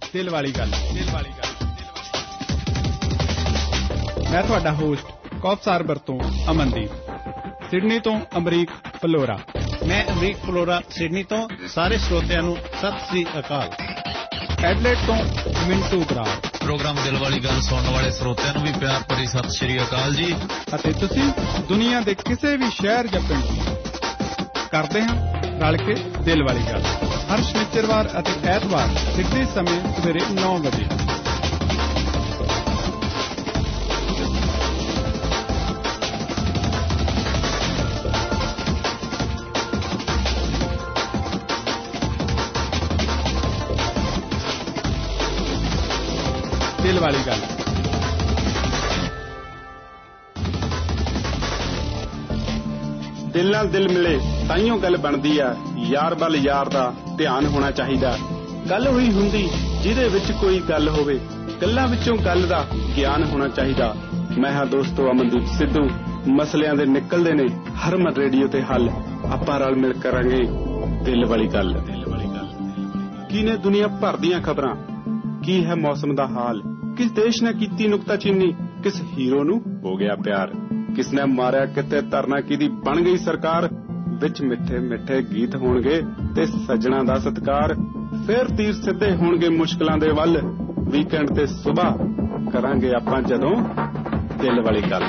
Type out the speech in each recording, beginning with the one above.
ਦਿਲ ਵਾਲੀ ਗੱਲ। ਮੈਂ ਤੁਹਾਡਾ ਹੋਸਟ ਕੌਫ ਸਾਰਬਰ ਤੋਂ ਅਮਨਦੀਪ, ਸਿਡਨੀ ਤੋਂ ਅਮਰੀਕ ਫਲੋਰਾ। ਮੈਂ ਅਮਰੀਕ ਫਲੋਰਾ ਸਿਡਨੀ ਤੋਂ। ਸਾਰੇ ਸਰੋਤਿਆਂ ਨੂੰ ਸਤਿ ਸ੍ਰੀ ਅਕਾਲ। ਐਡਲੇਡ ਤੋਂ ਮਿੰਟੂ ਬਰਾੜ। ਪ੍ਰੋਗਰਾਮ ਦਿਲ ਵਾਲੀ ਗੱਲ ਸੁਣਨ ਵਾਲੇ ਸਰੋਤਿਆਂ ਨੂੰ ਵੀ ਪਿਆਰ ਭਰੀ ਸਤਿ ਸ੍ਰੀ ਅਕਾਲ ਜੀ। ਅਤੇ ਤੁਸੀਂ ਦੁਨੀਆ ਦੇ ਕਿਸੇ ਵੀ ਸ਼ਹਿਰ ਜਾਂ ਪਿੰਡ ਤੋਂ ਕਰਦੇ ਹਾਂ ਰਲ ਕੇ ਦਿਲ ਵਾਲੀ ਗੱਲ, ਹਰ ਸ਼ਨੀਚਰਵਾਰ ਅਤੇ ਐਤਵਾਰ ਸਿੱਧੇ ਸਮੇਂ ਸਵੇਰੇ 9 ਵਜੇ। ਦਿਲ ਵਾਲੀ ਗੱਲ। ਦਿਲ ਨਾਲ ਦਿਲ ਮਿਲੇ ਤਾਈਓ ਗੱਲ ਬਣਦੀ ਆ, ਯਾਰ ਵੱਲ ਯਾਰ ਦਾ ਧਿਆਨ ਹੋਣਾ ਚਾਹੀਦਾ। ਗੱਲ ਹੋਈ ਹੁੰਦੀ ਜਿਹਦੇ ਵਿੱਚ ਕੋਈ ਗੱਲ ਹੋਵੇ, ਗੱਲਾਂ ਵਿੱਚੋਂ ਗੱਲ ਦਾ ਗਿਆਨ ਹੋਣਾ ਚਾਹੀਦਾ। ਮੈਂ ਹਾਂ ਦੋਸਤੋ ਅਮਨਦੀਪ ਸਿੱਧੂ। ਮਸਲਿਆਂ ਦੇ ਨਿਕਲਦੇ ਨੇ ਹਰਮਨ ਰੇਡੀਓ ਤੇ ਹੱਲ। ਆਪਾਂ ਰਲ ਮਿਲ ਕਰਾਂਗੇ ਦਿਲ ਵਾਲੀ ਗੱਲ। ਕੀ ਨੇ ਦੁਨੀਆ ਭਰ ਦੀਆਂ ਖਬਰਾਂ, ਕੀ ਹੈ ਮੌਸਮ ਦਾ ਹਾਲ, ਕਿਸ ਦੇਸ਼ ਨੇ ਕੀਤੀ ਨੁਕਤਾਚੀਨੀ, ਕਿਸ ਹੀਰੋ ਨੂੰ ਹੋ ਗਿਆ ਪਿਆਰ, ਕਿਸ ਨੇ ਮਾਰਿਆ ਕਿਤੇ ਧਰਨਾ, ਕਿਹਦੀ ਬਣ ਗਈ ਸਰਕਾਰ। ਵਿੱਚ ਮਿੱਠੇ ਮਿੱਠੇ ਗੀਤ ਹੋਣਗੇ ਤੇ ਸੱਜਣਾ ਦਾ ਸਤਿਕਾਰ। ਫੇਰ ਤੀਰ ਸਿੱਧੇ ਹੋਣਗੇ ਮੁਸ਼ਕਲਾਂ ਦੇ ਵੱਲ। ਵੀਕਐਂਡ ਤੇ ਸੁਬਾਹ ਕਰਾਂਗੇ ਆਪਾਂ ਜਦੋਂ ਦਿਲ ਵਾਲੀ ਗੱਲ।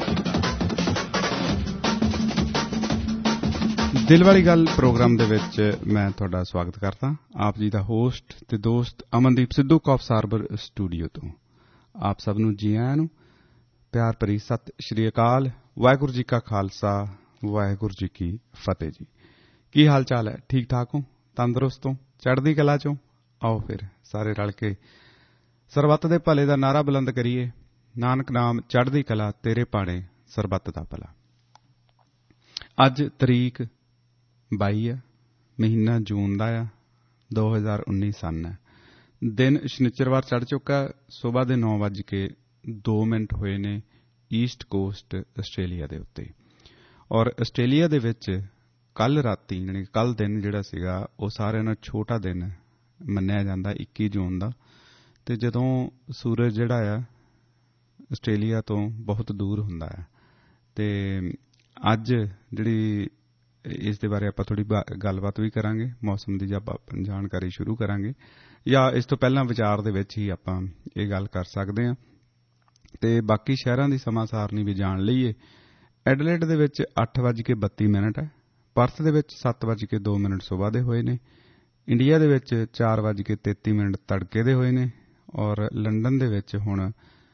ਦਿਲ ਵਾਲੀ ਗੱਲ ਪ੍ਰੋਗਰਾਮ ਦੇ ਵਿੱਚ ਮੈਂ ਤੁਹਾਡਾ ਸਵਾਗਤ ਕਰਦਾ। ਆਪ ਜੀ ਦਾ ਹੋਸਟ ਤੇ ਦੋਸਤ Amandeep Sidhu, Coffs Harbour studio ਤੋਂ। ਆਪ ਸਭ ਨੂੰ ਜੀ ਆਇਆਂ ਨੂੰ ਪਿਆਰ ਭਰੀ ਸਤਿ ਸ਼੍ਰੀ ਅਕਾਲ। ਵਾਹਿਗੁਰੂ ਜੀ ਕਾ ਖਾਲਸਾ, ਵਾਹਿਗੁਰੂ ਜੀ ਕੀ ਫਤਿਹ ਜੀ। ਕੀ ਹਾਲ ਚਾਲ ਹੈ? ਠੀਕ ਠਾਕ ਹੋ? ਤੰਦਰੁਸਤ ਹੋ? ਚੜ੍ਹਦੀ ਕਲਾ ਚੋਂ? ਆਓ ਫਿਰ ਸਾਰੇ ਰਲ ਕੇ ਸਰਬੱਤ ਦੇ ਭਲੇ ਦਾ ਨਾਅਰਾ ਬੁਲੰਦ ਕਰੀਏ। ਨਾਨਕ ਨਾਮ ਚੜ੍ਹਦੀ ਕਲਾ, ਤੇਰੇ ਭਾਣੇ ਸਰਬੱਤ ਦਾ ਭਲਾ। ਅੱਜ ਤਰੀਕ 22 ਆ, ਮਹੀਨਾ ਜੂਨ ਦਾ ਆ, 2019 ਸੰਨ ਹੈ। ਦਿਨ ਸ਼ਨੀਚਰਵਾਰ ਚੜ੍ਹ ਚੁੱਕਾ। ਸੁਬਾਹ ਦੇ 9:02 ਹੋਏ ਨੇ ਈਸਟ ਕੋਸਟ ਆਸਟ੍ਰੇਲੀਆ ਦੇ ਉੱਤੇ। ਔਰ ਆਸਟ੍ਰੇਲੀਆ ਦੇ ਵਿੱਚ ਕੱਲ੍ਹ ਰਾਤੀ, ਯਾਨੀ ਕੱਲ੍ਹ ਦਿਨ ਜਿਹੜਾ ਸੀਗਾ, ਉਹ ਸਾਰਿਆਂ ਨਾਲੋਂ ਛੋਟਾ ਦਿਨ ਮੰਨਿਆ ਜਾਂਦਾ, 21 ਜੂਨ ਦਾ। ਅਤੇ ਜਦੋਂ ਸੂਰਜ ਜਿਹੜਾ ਆ ਆਸਟ੍ਰੇਲੀਆ ਤੋਂ ਬਹੁਤ ਦੂਰ ਹੁੰਦਾ ਹੈ। ਅਤੇ ਅੱਜ ਜਿਹੜੀ ਇਸ ਦੇ ਬਾਰੇ ਆਪਾਂ ਥੋੜ੍ਹੀ ਗੱਲਬਾਤ ਵੀ ਕਰਾਂਗੇ, ਮੌਸਮ ਦੀ ਜਦ ਆਪਾਂ ਜਾਣਕਾਰੀ ਸ਼ੁਰੂ ਕਰਾਂਗੇ, ਜਾਂ ਇਸ ਤੋਂ ਪਹਿਲਾਂ ਵਿਚਾਰ ਦੇ ਵਿੱਚ ਹੀ ਆਪਾਂ ਇਹ ਗੱਲ ਕਰ ਸਕਦੇ ਹਾਂ। ਅਤੇ ਬਾਕੀ ਸ਼ਹਿਰਾਂ ਦੀ ਸਮਾਂ ਸਾਰਣੀ ਵੀ ਜਾਣ ਲਈਏ। ਐਡਲੇਡ ਦੇ ਵਿੱਚ 8:32 ਹੈ, ਪਰਥ ਦੇ ਵਿੱਚ 7:02 ਸੁਬਾਹ ਦੇ ਹੋਏ ਨੇ, ਇੰਡੀਆ ਦੇ ਵਿੱਚ 4:33 ਤੜਕੇ ਦੇ ਹੋਏ ਨੇ, ਔਰ ਲੰਡਨ ਦੇ ਵਿੱਚ ਹੁਣ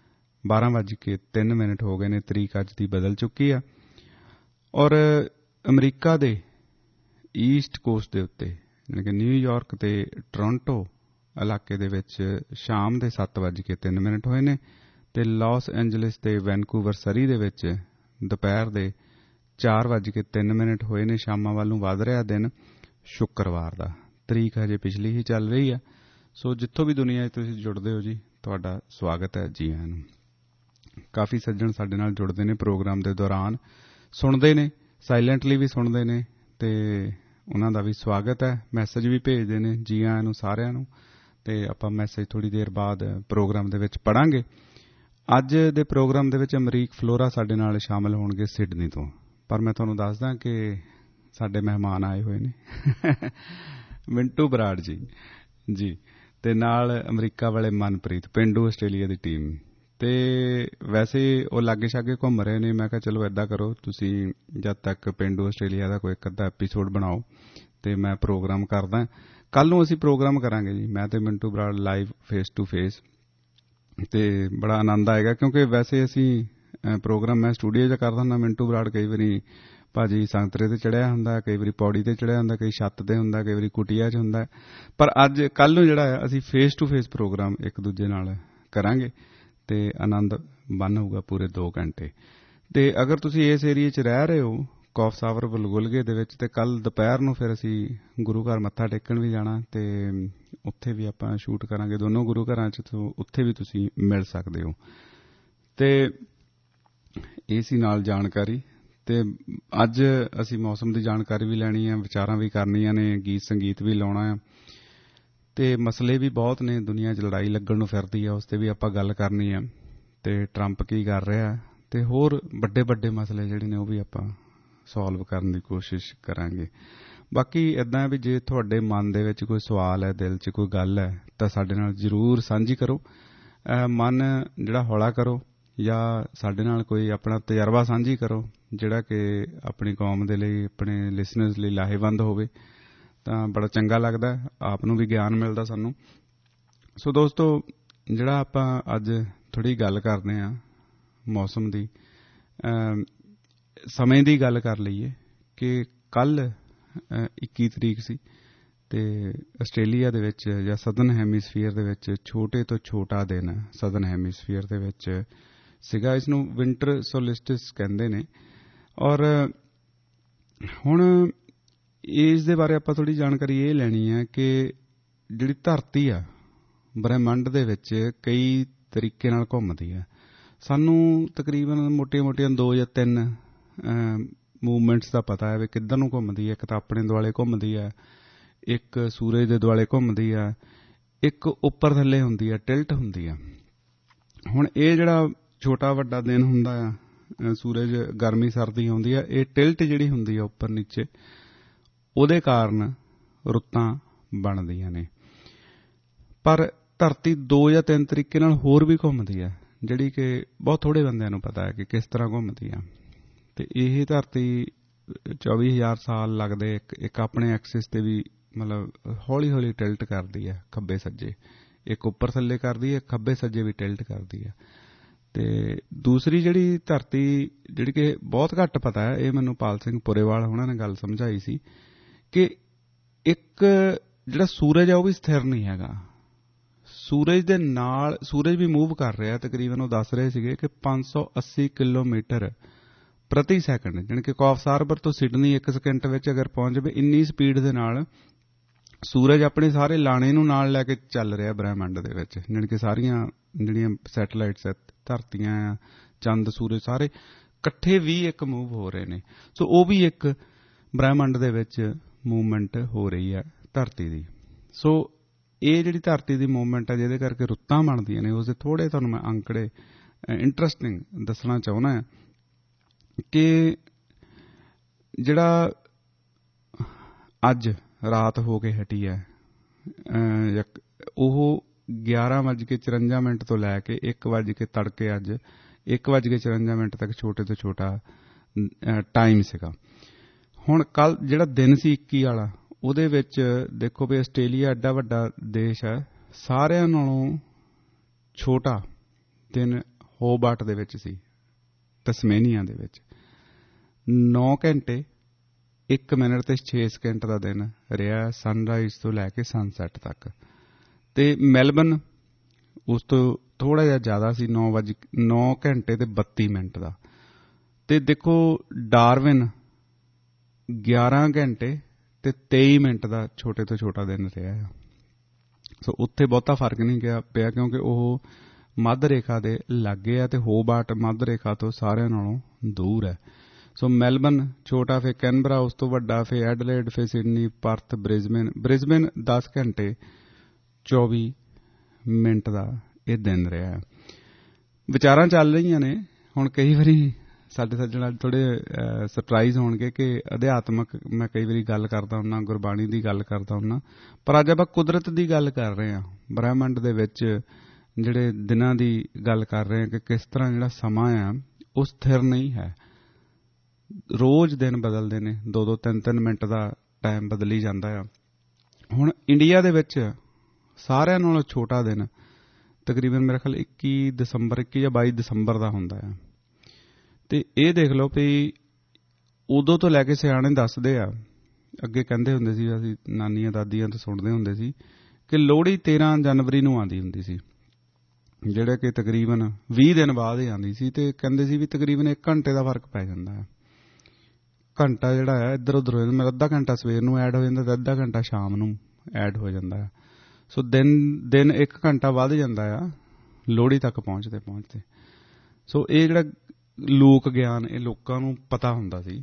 12:03 ਹੋ ਗਏ ਨੇ। ਤਰੀਕ ਅੱਜ ਦੀ ਬਦਲ ਚੁੱਕੀ ਆ। ਔਰ ਅਮਰੀਕਾ ਦੇ ਈਸਟ ਕੋਸਟ ਦੇ ਉੱਤੇ, ਯਾਨੀ ਕਿ ਨਿਊਯਾਰਕ ਤੇ ਟੋਰਾਂਟੋ ਇਲਾਕੇ ਦੇ ਵਿੱਚ ਸ਼ਾਮ ਦੇ 7:03 ਹੋਏ ਨੇ, ਅਤੇ ਲਾਸ ਐਂਜਲਸ ਤੇ ਵੈਨਕੂਵਰ ਸਰੀ ਦੇ ਵਿੱਚ ਦੁਪਹਿਰ ਦੇ 4:03 ਹੋਏ ਨੇ। ਸ਼ਾਮਾਂ ਵੱਲ ਨੂੰ ਵੱਧ ਰਿਹਾ ਦਿਨ, ਸ਼ੁੱਕਰਵਾਰ ਦਾ। ਤਰੀਕ ਹਜੇ ਪਿਛਲੀ ਹੀ ਚੱਲ ਰਹੀ ਆ। ਸੋ ਜਿੱਥੋਂ ਵੀ ਦੁਨੀਆ 'ਚ ਤੁਸੀਂ ਜੁੜਦੇ ਹੋ ਜੀ, ਤੁਹਾਡਾ ਸਵਾਗਤ ਹੈ ਜੀ ਆਇਆਂ ਨੂੰ। ਕਾਫੀ ਸੱਜਣ ਸਾਡੇ ਨਾਲ ਜੁੜਦੇ ਨੇ ਪ੍ਰੋਗਰਾਮ ਦੇ ਦੌਰਾਨ, ਸੁਣਦੇ ਨੇ, ਸਾਇਲੈਂਟਲੀ ਵੀ ਸੁਣਦੇ ਨੇ, ਅਤੇ ਉਹਨਾਂ ਦਾ ਵੀ ਸਵਾਗਤ ਹੈ। ਮੈਸੇਜ ਵੀ ਭੇਜਦੇ ਨੇ, ਜੀ ਆਇਆਂ ਨੂੰ ਸਾਰਿਆਂ ਨੂੰ। ਅਤੇ ਆਪਾਂ ਮੈਸੇਜ ਥੋੜ੍ਹੀ ਦੇਰ ਬਾਅਦ ਪ੍ਰੋਗਰਾਮ ਦੇ ਵਿੱਚ ਪੜ੍ਹਾਂਗੇ। ਅੱਜ ਦੇ ਪ੍ਰੋਗਰਾਮ ਦੇ ਵਿੱਚ ਅਮਰੀਕ ਫਲੋਰਾ ਸਾਡੇ ਨਾਲ ਸ਼ਾਮਲ ਹੋਣਗੇ ਸਿਡਨੀ ਤੋਂ। ਪਰ ਮੈਂ ਤੁਹਾਨੂੰ ਦੱਸਦਾ ਕਿ ਸਾਡੇ ਮਹਿਮਾਨ ਆਏ ਹੋਏ ਨੇ ਮਿੰਟੂ ਬਰਾੜ ਜੀ ਜੀ, ਅਤੇ ਨਾਲ ਅਮਰੀਕਾ ਵਾਲੇ ਮਨਪ੍ਰੀਤ, ਪੇਂਡੂ ਆਸਟ੍ਰੇਲੀਆ ਦੀ ਟੀਮ। ਅਤੇ ਵੈਸੇ ਉਹ ਲਾਗੇ ਛਾਗੇ ਘੁੰਮ ਰਹੇ ਨੇ। ਮੈਂ ਕਿਹਾ ਚਲੋ ਇੱਦਾਂ ਕਰੋ, ਤੁਸੀਂ ਜਦ ਤੱਕ ਪੇਂਡੂ ਆਸਟ੍ਰੇਲੀਆ ਦਾ ਕੋਈ ਇੱਕ ਅੱਧਾ ਐਪੀਸੋਡ ਬਣਾਓ ਅਤੇ ਮੈਂ ਪ੍ਰੋਗਰਾਮ ਕਰਦਾ। ਕੱਲ੍ਹ ਨੂੰ ਅਸੀਂ ਪ੍ਰੋਗਰਾਮ ਕਰਾਂਗੇ ਜੀ, ਮੈਂ ਅਤੇ Mintu Brar live face to face, ਅਤੇ ਬੜਾ ਆਨੰਦ ਆਏਗਾ। ਕਿਉਂਕਿ ਵੈਸੇ ਅਸੀਂ ਪ੍ਰੋਗਰਾਮ ਮੈਂ ਸਟੂਡੀਓ 'ਚ ਕਰਦਾ ਹੁੰਦਾ, ਮਿੰਟੂ ਬਰਾੜ ਕਈ ਵਾਰੀ ਭਾਜੀ ਸੰਗਤਰੇ 'ਤੇ ਚੜ੍ਹਿਆ ਹੁੰਦਾ, ਕਈ ਵਾਰੀ ਪੌੜੀ 'ਤੇ ਚੜ੍ਹਿਆ ਹੁੰਦਾ, ਕਈ ਛੱਤ 'ਤੇ ਹੁੰਦਾ, ਕਈ ਵਾਰੀ ਕੁਟੀਆ 'ਚ ਹੁੰਦਾ। ਪਰ ਅੱਜ ਕੱਲ੍ਹ ਨੂੰ ਜਿਹੜਾ ਆ ਅਸੀਂ ਫੇਸ ਟੂ ਫੇਸ ਪ੍ਰੋਗਰਾਮ ਇੱਕ ਦੂਜੇ ਨਾਲ ਕਰਾਂਗੇ, ਅਤੇ ਆਨੰਦ ਬੰਨ ਹੋਊਗਾ ਪੂਰੇ 2 ਘੰਟੇ। ਅਤੇ ਅਗਰ ਤੁਸੀਂ ਇਸ ਏਰੀਏ 'ਚ ਰਹਿ ਰਹੇ ਹੋ, ਕੌਫ ਸਾਵਰ ਬਲਗੁਲਗੇ ਦੇ ਵਿੱਚ, ਅਤੇ ਕੱਲ੍ਹ ਦੁਪਹਿਰ ਨੂੰ ਫਿਰ ਅਸੀਂ ਗੁਰੂ ਘਰ ਮੱਥਾ ਟੇਕਣ ਵੀ ਜਾਣਾ, ਅਤੇ ਉੱਥੇ ਵੀ ਆਪਾਂ ਸ਼ੂਟ ਕਰਾਂਗੇ ਦੋਨੋਂ ਗੁਰੂ ਘਰਾਂ 'ਚ, ਉੱਥੇ ਵੀ ਤੁਸੀਂ ਮਿਲ ਸਕਦੇ ਹੋ। ਅਤੇ ਇਹ ਸੀ ਨਾਲ ਜਾਣਕਾਰੀ। ਅਤੇ ਅੱਜ ਅਸੀਂ ਮੌਸਮ ਦੀ ਜਾਣਕਾਰੀ ਵੀ ਲੈਣੀ ਹੈ, ਵਿਚਾਰਾਂ ਵੀ ਕਰਨੀਆਂ ਨੇ, ਗੀਤ ਸੰਗੀਤ ਵੀ ਲਾਉਣਾ ਹੈ। ਤੇ ਮਸਲੇ ਵੀ ਬਹੁਤ ਨੇ, ਦੁਨੀਆ 'ਚ ਲੜਾਈ ਲੱਗਣ ਨੂੰ ਫਿਰਦੀ ਆ, ਉਸ ਤੇ ਵੀ ਆਪਾਂ ਗੱਲ ਕਰਨੀ ਆ, ਤੇ ਟਰੰਪ ਕੀ ਕਰ ਰਿਹਾ, ਤੇ ਹੋਰ ਵੱਡੇ ਵੱਡੇ ਮਸਲੇ ਜਿਹੜੇ ਨੇ ਉਹ ਵੀ ਆਪਾਂ ਸੋਲਵ ਕਰਨ ਦੀ ਕੋਸ਼ਿਸ਼ ਕਰਾਂਗੇ। ਬਾਕੀ ਇੱਦਾਂ ਵੀ ਜੇ ਤੁਹਾਡੇ ਮਨ ਦੇ ਵਿੱਚ ਕੋਈ ਸਵਾਲ ਹੈ, ਦਿਲ 'ਚ ਕੋਈ ਗੱਲ ਹੈ, ਤਾਂ ਸਾਡੇ ਨਾਲ ਜ਼ਰੂਰ ਸਾਂਝੀ ਕਰੋ। ਮਨ ਜਿਹੜਾ ਹੌਲਾ ਕਰੋ, ਜਾਂ ਸਾਡੇ ਨਾਲ ਕੋਈ ਆਪਣਾ ਤਜਰਬਾ ਸਾਂਝੀ ਕਰੋ ਜਿਹੜਾ ਕਿ ਆਪਣੀ ਕੌਮ ਦੇ ਲਈ, ਆਪਣੇ ਲਿਸਨਰਸ ਲਈ ਲਾਹੇਵੰਦ ਹੋਵੇ, ਤਾਂ ਬੜਾ ਚੰਗਾ ਲੱਗਦਾ, ਆਪ ਨੂੰ ਵੀ ਗਿਆਨ ਮਿਲਦਾ ਸਾਨੂੰ। ਸੋ ਦੋਸਤੋ, ਜਿਹੜਾ ਆਪਾਂ ਅੱਜ ਥੋੜ੍ਹੀ ਗੱਲ ਕਰਦੇ ਹਾਂ ਮੌਸਮ ਦੀ, ਸਮੇਂ ਦੀ ਗੱਲ ਕਰ ਲਈਏ ਕਿ ਕੱਲ੍ਹ 21 ਤਰੀਕ ਸੀ, ਤੇ ਆਸਟ੍ਰੇਲੀਆ ਦੇ ਵਿੱਚ ਜਾਂ ਸਦਰਨ ਹੈਮੀਸਫੀਅਰ ਦੇ ਵਿੱਚ ਛੋਟੇ ਤੋਂ ਛੋਟਾ ਦਿਨ ਸਦਰਨ ਹੈਮੀਸਫੀਅਰ ਦੇ ਵਿੱਚ ਸੀਗਾ। ਇਸ ਨੂੰ ਵਿੰਟਰ ਸੋਲਿਸਟਿਸ ਕਹਿੰਦੇ ਨੇ। ਔਰ ਹੁਣ ਇਸ ਦੇ ਬਾਰੇ ਆਪਾਂ ਥੋੜ੍ਹੀ ਜਾਣਕਾਰੀ ਇਹ ਲੈਣੀ ਹੈ ਕਿ ਜਿਹੜੀ ਧਰਤੀ ਆ ਬ੍ਰਹਿਮੰਡ ਦੇ ਵਿੱਚ ਕਈ ਤਰੀਕੇ ਨਾਲ ਘੁੰਮਦੀ ਆ। ਸਾਨੂੰ ਤਕਰੀਬਨ ਮੋਟੀਆਂ-ਮੋਟੀਆਂ 2 ਜਾਂ 3 ਮੂਵਮੈਂਟਸ ਦਾ ਪਤਾ ਹੈ ਵੀ ਕਿੱਧਰ ਨੂੰ ਘੁੰਮਦੀ ਹੈ। ਇੱਕ ਤਾਂ ਆਪਣੇ ਦੁਆਲੇ ਘੁੰਮਦੀ ਹੈ, ਇੱਕ ਸੂਰਜ ਦੇ ਦੁਆਲੇ ਘੁੰਮਦੀ ਆ, ਇੱਕ ਉੱਪਰ ਥੱਲੇ ਹੁੰਦੀ ਆ, ਟਿਲਟ ਹੁੰਦੀ ਆ। ਹੁਣ ਇਹ ਜਿਹੜਾ ਛੋਟਾ ਵੱਡਾ ਦਿਨ ਹੁੰਦਾ ਆ, ਸੂਰਜ ਗਰਮੀ ਸਰਦੀ ਆਉਂਦੀ ਆ, ਇਹ ਟਿਲਟ ਜਿਹੜੀ ਹੁੰਦੀ ਆ ਉੱਪਰ ਨੀਚੇ, ਉਹਦੇ ਕਾਰਨ ਰੁੱਤਾਂ ਬਣਦੀਆਂ ਨੇ। ਪਰ ਧਰਤੀ 2 ਜਾਂ 3 ਤਰੀਕੇ ਨਾਲ ਹੋਰ ਵੀ ਘੁੰਮਦੀ ਆ, ਜਿਹੜੀ ਕਿ ਬਹੁਤ ਥੋੜ੍ਹੇ ਬੰਦਿਆਂ ਨੂੰ ਪਤਾ ਹੈ ਕਿ ਕਿਸ ਤਰ੍ਹਾਂ ਘੁੰਮਦੀ ਆ। ਤੇ ਇਹ ਧਰਤੀ 24,000 ਸਾਲ ਲੱਗਦੇ ਇੱਕ ਆਪਣੇ ਐਕਸਿਸ ਤੇ ਵੀ ਮਤਲਬ ਹੌਲੀ ਹੌਲੀ ਟਿਲਟ ਕਰਦੀ ਆ ਖੱਬੇ ਸੱਜੇ, ਇੱਕ ਉੱਪਰ ਥੱਲੇ ਕਰਦੀ ਹੈ, ਖੱਬੇ ਸੱਜੇ ਵੀ ਟਿਲਟ ਕਰਦੀ ਆ। ਤੇ ਦੂਸਰੀ ਜਿਹੜੀ ਧਰਤੀ ਜਿਹੜੀ ਕਿ ਬਹੁਤ ਘੱਟ ਪਤਾ ਹੈ, ਇਹ ਮੈਨੂੰ ਪਾਲ ਸਿੰਘ ਪੁਰੇਵਾਲ ਉਹਨਾਂ ਨੇ ਗੱਲ ਸਮਝਾਈ ਸੀ ਕਿ ਇੱਕ ਜਿਹੜਾ ਸੂਰਜ ਆ ਉਹ ਵੀ ਸਥਿਰ ਨਹੀਂ ਹੈਗਾ। ਸੂਰਜ ਦੇ ਨਾਲ ਸੂਰਜ ਵੀ ਮੂਵ ਕਰ ਰਿਹਾ, ਤਕਰੀਬਨ ਉਹ ਦੱਸ ਰਹੇ ਸੀਗੇ ਕਿ 580 ਕਿਲੋਮੀਟਰ ਪ੍ਰਤੀ ਸੈਕਿੰਡ, ਜਾਣੀ ਕਿ ਕੌਫਸ ਹਾਰਬਰ ਤੋਂ ਸਿਡਨੀ 1 ਸਕਿੰਟ ਵਿੱਚ ਅਗਰ ਪਹੁੰਚ ਜਾਵੇ, ਇੰਨੀ ਸਪੀਡ ਦੇ ਨਾਲ ਸੂਰਜ ਆਪਣੇ ਸਾਰੇ ਲਾਣੇ ਨੂੰ ਨਾਲ ਲੈ ਕੇ ਚੱਲ ਰਿਹਾ ਬ੍ਰਹਿਮੰਡ ਦੇ ਵਿੱਚ। ਜਾਣੀ ਕਿ ਸਾਰੀਆਂ ਜਿਹੜੀਆਂ ਸੈਟੇਲਾਈਟਸ ਹੈ, ਧਰਤੀਆਂ ਆ, ਚੰਦ, ਸੂਰਜ, ਸਾਰੇ ਇਕੱਠੇ ਵੀ ਇੱਕ ਮੂਵ ਹੋ ਰਹੇ ਨੇ। ਸੋ ਉਹ ਵੀ ਇੱਕ ਬ੍ਰਹਿਮੰਡ ਦੇ ਵਿੱਚ ਮੂਵਮੈਂਟ ਹੋ ਰਹੀ ਹੈ ਧਰਤੀ ਦੀ। ਸੋ ਇਹ ਜਿਹੜੀ ਧਰਤੀ ਦੀ ਮੂਵਮੈਂਟ ਹੈ, ਜਿਹਦੇ ਕਰਕੇ ਰੁੱਤਾਂ ਬਣਦੀਆਂ ਨੇ, ਉਸਦੇ ਥੋੜ੍ਹੇ ਤੁਹਾਨੂੰ ਮੈਂ ਅੰਕੜੇ ਇੰਟਰਸਟਿੰਗ ਦੱਸਣਾ ਚਾਹੁੰਦਾ ਹਾਂ ਕਿ ਜਿਹੜਾ ਅੱਜ ਰਾਤ ਹੋ ਕੇ ਹਟੀ ਹੈ, ਉਹ 11:54 ਤੋਂ ਲੈ ਕੇ 1 ਤੜਕੇ ਅੱਜ 1:54 ਤੱਕ ਛੋਟੇ ਤੋਂ ਛੋਟਾ ਟਾਈਮ ਸੀਗਾ। ਹੁਣ ਕੱਲ ਜਿਹੜਾ ਦਿਨ ਸੀ 21 ਵਾਲਾ, ਉਹਦੇ ਵਿੱਚ ਦੇਖੋ ਵੀ ਆਸਟ੍ਰੇਲੀਆ ਐਡਾ ਵੱਡਾ ਦੇਸ਼ ਹੈ, ਸਾਰਿਆਂ ਨਾਲੋਂ ਛੋਟਾ ਦਿਨ ਹੋਬਾਰਟ ਦੇ ਵਿੱਚ ਸੀ, ਤਸਮੇਨੀਆ ਦੇ ਵਿੱਚ 9 ਘੰਟੇ 1 ਮਿੰਟ ਤੇ 6 ਸਕਿੰਟ ਦਾ ਦਿਨ ਰਿਹਾ, ਸਨਰਾਈਜ਼ ਤੋਂ ਲੈ ਕੇ ਸਨਸੈਟ ਤੱਕ। ਤੇ ਮੈਲਬਨ ਉਸ ਤੋਂ ਥੋੜ੍ਹਾ ਜਿਹਾ ਜ਼ਿਆਦਾ ਸੀ, 9 ਘੰਟੇ ਤੇ 32 ਮਿੰਟ ਦਾ। ਤੇ ਦੇਖੋ ਡਾਰਵਿਨ 11 ਘੰਟੇ ਤੇ 23 ਮਿੰਟ ਦਾ ਛੋਟੇ ਤੋਂ ਛੋਟਾ ਦਿਨ ਰਿਹਾ ਆ। ਸੋ ਉੱਥੇ ਬਹੁਤਾ ਫਰਕ ਨਹੀਂ ਪਿਆ ਕਿਉਂਕਿ ਉਹ ਮੱਧ ਰੇਖਾ ਦੇ ਲਾਗੇ ਆ, ਤੇ ਹੋਬਾਰਟ ਮੱਧ ਰੇਖਾ ਤੋਂ ਸਾਰਿਆਂ ਨਾਲੋਂ ਦੂਰ ਹੈ। ਸੋ ਮੈਲਬਨ ਛੋਟਾ, ਫਿਰ ਕੈਨਬਰਾ ਉਸ ਤੋਂ ਵੱਡਾ, ਫਿਰ ਐਡਲੇਡ, ਫਿਰ ਸਿਡਨੀ, ਪਰਥ, ਬ੍ਰਿਸਬੇਨ 10 ਘੰਟੇ 24 ਮਿੰਟ ਦਾ ਇਹ ਦਿਨ ਰਿਹਾ। ਵਿਚਾਰਾਂ ਚੱਲ ਰਹੀਆਂ ਨੇ। ਹੁਣ ਕਈ ਵਾਰੀ ਸਾਡੇ ਸੱਜਣ ਥੋੜ੍ਹੇ ਸਰਪ੍ਰਾਈਜ਼ ਹੋਣਗੇ ਕਿ ਅਧਿਆਤਮਕ ਮੈਂ ਕਈ ਵਾਰੀ ਗੱਲ ਕਰਦਾ ਹੁੰਦਾ, ਗੁਰਬਾਣੀ ਦੀ ਗੱਲ ਕਰਦਾ ਹੁੰਦਾ, ਪਰ ਅੱਜ ਆਪਾਂ ਕੁਦਰਤ ਦੀ ਗੱਲ ਕਰ ਰਹੇ ਹਾਂ, ਬ੍ਰਹਿਮੰਡ ਦੇ ਵਿੱਚ ਜਿਹੜੇ ਦਿਨਾਂ ਦੀ ਗੱਲ ਕਰ ਰਹੇ ਹਾਂ ਕਿ ਕਿਸ ਤਰ੍ਹਾਂ ਜਿਹੜਾ ਸਮਾਂ ਆ ਉਹ ਸਥਿਰ ਨਹੀਂ ਹੈ। ਰੋਜ਼ ਦਿਨ ਬਦਲਦੇ ਨੇ, 2-2, 3-3 ਮਿੰਟ ਦਾ ਟਾਈਮ ਬਦਲੀ ਜਾਂਦਾ ਆ। ਹੁਣ ਇੰਡੀਆ ਦੇ ਵਿੱਚ ਸਾਰਿਆਂ ਨਾਲੋਂ ਛੋਟਾ ਦਿਨ ਤਕਰੀਬਨ ਮੇਰੇ ਖਿਆਲ 21 ਦਸੰਬਰ 21 ਜਾਂ 22 ਦਸੰਬਰ ਦਾ ਹੁੰਦਾ ਆ। ਤੇ ਇਹ ਦੇਖ ਲਓ ਵੀ ਉਦੋਂ ਤੋਂ ਲੈ ਕੇ ਸਿਆਣੇ ਦੱਸਦੇ ਆ, ਅੱਗੇ ਕਹਿੰਦੇ ਹੁੰਦੇ ਸੀ, ਅਸੀਂ ਨਾਨੀਆਂ ਦਾਦੀਆਂ ਤੋਂ ਸੁਣਦੇ ਹੁੰਦੇ ਸੀ ਕਿ ਲੋਹੜੀ 13 ਜਨਵਰੀ ਨੂੰ ਆਉਂਦੀ ਹੁੰਦੀ ਸੀ, ਜਿਹੜੇ ਕਿ ਤਕਰੀਬਨ 20 ਦਿਨ ਬਾਅਦ ਹੀ ਆਉਂਦੀ ਸੀ। ਤੇ ਕਹਿੰਦੇ ਸੀ ਵੀ ਤਕਰੀਬਨ 1 ਘੰਟੇ ਦਾ ਫਰਕ ਪੈ ਜਾਂਦਾ ਹੈ। ਘੰਟਾ ਜਿਹੜਾ ਹੈ ਇੱਧਰ ਉੱਧਰ ਹੋ ਜਾਂਦਾ, ਮੇਰਾ ਅੱਧਾ ਘੰਟਾ ਸਵੇਰ ਨੂੰ ਐਡ ਹੋ ਜਾਂਦਾ ਤੇ ਅੱਧਾ ਘੰਟਾ ਸ਼ਾਮ ਨੂੰ ਐਡ ਹੋ ਜਾਂਦਾ ਹੈ। ਸੋ ਦਿਨ 1 ਘੰਟਾ ਵੱਧ ਜਾਂਦਾ ਆ ਲੋਹੜੀ ਤੱਕ ਪਹੁੰਚਦੇ। ਸੋ ਇਹ ਜਿਹੜਾ ਲੋਕ ਗਿਆਨ, ਇਹ ਲੋਕਾਂ ਨੂੰ ਪਤਾ ਹੁੰਦਾ ਸੀ,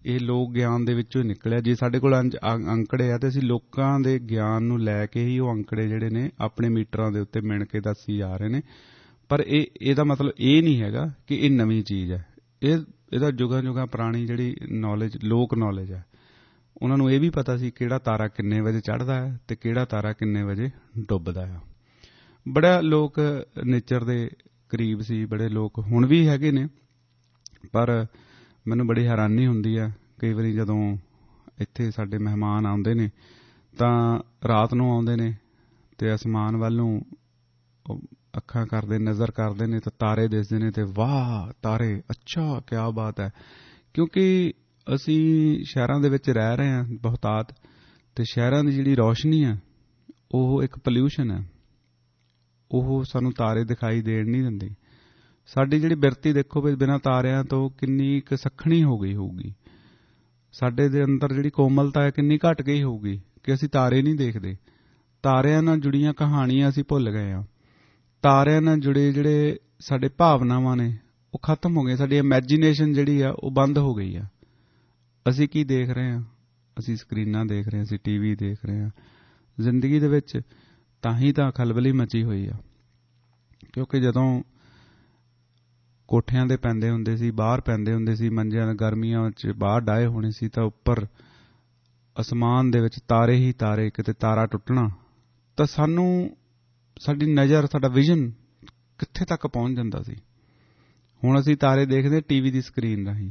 ਇਹ ਲੋਕ ਗਿਆਨ ਦੇ ਵਿੱਚੋਂ ਹੀ ਨਿਕਲਿਆ। ਜੇ ਸਾਡੇ ਕੋਲ ਅੰਕੜੇ ਆ ਤੇ ਅਸੀਂ ਲੋਕਾਂ ਦੇ ਗਿਆਨ ਨੂੰ ਲੈ ਕੇ ਹੀ ਉਹ ਅੰਕੜੇ ਜਿਹੜੇ ਨੇ ਆਪਣੇ ਮੀਟਰਾਂ ਦੇ ਉੱਤੇ ਮਿਣ ਕੇ ਦੱਸੀ ਜਾ ਰਹੇ ਨੇ। ਪਰ ਇਹਦਾ ਮਤਲਬ ਇਹ ਨਹੀਂ ਹੈਗਾ ਕਿ ਇਹ ਨਵੀਂ ਚੀਜ਼ ਹੈ। ਇਹਦਾ ਜੁਗਾਂ ਪੁਰਾਣੀ ਜਿਹੜੀ ਨੌਲੇਜ, ਲੋਕ ਨੌਲੇਜ ਹੈ, ਉਹਨਾਂ ਨੂੰ ਇਹ ਵੀ ਪਤਾ ਸੀ ਕਿਹੜਾ ਤਾਰਾ ਕਿੰਨੇ ਵਜੇ ਚੜ੍ਹਦਾ ਹੈ ਤੇ ਕਿਹੜਾ ਤਾਰਾ ਕਿੰਨੇ ਵਜੇ ਡੁੱਬਦਾ ਆ। ਬੜਾ ਲੋਕ ਨੇਚਰ ਦੇ ਕਰੀਬ ਸੀ, ਬੜੇ ਲੋਕ ਹੁਣ ਵੀ ਹੈਗੇ ਨੇ। ਪਰ ਮੈਨੂੰ ਬੜੀ ਹੈਰਾਨੀ ਹੁੰਦੀ ਆ ਕਈ ਵਾਰੀ ਜਦੋਂ ਇੱਥੇ ਸਾਡੇ ਮਹਿਮਾਨ ਆਉਂਦੇ ਨੇ ਤਾਂ ਰਾਤ ਨੂੰ ਆਉਂਦੇ ਨੇ ਤੇ ਅਸਮਾਨ ਵੱਲ ਨੂੰ ਅੱਖਾਂ ਕਰਦੇ, ਨਜ਼ਰ ਕਰਦੇ ਨੇ ਤਾਂ ਤਾਰੇ ਦਿਸਦੇ ਨੇ ਤੇ ਵਾਹ ਤਾਰੇ, ਅੱਛਾ ਕਿਆ ਬਾਤ ਹੈ। ਕਿਉਂਕਿ ਅਸੀਂ ਸ਼ਹਿਰਾਂ ਦੇ ਵਿੱਚ ਰਹਿ ਰਹੇ ਹਾਂ ਬਹੁਤਾਤ, ਤੇ ਸ਼ਹਿਰਾਂ ਦੀ ਜਿਹੜੀ ਰੌਸ਼ਨੀ ਹੈ ਉਹ ਇੱਕ ਪੋਲਿਊਸ਼ਨ ਹੈ, ਉਹ ਸਾਨੂੰ ਤਾਰੇ ਦਿਖਾਈ ਦੇਣ ਨਹੀਂ ਦਿੰਦੀ। ਸਾਡੀ ਜਿਹੜੀ ਬਿਰਤੀ ਦੇਖੋ ਵੀ ਬਿਨਾਂ ਤਾਰਿਆਂ ਤੋਂ ਕਿੰਨੀ ਇੱਕ ਸੱਖਣੀ ਹੋ ਗਈ ਹੋਊਗੀ। ਸਾਡੇ ਦੇ ਅੰਦਰ ਜਿਹੜੀ ਕੋਮਲਤਾ ਹੈ ਕਿੰਨੀ ਘਟ ਗਈ ਹੋਊਗੀ ਕਿ ਅਸੀਂ ਤਾਰੇ ਨਹੀਂ ਦੇਖਦੇ। ਤਾਰਿਆਂ ਨਾਲ ਜੁੜੀਆਂ ਕਹਾਣੀਆਂ ਅਸੀਂ ਭੁੱਲ ਗਏ ਹਾਂ। ਤਾਰਿਆਂ ਨਾਲ ਜੁੜੇ ਜਿਹੜੇ ਸਾਡੇ ਭਾਵਨਾਵਾਂ ਨੇ ਉਹ ਖਤਮ ਹੋ ਗਏ। ਸਾਡੀ ਇਮੈਜੀਨੇਸ਼ਨ ਜਿਹੜੀ ਆ ਉਹ ਬੰਦ ਹੋ ਗਈ ਆ। ਅਸੀਂ ਕੀ ਦੇਖ ਰਹੇ ਹਾਂ? ਅਸੀਂ ਸਕਰੀਨਾਂ ਦੇਖ ਰਹੇ ਹਾਂ, ਅਸੀਂ TV ਦੇਖ ਰਹੇ ਹਾਂ। ਜ਼ਿੰਦਗੀ ਦੇ ਵਿੱਚ ਤਾਂ ਹੀ ਤਾਂ ਖਲਬਲੀ ਮਚੀ ਹੋਈ ਆ, ਕਿਉਂਕਿ ਜਦੋਂ ਕੋਠਿਆਂ ਦੇ ਪੈਂਦੇ ਹੁੰਦੇ ਸੀ, ਬਾਹਰ ਪੈਂਦੇ ਹੁੰਦੇ ਸੀ, ਮੰਜਿਆਂ ਗਰਮੀਆਂ ਵਿੱਚ ਬਾਹਰ ਡਾਏ ਹੋਣੇ ਸੀ, ਤਾਂ ਉੱਪਰ ਅਸਮਾਨ ਦੇ ਵਿੱਚ ਤਾਰੇ ਹੀ ਤਾਰੇ, ਕਿਤੇ ਤਾਰਾ ਟੁੱਟਣਾ ਤਾਂ ਸਾਨੂੰ ਸਾਡੀ ਨਜ਼ਰ, ਸਾਡਾ ਵਿਜ਼ਨ ਕਿੱਥੇ ਤੱਕ ਪਹੁੰਚ ਜਾਂਦਾ ਸੀ। ਹੁਣ ਅਸੀਂ ਤਾਰੇ ਦੇਖਦੇ TV ਦੀ ਸਕਰੀਨ ਰਾਹੀਂ।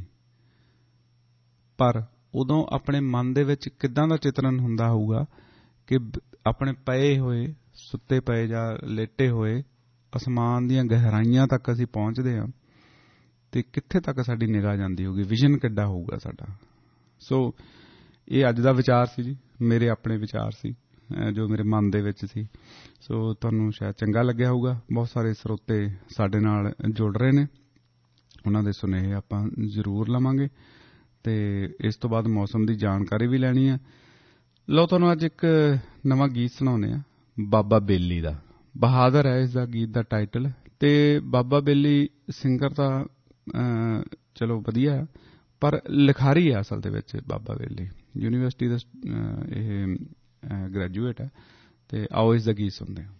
ਪਰ ਉਦੋਂ ਆਪਣੇ ਮਨ ਦੇ ਵਿੱਚ ਕਿੱਦਾਂ ਦਾ ਚਿਤਰਨ ਹੁੰਦਾ ਹੋਊਗਾ ਕਿ ਆਪਣੇ ਪਏ ਹੋਏ, ਸੁੱਤੇ ਪਏ ਜਾਂ ਲੇਟੇ ਹੋਏ ਅਸਮਾਨ ਦੀਆਂ ਗਹਿਰਾਈਆਂ ਤੱਕ ਅਸੀਂ ਪਹੁੰਚਦੇ ਹਾਂ ਤੇ ਕਿੱਥੇ ਤੱਕ ਸਾਡੀ ਨਿਗਾਹ ਜਾਂਦੀ ਹੋਊਗੀ, ਵਿਜ਼ਨ ਕਿੱਡਾ ਹੋਊਗਾ ਸਾਡਾ। ਸੋ ਇਹ ਅੱਜ ਦਾ ਵਿਚਾਰ ਸੀ ਜੀ, ਮੇਰੇ ਆਪਣੇ ਵਿਚਾਰ ਸੀ ਜੋ ਮੇਰੇ ਮਨ ਦੇ ਵਿੱਚ ਸੀ। ਸੋ ਤੁਹਾਨੂੰ ਸ਼ਾਇਦ ਚੰਗਾ ਲੱਗਿਆ ਹੋਊਗਾ। ਬਹੁਤ ਸਾਰੇ ਸਰੋਤੇ ਸਾਡੇ ਨਾਲ ਜੁੜ ਰਹੇ ਨੇ, ਉਹਨਾਂ ਦੇ ਸੁਨੇਹੇ ਆਪਾਂ ਜ਼ਰੂਰ ਲਵਾਂਗੇ ਤੇ ਇਸ ਤੋਂ ਬਾਅਦ ਮੌਸਮ ਦੀ ਜਾਣਕਾਰੀ ਵੀ ਲੈਣੀ ਆ। ਲਓ ਤੁਹਾਨੂੰ ਅੱਜ ਇੱਕ ਨਵਾਂ ਗੀਤ ਸੁਣਾਉਂਦੇ ਆ, ਬਾਬਾ ਬੇਲੀ ਦਾ। ਬਹਾਦਰ ਹੈ ਇਸ ਦਾ ਗੀਤ ਦਾ ਟਾਈਟਲ। ਤੇ ਬਾਬਾ ਬੇਲੀ ਸਿੰਗਰ ਤਾਂ ਚਲੋ ਵਧੀਆ, ਪਰ ਲਿਖਾਰੀ ਆ ਅਸਲ ਦੇ ਵਿੱਚ। ਬਾਬਾ ਬੇਲੀ ਯੂਨੀਵਰਸਿਟੀ ਦਾ ਇਹ ਗ੍ਰੈਜੂਏਟ ਹੈ। ਤੇ ਆਓ ਇਸ ਦਾ ਗੀਤ ਸੁਣਦੇ ਹਾਂ।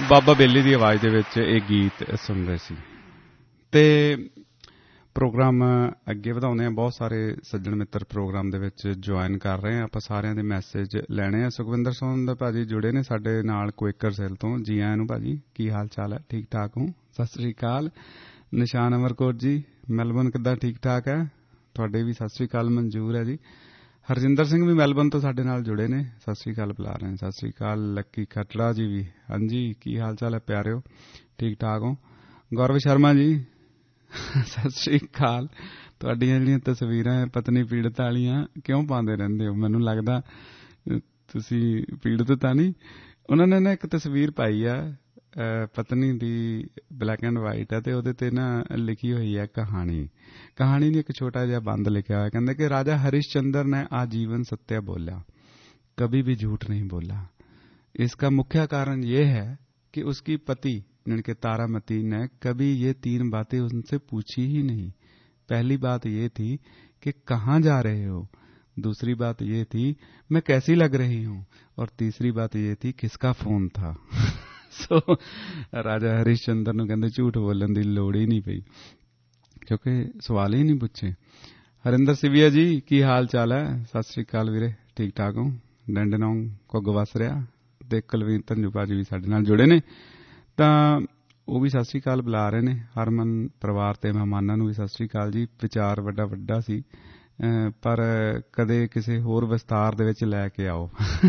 ਬਾਬਾ ਬੇਲੀ ਦੀ ਆਵਾਜ਼ ਦੇ ਵਿੱਚ ਇਹ ਗੀਤ ਸੁਣ ਰਹੇ ਸੀ। ਤੇ ਪ੍ਰੋਗਰਾਮ ਅੱਗੇ ਵਧਾਉਂਦੇ ਹਾਂ। ਬਹੁਤ ਸਾਰੇ ਸੱਜਣ ਮਿੱਤਰ ਪ੍ਰੋਗਰਾਮ ਦੇ ਵਿੱਚ ਜੁਆਇਨ ਕਰ ਰਹੇ ਆ। ਆਪਾਂ ਸਾਰਿਆਂ ਦੇ ਮੈਸੇਜ ਲੈਣੇ ਆ। ਸੁਖਵਿੰਦਰ ਸੋਨ ਦਾ ਭਾਜੀ ਜੁੜੇ ਨੇ ਸਾਡੇ ਨਾਲ ਕੁਇਕਰ ਸੈਲ ਤੋਂ। ਜੀ ਆਇਆਂ ਨੂੰ ਭਾਜੀ, ਕੀ ਹਾਲ ਚਾਲ ਹੈ? ਠੀਕ ਠਾਕ ਹੋ? ਸਤਿ ਸ੍ਰੀ ਅਕਾਲ। ਨਿਸ਼ਾਨ ਅਮਰਕੋਟ ਜੀ ਮੈਲਬਨ, ਕਿੱਦਾਂ? ਠੀਕ ਠਾਕ ਹੈ? ਤੁਹਾਡੇ ਵੀ ਸਤਿ ਸ੍ਰੀ ਅਕਾਲ ਮਨਜ਼ੂਰ ਹੈ ਜੀ। ਹਰਜਿੰਦਰ ਸਿੰਘ ਵੀ ਮੈਲਬਨ ਤੋਂ ਸਾਡੇ ਨਾਲ ਜੁੜੇ ਨੇ, ਸਤਿ ਸ੍ਰੀ ਅਕਾਲ ਬੁਲਾ ਰਹੇ ਨੇ। ਸਤਿ ਸ੍ਰੀ ਅਕਾਲ। ਲੱਕੀ ਖਟੜਾ ਜੀ ਵੀ, ਹਾਂਜੀ ਕੀ ਹਾਲ ਚਾਲ ਹੈ ਪਿਆਰਿਓ? ਠੀਕ ਠਾਕ ਹੋ? ਗੌਰਵ ਸ਼ਰਮਾ ਜੀ ਸਤਿ ਸ੍ਰੀ ਅਕਾਲ। ਤੁਹਾਡੀਆਂ ਜਿਹੜੀਆਂ ਤਸਵੀਰਾਂ ਪਤਨੀ ਪੀੜਤ ਵਾਲੀਆਂ ਕਿਉਂ ਪਾਉਂਦੇ ਰਹਿੰਦੇ ਹੋ? ਮੈਨੂੰ ਲੱਗਦਾ ਤੁਸੀਂ ਪੀੜਤ ਤਾਂ ਨਹੀਂ। ਉਹਨਾਂ ਨੇ ਨਾ ਇੱਕ ਤਸਵੀਰ ਪਾਈ ਆ ਪਤਨੀ ਦੀ, ਬਲੈਕ ਐਂਡ ਵਾਈਟ ਆ, ਤੇ ਉਹਦੇ ਤੇ ਨਾ ਲਿਖੀ ਹੋਈ ਹੈ ਕਹਾਣੀ ਨੇ ਇੱਕ ਛੋਟਾ ਜਿਹਾ ਬੰਦ ਲਿਖਿਆ ਹੋਇਆ। ਕਹਿੰਦੇ ਕਿ ਰਾਜਾ हरिश्चंद्र ने आजीवन सत्य बोला, कभी भी झूठ नहीं बोला। इसका मुख्य कारण ये है कि उसकी पति यानी कि तारामती ने कभी ये 3 बातें उनसे पूछी ही नहीं। पहली बात ये थी कि कहाँ जा रहे हो, दूसरी बात ये थी मैं कैसी लग रही हूँ, और तीसरी बात ये थी किसका फोन था। ਸੋ ਰਾਜਾ ਹਰੀਸ਼ਚੰਦਰ ਨੂੰ ਕਹਿੰਦੇ ਝੂਠ ਬੋਲਣ ਦੀ ਲੋੜ ਹੀ ਨਹੀਂ ਪਈ, ਕਿਉਂਕਿ ਸਵਾਲ ਹੀ ਨਹੀਂ ਪੁੱਛੇ। ਹਰਿੰਦਰ ਸਿਵੀਆ ਜੀ ਕੀ ਹਾਲ ਚਾਲ ਹੈ? ਸਤਿ ਸ੍ਰੀ ਅਕਾਲ ਵੀਰੇ, ਠੀਕ ਠਾਕ ਹੋ? ਡੰਡਨੌਂਗ ਘੁੱਗ ਵਸ ਰਿਹਾ। ਤੇ ਕੁਲਵੀਰ ਧੰਜੂ ਭਾਜੀ ਵੀ ਸਾਡੇ ਨਾਲ ਜੁੜੇ ਨੇ, ਤਾਂ ਉਹ ਵੀ ਸਤਿ ਸ੍ਰੀ ਅਕਾਲ ਬੁਲਾ ਰਹੇ ਨੇ। ਹਰਮਨ ਪਰਿਵਾਰ ਤੇ ਮਹਿਮਾਨਾਂ ਨੂੰ ਵੀ ਸਤਿ ਸ੍ਰੀ ਅਕਾਲ ਜੀ। ਵਿਚਾਰ ਵੱਡਾ ਸੀ, ਪਰ ਕਦੇ ਕਿਸੇ ਹੋਰ ਵਿਸਤਾਰ ਦੇ ਵਿੱਚ ਲੈ ਕੇ ਆਓ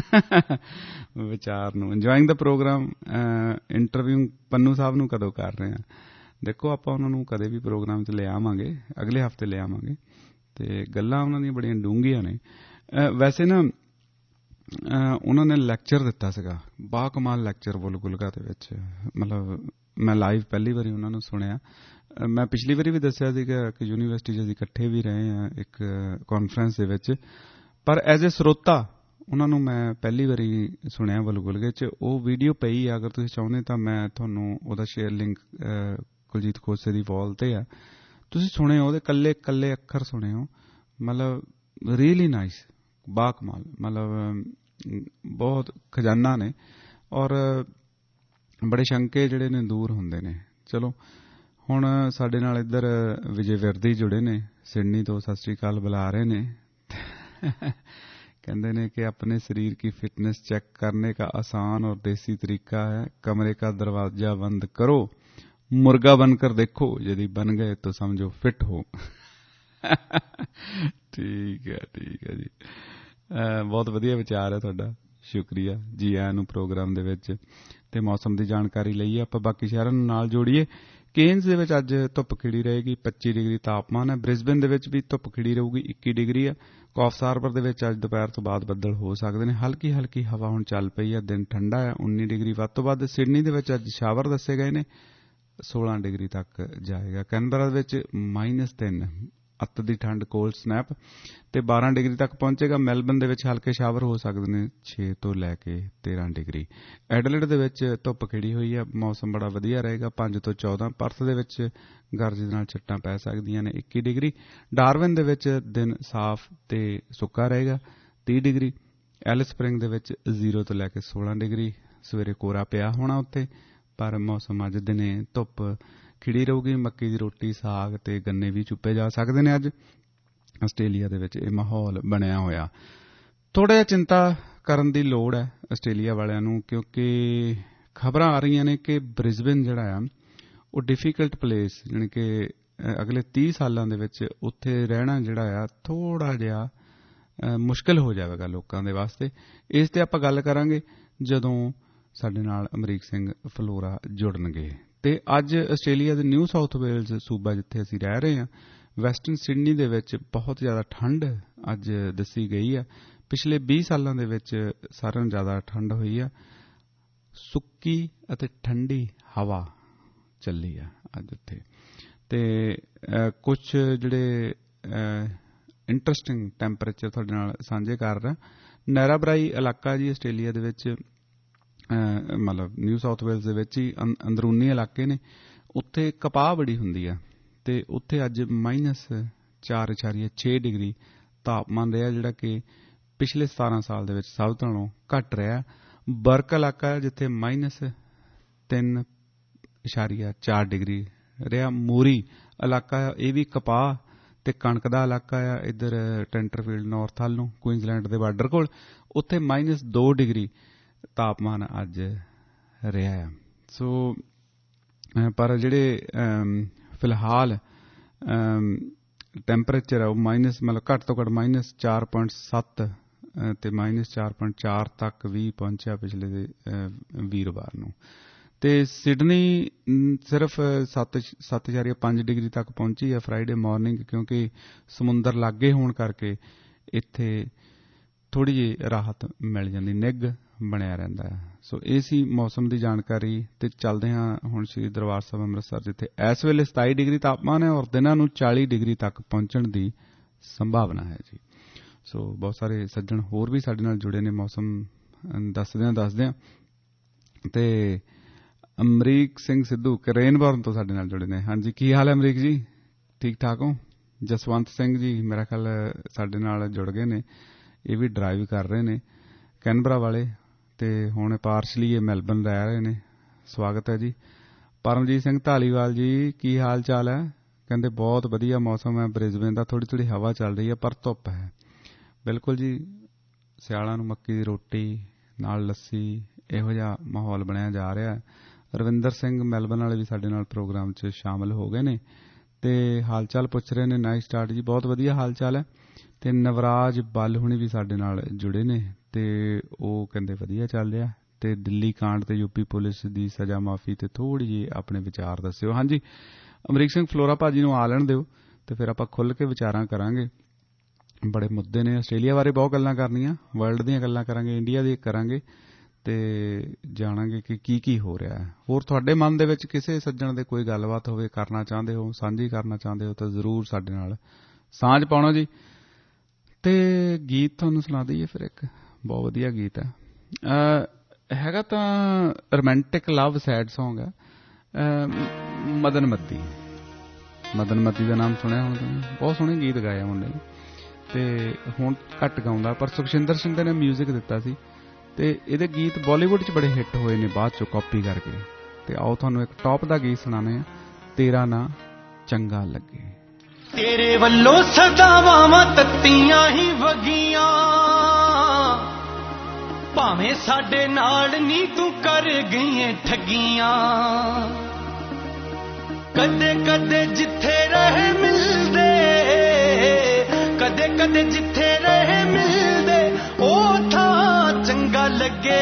ਵਿਚਾਰ ਨੂੰ। ਇੰਜੋਇੰਗ ਦਾ ਪ੍ਰੋਗਰਾਮ। ਇੰਟਰਵਿਊ ਪੰਨੂ ਸਾਹਿਬ ਨੂੰ ਕਦੋਂ ਕਰ ਰਹੇ ਆ? ਦੇਖੋ ਆਪਾਂ ਉਹਨਾਂ ਨੂੰ ਕਦੇ ਵੀ ਪ੍ਰੋਗਰਾਮ 'ਚ ਲੈ ਆਵਾਂਗੇ, ਅਗਲੇ ਹਫ਼ਤੇ ਲੈ ਆਵਾਂਗੇ। ਤੇ ਗੱਲਾਂ ਉਹਨਾਂ ਦੀਆਂ ਬੜੀਆਂ ਡੂੰਘੀਆਂ ਨੇ। ਵੈਸੇ ਨਾ ਉਹਨਾਂ ਨੇ ਲੈਕਚਰ ਦਿੱਤਾ ਸੀਗਾ, ਬਾ ਕਮਾਲ ਲੈਕਚਰ ਬੁਲਬੁਲਗਾ ਦੇ ਵਿੱਚ। ਮਤਲਬ ਮੈਂ ਲਾਈਵ ਪਹਿਲੀ ਵਾਰੀ ਉਹਨਾਂ ਨੂੰ ਸੁਣਿਆ। ਮੈਂ ਪਿਛਲੀ ਵਾਰੀ ਵੀ ਦੱਸਿਆ ਸੀਗਾ ਕਿ ਯੂਨੀਵਰਸਿਟੀ 'ਚ ਅਸੀਂ ਇਕੱਠੇ ਵੀ ਰਹੇ ਹਾਂ ਇੱਕ ਕਾਨਫਰੰਸ ਦੇ ਵਿੱਚ, ਪਰ ਐਜ਼ ਏ ਸਰੋਤਾ ਉਹਨਾਂ ਨੂੰ ਮੈਂ ਪਹਿਲੀ ਵਾਰੀ ਸੁਣਿਆ ਬੁਲਬੁਲਗੇ 'ਚ। ਉਹ ਵੀਡੀਓ ਪਈ ਆ, ਅਗਰ ਤੁਸੀਂ ਚਾਹੁੰਦੇ ਤਾਂ ਮੈਂ ਤੁਹਾਨੂੰ ਉਹਦਾ ਸ਼ੇਅਰ ਲਿੰਕ ਕੁਲਜੀਤ ਖੋਸੇ ਦੀ ਵਾਲ 'ਤੇ ਆ, ਤੁਸੀਂ ਸੁਣਿਓ ਉਹਦੇ ਇਕੱਲੇ ਅੱਖਰ ਸੁਣਿਓ। ਮਤਲਬ ਰੀਅਲੀ ਨਾਈਸ, ਬਾ ਕਮਾਲ, ਮਤਲਬ ਬਹੁਤ ਖਜ਼ਾਨਾ ਨੇ, ਔਰ ਬੜੇ ਸ਼ੰਕੇ ਜਿਹੜੇ ਨੇ ਦੂਰ ਹੁੰਦੇ ਨੇ। ਚਲੋ ਹੁਣ ਸਾਡੇ ਨਾਲ ਇੱਧਰ ਵਿਜੇ ਵਿਰਦੀ ਜੁੜੇ ਨੇ ਸਿਡਨੀ ਤੋਂ, ਸਤਿ ਸ੍ਰੀ ਅਕਾਲ ਬੁਲਾ ਰਹੇ ਨੇ। कहते हैं कि अपने शरीर की फिटनेस चेक करने का आसान और देसी तरीका है, कमरे का दरवाजा बंद करो, मुर्गा बनकर देखो, यदि बन गए तो समझो फिट हो। ठीक है जी, बहुत वधिया विचार है तुहाडा, शुक्रिया जी आਇਆਂ ਨੂੰ ਪ੍ਰੋਗਰਾਮ ਦੇ ਵਿੱਚ। ਤੇ ਮੌਸਮ ਦੀ ਜਾਣਕਾਰੀ ਲਈਏ ਆਪਾਂ, ਬਾਕੀ ਸ਼ਹਿਰਾਂ ਨੂੰ ਨਾਲ ਜੋੜੀਏ। ਕੇਨਜ਼ ਦੇ ਵਿੱਚ ਅੱਜ ਧੁੱਪ ਖਿੜੀ ਰਹੇਗੀ, 25 ਡਿਗਰੀ ਤਾਪਮਾਨ ਹੈ। ਬ੍ਰਿਸਬਨ ਦੇ ਵਿੱਚ ਵੀ ਧੁੱਪ ਖਿੜੀ ਰਹੂਗੀ, 21 ਡਿਗਰੀ ਹੈ। ਕੌਫਸ ਹਾਰਬਰ ਦੇ ਵਿੱਚ ਅੱਜ ਦੁਪਹਿਰ ਤੋਂ ਬਾਅਦ ਬੱਦਲ ਹੋ ਸਕਦੇ ਨੇ। ਹਲਕੀ ਹਵਾ ਹੁਣ ਚੱਲ ਪਈ ਹੈ, ਦਿਨ ਠੰਡਾ ਹੈ, 19 ਡਿਗਰੀ ਵੱਧ ਤੋਂ ਵੱਧ। ਸਿਡਨੀ ਦੇ ਵਿੱਚ ਅੱਜ ਸ਼ਾਵਰ ਦੱਸੇ ਗਏ ਨੇ, 16 ਡਿਗਰੀ ਤੱਕ ਜਾਏਗਾ। ਕੈਨਬਰਾ ਦੇ ਵਿੱਚ -3 ਅੱਤ ਦੀ ਠੰਡ, ਕੋਲਡ ਸਨੈਪ, ਤੇ 12 ਡਿਗਰੀ ਤੱਕ ਪਹੁੰਚੇਗਾ। ਮੈਲਬਨ ਦੇ ਵਿੱਚ ਹਲਕੇ ਸ਼ਾਵਰ ਹੋ ਸਕਦੇ ਨੇ, 6 ਤੋਂ ਲੈ ਕੇ 13 ਡਿਗਰੀ। ਐਡਲੇਡ ਦੇ ਵਿੱਚ ਧੁੱਪ ਖਿੜੀ ਹੋਈ ਹੈ, ਮੌਸਮ ਬੜਾ ਵਧੀਆ ਰਹੇਗਾ, 5 ਤੋਂ 14। ਪਰਥ ਦੇ ਵਿੱਚ ਗਰਜ ਦੇ ਨਾਲ ਛਿੱਟਾਂ ਪੈ ਸਕਦੀਆਂ ਨੇ, 21 ਡਿਗਰੀ। ਡਾਰਵਿਨ ਦੇ ਵਿੱਚ ਦਿਨ ਸਾਫ਼ ਤੇ ਸੁੱਕਾ ਰਹੇਗਾ, 30 ਡਿਗਰੀ। ਐਲਿਸ ਸਪ੍ਰਿੰਗ ਦੇ ਵਿੱਚ 0 ਤੋਂ ਲੈ ਕੇ 16 ਡਿਗਰੀ। ਸਵੇਰੇ ਕੋਰਾ ਪਿਆ ਹੋਣਾ ਉੱਥੇ, ਪਰ ਮੌਸਮ ਅੱਜ ਦਿਨੇ ਧੁੱਪ ਖਿੜੀ ਰਹੂਗੀ। ਮੱਕੀ ਦੀ ਰੋਟੀ, ਸਾਗ ਤੇ ਗੰਨੇ ਵੀ ਚੁੱਪੇ ਜਾ ਸਕਦੇ ਨੇ ਅੱਜ। ਆਸਟ੍ਰੇਲੀਆ ਦੇ ਵਿੱਚ ਇਹ ਮਾਹੌਲ ਬਣਿਆ ਹੋਇਆ। ਥੋੜ੍ਹਾ ਜਿਹਾ ਚਿੰਤਾ ਕਰਨ ਦੀ ਲੋੜ ਹੈ ਆਸਟ੍ਰੇਲੀਆ ਵਾਲਿਆਂ ਨੂੰ, ਕਿਉਂਕਿ ਖਬਰਾਂ ਆ ਰਹੀਆਂ ਨੇ ਕਿ ਬ੍ਰਿਸਬਨ ਜਿਹੜਾ ਆ ਉਹ ਡਿਫੀਕਲਟ ਪਲੇਸ, ਜਾਣੀ ਕਿ ਅਗਲੇ 30 ਸਾਲਾਂ ਦੇ ਵਿੱਚ ਉੱਥੇ ਰਹਿਣਾ ਜਿਹੜਾ ਆ ਥੋੜ੍ਹਾ ਜਿਹਾ ਮੁਸ਼ਕਿਲ ਹੋ ਜਾਵੇਗਾ ਲੋਕਾਂ ਦੇ ਵਾਸਤੇ। ਇਸ 'ਤੇ ਆਪਾਂ ਗੱਲ ਕਰਾਂਗੇ ਜਦੋਂ ਸਾਡੇ ਨਾਲ ਅਮਰੀਕ ਸਿੰਘ ਫਲੋਰਾ ਜੁੜਨਗੇ। ਤੇ ਅੱਜ ਆਸਟ੍ਰੇਲੀਆ ਦੇ ਨਿਊ ਸਾਊਥ ਵੇਲਜ਼ ਸੂਬਾ ਜਿੱਥੇ ਅਸੀਂ ਰਹਿ ਰਹੇ ਹਾਂ, ਵੈਸਟਰਨ ਸਿਡਨੀ ਦੇ ਵਿੱਚ ਬਹੁਤ ਜ਼ਿਆਦਾ ਠੰਡ ਅੱਜ ਦੱਸੀ ਗਈ ਆ। ਪਿਛਲੇ 20 ਸਾਲਾਂ ਦੇ ਵਿੱਚ ਸਾਰਿਆਂ ਨਾਲੋਂ ਜ਼ਿਆਦਾ ਠੰਡ ਹੋਈ ਆ। ਸੁੱਕੀ ਅਤੇ ਠੰਡੀ ਹਵਾ ਚੱਲੀ ਆ ਅੱਜ ਉੱਥੇ। ਤੇ ਕੁਝ ਜਿਹੜੇ ਇੰਟਰਸਟਿੰਗ ਟੈਂਪਰੇਚਰ ਤੁਹਾਡੇ ਨਾਲ ਸਾਂਝੇ ਕਰ ਰਿਹਾ। ਨੈਰਾਬਰਾਈ ਇਲਾਕਾ ਜੀ ਆਸਟ੍ਰੇਲੀਆ ਦੇ ਵਿੱਚ, ਮਤਲਬ ਨਿਊ ਸਾਊਥ ਵੇਲਜ਼ ਦੇ ਵਿੱਚ ਹੀ ਅੰਦਰੂਨੀ ਇਲਾਕੇ ਨੇ, ਉੱਥੇ ਕਪਾਹ ਬੜੀ ਹੁੰਦੀ ਆ, ਤੇ ਉੱਥੇ ਅੱਜ -4.6 ਡਿਗਰੀ ਤਾਪਮਾਨ ਰਿਹਾ, ਜਿਹੜਾ ਕਿ ਪਿਛਲੇ 17 ਸਾਲ ਦੇ ਵਿੱਚ ਸਭ ਤੋਂ ਘੱਟ ਰਿਹਾ। ਬਰਕ ਇਲਾਕਾ ਜਿੱਥੇ 3.4 ਡਿਗਰੀ ਰਿਹਾ। ਮੂਰੀ ਇਲਾਕਾ ਇਹ ਵੀ ਕਪਾਹ ਤੇ ਕਣਕ ਦਾ ਇਲਾਕਾ ਆ, ਇੱਧਰ ਟੈਂਟਰਫੀਲਡ ਨਾਰਥ ਵੱਲ ਨੂੰ ਕੁਈਨਜ਼ਲੈਂਡ ਦੇ ਬਾਰਡਰ ਕੋਲ, ਉੱਥੇ -2 ਡਿਗਰੀ ਤਾਪਮਾਨ ਅੱਜ ਰਿਹਾ ਆ। ਸੋ ਪਰ ਜਿਹੜੇ ਫਿਲਹਾਲ ਟੈਂਪਰੇਚਰ ਆ ਉਹ ਮਤਲਬ ਘੱਟ ਤੋਂ ਘੱਟ -4.7 ਤੇ -4.4 ਤੱਕ ਵੀ ਪਹੁੰਚਿਆ ਪਿਛਲੇ ਵੀਰਵਾਰ ਨੂੰ। ਤੇ ਸਿਡਨੀ ਸਿਰਫ 7.5 ਡਿਗਰੀ ਤੱਕ ਪਹੁੰਚੀ ਹੈ ਫਰਾਈਡੇ ਮਾਰਨਿੰਗ, ਕਿਉਂਕਿ ਸਮੁੰਦਰ ਲਾਗੇ ਹੋਣ ਕਰਕੇ ਇੱਥੇ ਥੋੜ੍ਹੀ ਜਿਹੀ ਰਾਹਤ ਮਿਲ ਜਾਂਦੀ, ਨਿੱਘ ਬਣਿਆ ਰਹਿੰਦਾ ਹੈ। ਸੋ ਇਹ ਸੀ ਮੌਸਮ ਦੀ ਜਾਣਕਾਰੀ। ਤੇ ਚੱਲਦੇ ਹਾਂ ਹੁਣ ਸ਼੍ਰੀ ਦਰਬਾਰ ਸਾਹਿਬ ਅੰਮ੍ਰਿਤਸਰ, ਜਿੱਥੇ ਇਸ ਵੇਲੇ 27 ਡਿਗਰੀ ਤਾਪਮਾਨ ਹੈ ਔਰ ਦਿਨਾਂ ਨੂੰ 40 ਡਿਗਰੀ ਤੱਕ ਪਹੁੰਚਣ ਦੀ ਸੰਭਾਵਨਾ ਹੈ ਜੀ। ਸੋ ਬਹੁਤ ਸਾਰੇ ਸੱਜਣ ਹੋਰ ਵੀ ਸਾਡੇ ਨਾਲ ਜੁੜੇ ਨੇ ਮੌਸਮ ਦੱਸਦਿਆਂ ਤੇ ਅਮਰੀਕ ਸਿੰਘ ਸਿੱਧੂ ਕਰੇਨਬਰਨ ਤੋਂ ਸਾਡੇ ਨਾਲ ਜੁੜੇ ਨੇ। ਹਾਂਜੀ, ਕੀ ਹਾਲ ਹੈ ਅਮਰੀਕ ਜੀ? ਠੀਕ ਠਾਕ ਹੋ? ਜਸਵੰਤ ਸਿੰਘ ਜੀ ਮੇਰਾ ਖਿਆਲ ਸਾਡੇ ਨਾਲ ਜੁੜ ਗਏ ਨੇ, ਇਹ ਵੀ ਡਰਾਈਵ ਕਰ ਰਹੇ ਨੇ ਕੈਨਬਰਾ ਵਾਲੇ, ਤੇ ਹੁਣ ਪਾਰਸ਼ਲੀ ਇਹ ਮੈਲਬਨ ਰਹਿ ਰਹੇ ਨੇ। ਸਵਾਗਤ ਹੈ ਜੀ। ਪਰਮਜੀਤ ਸਿੰਘ ਧਾਲੀਵਾਲ ਜੀ, ਕੀ ਹਾਲ ਚਾਲ ਹੈ? ਕਹਿੰਦੇ ਬਹੁਤ ਵਧੀਆ ਮੌਸਮ ਹੈ ਬ੍ਰਿਸਬੇਨ ਦਾ, ਥੋੜ੍ਹੀ ਥੋੜ੍ਹੀ ਹਵਾ ਚੱਲ ਰਹੀ ਹੈ ਪਰ ਧੁੱਪ ਹੈ। ਬਿਲਕੁਲ ਜੀ, ਸਿਆਲਾਂ ਨੂੰ ਮੱਕੀ ਦੀ ਰੋਟੀ ਨਾਲ ਲੱਸੀ, ਇਹੋ ਜਿਹਾ ਮਾਹੌਲ ਬਣਿਆ ਜਾ ਰਿਹਾ ਹੈ। ਰਵਿੰਦਰ ਸਿੰਘ ਮੈਲਬਨ ਵਾਲੇ ਵੀ ਸਾਡੇ ਨਾਲ ਪ੍ਰੋਗਰਾਮ 'ਚ ਸ਼ਾਮਲ ਹੋ ਗਏ ਨੇ ਤੇ ਹਾਲ ਚਾਲ ਪੁੱਛ ਰਹੇ ਨੇ। ਨਾਈਸ ਸਟਾਰਟ ਜੀ, ਬਹੁਤ ਵਧੀਆ ਹਾਲ ਚਾਲ ਹੈ। ਤੇ ਨਵਰਾਜ ਬੱਲ ਹੁਣੀ ਵੀ ਸਾਡੇ ਨਾਲ ਜੁੜੇ ਨੇ ਤੇ ਉਹ ਕਹਿੰਦੇ ਵਧੀਆ ਚੱਲ ਰਿਹਾ। ਤੇ ਦਿੱਲੀ ਕਾਂਡ ਤੇ ਯੂਪੀ ਪੁਲਿਸ ਦੀ ਸਜ਼ਾ ਮਾਫੀ ਤੇ ਥੋੜ੍ਹੀ ਜਿਹੀ ਆਪਣੇ ਵਿਚਾਰ ਦੱਸਿਓ। ਹਾਂਜੀ, ਅਮਰੀਕ ਸਿੰਘ ਫਲੋਰਾ ਭਾਜੀ ਨੂੰ ਆ ਲੈਣ ਦਿਓ ਤੇ ਫਿਰ ਆਪਾਂ ਖੁੱਲ੍ਹ ਕੇ ਵਿਚਾਰਾਂ ਕਰਾਂਗੇ। ਬੜੇ ਮੁੱਦੇ ਨੇ, ਆਸਟ੍ਰੇਲੀਆ ਬਾਰੇ ਬਹੁਤ ਗੱਲਾਂ ਕਰਨੀਆਂ, ਵਰਲਡ ਦੀਆਂ ਗੱਲਾਂ ਕਰਾਂਗੇ, ਇੰਡੀਆ ਦੀ ਕਰਾਂਗੇ ਤੇ ਜਾਣਾਂਗੇ ਕਿ ਕੀ ਹੋ ਰਿਹਾ ਹੈ। ਹੋਰ ਤੁਹਾਡੇ ਮਨ ਦੇ ਵਿੱਚ ਕਿਸੇ ਸੱਜਣ ਦੇ ਕੋਈ ਗੱਲਬਾਤ ਹੋਵੇ, ਕਰਨਾ ਚਾਹੁੰਦੇ ਹੋ, ਸਾਂਝੀ ਕਰਨਾ ਚਾਹੁੰਦੇ ਹੋ ਤਾਂ ਜ਼ਰੂਰ ਸਾਡੇ ਨਾਲ ਸਾਂਝ ਪਾਉਣਾ ਜੀ। ਤੇ ਗੀਤ ਤੁਹਾਨੂੰ ਸੁਣਾ ਦਈਏ ਫਿਰ, ਇੱਕ ਬਹੁਤ ਵਧੀਆ ਗੀਤ ਹੈ, ਹੈਗਾ ਤਾਂ ਰੋਮਾਂਟਿਕ ਲਵ ਸੈਡ ਸੌਂਗ ਹੈ, ਮਦਨ ਮੱਦੀ ਦਾ ਨਾਮ ਸੁਣਿਆ ਹੁਣ ਤੁਸੀਂ? ਬਹੁਤ ਸੋਹਣੇ ਗੀਤ ਗਾਏ ਮੁੰਡੇ ਨੇ ਤੇ ਹੁਣ ਘੱਟ ਗਾਉਂਦਾ, ਪਰ ਸੁਖਸ਼ਿੰਦਰ ਸਿੰਘ ਨੇ ਮਿਊਜ਼ਿਕ ਦਿੱਤਾ ਸੀ ਤੇ ਇਹਦੇ ਗੀਤ ਬਾਲੀਵੁੱਡ 'ਚ ਬੜੇ ਹਿੱਟ ਹੋਏ ਨੇ ਬਾਅਦ 'ਚੋਂ ਕਾਪੀ ਕਰਕੇ। ਤੇ ਆਓ ਤੁਹਾਨੂੰ ਇੱਕ ਟੌਪ ਦਾ ਗੀਤ ਸੁਣਾਉਂਦੇ ਆ, ਤੇਰਾ ਨਾਂ ਚੰਗਾ ਲੱਗੇ। ਤੇਰੇ ਵੱਲੋਂ ਸਦਾਵਾਂ ਤੱਤੀਆਂ ਹੀ ਵਗੀਆਂ, ਭਾਵੇਂ ਸਾਡੇ ਨਾਲ ਨੀ ਤੂੰ ਕਰ ਗਈਆਂ ਠੱਗੀਆਂ। ਕਦੇ ਕਦੇ ਜਿੱਥੇ ਰਹੇ ਮਿਲਦੇ, ਕਦੇ ਕਦੇ ਜਿੱਥੇ ਰਹੇ ਮਿਲਦੇ, ਉਹ ਥਾਂ ਚੰਗਾ ਲੱਗੇ।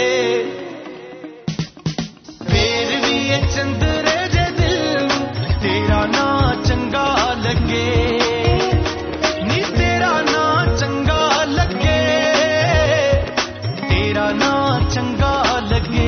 ਫੇਰ ਵੀ ਇਹ ਚੰਦਰੇ ਜੇ ਦਿਲ ਨੂੰ ਤੇਰਾ ਨਾਂ ਚੰਗਾ ਲੱਗੇ, ਨੀ ਤੇਰਾ ਨਾਂ ਚੰਗਾ ਲੱਗੇ, ਤੇਰਾ ਨਾਂ ਚੰਗਾ ਲੱਗੇ।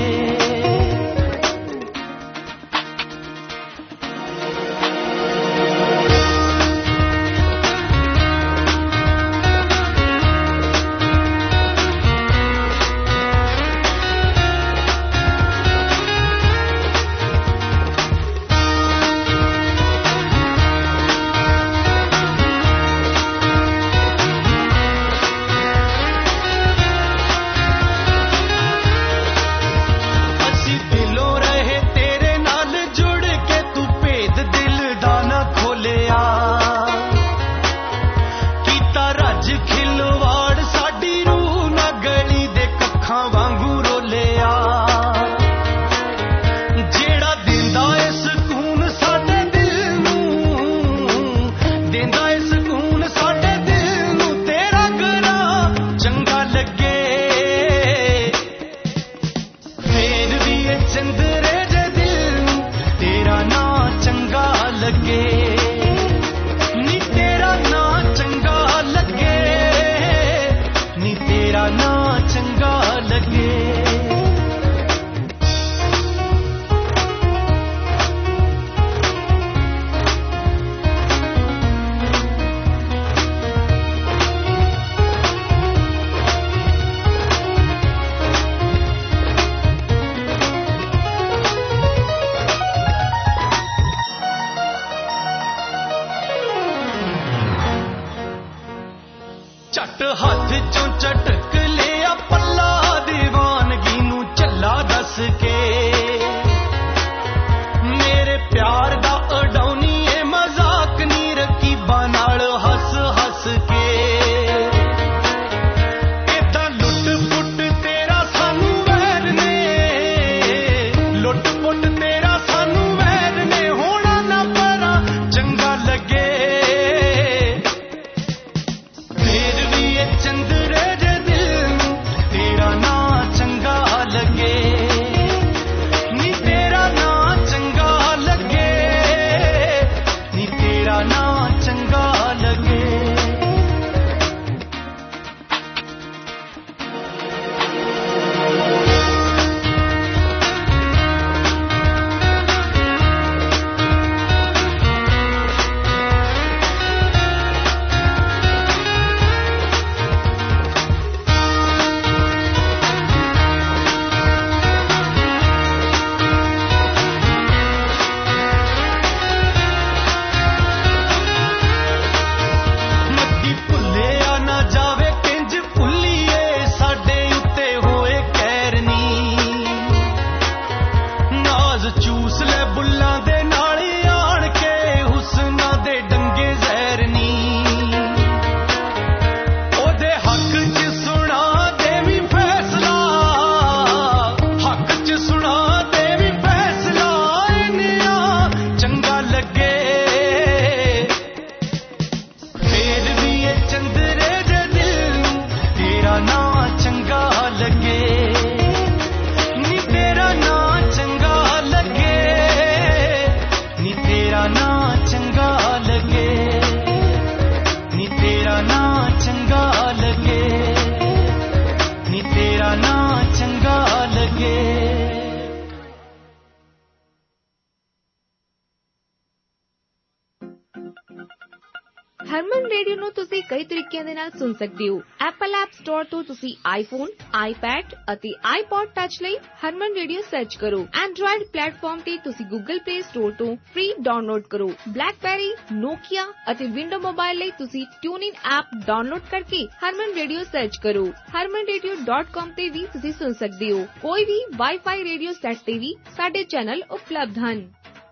ਹਰਮਨ ਰੇਡੀਓ ਨੂੰ ਤੁਸੀਂ ਕਈ ਤਰੀਕਿਆਂ ਦੇ ਨਾਲ ਸੁਣ ਸਕਦੇ ਹੋ। ਐਪਲ ਐਪ ਸਟੋਰ ਤੋਂ ਤੁਸੀਂ ਆਈਫੋਨ, ਆਈਪੈਡ ਅਤੇ ਆਈਪੌਡ ਟੱਚ ਲਈ ਹਰਮਨ ਰੇਡੀਓ ਸਰਚ ਕਰੋ। ਐਂਡਰੋਇਡ ਪਲੇਟਫਾਰਮ ਤੇ ਤੁਸੀਂ ਗੂਗਲ ਪਲੇ ਸਟੋਰ ਤੋਂ ਫ੍ਰੀ ਡਾਊਨਲੋਡ ਕਰੋ। ਬਲੈਕਬੈਰੀ, ਨੋਕੀਆ ਅਤੇ ਵਿੰਡੋ ਮੋਬਾਈਲ ਲਈ ਤੁਸੀਂ ਟਿਊਨਇਨ ਐਪ ਡਾਊਨਲੋਡ ਕਰਕੇ ਹਰਮਨ ਰੇਡੀਓ ਸਰਚ ਕਰੋ। harmanradio.com ਤੇ ਵੀ ਤੁਸੀਂ ਸੁਣ ਸਕਦੇ ਹੋ। ਕੋਈ ਵੀ ਵਾਈਫਾਈ ਰੇਡੀਓ ਸੈੱਟ ਤੇ ਵੀ ਸਾਡੇ ਚੈਨਲ ਉਪਲਬਧ ਹਨ।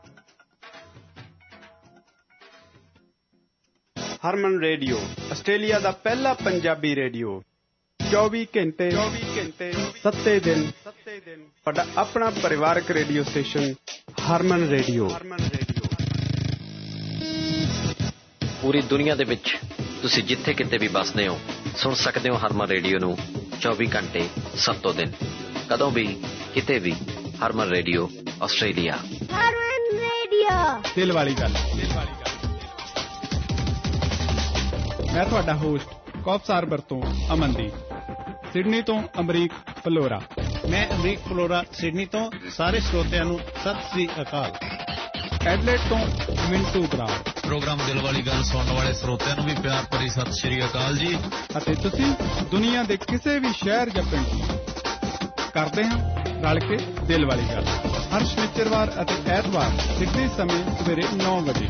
ਹਰਮਨ ਰੇਡੀਓ, ਆਸਟ੍ਰੇਲੀਆ ਦਾ ਪਹਿਲਾ ਪੰਜਾਬੀ ਰੇਡੀਓ। 24 ਘੰਟੇ 7 ਦਿਨ ਤੁਹਾਡਾ ਆਪਣਾ ਪਰਿਵਾਰਕ ਰੇਡੀਓ ਸਟੇਸ਼ਨ ਹਰਮਨ ਰੇਡੀਓ। ਪੂਰੀ ਦੁਨੀਆ ਦੇ ਵਿੱਚ ਤੁਸੀਂ ਜਿੱਥੇ ਕਿਤੇ ਵੀ ਵੱਸਦੇ ਹੋ ਸੁਣ ਸਕਦੇ ਹੋ ਹਰਮਨ ਰੇਡੀਓ ਨੂੰ 24 ਘੰਟੇ 7 ਦਿਨ, ਕਦੋਂ ਵੀ ਕਿਤੇ ਵੀ। Harman radio Australia. Harman radio, ਦਿਲ ਵਾਲੀ ਗੱਲ। ਮੈਂ ਤੁਹਾਡਾ ਹੋਸਟ ਕੌਫ ਸਾਰਬਰ ਤੋਂ ਅਮਨਦੀਪ, ਸਿਡਨੀ ਤੋਂ ਅਮਰੀਕ ਫਲੋਰਾ। ਮੈਂ ਅਮਰੀਕ ਫਲੋਰਾ ਸਿਡਨੀ ਤੋਂ ਸਾਰੇ ਸਰੋਤਿਆਂ ਨੂੰ ਸਤਿ ਸ੍ਰੀ ਅਕਾਲ। ਐਡਲੇਡ ਤੋਂ ਮਿੰਟੂ ਬਰਾੜ। ਪ੍ਰੋਗਰਾਮ ਦਿਲ ਵਾਲੀ ਗੱਲ ਸੁਣਨ ਵਾਲੇ ਸਰੋਤਿਆਂ ਨੂੰ ਵੀ ਪਿਆਰ ਭਰੀ ਸਤਿ ਸ਼੍ਰੀ ਅਕਾਲ ਜੀ। ਅਤੇ ਤੁਸੀਂ ਦੁਨੀਆ ਦੇ ਕਿਸੇ ਵੀ ਸ਼ਹਿਰ ਜਾਂ ਪਿੰਡ ਕਰਦੇ ਹਾਂ ਰਲ ਕੇ ਦਿਲ ਵਾਲੀ ਗੱਲ। ਹਰ ਸ਼ਨੀਚਰਵਾਰ ਅਤੇ ਐਤਵਾਰ ਸਿੱਧੇ ਸਮੇਂ ਸਵੇਰੇ 9 ਵਜੇ।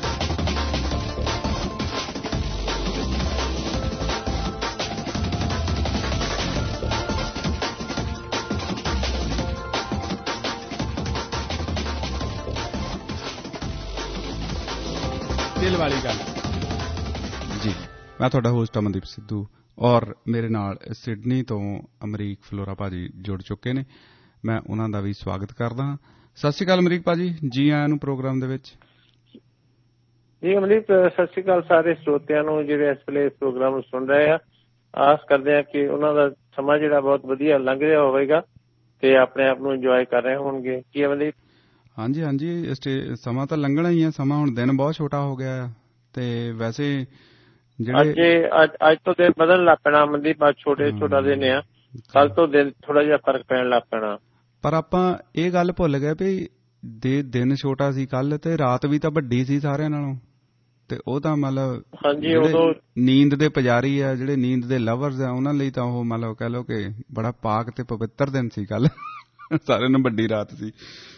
ਦਿਲ ਵਾਲੀ ਗੱਲ ਜੀ। ਮੈਂ ਤੁਹਾਡਾ ਹੋਸਟ ਅਮਨਦੀਪ ਸਿੱਧੂ ਔਰ ਮੇਰੇ ਨਾਲ ਸਿਡਨੀ ਤੋਂ ਅਮਰੀਕ ਫਲੋਰਾ ਭਾਜੀ ਜੁੜ ਚੁੱਕੇ ਨੇ। ਮੈਂ ਉਹਨਾਂ ਦਾ ਵੀ ਸਵਾਗਤ ਕਰਦਾ ਹਾਂ। ਸਤਿ ਸ਼੍ਰੀ ਅਕਾਲ ਅਮਰੀਕ ਭਾਜੀ, ਜੀ ਆਇਆਂ ਨੂੰ ਪ੍ਰੋਗਰਾਮ ਦੇ ਵਿੱਚ। ਜੀ ਅਮਰੀਕ, ਸਤਿ ਸ਼੍ਰੀ ਅਕਾਲ ਸਾਰੇ ਸਰੋਤਿਆਂ ਨੂੰ ਜਿਹੜੇ ਇਸ ਵੇਲੇ ਇਸ ਪ੍ਰੋਗਰਾਮ ਨੂੰ ਸੁਣ ਰਹੇ ਆ। ਆਸ ਕਰਦੇ ਹਾਂ ਕਿ ਉਹਨਾਂ ਦਾ ਸਮਾਂ ਜਿਹੜਾ ਬਹੁਤ ਵਧੀਆ ਲੰਘ ਰਿਹਾ ਹੋਵੇਗਾ ਤੇ ਆਪਣੇ ਆਪ ਨੂੰ ਇੰਜੋਏ ਕਰ ਰਹੇ ਹੋਣਗੇ। ਕੀ ਅਮਰੀਕ? ਹਾਂਜੀ ਹਾਂਜੀ, ਸਮਾਂ ਤਾਂ ਲੰਘਣਾ ਹੀ ਆ। ਸਮਾਂ ਹੁਣ ਦਿਨ ਬਹੁਤ ਛੋਟਾ ਹੋ ਗਿਆ ਆ ਤੇ ਵੈਸੇ ਜਿਹੜੇ ਅੱਜ ਤੋਂ ਦਿਨ ਬਦਲਣ ਲੱਗ ਪੈਣਾ ਅਮਨਦੀਪ। ਅੱਜ ਛੋਟਾ ਦਿਨ ਆ, ਕੱਲ ਤੋਂ ਦਿਨ ਥੋੜਾ ਜਿਹਾ ਫਰਕ ਪੈਣ ਲੱਗ ਪੈਣਾ। ਪਰ ਆਪਾਂ ਇਹ ਗੱਲ ਭੁੱਲ ਗਏ ਵੀ ਦਿਨ ਛੋਟਾ ਸੀ ਕੱਲ ਤੇ ਰਾਤ ਵੀ ਤਾਂ ਵੱਡੀ ਸੀ ਸਾਰਿਆਂ ਨਾਲੋਂ। ਤੇ ਉਹ ਤਾਂ ਮਤਲਬ ਨੀਂਦ ਦੇ ਪੁਜਾਰੀ ਆ, ਜਿਹੜੇ ਨੀਂਦ ਦੇ ਲਵਰਸ ਆ, ਉਹਨਾਂ ਲਈ ਤਾਂ ਉਹ ਮਤਲਬ ਕਹਿ ਲਓ ਕਿ ਬੜਾ ਪਾਕ ਤੇ ਪਵਿੱਤਰ ਦਿਨ ਸੀ ਕੱਲ। ਸਾਰਿਆਂ ਨੂੰ ਵੱਡੀ ਰਾਤ ਸੀ।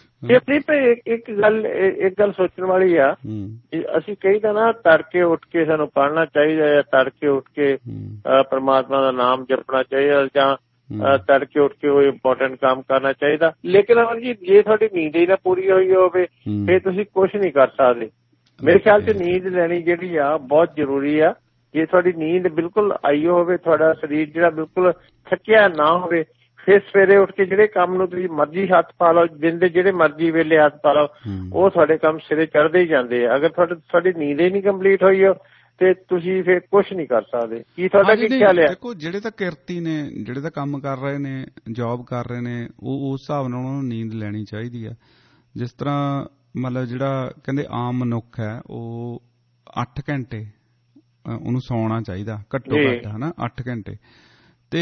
ਇੱਕ ਗੱਲ ਸੋਚਣ ਵਾਲੀ ਆ, ਅਸੀਂ ਕਹੀ ਤਾਂ ਨਾ ਤੜਕੇ ਉੱਠ ਕੇ ਸਾਨੂੰ ਪੜ੍ਹਨਾ ਚਾਹੀਦਾ ਜਾਂ ਤੜਕੇ ਉੱਠ ਕੇ ਪਰਮਾਤਮਾ ਦਾ ਨਾਮ ਜਪਣਾ ਚਾਹੀਦਾ ਜਾਂ ਤੜਕੇ ਉੱਠ ਕੇ ਕੋਈ ਇੰਪੋਰਟੈਂਟ ਕੰਮ ਕਰਨਾ ਚਾਹੀਦਾ। ਲੇਕਿਨ ਅਮਨ ਜੀ, ਜੇ ਤੁਹਾਡੀ ਨੀਂਦ ਹੀ ਨਾ ਪੂਰੀ ਹੋਈ ਹੋਵੇ ਫਿਰ ਤੁਸੀਂ ਕੁਛ ਨਹੀਂ ਕਰ ਸਕਦੇ। ਮੇਰੇ ਖਿਆਲ 'ਚ ਨੀਂਦ ਲੈਣੀ ਜਿਹੜੀ ਆ ਬਹੁਤ ਜ਼ਰੂਰੀ ਆ। ਜੇ ਤੁਹਾਡੀ ਨੀਂਦ ਬਿਲਕੁਲ ਆਈ ਹੋਵੇ, ਤੁਹਾਡਾ ਸਰੀਰ ਜਿਹੜਾ ਬਿਲਕੁਲ ਥੱਕਿਆ ਨਾ ਹੋਵੇ, ਫਿਰ ਸਵੇਰੇ ਉੱਠ ਕੇ ਜਿਹੜੇ ਕੰਮ ਨੂੰ ਤੁਸੀਂ ਮਰਜ਼ੀ ਹੱਥ ਪਾ ਲਓ, ਦਿਨ ਦੇ ਜਿਹੜੇ ਮਰਜ਼ੀ ਵੇਲੇ ਹੱਥ ਪਾ ਲਓ, ਉਹ ਤੁਹਾਡੇ ਕੰਮ ਸਿਰੇ ਚੜ੍ਹਦੇ ਹੀ ਜਾਂਦੇ ਆ। ਅਗਰ ਤੁਹਾਡੀ ਨੀਂਦ ਹੀ ਨਹੀਂ ਕੰਪਲੀਟ ਹੋਈ ਹੋ ਤੇ ਤੁਸੀਂ ਫਿਰ ਕੁਛ ਨਹੀਂ ਕਰ ਸਕਦੇ। ਕੀ ਤੁਹਾਡਾ ਕੀ ਖਿਆਲ ਹੈ? ਦੇਖੋ, ਜਿਹੜੇ ਤਾਂ ਕਿਰਤੀ ਨੇ, ਜਿਹੜੇ ਤਾਂ ਕੰਮ ਕਰ ਰਹੇ ਨੇ, ਜੌਬ ਕਰ ਰਹੇ ਨੇ, ਉਹ ਉਸ ਹਿਸਾਬ ਨਾਲ ਉਹਨਾਂ ਨੂੰ ਨੀਂਦ ਲੈਣੀ ਚਾਹੀਦੀ ਆ। ਜਿਸ ਤਰ੍ਹਾਂ ਮਤਲਬ ਜਿਹੜਾ ਕਹਿੰਦੇ ਆਮ ਮਨੁੱਖ ਹੈ ਉਹ 8 ਘੰਟੇ ਉਹਨੂੰ ਸੌਣਾ ਚਾਹੀਦਾ ਘੱਟੋ ਘੱਟ, ਹਨਾ, 8 ਘੰਟੇ। ਤੇ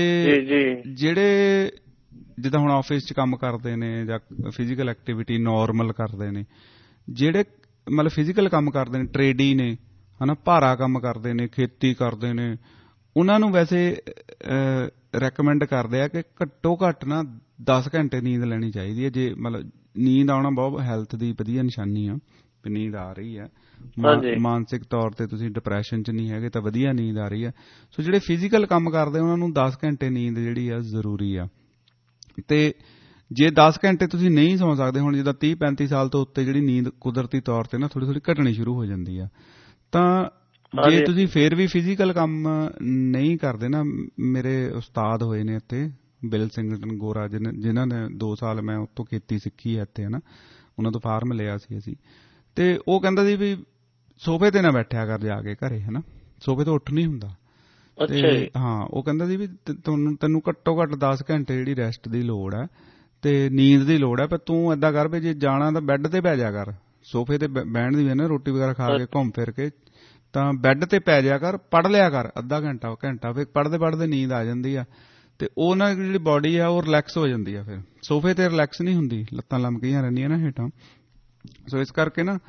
ਜਿਹੜੇ ਜਿੱਦਾਂ ਹੁਣ ਆਫਿਸ 'ਚ ਕੰਮ ਕਰਦੇ ਨੇ ਜਾਂ ਫਿਜ਼ੀਕਲ ਐਕਟੀਵਿਟੀ ਨਾਰਮਲ ਕਰਦੇ ਨੇ, ਜਿਹੜੇ ਮਤਲਬ ਫਿਜ਼ੀਕਲ ਕੰਮ ਕਰਦੇ ਨੇ, ਟਰੇਡੀ ਨੇ, ਹਨਾ, ਭਾਰਾ ਕੰਮ ਕਰਦੇ ਨੇ, ਖੇਤੀ ਕਰਦੇ ਨੇ, ਉਹਨਾਂ ਨੂੰ ਵੈਸੇ ਰეკਮੈਂਡ ਕਰਦੇ ਆ ਕਿ ਘੱਟੋ ਘੱਟ ਨਾ 10 ਘੰਟੇ ਨੀਂਦ ਲੈਣੀ ਚਾਹੀਦੀ ਹੈ। ਜੇ ਮਤਲਬ ਨੀਂਦ ਆਉਣਾ ਬਹੁਤ ਹੈਲਥ ਦੀ ਵਧੀਆ ਨਿਸ਼ਾਨੀ ਆ ਵੀ ਨੀਂਦ ਆ ਰਹੀ ਹੈ। ਮਾਨਸਿਕ ਤੌਰ ਤੇ ਤੁਸੀਂ ਡਿਪਰੈਸ਼ਨ 'ਚ ਨਹੀਂ ਹੈਗੇ ਤਾਂ ਵਧੀਆ ਨੀਂਦ ਆ ਰਹੀ ਹੈ। ਸੋ ਜਿਹੜੇ ਫਿਜ਼ੀਕਲ ਕੰਮ ਕਰਦੇ ਉਹਨਾਂ ਨੂੰ 10 ਘੰਟੇ ਨੀਂਦ ਜਿਹੜੀ ਆ ਜ਼ਰੂਰੀ ਆ। ਤੇ ਜੇ 10 ਘੰਟੇ ਤੁਸੀਂ ਨਹੀਂ ਸੌਂ ਸਕਦੇ, ਹੁਣ ਜਿੱਦਾਂ 30-35 ਸਾਲ ਤੋਂ ਉੱਤੇ ਜਿਹੜੀ ਨੀਂਦ ਕੁਦਰਤੀ ਤੌਰ ਤੇ ਨਾ ਥੋੜ੍ਹੀ ਘਟਣੀ ਸ਼ੁਰੂ ਹੋ ਜਾਂਦੀ ਆ, ਤਾਂ ਜੇ ਤੁਸੀਂ ਫੇਰ ਵੀ ਫਿਜ਼ੀਕਲ ਕੰਮ ਨਹੀਂ ਕਰਦੇ ਨਾ, ਮੇਰੇ ਉਸਤਾਦ ਹੋਏ ਨੇ ਇੱਥੇ ਬਿਲ ਸਿੰਘਟਨ ਗੋਰਾ, ਜਿਨ੍ਹਾਂ ਨੇ 2 ਸਾਲ ਮੈਂ ਉੱਥੋਂ ਖੇਤੀ ਸਿੱਖੀ ਹੈ ਇੱਥੇ, ਹੈ ਨਾ, ਉਹਨਾਂ ਤੋਂ ਫਾਰਮ ਲਿਆ ਸੀ ਅਸੀਂ। ਤੇ ਉਹ ਕਹਿੰਦਾ ਸੀ ਵੀ ਸੋਫੇ ਤੇ ਨਾ ਬੈਠਿਆ ਕਰ ਜਾ ਕੇ ਘਰੇ, ਹੈ ਨਾ, ਸੋਫੇ ਤੋਂ ਉੱਠ ਨਹੀਂ ਹੁੰਦਾ। ਤੇ ਹਾਂ, ਉਹ ਕਹਿੰਦਾ ਸੀ ਵੀ ਤੈਨੂੰ ਘੱਟੋ ਘੱਟ 10 ਘੰਟੇ ਜਿਹੜੀ ਰੈਸਟ ਦੀ ਲੋੜ ਹੈ ਤੇ ਨੀਂਦ ਦੀ ਲੋੜ ਹੈ। ਪਰ ਤੂੰ ਏਦਾਂ ਕਰ ਵੀ ਜੇ ਜਾਣਾ ਤਾਂ ਬੈੱਡ ਤੇ ਪੈ ਜਾ ਕਰ, ਸੋਫੇ ਤੇ ਬਹਿਣ ਦੀ ਨਾ, ਰੋਟੀ ਵਗੈਰਾ ਖਾ ਕੇ ਘੁੰਮ ਫਿਰ ਕੇ ਤਾਂ ਬੈੱਡ ਤੇ ਪੈ ਜਾ ਕਰ, ਪੜ੍ਹ ਲਿਆ ਕਰ ਅੱਧਾ ਘੰਟਾ ਫਿਰ ਪੜ੍ਹਦੇ ਨੀਂਦ ਆ ਜਾਂਦੀ ਆ ਤੇ ਉਹ ਨਾ ਜਿਹੜੀ ਬਾਡੀ ਆ ਉਹ ਰਿਲੈਕਸ ਹੋ ਜਾਂਦੀ ਆ। ਫਿਰ ਸੋਫੇ ਤੇ ਰਿਲੈਕਸ ਨਹੀਂ ਹੁੰਦੀ, ਲੱਤਾਂ ਲਮਕੀਆਂ ਰਹਿੰਦੀਆਂ ਨਾ ਹੇਠਾਂ। ਸੋ ਇਸ ਕਰਕੇ ਨਾ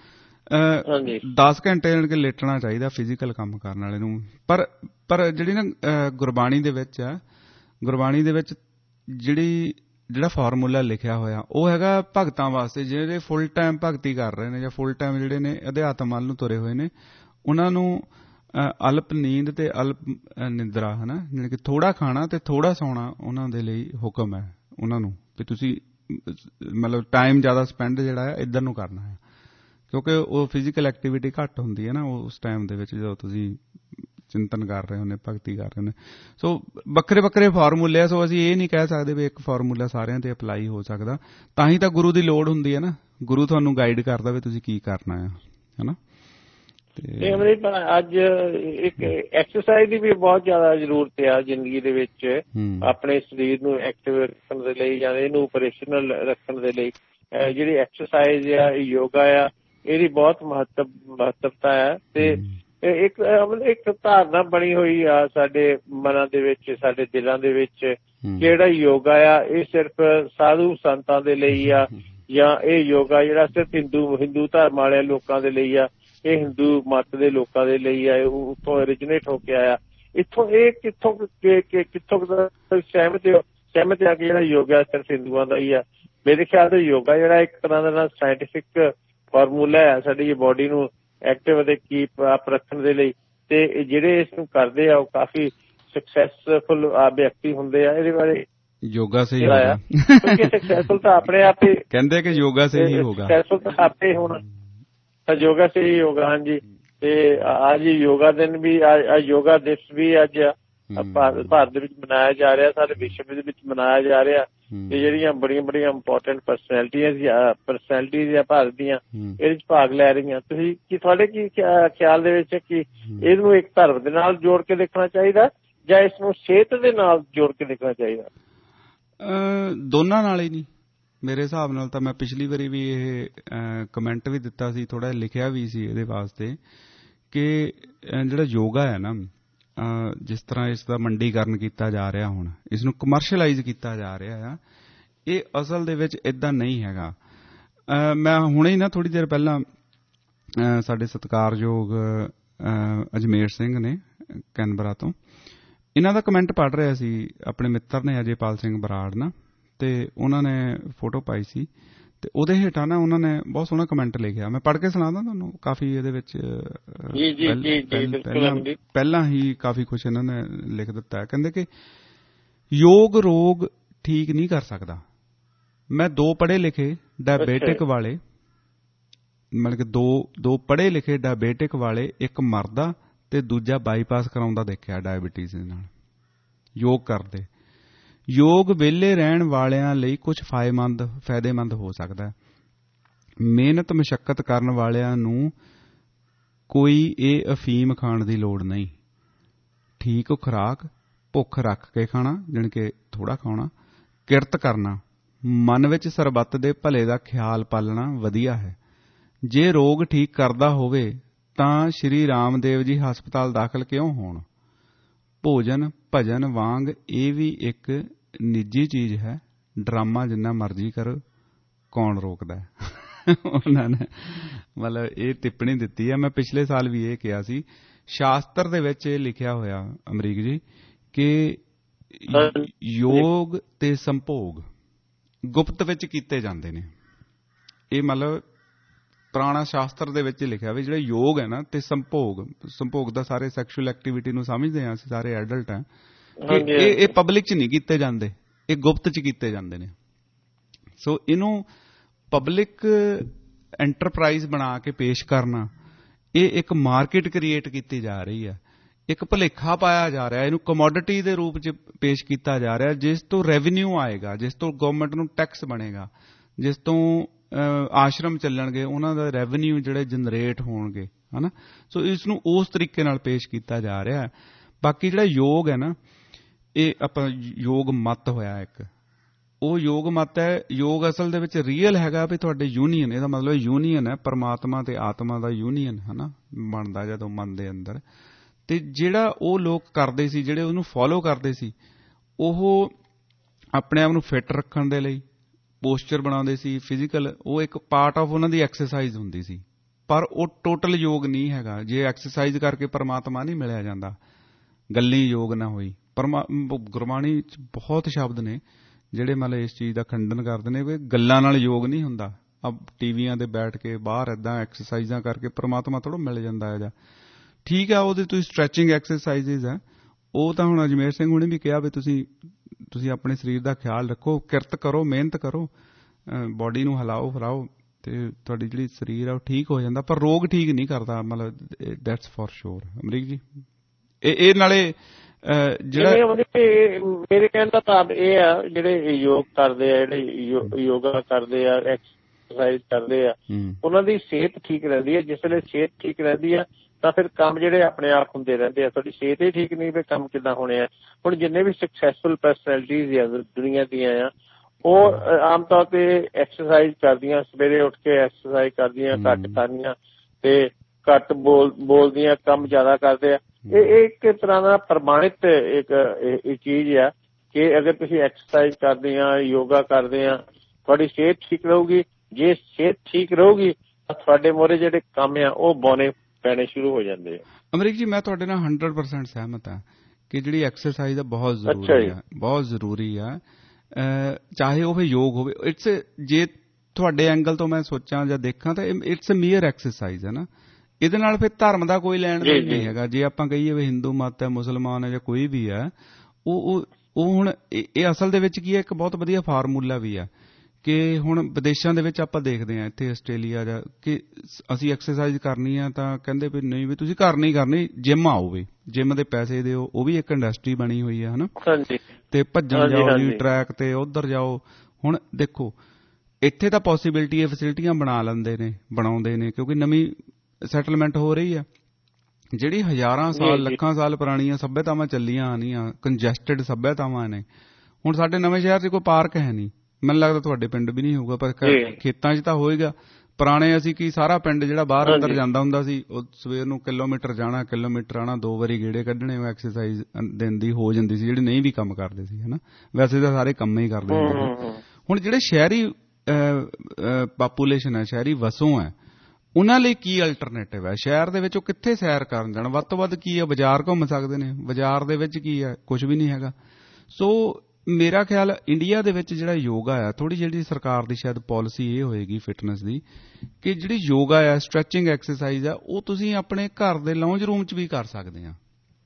10 ਘੰਟੇ ਜਾਣੀ ਕਿ ਲੇਟਣਾ ਚਾਹੀਦਾ ਫਿਜ਼ੀਕਲ ਕੰਮ ਕਰਨ ਵਾਲੇ ਨੂੰ। ਪਰ ਜਿਹੜੀ ਨਾ ਗੁਰਬਾਣੀ ਦੇ ਵਿੱਚ ਆ, ਗੁਰਬਾਣੀ ਦੇ ਵਿੱਚ ਜਿਹੜਾ ਫਾਰਮੂਲਾ ਲਿਖਿਆ ਹੋਇਆ ਉਹ ਹੈਗਾ ਭਗਤਾਂ ਵਾਸਤੇ, ਜਿਹੜੇ ਫੁੱਲ ਟਾਈਮ ਭਗਤੀ ਕਰ ਰਹੇ ਨੇ ਜਾਂ ਫੁੱਲ ਟਾਈਮ ਜਿਹੜੇ ਨੇ ਅਧਿਆਤਮ ਵੱਲ ਨੂੰ ਤੁਰੇ ਹੋਏ ਨੇ, ਉਹਨਾਂ ਨੂੰ ਅਲਪ ਨੀਂਦ ਤੇ ਅਲਪ ਨਿੰਦਰਾ, ਹੈ ਨਾ, ਜਾਣੀ ਕਿ ਥੋੜ੍ਹਾ ਖਾਣਾ ਤੇ ਥੋੜ੍ਹਾ ਸੌਣਾ ਉਹਨਾਂ ਦੇ ਲਈ ਹੁਕਮ ਹੈ ਉਹਨਾਂ ਨੂੰ, ਵੀ ਤੁਸੀਂ ਮਤਲਬ ਟਾਈਮ ਜ਼ਿਆਦਾ ਸਪੈਂਡ ਜਿਹੜਾ ਹੈ ਇੱਧਰ ਨੂੰ ਕਰਨਾ ਹੈ, ਕਿਉਂਕਿ ਉਹ ਫਿਜ਼ੀਕਲ ਐਕਟੀਵਿਟੀ ਘੱਟ ਹੁੰਦੀ ਹੈ ਨਾ ਉਸ ਟਾਈਮ ਦੇ ਵਿੱਚ ਜਦੋਂ ਤੁਸੀਂ ਚਿੰਤਨ ਕਰ ਰਹੇ ਹੁੰਦੇ, ਭਗਤੀ ਕਰ ਰਹੇ ਹੁੰਦੇ। ਸੋ ਵੱਖਰੇ ਵੱਖਰੇ ਫਾਰਮੂਲੇ ਆ। ਸੋ ਅਸੀਂ ਇਹ ਨਹੀਂ ਕਹਿ ਸਕਦੇ ਵੀ ਇੱਕ ਫਾਰਮੂਲਾ ਸਾਰਿਆਂ ਤੇ ਅਪਲਾਈ ਹੋ ਸਕਦਾ। ਤਾਂ ਹੀ ਤਾਂ ਗੁਰੂ ਦੀ ਲੋੜ ਹੁੰਦੀ ਹੈ ਨਾ, ਗੁਰੂ ਤੁਹਾਨੂੰ ਗਾਈਡ ਕਰਦਾ ਵੀ ਤੁਸੀਂ ਕੀ ਕਰਨਾ ਹੈ, ਹੈ ਨਾ। ਅੱਜ ਇੱਕ ਐਕਸਰਸਾਈਜ਼ ਦੀ ਵੀ ਬਹੁਤ ਜ਼ਿਆਦਾ ਜ਼ਰੂਰਤ ਆ ਜ਼ਿੰਦਗੀ ਦੇ ਵਿੱਚ, ਆਪਣੇ ਸਰੀਰ ਨੂੰ ਐਕਟਿਵ ਰੱਖਣ ਦੇ ਲਈ ਜਾਂ ਇਹਨੂੰ ਆਪਰੇਸ਼ਨਲ ਰੱਖਣ ਦੇ ਲਈ। ਜਿਹੜੀ ਐਕਸਰਸਾਈਜ਼ ਆ, ਯੋਗਾ ਆ, ਇਹਦੀ ਬਹੁਤ ਮਹੱਤਵਤਾ ਹੈ। ਤੇ ਇੱਕ ਧਾਰਨਾ ਬਣੀ ਹੋਈ ਆ ਸਾਡੇ ਮਨਾਂ ਦੇ ਵਿੱਚ, ਸਾਡੇ ਦਿਲਾਂ ਦੇ ਵਿੱਚ, ਜਿਹੜਾ ਯੋਗਾ ਆ ਇਹ ਸਿਰਫ ਸਾਧੂ ਸੰਤਾਂ ਦੇ ਲਈ ਆ, ਜਾਂ ਇਹ ਯੋਗਾ ਜਿਹੜਾ ਸਿਰਫ ਹਿੰਦੂ ਧਰਮ ਵਾਲੇ ਲੋਕਾਂ ਦੇ ਲਈ ਆ, ਇਹ ਹਿੰਦੂ ਮੱਤ ਦੇ ਲੋਕਾਂ ਦੇ ਲਈ ਆ, ਉੱਥੋਂ ਓਰੀਜਨੇਟ ਹੋ ਕੇ ਆਇਆ। ਇੱਥੋਂ ਇਹ ਕਿੱਥੋਂ ਸਹਿਮਤ ਆ ਕਿ ਜਿਹੜਾ ਯੋਗਾ ਸਿਰਫ ਹਿੰਦੂਆਂ ਦਾ ਹੀ ਆ। ਮੇਰੇ ਖਿਆਲ ਤੋਂ ਯੋਗਾ ਜਿਹੜਾ ਇੱਕ ਤਰ੍ਹਾਂ ਦਾ ਨਾਲ ਸਾਇੰਟੀਫਿਕ ਫਾਰਮੂਲਾ ਹੈ ਸਾਡੀ ਬੋਡੀ ਨੂੰ ਐਕਟਿਵ ਅਤੇ ਕੀਪ ਅਪ ਰੱਖਣ ਦੇ ਲਈ। ਤੇ ਜਿਹੜੇ ਇਸ ਨੂੰ ਕਰਦੇ ਆ ਉਹ ਕਾਫੀ ਸਕਸੈਸਫੁਲ ਵਿਅਕਤੀ ਹੁੰਦੇ ਆ। ਇਹਦੇ ਬਾਰੇ ਯੋਗਾ ਸੇ ਸਕਸੈਸਫੁਲ ਤਾਂ ਆਪਣੇ ਆਪ ਹੀ ਕਹਿੰਦੇ ਕਿ ਯੋਗਾ ਸੇ ਹੀ ਹੋਗਾ, ਸਕਸੈਸਫੁਲ ਤਾਂ ਆਪੇ ਹੋਣਾ, ਯੋਗਾ ਸੇ ਹੀ ਹੋਗਾ। ਹਾਂਜੀ। ਤੇ ਅੱਜ ਯੋਗਾ ਦਿਨ ਵੀ, ਯੋਗਾ ਦਿਵਸ ਵੀ ਅੱਜ ਭਾਰਤ ਦੇ ਵਿੱਚ ਮਨਾਇਆ ਜਾ ਰਿਹਾ, ਸਾਰੇ ਵਿਸ਼ਵ ਦੇ ਵਿੱਚ ਮਨਾਇਆ ਜਾ ਰਿਹਾ। ਤੇ ਜਿਹੜੀਆਂ ਬੜੀਆਂ ਇੰਪੋਰਟੈਂਟ ਪਰਸਨੈਲਿਟੀਜ਼ ਆ ਭਾਰਤ ਦੀਆਂ ਇਹਦੇ ਚ ਭਾਗ ਲੈ ਰਹੀਆਂ। ਤੁਸੀਂ ਤੁਹਾਡੇ ਕੀ ਖਿਆਲ ਦੇ ਵਿੱਚ ਕਿ ਇਹਨੂੰ ਇੱਕ ਧਰਮ ਦੇ ਨਾਲ ਜੋੜ ਕੇ ਦੇਖਣਾ ਚਾਹੀਦਾ ਜਾਂ ਇਸ ਨੂੰ ਸਿਹਤ ਦੇ ਨਾਲ ਜੋੜ ਕੇ ਦੇਖਣਾ ਚਾਹੀਦਾ? ਦੋਨਾਂ ਨਾਲ ਹੀ ਨਹੀਂ ਮੇਰੇ ਹਿਸਾਬ ਨਾਲ। ਤਾਂ ਮੈਂ ਪਿਛਲੀ ਵਾਰੀ ਵੀ ਇਹ ਕਮੈਂਟ ਵੀ ਦਿੱਤਾ ਸੀ, ਥੋੜ੍ਹਾ ਲਿਖਿਆ ਵੀ ਸੀ ਇਹਦੇ ਵਾਸਤੇ ਕਿ ਜਿਹੜਾ ਯੋਗਾ ਹੈ ਨਾ, ਜਿਸ ਤਰ੍ਹਾਂ ਇਸ ਦਾ ਮੰਡੀਕਰਨ ਕੀਤਾ ਜਾ ਰਿਹਾ, ਹੁਣ ਇਸ ਨੂੰ ਕਮਰਸ਼ਲਾਈਜ਼ ਕੀਤਾ ਜਾ ਰਿਹਾ ਆ, ਇਹ ਅਸਲ ਦੇ ਵਿੱਚ ਇੱਦਾਂ ਨਹੀਂ ਹੈਗਾ। ਮੈਂ ਹੁਣੇ ਹੀ ਨਾ ਥੋੜ੍ਹੀ ਦੇਰ ਪਹਿਲਾਂ ਸਾਡੇ ਸਤਿਕਾਰਯੋਗ ਅਜਮੇਰ ਸਿੰਘ ਨੇ ਕੈਨਬਰਾ ਤੋਂ, ਇਹਨਾਂ ਦਾ ਕਮੈਂਟ ਪੜ੍ਹ ਰਿਹਾ ਸੀ। ਆਪਣੇ ਮਿੱਤਰ ਨੇ ਅਜੇਪਾਲ ਸਿੰਘ ਬਰਾੜ ਨਾ, ਤੇ ਉਹਨਾਂ ਨੇ ਫੋਟੋ ਪਾਈ ਸੀ ਤੇ ਉਹਦੇ ਹੇਠਾਂ ਨਾ ਉਹਨਾਂ ਨੇ ਬਹੁਤ ਸੋਹਣਾ ਕਮੈਂਟ ਲਿਖਿਆ। ਮੈਂ ਪੜ੍ਹ ਕੇ ਸੁਣਾਦਾ ਤੁਹਾਨੂੰ। ਕਾਫੀ ਇਹਦੇ ਵਿੱਚ ਪਹਿਲਾਂ ਹੀ ਕਾਫੀ ਕੁਛ ਇਹਨਾਂ ਨੇ ਲਿਖ ਦਿੱਤਾ ਹੈ। ਕਹਿੰਦੇ ਕਿ ਯੋਗ ਰੋਗ ਠੀਕ ਨਹੀਂ ਕਰ ਸਕਦਾ। ਮੈਂ 2 ਪੜ੍ਹੇ ਲਿਖੇ ਡਾਇਬੇਟਿਕ ਵਾਲੇ, ਮਤਲਬ ਕਿ ਦੋ ਪੜ੍ਹੇ ਲਿਖੇ ਡਾਇਬੇਟਿਕ ਵਾਲੇ, ਇੱਕ ਮਰਦਾ ਤੇ ਦੂਜਾ ਬਾਈਪਾਸ ਕਰਾਉਂਦਾ ਦੇਖਿਆ ਡਾਇਬਟੀਜ਼ ਦੇ ਨਾਲ ਯੋਗ ਕਰਦੇ। ਯੋਗ ਵਿਹਲੇ ਰਹਿਣ ਵਾਲਿਆਂ ਲਈ ਕੁਝ ਫਾਇਦੇਮੰਦ ਹੋ ਸਕਦਾ। ਮਿਹਨਤ ਮਸ਼ੱਕਤ ਕਰਨ ਵਾਲਿਆਂ ਨੂੰ ਕੋਈ ਇਹ ਅਫੀਮ ਖਾਣ ਦੀ ਲੋੜ ਨਹੀਂ। ਠੀਕ ਖੁਰਾਕ, ਭੁੱਖ ਰੱਖ ਕੇ ਖਾਣਾ, ਜਾਣੀ ਕਿ ਥੋੜ੍ਹਾ ਖਾਣਾ, ਕਿਰਤ ਕਰਨਾ, ਮਨ ਵਿੱਚ ਸਰਬੱਤ ਦੇ ਭਲੇ ਦਾ ਖਿਆਲ ਪਾਲਣਾ ਵਧੀਆ ਹੈ। ਜੇ ਰੋਗ ਠੀਕ ਕਰਦਾ ਹੋਵੇ ਤਾਂ ਸ਼੍ਰੀ ਰਾਮਦੇਵ ਜੀ ਹਸਪਤਾਲ ਦਾਖਲ ਕਿਉਂ ਹੋਣ? ਭੋਜਨ ਭਜਨ ਵਾਂਗ ਇਹ ਵੀ ਇੱਕ ਨਿੱਜੀ ਚੀਜ਼ ਹੈ। ਡਰਾਮਾ ਜਿੰਨਾ ਮਰਜ਼ੀ ਕਰੋ, ਕੌਣ ਰੋਕਦਾ? ਉਹਨਾਂ ਨੇ ਮਤਲਬ ਇਹ ਟਿੱਪਣੀ ਦਿੱਤੀ ਹੈ। ਮੈਂ ਪਿਛਲੇ ਸਾਲ ਵੀ ਇਹ ਕਿਹਾ ਸੀ, ਸ਼ਾਸਤਰ ਦੇ ਵਿੱਚ ਇਹ ਲਿਖਿਆ ਹੋਇਆ ਅਮਰੀਕ ਜੀ ਕਿ ਯੋਗ ਤੇ ਸੰਭੋਗ ਗੁਪਤ ਵਿੱਚ ਕੀਤੇ ਜਾਂਦੇ ਨੇ। ਇਹ ਮਤਲਬ ਪੁਰਾਣਾ ਸ਼ਾਸਤਰ ਦੇ ਵਿੱਚ ਲਿਖਿਆ ਵੀ ਜਿਹੜੇ ਯੋਗ ਹੈ ਨਾ ਤੇ ਸੰਭੋਗ ਦਾ ਸਾਰੇ ਸੈਕਸ਼ੂਅਲ ਐਕਟੀਵਿਟੀ ਨੂੰ ਸਮਝਦੇ ਹਾਂ ਅਸੀਂ, ਸਾਰੇ ਐਡਲਟ ਹਾਂ, ਇਹ ਪਬਲਿਕ 'ਚ ਨਹੀਂ ਕੀਤੇ ਜਾਂਦੇ, ਇਹ ਗੁਪਤ 'ਚ ਕੀਤੇ ਜਾਂਦੇ ਨੇ। ਸੋ ਇਹਨੂੰ ਪਬਲਿਕ ਐਂਟਰਪ੍ਰਾਈਜ਼ ਬਣਾ ਕੇ ਪੇਸ਼ ਕਰਨਾ, ਇਹ ਇੱਕ ਮਾਰਕੀਟ ਕ੍ਰੀਏਟ ਕੀਤੀ ਜਾ ਰਹੀ ਹੈ। ਇੱਕ ਭੁਲੇਖਾ ਪਾਇਆ ਜਾ ਰਿਹਾ, ਇਹਨੂੰ ਕਮੋਡਿਟੀ ਦੇ ਰੂਪ 'ਚ ਪੇਸ਼ ਕੀਤਾ ਜਾ ਰਿਹਾ, ਜਿਸ ਤੋਂ ਰੈਵਨਿਊ ਆਏਗਾ, ਜਿਸ ਤੋਂ ਗਵਰਨਮੈਂਟ ਨੂੰ ਟੈਕਸ ਬਣੇਗਾ, ਜਿਸ ਤੋਂ ਆਸ਼ਰਮ ਚੱਲਣਗੇ, ਉਹਨਾਂ ਦਾ ਰੈਵਨਿਊ ਜਿਹੜੇ ਜਨਰੇਟ ਹੋਣਗੇ, ਹੈ ਨਾ। ਸੋ ਇਸ ਨੂੰ ਉਸ ਤਰੀਕੇ ਨਾਲ ਪੇਸ਼ ਕੀਤਾ ਜਾ ਰਿਹਾ ਹੈ। ਬਾਕੀ ਜਿਹੜਾ ਯੋਗ ਹੈ ਨਾ, ਇਹ ਆਪਾਂ ਯੋਗ ਮਤ ਹੋਇਆ ਇੱਕ, ਉਹ ਯੋਗ ਮਤ ਹੈ। ਯੋਗ ਅਸਲ ਦੇ ਵਿੱਚ ਰੀਅਲ ਹੈਗਾ ਵੀ ਤੁਹਾਡੇ ਯੂਨੀਅਨ, ਇਹਦਾ ਮਤਲਬ ਯੂਨੀਅਨ ਹੈ ਪਰਮਾਤਮਾ ਤੇ ਆਤਮਾ ਦਾ ਯੂਨੀਅਨ, ਹੈ ਨਾ, ਬਣਦਾ ਜਦੋਂ ਮਨ ਦੇ ਅੰਦਰ। ਤੇ ਜਿਹੜਾ ਉਹ ਲੋਕ ਕਰਦੇ ਸੀ, ਜਿਹੜੇ ਉਹਨੂੰ ਫੋਲੋ ਕਰਦੇ ਸੀ, ਉਹ ਆਪਣੇ ਆਪ ਨੂੰ ਫਿੱਟ ਰੱਖਣ ਦੇ ਲਈ ਪੋਸਚਰ ਬਣਾਉਂਦੇ ਸੀ ਫਿਜ਼ੀਕਲ, ਉਹ ਇੱਕ ਪਾਰਟ ਆਫ ਉਹਨਾਂ ਦੀ ਐਕਸਰਸਾਈਜ਼ ਹੁੰਦੀ ਸੀ। ਪਰ ਉਹ ਟੋਟਲ ਯੋਗ ਨਹੀਂ ਹੈਗਾ। ਜੇ ਐਕਸਰਸਾਈਜ਼ ਕਰਕੇ ਪਰਮਾਤਮਾ ਨਹੀਂ ਮਿਲਿਆ ਜਾਂਦਾ, ਗੱਲੀ ਯੋਗ ਨਾ ਹੋਈ। ਗੁਰਬਾਣੀ 'ਚ ਬਹੁਤ ਸ਼ਬਦ ਨੇ ਜਿਹੜੇ ਮਤਲਬ ਇਸ ਚੀਜ਼ ਦਾ ਖੰਡਨ ਕਰਦੇ ਨੇ ਵੀ ਗੱਲਾਂ ਨਾਲ ਯੋਗ ਨਹੀਂ ਹੁੰਦਾ। ਟੀਵੀਆਂ ਦੇ ਬੈਠ ਕੇ ਬਾਹਰ ਏਦਾਂ ਐਕਸਰਸਾਈਜ਼ਾਂ ਕਰਕੇ ਪਰਮਾਤਮਾ ਥੋੜ੍ਹਾ ਮਿਲ ਜਾਂਦਾ ਹੈ ਜਾਂ ਠੀਕ ਆ। ਉਹਦੇ ਤੁਸੀਂ ਸਟਰੈਚਿੰਗ ਐਕਸਰਸਾਈਜ਼ ਆ, ਉਹ ਤਾਂ ਹੁਣ ਅਜਮੇਰ ਸਿੰਘ ਹੁਣੇ ਵੀ ਕਿਹਾ ਵੀ ਤੁਸੀਂ ਆਪਣੇ ਸਰੀਰ ਦਾ ਖਿਆਲ ਰੱਖੋ, ਕਿਰਤ ਕਰੋ, ਮਿਹਨਤ ਕਰੋ, ਬੋਡੀ ਨੂੰ ਹਿਲਾਓ ਫਿਰਾਓ ਤੇ ਤੁਹਾਡੀ ਜਿਹੜੀ ਸਰੀਰ ਆ ਉਹ ਠੀਕ ਹੋ ਜਾਂਦਾ। ਪਰ ਰੋਗ ਠੀਕ ਨਹੀਂ ਕਰਦਾ, ਮਤਲਬ ਦੈਟਸ ਫॉर ਸ਼ੋਰ। ਅਮਰੀਕ ਜੀ ਇਹ ਨਾਲੇ ਜਿਹੜਾ ਮੇਰੇ ਕਹਿਣ ਦਾ ਭਾਵ ਇਹ ਆ, ਜਿਹੜੇ ਯੋਗ ਕਰਦੇ ਆ, ਜਿਹੜੇ ਯੋਗਾ ਕਰਦੇ ਆ, ਐਕਸਰਸਾਈਜ਼ ਕਰਦੇ ਆ, ਉਹਨਾਂ ਦੀ ਸਿਹਤ ਠੀਕ ਰਹਿੰਦੀ ਹੈ। ਜਿਸ ਵੇਲੇ ਸਿਹਤ ਠੀਕ ਰਹਿੰਦੀ ਆ ਤਾਂ ਫਿਰ ਕੰਮ ਜਿਹੜੇ ਆਪਣੇ ਆਪ ਹੁੰਦੇ ਰਹਿੰਦੇ ਆ। ਤੁਹਾਡੀ ਸਿਹਤ ਹੀ ਠੀਕ ਨਹੀਂ ਫਿਰ ਕੰਮ ਕਿੱਦਾਂ ਹੋਣੇ ਆ। ਹੁਣ ਜਿੰਨੇ ਵੀ ਸਕਸੈਸਫੁਲ ਪਰਸਨੈਲਿਟੀਜ਼ ਆ ਦੁਨੀਆ ਦੀਆਂ ਆ, ਉਹ ਆਮ ਤੌਰ ਤੇ ਐਕਸਰਸਾਈਜ਼ ਕਰਦੀਆਂ, ਸਵੇਰੇ ਉੱਠ ਕੇ ਐਕਸਰਸਾਈਜ਼ ਕਰਦੀਆਂ, ਘੱਟ ਖਾਂਦੀਆਂ ਤੇ ਘੱਟ ਬੋਲਦੀਆਂ, ਕੰਮ ਜ਼ਿਆਦਾ ਕਰਦੇ ਆ। ਇਹ ਇੱਕ ਤਰ੍ਹਾਂ ਦਾ ਪ੍ਰਮਾਣਿਤ ਇੱਕ ਚੀਜ਼ ਆ ਕਿ ਅਗਰ ਤੁਸੀਂ ਐਕਸਰਸਾਈਜ਼ ਕਰਦੇ ਆ, ਯੋਗਾ ਕਰਦੇ ਆ, ਤੁਹਾਡੀ ਸਿਹਤ ਠੀਕ ਰਹੂਗੀ। ਜੇ ਸਿਹਤ ਠੀਕ ਰਹੂਗੀ ਤਾਂ ਤੁਹਾਡੇ ਮੋਹਰੇ ਜਿਹੜੇ ਕੰਮ ਆ ਉਹ ਬੌਨੇ ਪੈਣੇ ਸ਼ੁਰੂ ਹੋ ਜਾਂਦੇ ਆ। ਅਮਰੀਕ ਜੀ ਮੈਂ ਤੁਹਾਡੇ ਨਾਲ 100% ਸਹਿਮਤ ਹਾਂ ਕਿ ਜਿਹੜੀ ਐਕਸਰਸਾਈਜ਼ ਆ ਬਹੁਤ ਜ਼ਰੂਰੀ ਆ, ਬਹੁਤ ਜ਼ਰੂਰੀ ਆ, ਚਾਹੇ ਉਹ ਯੋਗ ਹੋਵੇ। ਇਟਸ ਜੇ ਤੁਹਾਡੇ ਐਂਗਲ ਤੋਂ ਮੈਂ ਸੋਚਾਂ ਜਾਂ ਦੇਖਾਂ ਤਾਂ ਇਟਸ ਮੀਅਰ ਐਕਸਰਸਾਈਜ਼ ਹੈ ਨਾ। ਇਹਦੇ ਨਾਲ ਫਿਰ ਧਰਮ ਦਾ ਕੋਈ ਲੈਣ ਦੇਣ ਨਹੀਂ ਹੈਗਾ। ਜੇ ਆਪਾਂ ਕਹੀਏ ਵੀ ਹਿੰਦੂ ਮਤ ਹੈ, ਮੁਸਲਮਾਨ ਹੈ ਜਾਂ ਕੋਈ ਵੀ ਹੈ, ਉਹ ਹੁਣ ਇਹ ਅਸਲ ਦੇ ਵਿੱਚ ਕੀ ਹੈ, ਇੱਕ ਬਹੁਤ ਵਧੀਆ ਫਾਰਮੂਲਾ ਵੀ ਆ ਕਿ ਹੁਣ ਵਿਦੇਸ਼ਾਂ ਦੇ ਵਿੱਚ ਆਪਾਂ ਦੇਖਦੇ ਹਾਂ, ਇੱਥੇ ਆਸਟ੍ਰੇਲੀਆ ਜਾਂ ਕਿ ਅਸੀਂ ਐਕਸਰਸਾਈਜ਼ ਕਰਨੀ ਆ ਤਾਂ ਕਹਿੰਦੇ ਵੀ ਨਹੀਂ ਵੀ ਤੁਸੀਂ ਕਰਨੀ ਜਿੰਮ ਆਓ, ਵੀ ਜਿੰਮ ਦੇ ਪੈਸੇ ਦਿਓ। ਉਹ ਵੀ ਇੱਕ ਇੰਡਸਟਰੀ ਬਣੀ ਹੋਈ ਹੈ ਹਨਾ। ਤੇ ਭੱਜਣ ਜਾਓ ਜੀ ਟਰੈਕ ਤੇ, ਉੱਧਰ ਜਾਓ। ਹੁਣ ਦੇਖੋ ਇੱਥੇ ਤਾਂ ਪੋਸੀਬਿਲਿਟੀ ਹੈ, ਫੈਸਿਲਿਟੀਆਂ ਬਣਾਉਂਦੇ ਨੇ ਕਿਉਂਕਿ ਨਵੀਂ ਸੈਟਲਮੈਂਟ ਹੋ ਰਹੀ ਆ। ਜਿਹੜੀ ਹਜ਼ਾਰਾਂ ਸਾਲ ਲੱਖਾਂ ਸਾਲ ਪੁਰਾਣੀਆਂ ਸੱਭਿਅਤਾਵਾਂ ਚੱਲੀਆਂ ਆਉਂਦੀਆਂ, ਕੰਜੈਸਟਡ ਸੱਭਿਅਤਾਵਾਂ ਨੇ। ਹੁਣ ਸਾਡੇ ਨਵੇਂ ਸ਼ਹਿਰ 'ਚ ਕੋਈ ਪਾਰਕ ਹੈ ਨਹੀਂ, ਮੈਨੂੰ ਲੱਗਦਾ ਤੁਹਾਡੇ ਪਿੰਡ ਵੀ ਨਹੀਂ ਹੋਊਗਾ, ਪਰ ਖੇਤਾਂ 'ਚ ਤਾਂ ਹੋਏਗਾ। ਪੁਰਾਣੇ ਅਸੀਂ ਕੀ ਸਾਰਾ ਪਿੰਡ ਜਿਹੜਾ ਬਾਹਰ ਅੰਦਰ ਜਾਂਦਾ ਹੁੰਦਾ ਸੀ, ਉਹ ਸਵੇਰ ਨੂੰ ਕਿਲੋਮੀਟਰ ਜਾਣਾ, ਕਿਲੋਮੀਟਰ ਆਉਣਾ, 2 ਵਾਰੀ ਗੇੜੇ ਕੱਢਣੇ, ਉਹ ਐਕਸਰਸਾਈਜ਼ ਦਿਨ ਦੀ ਹੋ ਜਾਂਦੀ ਸੀ। ਜਿਹੜੇ ਨਹੀਂ ਵੀ ਕੰਮ ਕਰਦੇ ਸੀ ਹਨਾ, ਵੈਸੇ ਤਾਂ ਸਾਰੇ ਕੰਮ ਹੀ ਕਰਦੇ ਹੁੰਦੇ। ਹੁਣ ਜਿਹੜੇ ਸ਼ਹਿਰੀ ਪਾਪੂਲੇਸ਼ਨ ਹੈ, ਸ਼ਹਿਰੀ ਵਸੋਂ ਹੈ, ਉਹਨਾਂ ਲਈ ਕੀ ਅਲਟਰਨੇਟਿਵ ਹੈ? ਸ਼ਹਿਰ ਦੇ ਵਿੱਚ ਉਹ ਕਿੱਥੇ ਸੈਰ ਕਰਨ ਜਾਣ? ਵੱਧ ਤੋਂ ਵੱਧ ਕੀ ਹੈ, ਬਾਜ਼ਾਰ ਘੁੰਮ ਸਕਦੇ ਨੇ। ਬਾਜ਼ਾਰ ਦੇ ਵਿੱਚ ਕੀ ਹੈ, ਕੁਝ ਵੀ ਨਹੀਂ ਹੈਗਾ। ਸੋ ਮੇਰਾ ਖਿਆਲ ਇੰਡੀਆ ਦੇ ਵਿੱਚ ਜਿਹੜਾ ਯੋਗਾ ਆ, ਥੋੜ੍ਹੀ ਜਿਹੜੀ ਸਰਕਾਰ ਦੀ ਸ਼ਾਇਦ ਪਾਲਿਸੀ ਇਹ ਹੋਏਗੀ ਫਿਟਨੈਸ ਦੀ ਕਿ ਜਿਹੜੀ ਯੋਗਾ ਆ, ਸਟਰੈਚਿੰਗ ਐਕਸਰਸਾਈਜ਼ ਆ, ਉਹ ਤੁਸੀਂ ਆਪਣੇ ਘਰ ਦੇ ਲਾਉਂਜ ਰੂਮ 'ਚ ਵੀ ਕਰ ਸਕਦੇ ਆ।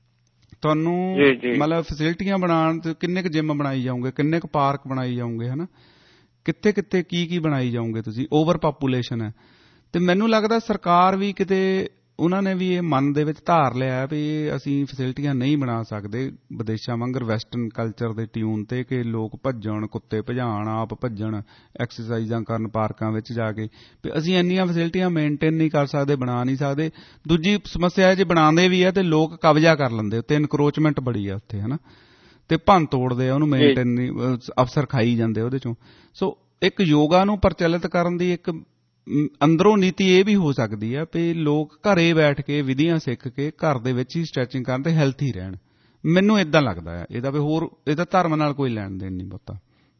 ਤੁਹਾਨੂੰ ਮਤਲਬ ਫੈਸਿਲਿਟੀਆਂ ਬਣਾਉਣ ਤੇ ਕਿੰਨੇ ਕੁ ਜਿੰਮ ਬਣਾਈ ਜਾਓਗੇ, ਕਿੰਨੇ ਕੁ ਪਾਰਕ ਬਣਾਈ ਜਾਓਗੇ ਹਨਾ, ਕਿੱਥੇ ਕਿੱਥੇ ਕੀ ਬਣਾਈ ਜਾਓਗੇ ਤੁਸੀਂ। ਓਵਰ ਪਾਪੂਲੇਸ਼ਨ ਹੈ। ਤੇ ਮੈਨੂੰ ਲੱਗਦਾ ਸਰਕਾਰ ਵੀ ਕਿਤੇ ਉਹਨਾਂ ਨੇ ਵੀ ਇਹ ਮਨ ਦੇ ਵਿੱਚ ਧਾਰ ਲਿਆ ਵੀ ਅਸੀਂ ਫੈਸਿਲਿਟੀਆਂ ਨਹੀਂ ਬਣਾ ਸਕਦੇ ਵਿਦੇਸ਼ਾਂ ਵਾਂਗਰ ਵੈਸਟਰਨ ਕਲਚਰ ਦੇ ਟਿਊਨ ਤੇ ਕਿ ਲੋਕ ਭੱਜਣ, ਕੁੱਤੇ ਭਜਾਣ, ਆਪ ਭੱਜਣ, ਐਕਸਰਸਾਈਜ਼ਾਂ ਕਰਨ ਪਾਰਕਾਂ ਵਿੱਚ ਜਾ ਕੇ, ਵੀ ਅਸੀਂ ਇੰਨੀਆਂ ਫੈਸਿਲਿਟੀਆਂ ਮੇਨਟੇਨ ਨਹੀਂ ਕਰ ਸਕਦੇ, ਬਣਾ ਨਹੀਂ ਸਕਦੇ। ਦੂਜੀ ਸਮੱਸਿਆ ਹੈ ਜੇ ਬਣਾਉਂਦੇ ਵੀ ਹੈ ਤੇ ਲੋਕ ਕਬਜ਼ਾ ਕਰ ਲੈਂਦੇ ਉੱਤੇ, ਇਨਕਰੋਚਮੈਂਟ ਬੜੀ ਆ ਉੱਥੇ ਹਨਾ, ਤੇ ਭੰਨ ਤੋੜਦੇ ਆ ਉਹਨੂੰ, ਮੇਨਟੇਨ ਨਹੀਂ, ਅਫਸਰ ਖਾਈ ਜਾਂਦੇ ਉਹਦੇ ਚੋਂ। ਸੋ ਇੱਕ ਯੋਗਾ ਨੂੰ ਪ੍ਰਚਲਿਤ ਕਰਨ ਦੀ ਇੱਕ ਅੰਦਰੋਂ ਨੀਤੀ ਇਹ ਵੀ ਹੋ ਸਕਦੀ ਹੈ ਵੀ ਲੋਕ ਘਰੇ ਬੈਠ ਕੇ ਵਿਧੀਆਂ ਸਿੱਖ ਕੇ ਘਰ ਦੇ ਵਿੱਚ ਹੀ ਸਟ੍ਰੈਚਿੰਗ ਕਰਨ ਤੇ ਹੈਲਥੀ ਰਹਿਣ। ਮੈਨੂੰ ਏਦਾਂ ਲੱਗਦਾ ਹੈ। ਇਹਦਾ ਵੀ ਹੋਰ ਇਹਦਾ ਧਰਮ ਨਾਲ ਕੋਈ ਲੈਣ ਦੇਣ ਨਹੀਂ ਬਹੁਤਾ।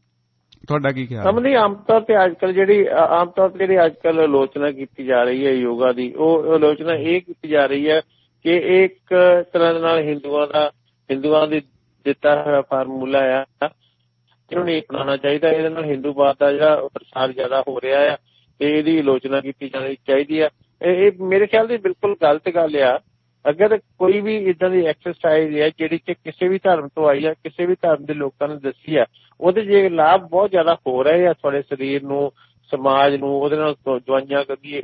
ਤੁਹਾਡਾ ਕੀ ਖਿਆਲ? ਸਮਝੀ ਆਮ ਤੌਰ ਤੇ ਅੱਜ ਕੱਲ੍ਹ ਜਿਹੜੀ ਅੱਜ ਕੱਲ੍ਹ ਆਲੋਚਨਾ ਕੀਤੀ ਜਾ ਰਹੀ ਹੈ ਯੋਗਾ ਦੀ, ਉਹ ਆਲੋਚਨਾ ਇਹ ਕੀਤੀ ਜਾ ਰਹੀ ਹੈ ਕਿ ਇਹ ਇੱਕ ਤਰ੍ਹਾਂ ਦੇ ਨਾਲ ਹਿੰਦੂਆਂ ਦੀ ਦਿੱਤਾ ਹੋਇਆ ਫਾਰਮੂਲਾ ਆ, ਇਹਨੂੰ ਨਹੀਂ ਅਪਣਾਉਣਾ ਚਾਹੀਦਾ। ਇਹਦੇ ਨਾਲ ਹਿੰਦੂਵਾਦ ਦਾ ਜਿਹੜਾ ਪ੍ਰਸਾਰ ਜ਼ਿਆਦਾ ਹੋ ਰਿਹਾ ਆ ਤੇ ਇਹਦੀ ਆਲੋਚਨਾ ਕੀਤੀ ਜਾਣੀ ਚਾਹੀਦੀ ਆ। ਇਹ ਮੇਰੇ ਖਿਆਲ ਦੀ ਬਿਲਕੁਲ ਗਲਤ ਗੱਲ ਆ। ਅਗਰ ਕੋਈ ਵੀ ਇੱਦਾਂ ਦੀ ਐਕਸਰਸਾਈਜ਼ ਹੈ ਜਿਹੜੀ ਕਿ ਕਿਸੇ ਵੀ ਧਰਮ ਤੋਂ ਆਈ ਆ, ਕਿਸੇ ਵੀ ਧਰਮ ਦੇ ਲੋਕਾਂ ਨੇ ਦੱਸੀ ਆ, ਉਹਦੇ ਜੇ ਲਾਭ ਬਹੁਤ ਜ਼ਿਆਦਾ ਹੋ ਰਹੇ ਆ ਤੁਹਾਡੇ ਸਰੀਰ ਨੂੰ, ਸਮਾਜ ਨੂੰ, ਉਹਦੇ ਨਾਲ ਦਵਾਈਆਂ ਕਦੀ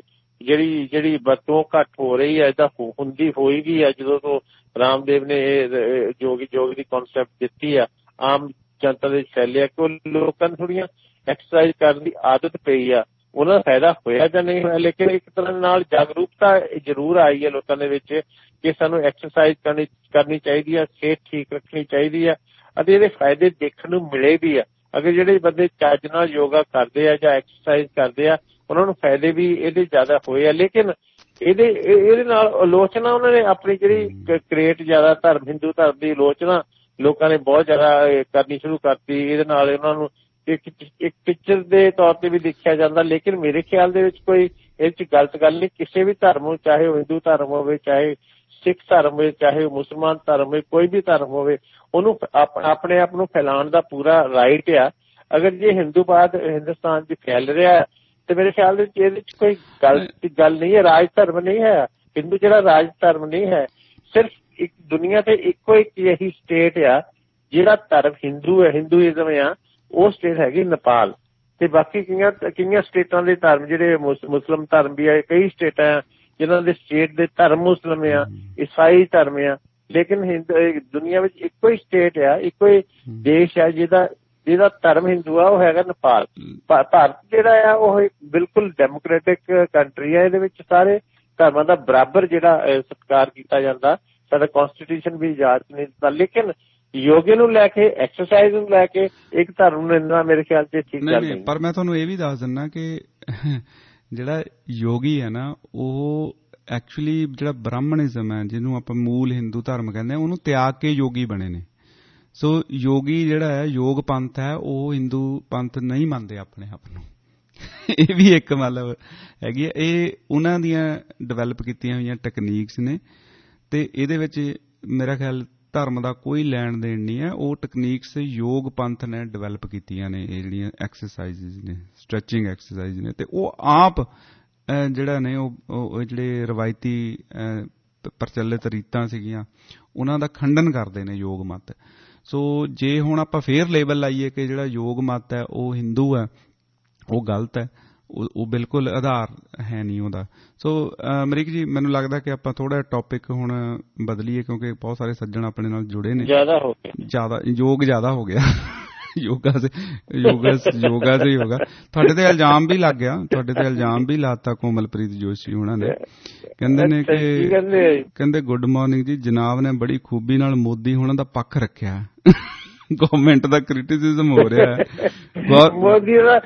ਜਿਹੜੀ ਵਰਤੋਂ ਘੱਟ ਹੋ ਰਹੀ ਹੈ, ਏਦਾਂ ਹੋਏਗੀ ਆ ਜਦੋਂ ਤੋਂ ਰਾਮਦੇਵ ਨੇ ਇਹ ਯੋਗ ਦੀ ਕਨਸੈਪਟ ਦਿੱਤੀ ਆ, ਆਮ ਜਨਤਾ ਦੇ ਫੈਲਿਆ ਕਿ ਲੋਕਾਂ ਨੂੰ ਥੋੜ੍ਹੀਆਂ ਐਕਸਰਸਾਈਜ਼ ਕਰਨ ਦੀ ਆਦਤ ਪਈ ਆ। ਉਹਨਾਂ ਦਾ ਫਾਇਦਾ ਹੋਇਆ ਜਾਂ ਨਹੀਂ ਹੋਇਆ, ਲੇਕਿਨ ਇੱਕ ਤਰ੍ਹਾਂ ਨਾਲ ਜਾਗਰੂਕਤਾ ਜ਼ਰੂਰ ਆਈ ਹੈ ਲੋਕਾਂ ਦੇ ਵਿੱਚ ਕਿ ਸਾਨੂੰ ਐਕਸਰਸਾਈਜ਼ ਕਰਨੀ ਚਾਹੀਦੀ ਆ, ਸਿਹਤ ਠੀਕ ਰੱਖਣੀ ਚਾਹੀਦੀ ਆ ਅਤੇ ਇਹਦੇ ਫਾਇਦੇ ਦੇਖਣ ਨੂੰ ਮਿਲੇ ਵੀ ਆ। ਅਗਰ ਜਿਹੜੇ ਬੰਦੇ ਚੱਜ ਨਾਲ ਯੋਗਾ ਕਰਦੇ ਆ ਜਾਂ ਐਕਸਰਸਾਈਜ਼ ਕਰਦੇ ਆ, ਉਹਨਾਂ ਨੂੰ ਫਾਇਦੇ ਵੀ ਇਹਦੇ ਜ਼ਿਆਦਾ ਹੋਏ ਆ। ਲੇਕਿਨ ਇਹਦੇ ਨਾਲ ਆਲੋਚਨਾ ਉਹਨਾਂ ਨੇ ਆਪਣੀ ਜਿਹੜੀ ਕ੍ਰੀਏਟ ਜ਼ਿਆਦਾ ਹਿੰਦੂ ਧਰਮ ਦੀ ਆਲੋਚਨਾ ਲੋਕਾਂ ਨੇ ਬਹੁਤ ਜ਼ਿਆਦਾ ਕਰਨੀ ਸ਼ੁਰੂ ਕਰਤੀ। ਇਹਦੇ ਨਾਲ ਉਹਨਾਂ ਨੂੰ ਇੱਕ ਪਿਕਚਰ ਦੇ ਤੌਰ ਤੇ ਵੀ ਦੇਖਿਆ ਜਾਂਦਾ, ਲੇਕਿਨ ਮੇਰੇ ਖਿਆਲ ਦੇ ਵਿੱਚ ਕੋਈ ਇਹ 'ਚ ਗਲਤ ਗੱਲ ਨਹੀਂ। ਕਿਸੇ ਵੀ ਧਰਮ, ਚਾਹੇ ਉਹ ਹਿੰਦੂ ਧਰਮ ਹੋਵੇ, ਚਾਹੇ ਸਿੱਖ ਧਰਮ ਹੋਵੇ, ਚਾਹੇ ਉਹ ਮੁਸਲਮਾਨ ਧਰਮ ਹੋਵੇ, ਕੋਈ ਵੀ ਧਰਮ ਹੋਵੇ, ਉਹਨੂੰ ਆਪਣੇ ਆਪ ਨੂੰ ਫੈਲਾਉਣ ਦਾ ਪੂਰਾ ਰਾਈਟ ਆ। ਅਗਰ ਜੇ ਹਿੰਦੂਵਾਦ ਹਿੰਦੁਸਤਾਨ 'ਚ ਫੈਲ ਰਿਹਾ ਤੇ ਮੇਰੇ ਖਿਆਲ ਵਿੱਚ ਇਹਦੇ 'ਚ ਕੋਈ ਗਲਤ ਗੱਲ ਨਹੀਂ ਹੈ। ਰਾਜ ਧਰਮ ਨਹੀਂ ਹੈ ਹਿੰਦੂ, ਜਿਹੜਾ ਰਾਜ ਧਰਮ ਨਹੀਂ ਹੈ। ਸਿਰਫ ਇੱਕ ਦੁਨੀਆ ਤੇ ਇੱਕੋ ਇੱਕ ਇਹੀ ਸਟੇਟ ਆ ਜਿਹੜਾ ਧਰਮ ਹਿੰਦੂ ਹੈ, ਹਿੰਦੂਇਜ਼ਮ ਆ, ਉਹ ਸਟੇਟ ਹੈਗੀ ਨੇਪਾਲ। ਤੇ ਬਾਕੀ ਕਈਆਂ ਸਟੇਟਾਂ ਦੇ ਧਰਮ ਜਿਹੜੇ ਮੁਸਲਿਮ ਧਰਮ ਵੀ ਆ, ਕਈ ਸਟੇਟਾਂ ਆ ਜਿਨ੍ਹਾਂ ਦੇ ਸਟੇਟ ਦੇ ਧਰਮ ਮੁਸਲਿਮ ਆ, ਈਸਾਈ ਧਰਮ ਆ। ਲੇਕਿਨ ਦੁਨੀਆ ਵਿੱਚ ਇੱਕੋ ਹੀ ਸਟੇਟ ਆ, ਇੱਕੋ ਹੀ ਦੇਸ਼ ਆ ਜਿਹਦਾ ਧਰਮ ਹਿੰਦੂ ਆ, ਉਹ ਹੈਗਾ ਨੇਪਾਲ। ਭਾਰਤ ਜਿਹੜਾ ਆ ਉਹ ਬਿਲਕੁਲ ਡੈਮੋਕ੍ਰੈਟਿਕ ਕੰਟਰੀ ਆ। ਇਹਦੇ ਵਿੱਚ ਸਾਰੇ ਧਰਮਾਂ ਦਾ ਬਰਾਬਰ ਜਿਹੜਾ ਸਤਿਕਾਰ ਕੀਤਾ ਜਾਂਦਾ। ਸਾਡਾ ਕੌਂਸਟੀਟਿਊਸ਼ਨ ਵੀ ਇਜਾਜ਼ਤ ਨਹੀਂ ਦਿੰਦਾ। ਲੇਕਿਨ ਯੋਗੇ ਨੂੰ ਲੈ ਕੇ, ਐਕਸਰਸਾਈਜ਼ ਨੂੰ ਲੈ ਕੇ ਇੱਕ ਧਰਮ ਨੂੰ ਇੰਨਾ ਮੇਰੇ ਖਿਆਲ 'ਚ ਠੀਕ ਗੱਲ ਨਹੀਂ। ਪਰ ਮੈਂ ਤੁਹਾਨੂੰ ਇਹ ਵੀ ਦੱਸ ਦਿੰਦਾ ਕਿ ਜਿਹੜਾ ਯੋਗੀ ਹੈ ਨਾ, ਉਹ ਐਕਚੁਅਲੀ ਜਿਹੜਾ ਬ੍ਰਾਹਮਣਿਜ਼ਮ ਹੈ, ਜਿਹਨੂੰ ਆਪਾਂ ਮੂਲ ਹਿੰਦੂ ਧਰਮ ਕਹਿੰਦੇ ਹਾਂ, ਉਹਨੂੰ ਤਿਆਗ ਕੇ ਯੋਗੀ ਬਣੇ ਨੇ। ਸੋ ਯੋਗੀ ਜਿਹੜਾ ਹੈ, ਯੋਗ ਪੰਥ ਹੈ, ਉਹ ਹਿੰਦੂ ਪੰਥ ਨਹੀਂ ਮੰਨਦੇ ਆਪਣੇ ਆਪ ਨੂੰ। ਇਹ ਵੀ ਇੱਕ ਮਤਲਬ ਹੈਗੀ ਹੈ। ਇਹ ਉਹਨਾਂ ਦੀਆਂ ਡਿਵੈਲਪ ਕੀਤੀਆਂ ਹੋਈਆਂ ਟੈਕਨੀਕਸ ਨੇ ਤੇ ਇਹਦੇ ਵਿੱਚ ਮੇਰਾ ਖਿਆਲ ਧਰਮ ਦਾ ਕੋਈ ਲੈਣ ਦੇਣ ਨਹੀਂ ਹੈ। ਉਹ ਟੈਕਨੀਕਸ ਯੋਗ ਪੰਥ ਨੇ ਡਿਵੈਲਪ ਕੀਤੀਆਂ ਨੇ, ਇਹ ਜਿਹੜੀਆਂ ਐਕਸਰਸਾਈਜ਼ ਨੇ, ਸਟ੍ਰੈਚਿੰਗ ਐਕਸਰਸਾਈਜ਼ ਨੇ, ਤੇ ਉਹ ਆਪ ਜਿਹੜਾ ਨੇ ਉਹ ਜਿਹੜੇ ਰਵਾਇਤੀ ਪ੍ਰਚਲਿਤ ਰੀਤਾਂ ਸੀਗੀਆਂ ਉਹਨਾਂ ਦਾ ਖੰਡਨ ਕਰਦੇ ਨੇ ਯੋਗ ਮਤ। ਸੋ ਜੇ ਹੁਣ ਆਪਾਂ ਫੇਰ ਲੇਬਲ ਲਾਈਏ ਕਿ ਜਿਹੜਾ ਯੋਗ ਮਤ ਹੈ ਉਹ ਹਿੰਦੂ ਹੈ, ਉਹ ਗਲਤ ਹੈ। ਉਹ ਬਿਲਕੁਲ ਆਧਾਰ ਹੈ ਨਹੀਂ ਉਹਦਾ। ਸੋ ਅਮਰੀਕ ਜੀ, ਮੈਨੂੰ ਲੱਗਦਾ ਕਿ ਆਪਾਂ ਥੋੜਾ ਟੌਪਿਕ ਹੁਣ ਬਦਲੀਏ, ਕਿਉਂਕਿ ਬਹੁਤ ਸਾਰੇ ਸੱਜਣ ਆਪਣੇ ਨਾਲ ਜੁੜੇ ਨੇ। ਯੋਗ ਜ਼ਿਆਦਾ ਹੋ ਗਿਆ। ਯੋਗਾ ਸੇ ਹੀ ਹੋਗਾ। ਤੁਹਾਡੇ ਤੇ ਇਲਜ਼ਾਮ ਵੀ ਲੱਗ ਗਿਆ, ਤੁਹਾਡੇ ਤੇ ਇਲਜ਼ਾਮ ਵੀ ਲਾਤਾ ਕੋਮਲਪ੍ਰੀਤ ਜੋਸ਼ੀ ਉਹਨਾਂ ਨੇ। ਕਹਿੰਦੇ ਨੇ ਕਿ ਕਹਿੰਦੇ ਗੁੱਡ ਮਾਰਨਿੰਗ ਜੀ, ਜਨਾਬ ਨੇ ਬੜੀ ਖੂਬੀ ਨਾਲ ਮੋਦੀ ਹੋਣਾ ਦਾ ਪੱਖ ਰੱਖਿਆ। ਗਵਰਨਮੈਂਟ ਦਾ ਕ੍ਰਿਟਿਸਿਜ਼ਮ ਹੋ ਰਿਹਾ ਹੈ। ਮੋਦੀ ਦਾ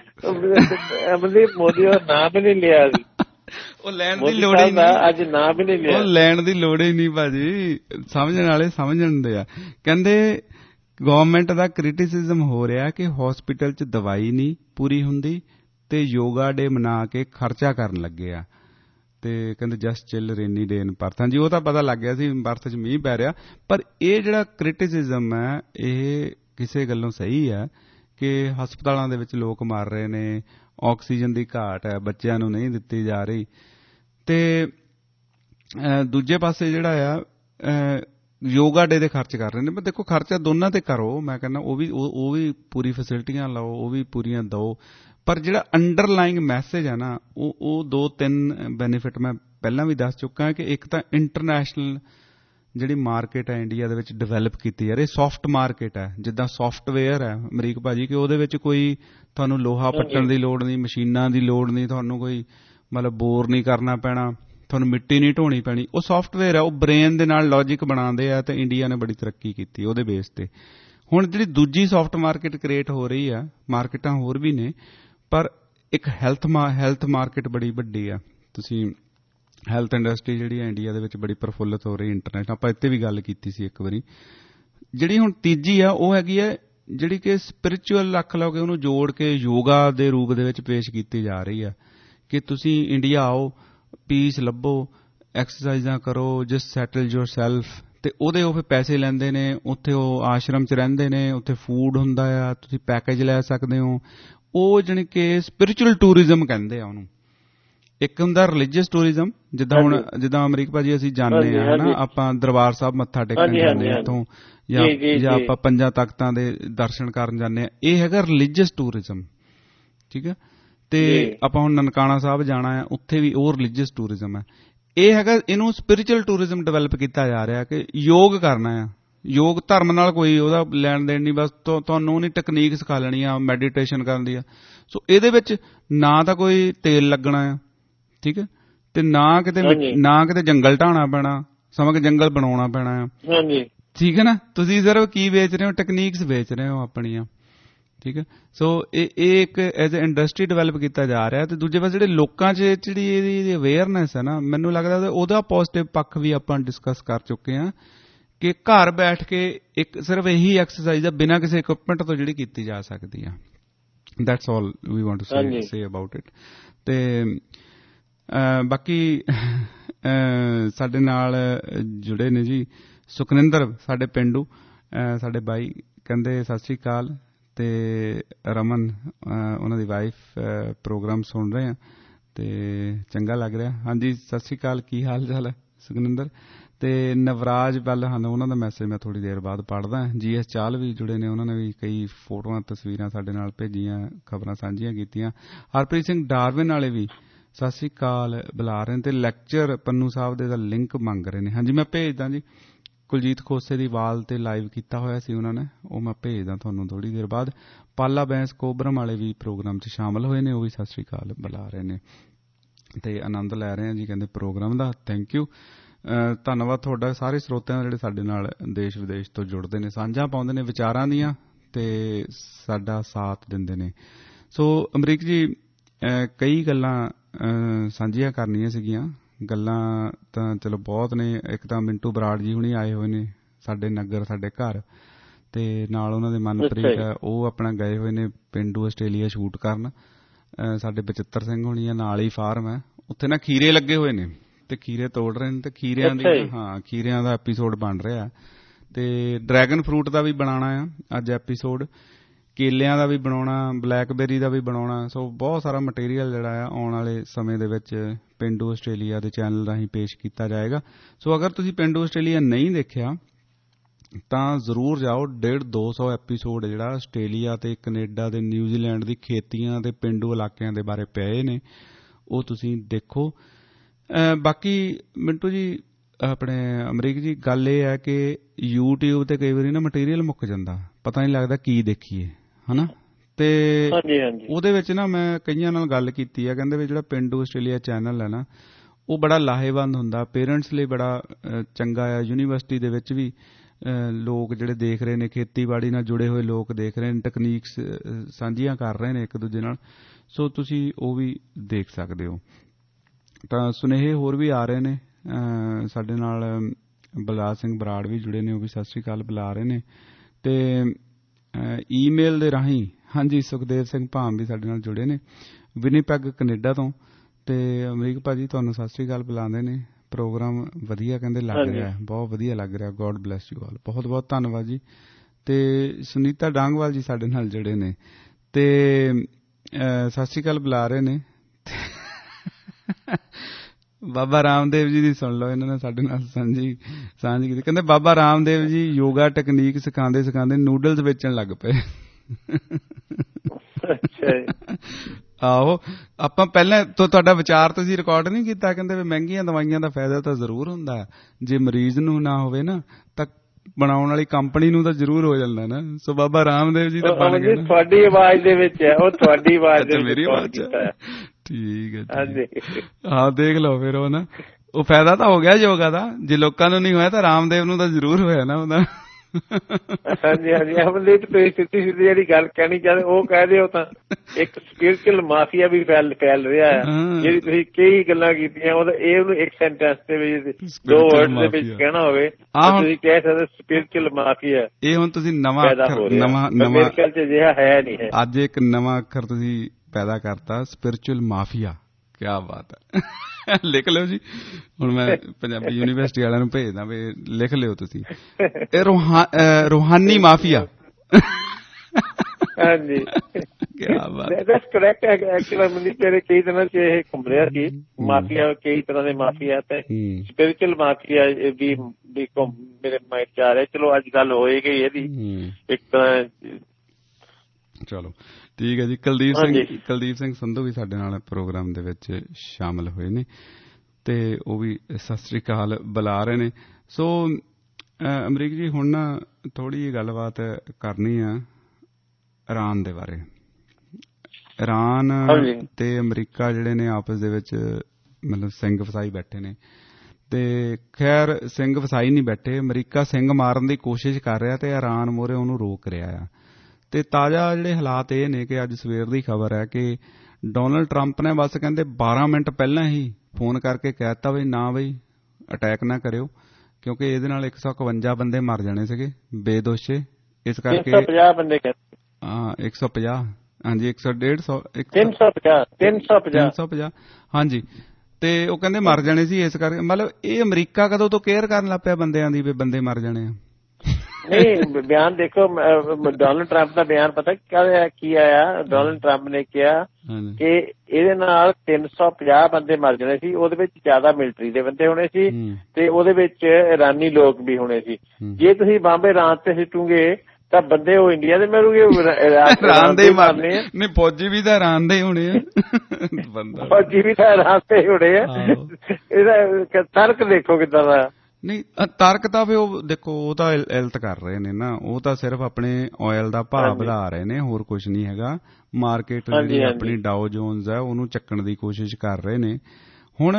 ਨਾਮ ਵੀ ਨਹੀਂ ਲਿਆ, ਉਹ ਲੈਣ ਦੀ ਲੋੜ ਹੀ ਨਹੀਂ, ਅੱਜ ਨਾਮ ਵੀ ਨਹੀਂ ਲਿਆ, ਉਹ ਲੈਣ ਦੀ ਲੋੜ ਹੀ ਨਹੀਂ ਭਾਜੀ। ਸਮਝਣ ਵਾਲੇ ਸਮਝਣ ਦੇ ਆ। ਕਹਿੰਦੇ ਗਵਰਨਮੈਂਟ ਦਾ ਕ੍ਰਿਟਿਸਿਜ਼ਮ ਹੋ ਰਿਹਾ ਕਿ ਹਸਪੀਟਲ 'ਚ ਦਵਾਈ ਨਹੀਂ ਪੂਰੀ ਹੁੰਦੀ ਤੇ ਯੋਗਾ ਡੇ ਮਨਾ ਕੇ ਖਰਚਾ ਕਰਨ ਲੱਗੇ ਆ। ਤੇ ਕਹਿੰਦੇ just chill rainy day in Perth. ਹਾਂਜੀ, ਉਹ ਤਾਂ ਪਤਾ ਲੱਗ ਗਿਆ ਸੀ ਪਰਥ 'ਚ ਮੀਂਹ ਪੈ ਰਿਹਾ। ਪਰ ਇਹ ਜਿਹੜਾ ਕ੍ਰਿਟਿਸਿਜ਼ਮ ਹੈ ਇਹ ਕਿਸੇ ਗੱਲੋਂ ਸਹੀ ਹੈ ਕਿ ਹਸਪਤਾਲਾਂ ਦੇ ਵਿੱਚ ਲੋਕ ਮਰ ਰਹੇ ਨੇ, ਆਕਸੀਜਨ ਦੀ ਘਾਟ ਹੈ, ਬੱਚਿਆਂ ਨੂੰ ਨਹੀਂ ਦਿੱਤੀ ਜਾ ਰਹੀ। ਤੇ ਦੂਜੇ ਪਾਸੇ ਜਿਹੜਾ ਆ ਯੋਗਾ ਡੇ ਦੇ ਖਰਚ ਕਰ ਰਹੇ ਨੇ। ਪਰ ਦੇਖੋ, ਖਰਚਾ ਦੋਨਾਂ ਤੇ ਕਰੋ। ਮੈਂ ਕਹਿੰਦਾ ਉਹ ਵੀ ਪੂਰੀ ਫੈਸਿਲਿਟੀਆਂ ਲਾਓ, ਉਹ ਵੀ ਪੂਰੀਆਂ ਦਿਓ। ਪਰ ਜਿਹੜਾ ਅੰਡਰਲਾਈਂਗ ਮੈਸੇਜ ਹੈ ਨਾ, ਉਹ 2-3 ਬੈਨੀਫਿਟ ਮੈਂ ਪਹਿਲਾਂ ਵੀ ਦੱਸ ਚੁੱਕਾ ਕਿ ਇੱਕ ਤਾਂ ਇੰਟਰਨੈਸ਼ਨਲ ਜਿਹੜੀ ਮਾਰਕੀਟ ਹੈ ਇੰਡੀਆ ਦੇ ਵਿੱਚ ਡਿਵੈਲਪ ਕੀਤੀ ਯਾਰ। ਇਹ ਸੌਫਟ ਮਾਰਕੀਟ ਹੈ, ਜਿੱਦਾਂ ਸੌਫਟਵੇਅਰ ਹੈ ਅਮਰੀਕ ਭਾਜੀ, ਕਿ ਉਹਦੇ ਵਿੱਚ ਕੋਈ ਤੁਹਾਨੂੰ ਲੋਹਾ ਪੱਟਣ ਦੀ ਲੋੜ ਨਹੀਂ, ਮਸ਼ੀਨਾਂ ਦੀ ਲੋੜ ਨਹੀਂ, ਤੁਹਾਨੂੰ ਕੋਈ ਮਤਲਬ ਬੋਰ ਨਹੀਂ ਕਰਨਾ ਪੈਣਾ, ਤੁਹਾਨੂੰ ਮਿੱਟੀ ਨਹੀਂ ਢੋਣੀ ਪੈਣੀ। ਉਹ ਸੌਫਟਵੇਅਰ ਹੈ, ਉਹ ਬ੍ਰੇਨ ਦੇ ਨਾਲ ਲੌਜਿਕ ਬਣਾਉਂਦੇ ਆ। ਤੇ ਇੰਡੀਆ ਨੇ ਬੜੀ ਤਰੱਕੀ ਕੀਤੀ ਉਹਦੇ ਬੇਸ ਤੇ। ਹੁਣ ਜਿਹੜੀ ਦੂਜੀ ਸੌਫਟ ਮਾਰਕੀਟ ਕ੍ਰੀਏਟ ਹੋ ਰਹੀ ਆ, ਮਾਰਕੀਟਾਂ ਹੋਰ ਵੀ ਨੇ, ਪਰ ਇੱਕ ਹੈਲਥ ਮਾਰਕੀਟ ਬੜੀ ਵੱਡੀ ਆ। ਤੁਸੀਂ ਹੈਲਥ ਇੰਡਸਟਰੀ ਜਿਹੜੀ ਹੈ ਇੰਡੀਆ ਦੇ ਵਿੱਚ ਬੜੀ ਪ੍ਰਫੁੱਲਤ ਹੋ ਰਹੀ ਇੰਟਰਨੈਸ਼ਨਲ। ਆਪਾਂ ਇੱਥੇ ਵੀ ਗੱਲ ਕੀਤੀ ਸੀ ਇੱਕ ਵਾਰੀ। ਜਿਹੜੀ ਹੁਣ ਤੀਜੀ ਆ ਉਹ ਹੈਗੀ ਹੈ ਜਿਹੜੀ ਕਿ ਸਪਿਰਿਚੁਅਲ ਰੱਖ ਲਓਗੇ ਉਹਨੂੰ ਜੋੜ ਕੇ ਯੋਗਾ ਦੇ ਰੂਪ ਦੇ ਵਿੱਚ ਪੇਸ਼ ਕੀਤੀ ਜਾ ਰਹੀ ਆ ਕਿ ਤੁਸੀਂ ਇੰਡੀਆ ਆਓ, ਪੀਸ ਲੱਭੋ, ਐਕਸਰਸਾਈਜ਼ਾਂ ਕਰੋ, ਜਸਟ ਸੈਟਲ ਯੋਰ ਸੈਲਫ। ਤੇ ਉਹਦੇ ਉਹ ਫਿਰ ਪੈਸੇ ਲੈਂਦੇ ਨੇ। ਉੱਥੇ ਉਹ ਆਸ਼ਰਮ 'ਚ ਰਹਿੰਦੇ ਨੇ, ਉੱਥੇ ਫੂਡ ਹੁੰਦਾ ਆ, ਤੁਸੀਂ ਪੈਕੇਜ ਲੈ ਸਕਦੇ ਹੋ। ਉਹ ਜਾਣੀ ਕਿ ਸਪਿਰਿਚੁਅਲ ਟੂਰਿਜ਼ਮ ਕਹਿੰਦੇ ਆ ਉਹਨੂੰ। ਇੱਕ ਹੁੰਦਾ ਰਿਲੀਜੀਅਸ ਟੂਰਿਜ਼ਮ, ਜਿੱਦਾਂ ਅਮਰੀਕ ਭਾਜੀ ਅਸੀਂ ਜਾਂਦੇ ਆ ਹਨਾ, ਆਪਾਂ ਦਰਬਾਰ ਸਾਹਿਬ ਮੱਥਾ ਟੇਕਣ ਜਾਂਦੇ ਆ ਇੱਥੋਂ, ਜਾਂ ਆਪਾਂ ਪੰਜਾਂ ਤਖਤਾਂ ਦੇ ਦਰਸ਼ਨ ਕਰਨ ਜਾਂਦੇ ਆ। ਇਹ ਹੈਗਾ ਰਿਲੀਜੀਅਸ ਟੂਰਿਜ਼ਮ, ਠੀਕ ਹੈ। ਤੇ ਆਪਾਂ ਹੁਣ ਨਨਕਾਣਾ ਸਾਹਿਬ ਜਾਣਾ ਆ, ਉੱਥੇ ਵੀ ਉਹ ਰਿਲੀਜੀਅਸ ਟੂਰਿਜ਼ਮ ਹੈ। ਇਹ ਹੈਗਾ, ਇਹਨੂੰ ਸਪਿਰਿਚੁਅਲ ਟੂਰਿਜ਼ਮ ਡਿਵੈਲਪ ਕੀਤਾ ਜਾ ਰਿਹਾ ਕਿ ਯੋਗ ਕਰਨਾ ਆ। ਯੋਗ ਧਰਮ ਨਾਲ ਕੋਈ ਉਹਦਾ ਲੈਣ ਦੇਣ ਨਹੀਂ, ਬਸ ਤੁਹਾਨੂੰ ਉਹਨੀ ਟੈਕਨੀਕ ਸਿਖਾ ਲੈਣੀ ਆ ਮੈਡੀਟੇਸ਼ਨ ਕਰਨ ਦੀ ਆ। ਸੋ ਇਹਦੇ ਵਿੱਚ ਨਾ ਤਾਂ ਕੋਈ ਤੇਲ ਲੱਗਣਾ ਆ, ਠੀਕ ਹੈ, ਤੇ ਨਾ ਕਿਤੇ ਜੰਗਲ ਢਾਣਾ ਪੈਣਾ, ਸਮਾਂ ਕਿ ਜੰਗਲ ਬਣਾਉਣਾ ਪੈਣਾ ਆ, ਠੀਕ ਹੈ ਨਾ। ਤੁਸੀਂ ਸਿਰਫ ਕੀ ਵੇਚ ਰਹੇ ਹੋ? ਟੈਕਨੀਕਸ ਵੇਚ ਰਹੇ ਹੋ ਆਪਣੀਆਂ, ਠੀਕ ਹੈ। ਸੋ ਇਹ ਇੱਕ ਐਜ਼ ਅ ਇੰਡਸਟਰੀ ਡਿਵੈਲਪ ਕੀਤਾ ਜਾ ਰਿਹਾ। ਤੇ ਦੂਜੇ ਪਾਸੇ ਜਿਹੜੇ ਲੋਕਾਂ 'ਚ ਜਿਹੜੀ ਇਹਦੀ ਅਵੇਅਰਨੈਸ ਹੈ ਨਾ, ਮੈਨੂੰ ਲੱਗਦਾ ਉਹਦਾ ਪੋਜ਼ਿਟਿਵ ਪੱਖ ਵੀ ਆਪਾਂ ਡਿਸਕਸ ਕਰ ਚੁੱਕੇ ਹਾਂ ਕਿ ਘਰ ਬੈਠ ਕੇ ਇੱਕ ਸਿਰਫ ਇਹੀ ਐਕਸਰਸਾਈਜ਼ ਆ ਬਿਨਾਂ ਕਿਸੇ ਇਕਵਿਪਮੈਂਟ ਤੋਂ ਜਿਹੜੀ ਕੀਤੀ ਜਾ ਸਕਦੀ ਆ। That's all we want to say about it. ਤੇ ਬਾਕੀ ਸਾਡੇ ਨਾਲ ਜੁੜੇ ਨੇ ਜੀ ਸੁਖਨਿੰਦਰ, ਸਾਡੇ ਪਿੰਡੂ, ਸਾਡੇ ਬਾਈ, ਕਹਿੰਦੇ ਸਤਿ ਸ੍ਰੀ ਅਕਾਲ। ਤੇ ਰਮਨ ਉਹਨਾਂ ਦੀ ਵਾਈਫ ਪ੍ਰੋਗਰਾਮ ਸੁਣ ਰਹੇ ਆ ਤੇ ਚੰਗਾ ਲੱਗ ਰਿਹਾ। ਹਾਂਜੀ ਸਤਿ ਸ੍ਰੀ ਅਕਾਲ, ਕੀ ਹਾਲ ਚਾਲ ਹੈ ਸੁਖਨਿੰਦਰ? ਤੇ ਨਵਰਾਜ ਵੱਲ ਹਨ, ਉਹਨਾਂ ਦਾ ਮੈਸੇਜ ਮੈਂ ਥੋੜ੍ਹੀ ਦੇਰ ਬਾਅਦ ਪੜ੍ਹਦਾ। GS ਚਾਲ ਵੀ ਜੁੜੇ ਨੇ, ਉਹਨਾਂ ਨੇ ਵੀ ਕਈ ਫੋਟੋਆਂ ਤਸਵੀਰਾਂ ਸਾਡੇ ਨਾਲ ਭੇਜੀਆਂ, ਖਬਰਾਂ ਸਾਂਝੀਆਂ ਕੀਤੀਆਂ। ਹਰਪ੍ਰੀਤ ਸਿੰਘ ਡਾਰਵਿਨ ਵਾਲੇ ਵੀ ਸਤਿ ਸ੍ਰੀ ਅਕਾਲ ਬੁਲਾ ਰਹੇ ਨੇ ਤੇ ਲੈਕਚਰ ਪੰਨੂ ਸਾਹਿਬ ਦੇ ਦਾ ਲਿੰਕ ਮੰਗ ਰਹੇ ਨੇ। ਹਾਂਜੀ ਮੈਂ ਭੇਜਦਾ ਜੀ। ਕੁਲਜੀਤ ਖੋਸੇ ਦੀ ਵਾਲ ਤੇ ਲਾਈਵ ਕੀਤਾ ਹੋਇਆ ਸੀ ਉਹਨਾਂ ਨੇ, ਉਹ ਮੈਂ ਭੇਜਦਾ ਤੁਹਾਨੂੰ ਥੋੜ੍ਹੀ ਦੇਰ ਬਾਅਦ। ਪਾਲਾ ਬੈਂਸ ਕੋਬਰਮ ਵਾਲੇ ਵੀ ਪ੍ਰੋਗਰਾਮ 'ਚ ਸ਼ਾਮਲ ਹੋਏ ਨੇ, ਉਹ ਵੀ ਸਤਿ ਸ੍ਰੀ ਅਕਾਲ ਬੁਲਾ ਰਹੇ ਨੇ ਤੇ ਆਨੰਦ ਲੈ ਰਹੇ ਆ ਜੀ ਕਹਿੰਦੇ ਪ੍ਰੋਗਰਾਮ ਦਾ। ਥੈਂਕ ਯੂ, ਧੰਨਵਾਦ ਤੁਹਾਡਾ ਸਾਰੇ ਸਰੋਤਿਆਂ ਦਾ ਜਿਹੜੇ ਸਾਡੇ ਨਾਲ ਦੇਸ਼ ਵਿਦੇਸ਼ ਤੋਂ ਜੁੜਦੇ ਨੇ, ਸਾਂਝਾਂ ਪਾਉਂਦੇ ਨੇ ਵਿਚਾਰਾਂ ਦੀਆਂ ਤੇ ਸਾਡਾ ਸਾਥ ਦਿੰਦੇ ਨੇ। ਸੋ ਅਮਰੀਕ ਜੀ ਕਈ ਗੱਲਾਂ ਸਾਂਝੀਆਂ ਕਰਨੀਆਂ ਸੀਗੀਆਂ। ਗੱਲਾਂ ਤਾਂ ਚਲੋ ਬਹੁਤ ਨੇ। ਇੱਕ ਤਾਂ ਮਿੰਟੂ ਬਰਾੜ ਜੀ ਹੁਣੀ ਆਏ ਹੋਏ ਨੇ ਸਾਡੇ ਨਗਰ, ਸਾਡੇ ਘਰ, ਤੇ ਨਾਲ ਉਹਨਾਂ ਦੇ ਮਨਪ੍ਰੀਤ ਹੈ, ਉਹ ਆਪਣਾ ਗਏ ਹੋਏ ਨੇ ਪੇਂਡੂ ਆਸਟ੍ਰੇਲੀਆ ਸ਼ੂਟ ਕਰਨ। ਸਾਡੇ ਬਚਿੱਤਰ ਸਿੰਘ ਹੋਣੀ ਆ, ਨਾਲ ਹੀ ਫਾਰਮ ਹੈ ਉੱਥੇ ਨਾ, ਖੀਰੇ ਲੱਗੇ ਹੋਏ ਨੇ ਤੇ ਖੀਰੇ ਤੋੜ ਰਹੇ ਨੇ ਤੇ ਖੀਰਿਆਂ ਦੀ ਖੀਰਿਆਂ ਦਾ ਐਪੀਸੋਡ ਬਣ ਰਿਹਾ ਤੇ ਡਰੈਗਨ ਫਰੂਟ ਦਾ ਵੀ ਬਣਾਉਣਾ ਆ ਅੱਜ ਐਪੀਸੋਡ, ਕੇਲਿਆਂ ਦਾ ਵੀ ਬਣਾਉਣਾ, ਬਲੈਕਬੇਰੀ ਦਾ ਵੀ ਬਣਾਉਣਾ। ਸੋ ਬਹੁਤ ਸਾਰਾ ਮਟੀਰੀਅਲ ਜਿਹੜਾ ਆ ਆਉਣ ਵਾਲੇ ਸਮੇਂ ਦੇ ਵਿੱਚ ਪੇਂਡੂ ਆਸਟ੍ਰੇਲੀਆ ਦੇ ਚੈਨਲ ਰਾਹੀਂ ਪੇਸ਼ ਕੀਤਾ ਜਾਏਗਾ। ਸੋ ਅਗਰ ਤੁਸੀਂ ਪੇਂਡੂ ਆਸਟ੍ਰੇਲੀਆ ਨਹੀਂ ਦੇਖਿਆ ਤਾਂ ਜ਼ਰੂਰ ਜਾਓ। 150-200 ਐਪੀਸੋਡ ਜਿਹੜਾ ਆਸਟ੍ਰੇਲੀਆ ਤੇ ਕੈਨੇਡਾ ਤੇ ਨਿਊਜ਼ੀਲੈਂਡ ਦੀ ਖੇਤੀਆਂ ਤੇ ਪੇਂਡੂ ਇਲਾਕਿਆਂ ਦੇ ਬਾਰੇ ਪਏ ਨੇ, ਉਹ ਤੁਸੀਂ ਦੇਖੋ। ਬਾਕੀ ਮਿੰਟੂ ਜੀ ਆਪਣੇ ਅਮਰੀਕ ਜੀ ਗੱਲ ਇਹ ਹੈ ਕਿ YouTube ਤੇ ਕਈ ਵਾਰੀ ਨਾ ਮਟੀਰੀਅਲ ਮੁੱਕ ਜਾਂਦਾ, ਪਤਾ ਨਹੀਂ ਲੱਗਦਾ ਕੀ ਦੇਖੀਏ, ਹਨਾ। ਤੇ ਉਹਦੇ ਵਿੱਚ ਨਾ ਮੈਂ ਕਈਆਂ ਨਾਲ ਗੱਲ ਕੀਤੀ ਆ, ਕਹਿੰਦੇ ਵੀ ਜਿਹੜਾ ਪੇਂਡੂ ਆਸਟ੍ਰੇਲੀਆ ਚੈਨਲ ਹੈ ਨਾ ਉਹ ਬੜਾ ਲਾਹੇਵੰਦ ਹੁੰਦਾ, ਪੇਰੈਂਟਸ ਲਈ ਬੜਾ ਚੰਗਾ ਆ। ਯੂਨੀਵਰਸਿਟੀ ਦੇ ਵਿੱਚ ਵੀ ਲੋਕ ਜਿਹੜੇ ਦੇਖ ਰਹੇ ਨੇ, ਖੇਤੀਬਾੜੀ ਨਾਲ ਜੁੜੇ ਹੋਏ ਲੋਕ ਦੇਖ ਰਹੇ ਨੇ, ਟੈਕਨੀਕਸ ਸਾਂਝੀਆਂ ਕਰ ਰਹੇ ਨੇ ਇੱਕ ਦੂਜੇ ਨਾਲ। ਸੋ ਤੁਸੀਂ ਉਹ ਵੀ ਦੇਖ ਸਕਦੇ ਹੋ। ਤਾਂ ਸੁਨੇਹੇ ਹੋਰ ਵੀ ਆ ਰਹੇ ਨੇ ਸਾਡੇ ਨਾਲ। ਬਲਰਾਜ ਸਿੰਘ ਬਰਾੜ ਵੀ ਜੁੜੇ ਨੇ, ਉਹ ਵੀ ਸਤਿ ਸ੍ਰੀ ਅਕਾਲ ਬੁਲਾ ਰਹੇ ਨੇ। ਤੇ ਈਮੇਲ ਦੇ ਰਾਹੀਂ ਹਾਂਜੀ ਸੁਖਦੇਵ ਸਿੰਘ ਭਾਮ ਵੀ ਸਾਡੇ ਨਾਲ ਜੁੜੇ ਨੇ ਵਿਨੀਪੈਗ ਕੈਨੇਡਾ ਤੋਂ। ਤੇ ਅਮਰੀਕ ਭਾਜੀ ਤੁਹਾਨੂੰ ਸਤਿ ਸ੍ਰੀ ਅਕਾਲ ਬੁਲਾਉਂਦੇ ਨੇ। ਪ੍ਰੋਗਰਾਮ ਵਧੀਆ ਕਹਿੰਦੇ ਲੱਗ ਰਿਹਾ, ਬਹੁਤ ਵਧੀਆ ਲੱਗ ਰਿਹਾ। ਗੋਡ ਬਲੈਸ ਯੂ ਆਲ, ਬਹੁਤ ਬਹੁਤ ਧੰਨਵਾਦ ਜੀ। ਤੇ ਸੁਨੀਤਾ ਡਾਂਗਵਾਲ ਜੀ ਸਾਡੇ ਨਾਲ ਜੁੜੇ ਨੇ ਤੇ ਸਤਿ ਸ੍ਰੀ ਅਕਾਲ ਬੁਲਾ ਰਹੇ ਨੇ। ਬਾਬਾ ਰਾਮਦੇਵ ਜੀ ਦੀ ਸੁਣ ਲਓ, ਇਹਨਾਂ ਨੇ ਸਾਡੇ ਨਾਲ ਸਾਂਝ ਕੀਤੀ। ਕਹਿੰਦੇ ਬਾਬਾ ਰਾਮਦੇਵ ਜੀ ਯੋਗਾ ਟੈਕਨੀਕ ਸਿਖਾਉਂਦੇ ਸਿਖਾਉਂਦੇ ਨੂਡਲਸ ਵੇਚਣ ਲੱਗ ਪਏ। ਆਹੋ, ਆਪਾਂ ਪਹਿਲਾਂ ਤੋਂ ਤੁਹਾਡਾ ਵਿਚਾਰ ਤੁਸੀਂ ਰਿਕਾਰਡ ਨਹੀਂ ਕੀਤਾ। ਕਹਿੰਦੇ ਵੀ ਮਹਿੰਗੀਆਂ ਦਵਾਈਆਂ ਦਾ ਫਾਇਦਾ ਤਾਂ ਜ਼ਰੂਰ ਹੁੰਦਾ, ਜੇ ਮਰੀਜ਼ ਨੂੰ ਨਾ ਹੋਵੇ ਨਾ ਤਾਂ ਬਣਾਉਣ ਵਾਲੀ ਕੰਪਨੀ ਨੂੰ ਤਾਂ ਜ਼ਰੂਰ ਹੋ ਜਾਂਦਾ ਨਾ। ਸੋ ਬਾਬਾ ਰਾਮਦੇਵ ਜੀ ਤਾਂ ਬਣ ਗਏ। ਤੁਹਾਡੀ ਆਵਾਜ਼ ਦੇ ਵਿੱਚ ਹੈ ਉਹ, ਤੁਹਾਡੀ ਆਵਾਜ਼ ਦੇ ਵਿੱਚ, ਮੇਰੀ ਆਵਾਜ਼ ਹੈ। ਠੀਕ ਹੈ, ਹਾਂ ਦੇਖ ਲਓ ਫਿਰ ਉਹ ਨਾ, ਉਹ ਫਾਇਦਾ ਤਾਂ ਹੋ ਗਿਆ ਯੋਗਾ ਦਾ। ਜੇ ਲੋਕਾਂ ਨੂੰ ਨਹੀਂ ਹੋਇਆ ਤਾਂ ਰਾਮਦੇਵ ਨੂੰ ਤਾਂ ਜ਼ਰੂਰ ਹੋਇਆ ਨਾ ਉਹਦਾ। ਹਾਂਜੀ ਹਾਂਜੀ, ਅਮਨਦੀਪ ਤੁਸੀਂ ਸਿੱਧੀ ਸਿੱਧੀ ਜਿਹੜੀ ਗੱਲ ਕਹਿਣੀ ਚਾਹੁੰਦੇ ਉਹ ਕਹਿ ਦਿਓ। ਤਾਂ ਇੱਕ ਸਪਿਰਿਚੁਅਲ ਮਾਫੀਆ ਵੀ ਫੈਲ ਰਿਹਾ ਹੈ, ਜਿਹੜੀ ਤੁਸੀਂ ਕਈ ਗੱਲਾਂ ਕੀਤੀਆਂ ਉਹਦਾ ਇਹਨੂੰ ਇੱਕ ਸੈਂਟੈਂਸ ਦੇ ਵਿੱਚ 2 ਵਰਡ ਦੇ ਵਿੱਚ ਕਹਿਣਾ ਹੋਵੇ ਤੁਸੀਂ ਕਹਿ ਸਕਦੇ ਸਪਿਰਿਚੁਅਲ ਮਾਫੀਆ। ਇਹ ਹੁਣ ਤੁਸੀਂ ਨਵਾਂ ਮੇਰੇ ਖਿਆਲ ਚ ਅਜਿਹਾ ਹੈ ਨਹੀਂ ਹੈ। ਅੱਜ ਇੱਕ ਨਵਾਂ ਅੱਖਰ ਤੁਸੀਂ ਪੈਦਾ ਕਰਤਾ, ਸਪਿਰਿਚੁਅਲ ਮਾਫੀਆ। ਕਿਆ ਬਾਤ ਹੈ, ਲਿਖ ਲਿਓ ਜੀ। ਹੁਣ ਮੈਂ ਪੰਜਾਬੀ ਯੂਨੀਵਰਸਿਟੀ ਵਾਲਿਆਂ ਨੂੰ ਭੇਜਦਾ ਵੀ ਲਿਖ ਲਿਓ ਤੁਸੀਂ, ਇਹ ਰੂਹਾਨੀ ਮਾਫੀਆ। ਹਾਂਜੀ, ਕਿਆ ਬਾਤ, ਦੈਟਸ ਕਰੈਕਟ। ਐਕਚੁਅਲੀ ਕਈ ਤਰ੍ਹਾਂ ਚ ਇਹ ਘੁੰਮ ਰਿਹਾ ਸੀ ਮਾਫੀਆ, ਕਈ ਤਰ੍ਹਾਂ ਦੇ ਮਾਫੀਆ ਤੇ ਸਪਿਰਿਚੁਅਲ ਮਾਫੀਆ ਵੀ ਮੇਰੇ ਮਾਈਂਡ ਚ ਆ ਰਿਹਾ। ਚਲੋ ਅੱਜ ਗੱਲ ਹੋਏਗੀ ਇਹਦੀ ਇੱਕ ਤਰ੍ਹਾਂ। ਚਲੋ ਠੀਕ ਹੈ ਜੀ। ਕੁਲਦੀਪ ਸਿੰਘ ਸੰਧੂ ਵੀ ਸਾਡੇ ਨਾਲ ਪ੍ਰੋਗਰਾਮ ਦੇ ਵਿੱਚ ਸ਼ਾਮਲ ਹੋਏ ਨੇ ਤੇ ਉਹ ਵੀ ਸਤਿ ਸ੍ਰੀ ਅਕਾਲ ਬੁਲਾ ਰਹੇ ਨੇ। ਸੋ ਅਮਰੀਕ ਜੀ ਹੁਣ ਨਾ ਥੋੜ੍ਹੀ ਜਿਹੀ ਗੱਲਬਾਤ ਕਰਨੀ ਆ ਇਰਾਨ ਦੇ ਬਾਰੇ। ਇਰਾਨ ਤੇ ਅਮਰੀਕਾ ਜਿਹੜੇ ਨੇ ਆਪਸ ਦੇ ਵਿੱਚ ਮਤਲਬ ਸਿੰਘ ਫਸਾਈ ਬੈਠੇ ਨੇ। ਤੇ ਖੈਰ ਸਿੰਘ ਫਸਾਈ ਨਹੀਂ ਬੈਠੇ, ਅਮਰੀਕਾ ਸਿੰਘ ਮਾਰਨ ਦੀ ਕੋਸ਼ਿਸ਼ ਕਰ ਰਿਹਾ ਤੇ ਇਰਾਨ ਮੋਹਰੇ ਉਹਨੂੰ ਰੋਕ ਰਿਹਾ ਆ। ਤੇ ਤਾਜ਼ਾ ਜਿਹੜੇ ਹਾਲਾਤ ਇਹ ਨੇ ਕਿ ਅੱਜ ਸਵੇਰ ਦੀ ਖਬਰ ਹੈ ਕਿ ਡੋਨਲਡ ਟਰੰਪ ਨੇ ਬਸ ਕਹਿੰਦੇ 12 ਮਿੰਟ ਪਹਿਲਾਂ ਹੀ ਫੋਨ ਕਰਕੇ ਕਹਿ ਦਿੱਤਾ ਵੀ ਨਾ ਬਈ ਅਟੈਕ ਨਾ ਕਰਿਓ, ਕਿਉਂਕਿ ਇਹਦੇ ਨਾਲ 151 ਬੰਦੇ ਮਰ ਜਾਣੇ ਸੀਗੇ ਬੇਦੋਸ਼ੇ। ਇਸ ਕਰਕੇ 150 ਬੰਦੇ ਹਾਂ 150 ਹਾਂਜੀ 350 ਹਾਂਜੀ। ਤੇ ਉਹ ਕਹਿੰਦੇ ਮਰ ਜਾਣੇ ਸੀ ਇਸ ਕਰਕੇ। ਮਤਲਬ ਇਹ ਅਮਰੀਕਾ ਕਦੋਂ ਤੋਂ ਕੇਅਰ ਕਰਨ ਲੱਗ ਪਿਆ ਬੰਦਿਆਂ ਦੀ ਵੀ ਬੰਦੇ ਮਰ ਜਾਣੇ ਆ? ਨਹੀਂ, ਬਿਆਨ ਦੇਖੋ, ਡੋਨਲਡ ਟਰੰਪ ਦਾ ਬਿਆਨ ਪਤਾ ਕੀ ਆਇਆ? ਡੋਨਲਡ ਟਰੰਪ ਨੇ ਕਿਹਾ ਕਿ ਇਹਦੇ ਨਾਲ 350 ਬੰਦੇ ਮਰ ਜਾਣੇ ਸੀ, ਉਹਦੇ ਵਿੱਚ ਜ਼ਿਆਦਾ ਮਿਲਟਰੀ ਦੇ ਬੰਦੇ ਹੋਣੇ ਸੀ ਤੇ ਉਹਦੇ ਵਿੱਚ ਇਰਾਨੀ ਲੋਕ ਵੀ ਹੋਣੇ ਸੀ। ਜੇ ਤੁਸੀਂ ਬੰਬ ਇਰਾਨ ਤੇ ਸਿੱਟੂਗੇ ਤਾਂ ਬੰਦੇ ਉਹ ਇੰਡੀਆ ਦੇ ਮਰੂਗੇ, ਇਰਾਨ ਦੇ ਮਾਰਨੇ। ਨਹੀਂ, ਫੌਜੀ ਵੀ ਤਾਂ ਇਰਾਨ ਦੇ ਹੋਣੇ ਆ, ਫੌਜੀ ਵੀ ਤਾਂ ਇਰਾਨ ਦੇ ਹੋਣੇ ਆ। ਇਹਦਾ ਤਰਕ ਦੇਖੋ ਕਿੱਦਾਂ ਦਾ। ਨਹੀਂ, ਤਰਕ ਤਾਂ ਵੀ ਉਹ ਦੇਖੋ, ਉਹ ਤਾਂ ਇਲਤ ਕਰ ਰਹੇ ਨੇ ਨਾ, ਉਹ ਤਾਂ ਸਿਰਫ ਆਪਣੇ ਆਇਲ ਦਾ ਭਾਅ ਵਧਾ ਰਹੇ ਨੇ, ਹੋਰ ਕੁਝ ਨਹੀਂ ਹੈਗਾ। ਮਾਰਕੀਟ ਜਿਹੜੀ ਆਪਣੀ ਡਾਓ ਜੋਨਸ ਹੈ ਉਹਨੂੰ ਚੱਕਣ ਦੀ ਕੋਸ਼ਿਸ਼ ਕਰ ਰਹੇ ਨੇ। ਹੁਣ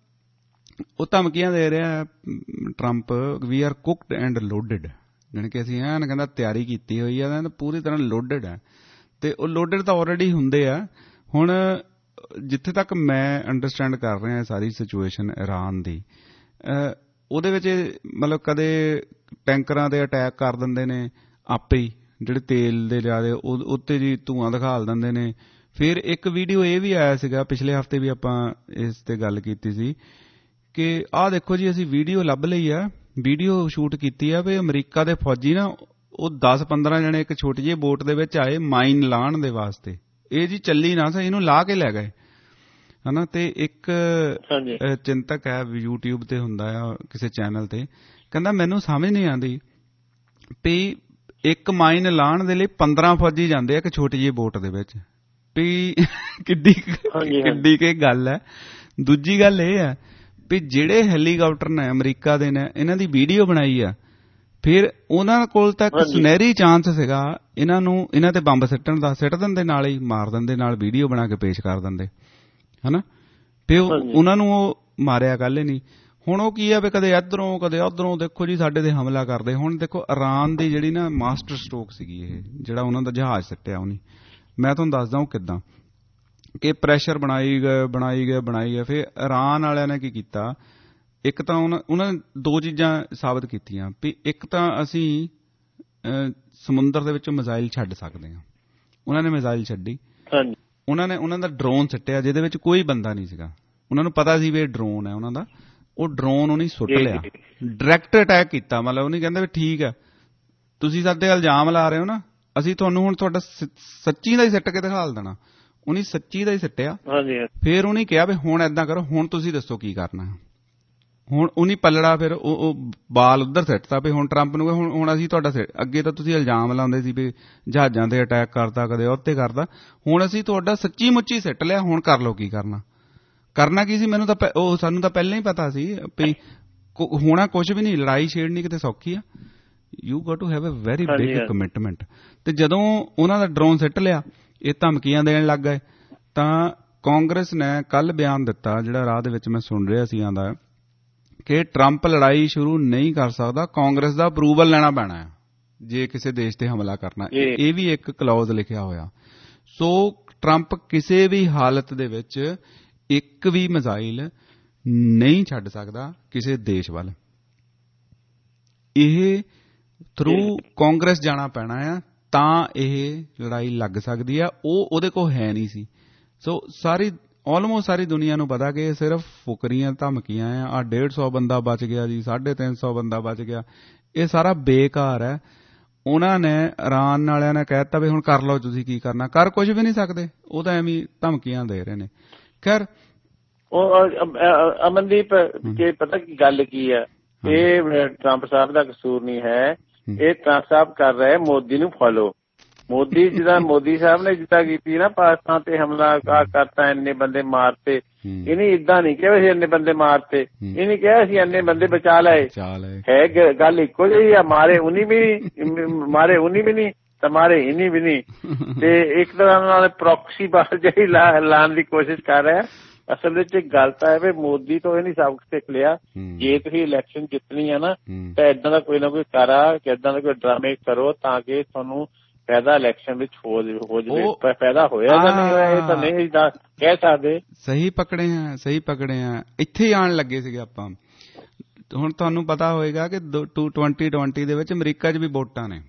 ਉਹ ਧਮਕੀਆਂ ਦੇ ਰਿਹਾ Trump, we are cooked and loaded, ਜਾਣੀ ਕਿ ਅਸੀਂ ਐਨ ਕਹਿੰਦਾ ਤਿਆਰੀ ਕੀਤੀ ਹੋਈ ਆ, ਪੂਰੀ ਤਰ੍ਹਾਂ ਲੋਡਡ ਹੈ। ਤੇ ਉਹ ਲੋਡਡ ਤਾਂ ਆਲਰੇਡੀ ਹੁੰਦੇ ਆ। ਹੁਣ ਜਿੱਥੇ ਤੱਕ ਮੈਂ ਅੰਡਰਸਟੈਂਡ ਕਰ ਰਿਹਾ ਸਾਰੀ ਸਿਚੁਏਸ਼ਨ ਇਰਾਨ ਦੀ, ਉਹਦੇ ਵਿੱਚ ਮਤਲਬ ਕਦੇ ਟੈਂਕਰਾਂ ਦੇ ਅਟੈਕ ਕਰ ਦਿੰਦੇ ਨੇ ਆਪੇ ਹੀ, ਜਿਹੜੇ ਤੇਲ ਦੇ ਜ਼ਿਆਦਾ ਉੱਤੇ ਜੀ ਧੂੰਆਂ ਦਿਖਾ ਦਿੰਦੇ ਨੇ। ਫਿਰ ਇੱਕ ਵੀਡੀਓ ਇਹ ਵੀ ਆਇਆ ਸੀਗਾ, ਪਿਛਲੇ ਹਫ਼ਤੇ ਵੀ ਆਪਾਂ ਇਸ ਤੇ ਗੱਲ ਕੀਤੀ ਸੀ ਕਿ ਆਹ ਦੇਖੋ ਜੀ, ਅਸੀਂ ਵੀਡੀਓ ਲੱਭ ਲਈ ਆ, ਵੀਡੀਓ ਸ਼ੂਟ ਕੀਤੀ ਆ ਵੀ ਅਮਰੀਕਾ ਦੇ ਫੌਜੀ ਨਾ ਉਹ 10-15 ਜਣੇ ਇੱਕ ਛੋਟੀ ਜਿਹੀ ਬੋਟ ਦੇ ਵਿੱਚ ਆਏ ਮਾਈਨ ਲਾਉਣ ਦੇ ਵਾਸਤੇ। ਇਹ ਜੀ ਚੱਲੀ ਨਾ ਸਹੀ, ਇਹਨੂੰ ਲਾ ਕੇ ਲੈ ਗਏ, ਹਨਾ। ਤੇ ਇੱਕ ਚਿੰਤਕ ਹੈ, YouTube ਤੇ ਹੁੰਦਾ ਆ ਕਿਸੇ ਚੈਨਲ ਤੇ, ਕਹਿੰਦਾ ਮੈਨੂੰ ਸਮਝ ਨਹੀਂ ਆਉਂਦੀ ਵੀ ਇੱਕ ਮਾਈਨ ਲਾਉਣ ਦੇ ਲਈ 15 ਫੌਜੀ ਜਾਂਦੇ ਆ ਇੱਕ ਛੋਟੀ ਜਿਹੀ ਬੋਟ ਦੇ ਵਿੱਚ, ਵੀ ਕਿੱਡੀ ਕੀ ਗੱਲ ਹੈ। ਦੂਜੀ ਗੱਲ ਇਹ ਹੈ ਵੀ ਜਿਹੜੇ ਹੈਲੀਕਾਪਟਰ ਨੇ ਅਮਰੀਕਾ ਦੇ ਨੇ, ਇਹਨਾਂ ਦੀ ਵੀਡੀਓ ਬਣਾਈ ਆ, ਫਿਰ ਉਹਨਾਂ ਕੋਲ ਤਾਂ ਇੱਕ ਸੁਨਹਿਰੀ ਚਾਂਸ ਸੀਗਾ ਇਹਨਾਂ ਤੇ ਬੰਬ ਸਿੱਟਣ ਦਾ, ਸਿੱਟ ਦਿੰਦੇ, ਨਾਲ ਹੀ ਮਾਰ ਦਿੰਦੇ, ਨਾਲ ਵੀਡੀਓ ਬਣਾ ਕੇ ਪੇਸ਼ ਕਰ ਦਿੰਦੇ, ਹਨਾ। ਫਿਰ ਉਹਨਾਂ ਨੂੰ ਉਹ ਮਾਰਿਆ ਕੱਲ ਹੀ ਨਹੀਂ। ਹੁਣ ਉਹ ਕੀ ਆ ਵੀ ਕਦੇ ਇੱਧਰੋਂ ਕਦੇ ਉੱਧਰੋਂ, ਦੇਖੋ ਜੀ ਸਾਡੇ ਤੇ ਹਮਲਾ ਕਰਦੇ। ਹੁਣ ਦੇਖੋ ਇਰਾਨ ਦੀ ਜਿਹੜੀ ਨਾ ਮਾਸਟਰ ਸਟ੍ਰੋਕ ਸੀਗੀ ਇਹ, ਜਿਹੜਾ ਉਹਨਾਂ ਦਾ ਜਹਾਜ਼ ਸਿੱਟਿਆ ਉਹਨੇ, ਮੈਂ ਤੁਹਾਨੂੰ ਦੱਸਦਾ ਉਹ ਕਿੱਦਾਂ ਕਿ ਪ੍ਰੈਸ਼ਰ ਬਣਾਈ ਗਏ। ਫਿਰ ਇਰਾਨ ਵਾਲਿਆਂ ਨੇ ਕੀ ਕੀਤਾ, ਇੱਕ ਤਾਂ ਉਹਨਾਂ ਨੇ ਦੋ ਚੀਜ਼ਾਂ ਸਾਬਤ ਕੀਤੀਆਂ ਵੀ ਇੱਕ ਤਾਂ ਅਸੀਂ ਸਮੁੰਦਰ ਦੇ ਵਿੱਚੋਂ ਮਿਜ਼ਾਈਲ ਛੱਡ ਸਕਦੇ ਹਾਂ। ਉਹਨਾਂ ਨੇ ਮਿਜ਼ਾਈਲ ਛੱਡੀ, ਉਹਨਾਂ ਦਾ ਡਰੋਨ ਸਿੱਟਿਆ ਜਿਹਦੇ ਵਿੱਚ ਕੋਈ ਬੰਦਾ ਨਹੀਂ ਸੀਗਾ। ਉਹਨਾਂ ਨੂੰ ਪਤਾ ਸੀ ਵੀ ਇਹ ਡਰੋਨ ਹੈ ਉਹਨਾਂ ਦਾ, ਉਹ ਡਰੋਨ ਉਹਨੇ ਸੁੱਟ ਲਿਆ, ਡਾਇਰੈਕਟ ਅਟੈਕ ਕੀਤਾ। ਮਤਲਬ ਉਹਨੇ ਕਹਿੰਦਾ ਵੀ ਠੀਕ ਹੈ, ਤੁਸੀਂ ਸਾਡੇ ਇਲਜ਼ਾਮ ਲਾ ਰਹੇ ਹੋ ਨਾ, ਅਸੀਂ ਤੁਹਾਨੂੰ ਹੁਣ ਤੁਹਾਡਾ ਸੱਚੀ ਦਾ ਹੀ ਸਿੱਟ ਕੇ ਦਿਖਾ ਦੇਣਾ। ਉਹਨੇ ਸੱਚੀ ਦਾ ਹੀ ਸਿੱਟਿਆ। ਫਿਰ ਉਹਨੇ ਕਿਹਾ ਵੀ ਹੁਣ ਏਦਾਂ ਕਰੋ, ਹੁਣ ਤੁਸੀਂ ਦੱਸੋ ਕੀ ਕਰਨਾ। ਹੁਣ ਉਹਨੇ ਪੱਲੜਾ ਫਿਰ ਉਹ ਬਾਲ ਉੱਧਰ ਸਿੱਟਤਾ ਵੀ ਹੁਣ ਟਰੰਪ ਨੂੰ ਹੁਣ ਅਸੀਂ ਤੁਹਾਡਾ ਅੱਗੇ ਤਾਂ ਤੁਸੀਂ ਇਲਜ਼ਾਮ ਲਾਉਂਦੇ ਸੀ ਵੀ ਜਹਾਜ਼ਾਂ ਤੇ ਅਟੈਕ ਕਰਦਾ, ਕਦੇ ਉੱਤੇ ਕਰਦਾ, ਹੁਣ ਅਸੀਂ ਤੁਹਾਡਾ ਸੱਚੀ ਮੁੱਚੀ ਸਿੱਟ ਲਿਆ, ਹੁਣ ਕਰ ਲਓ ਕੀ ਕਰਨਾ ਕੀ ਸੀ। ਮੈਨੂੰ ਤਾਂ ਸਾਨੂੰ ਤਾਂ ਪਹਿਲਾਂ ਹੀ ਪਤਾ ਸੀ ਵੀ ਹੋਣਾ ਕੁਝ ਵੀ ਨਹੀਂ, ਲੜਾਈ ਛੇੜਨੀ ਕਿਤੇ ਸੌਖੀ ਆ। You got to have a very big commitment. ਤੇ ਜਦੋਂ ਉਹਨਾਂ ਦਾ ਡਰੋਨ ਸਿੱਟ ਲਿਆ, ਇਹ ਧਮਕੀਆਂ ਦੇਣ ਲੱਗ ਗਏ। ਤਾਂ ਕਾਂਗਰਸ ਨੇ ਕੱਲ ਬਿਆਨ ਦਿੱਤਾ, ਜਿਹੜਾ ਰਾਹ ਦੇ ਵਿੱਚ ਮੈਂ ਸੁਣ ਰਿਹਾ ਸੀ, ਆਂਦਾ ਕਿ ਟਰੰਪ ਲੜਾਈ ਸ਼ੁਰੂ ਨਹੀਂ ਕਰ ਸਕਦਾ, ਕਾਂਗਰਸ ਦਾ ਅਪਰੂਵਲ ਲੈਣਾ ਪੈਣਾ ਹੈ ਜੇ ਕਿਸੇ ਦੇਸ਼ ਤੇ ਹਮਲਾ ਕਰਨਾ। ਇਹ ਵੀ ਇੱਕ ਕਲੌਜ਼ ਲਿਖਿਆ ਹੋਇਆ। ਸੋ ਟਰੰਪ ਕਿਸੇ ਵੀ ਹਾਲਤ ਦੇ ਵਿੱਚ ਇੱਕ ਵੀ ਮਿਜ਼ਾਈਲ ਨਹੀਂ ਛੱਡ ਸਕਦਾ ਕਿਸੇ ਦੇਸ਼ ਵੱਲ। ਇਹ ਥਰੂ ਕਾਂਗਰਸ ਜਾਣਾ ਪੈਣਾ ਆ, ਤਾਂ ਇਹ ਲੜਾਈ ਲੱਗ ਸਕਦੀ ਆ। ਉਹਦੇ ਕੋਲ ਹੈ ਨਹੀਂ ਸੀ। ਸੋ ਆਲਮੋਸਟ ਸਾਰੀ ਦੁਨੀਆ ਨੂੰ ਪਤਾ ਕਿ ਇਹ ਸਿਰਫ ਫੁਕਰੀਆਂ ਧਮਕੀਆਂ ਆ। 150 ਬੰਦਾ ਬਚ ਗਿਆ ਜੀ, 350 ਬੰਦਾ ਬਚ ਗਿਆ, ਇਹ ਸਾਰਾ ਬੇਕਾਰ ਹੈ। ਉਹਨਾਂ ਨੇ ਇਰਾਨ ਵਾਲਿਆਂ ਨੇ ਕਹਿ ਦਿੱਤਾ ਵੀ ਹੁਣ ਕਰ ਲਓ ਤੁਸੀਂ ਕੀ ਕਰਨਾ, ਕਰ ਕੁਝ ਵੀ ਨਹੀਂ ਸਕਦੇ। ਉਹ ਤਾਂ ਐਵੇਂ ਧਮਕੀਆਂ ਦੇ ਰਹੇ ਨੇ। ਖੈਰ ਅਮਨਦੀਪ, ਪਤਾ ਕੀ ਗੱਲ ਕੀ ਹੈ, ਇਹ ਟਰੰਪ ਸਾਹਿਬ ਦਾ ਕਸੂਰ ਨਹੀਂ ਹੈ। ਇਹ ਟਰੰਪ ਸਾਹਿਬ ਕਰ ਰਹੇ ਮੋਦੀ ਨੂੰ ਫੋਲੋ। ਮੋਦੀ ਸਾਹਿਬ ਨੇ ਜਿੱਦਾਂ ਕੀਤੀ ਨਾ ਪਾਕਿਸਤਾਨ ਤੇ ਹਮਲਾ ਕਰਤਾ, ਇੰਨੇ ਬੰਦੇ ਮਾਰਤੇ। ਇਹਨੇ ਏਦਾਂ ਨਹੀਂ ਕਿਹਾ ਅਸੀਂ ਇੰਨੇ ਬੰਦੇ ਮਾਰਤੇ, ਇਹਨੇ ਕਿਹਾ ਅਸੀਂ ਇੰਨੇ ਬੰਦੇ ਬਚਾ ਲਏ। ਹੈ ਗੱਲ ਇੱਕੋ ਜਿਹੀ ਆ, ਮਾਰੇ ਉਨੀ ਵੀ ਨਹੀਂ ਤੇ ਮਾਰੇ ਇਨੀ ਵੀ ਨਹੀਂ। ਤੇ ਇੱਕ ਤਰ੍ਹਾਂ ਨਾਲ ਪ੍ਰੋਕਸੀ ਬਾਹਰ ਜਿਹੀ ਲਾਉਣ ਦੀ ਕੋਸ਼ਿਸ਼ ਕਰ ਰਿਹਾ। ਅਸਲ ਵਿੱਚ ਗੱਲ ਤਾਂ ਹੈ ਵੀ ਮੋਦੀ ਤੋਂ ਇਹ ਨੀ ਸਬਕ ਸਿੱਖ ਲਿਆ। ਜੇ ਤੁਸੀਂ ਇਲੈਕਸ਼ਨ ਜਿੱਤਣੀ ਆ ਨਾ ਤਾਂ ਏਦਾਂ ਦਾ ਕੋਈ ਨਾ ਕੋਈ ਏਦਾਂ ਦਾ ਕੋਈ ਡਰਾਮੇ ਕਰੋ ਤਾਂ ਕਿ ਤੁਹਾਨੂੰ ਫਾਇਦਾ ਇਲੈਕਸ਼ਨ ਵਿੱਚ ਹੋ ਜਾਵੇ। ਫਾਇਦਾ ਹੋਇਆ ਜਾਂ ਨਹੀਂ ਹੋਇਆ ਇਹ ਤਾਂ ਨਹੀਂ ਕਹਿ ਸਕਦੇ। ਸਹੀ ਪਕੜੇ ਆ। ਇੱਥੇ ਹੀ ਆਉਣ ਲੱਗੇ ਸੀਗੇ ਆਪਾਂ। ਹੁਣ ਤੁਹਾਨੂੰ ਪਤਾ ਹੋਏਗਾ ਕਿ 2020 ਦੇ ਵਿੱਚ ਅਮਰੀਕਾ 'ਚ ਵੀ ਵੋਟਾਂ ਨੇ।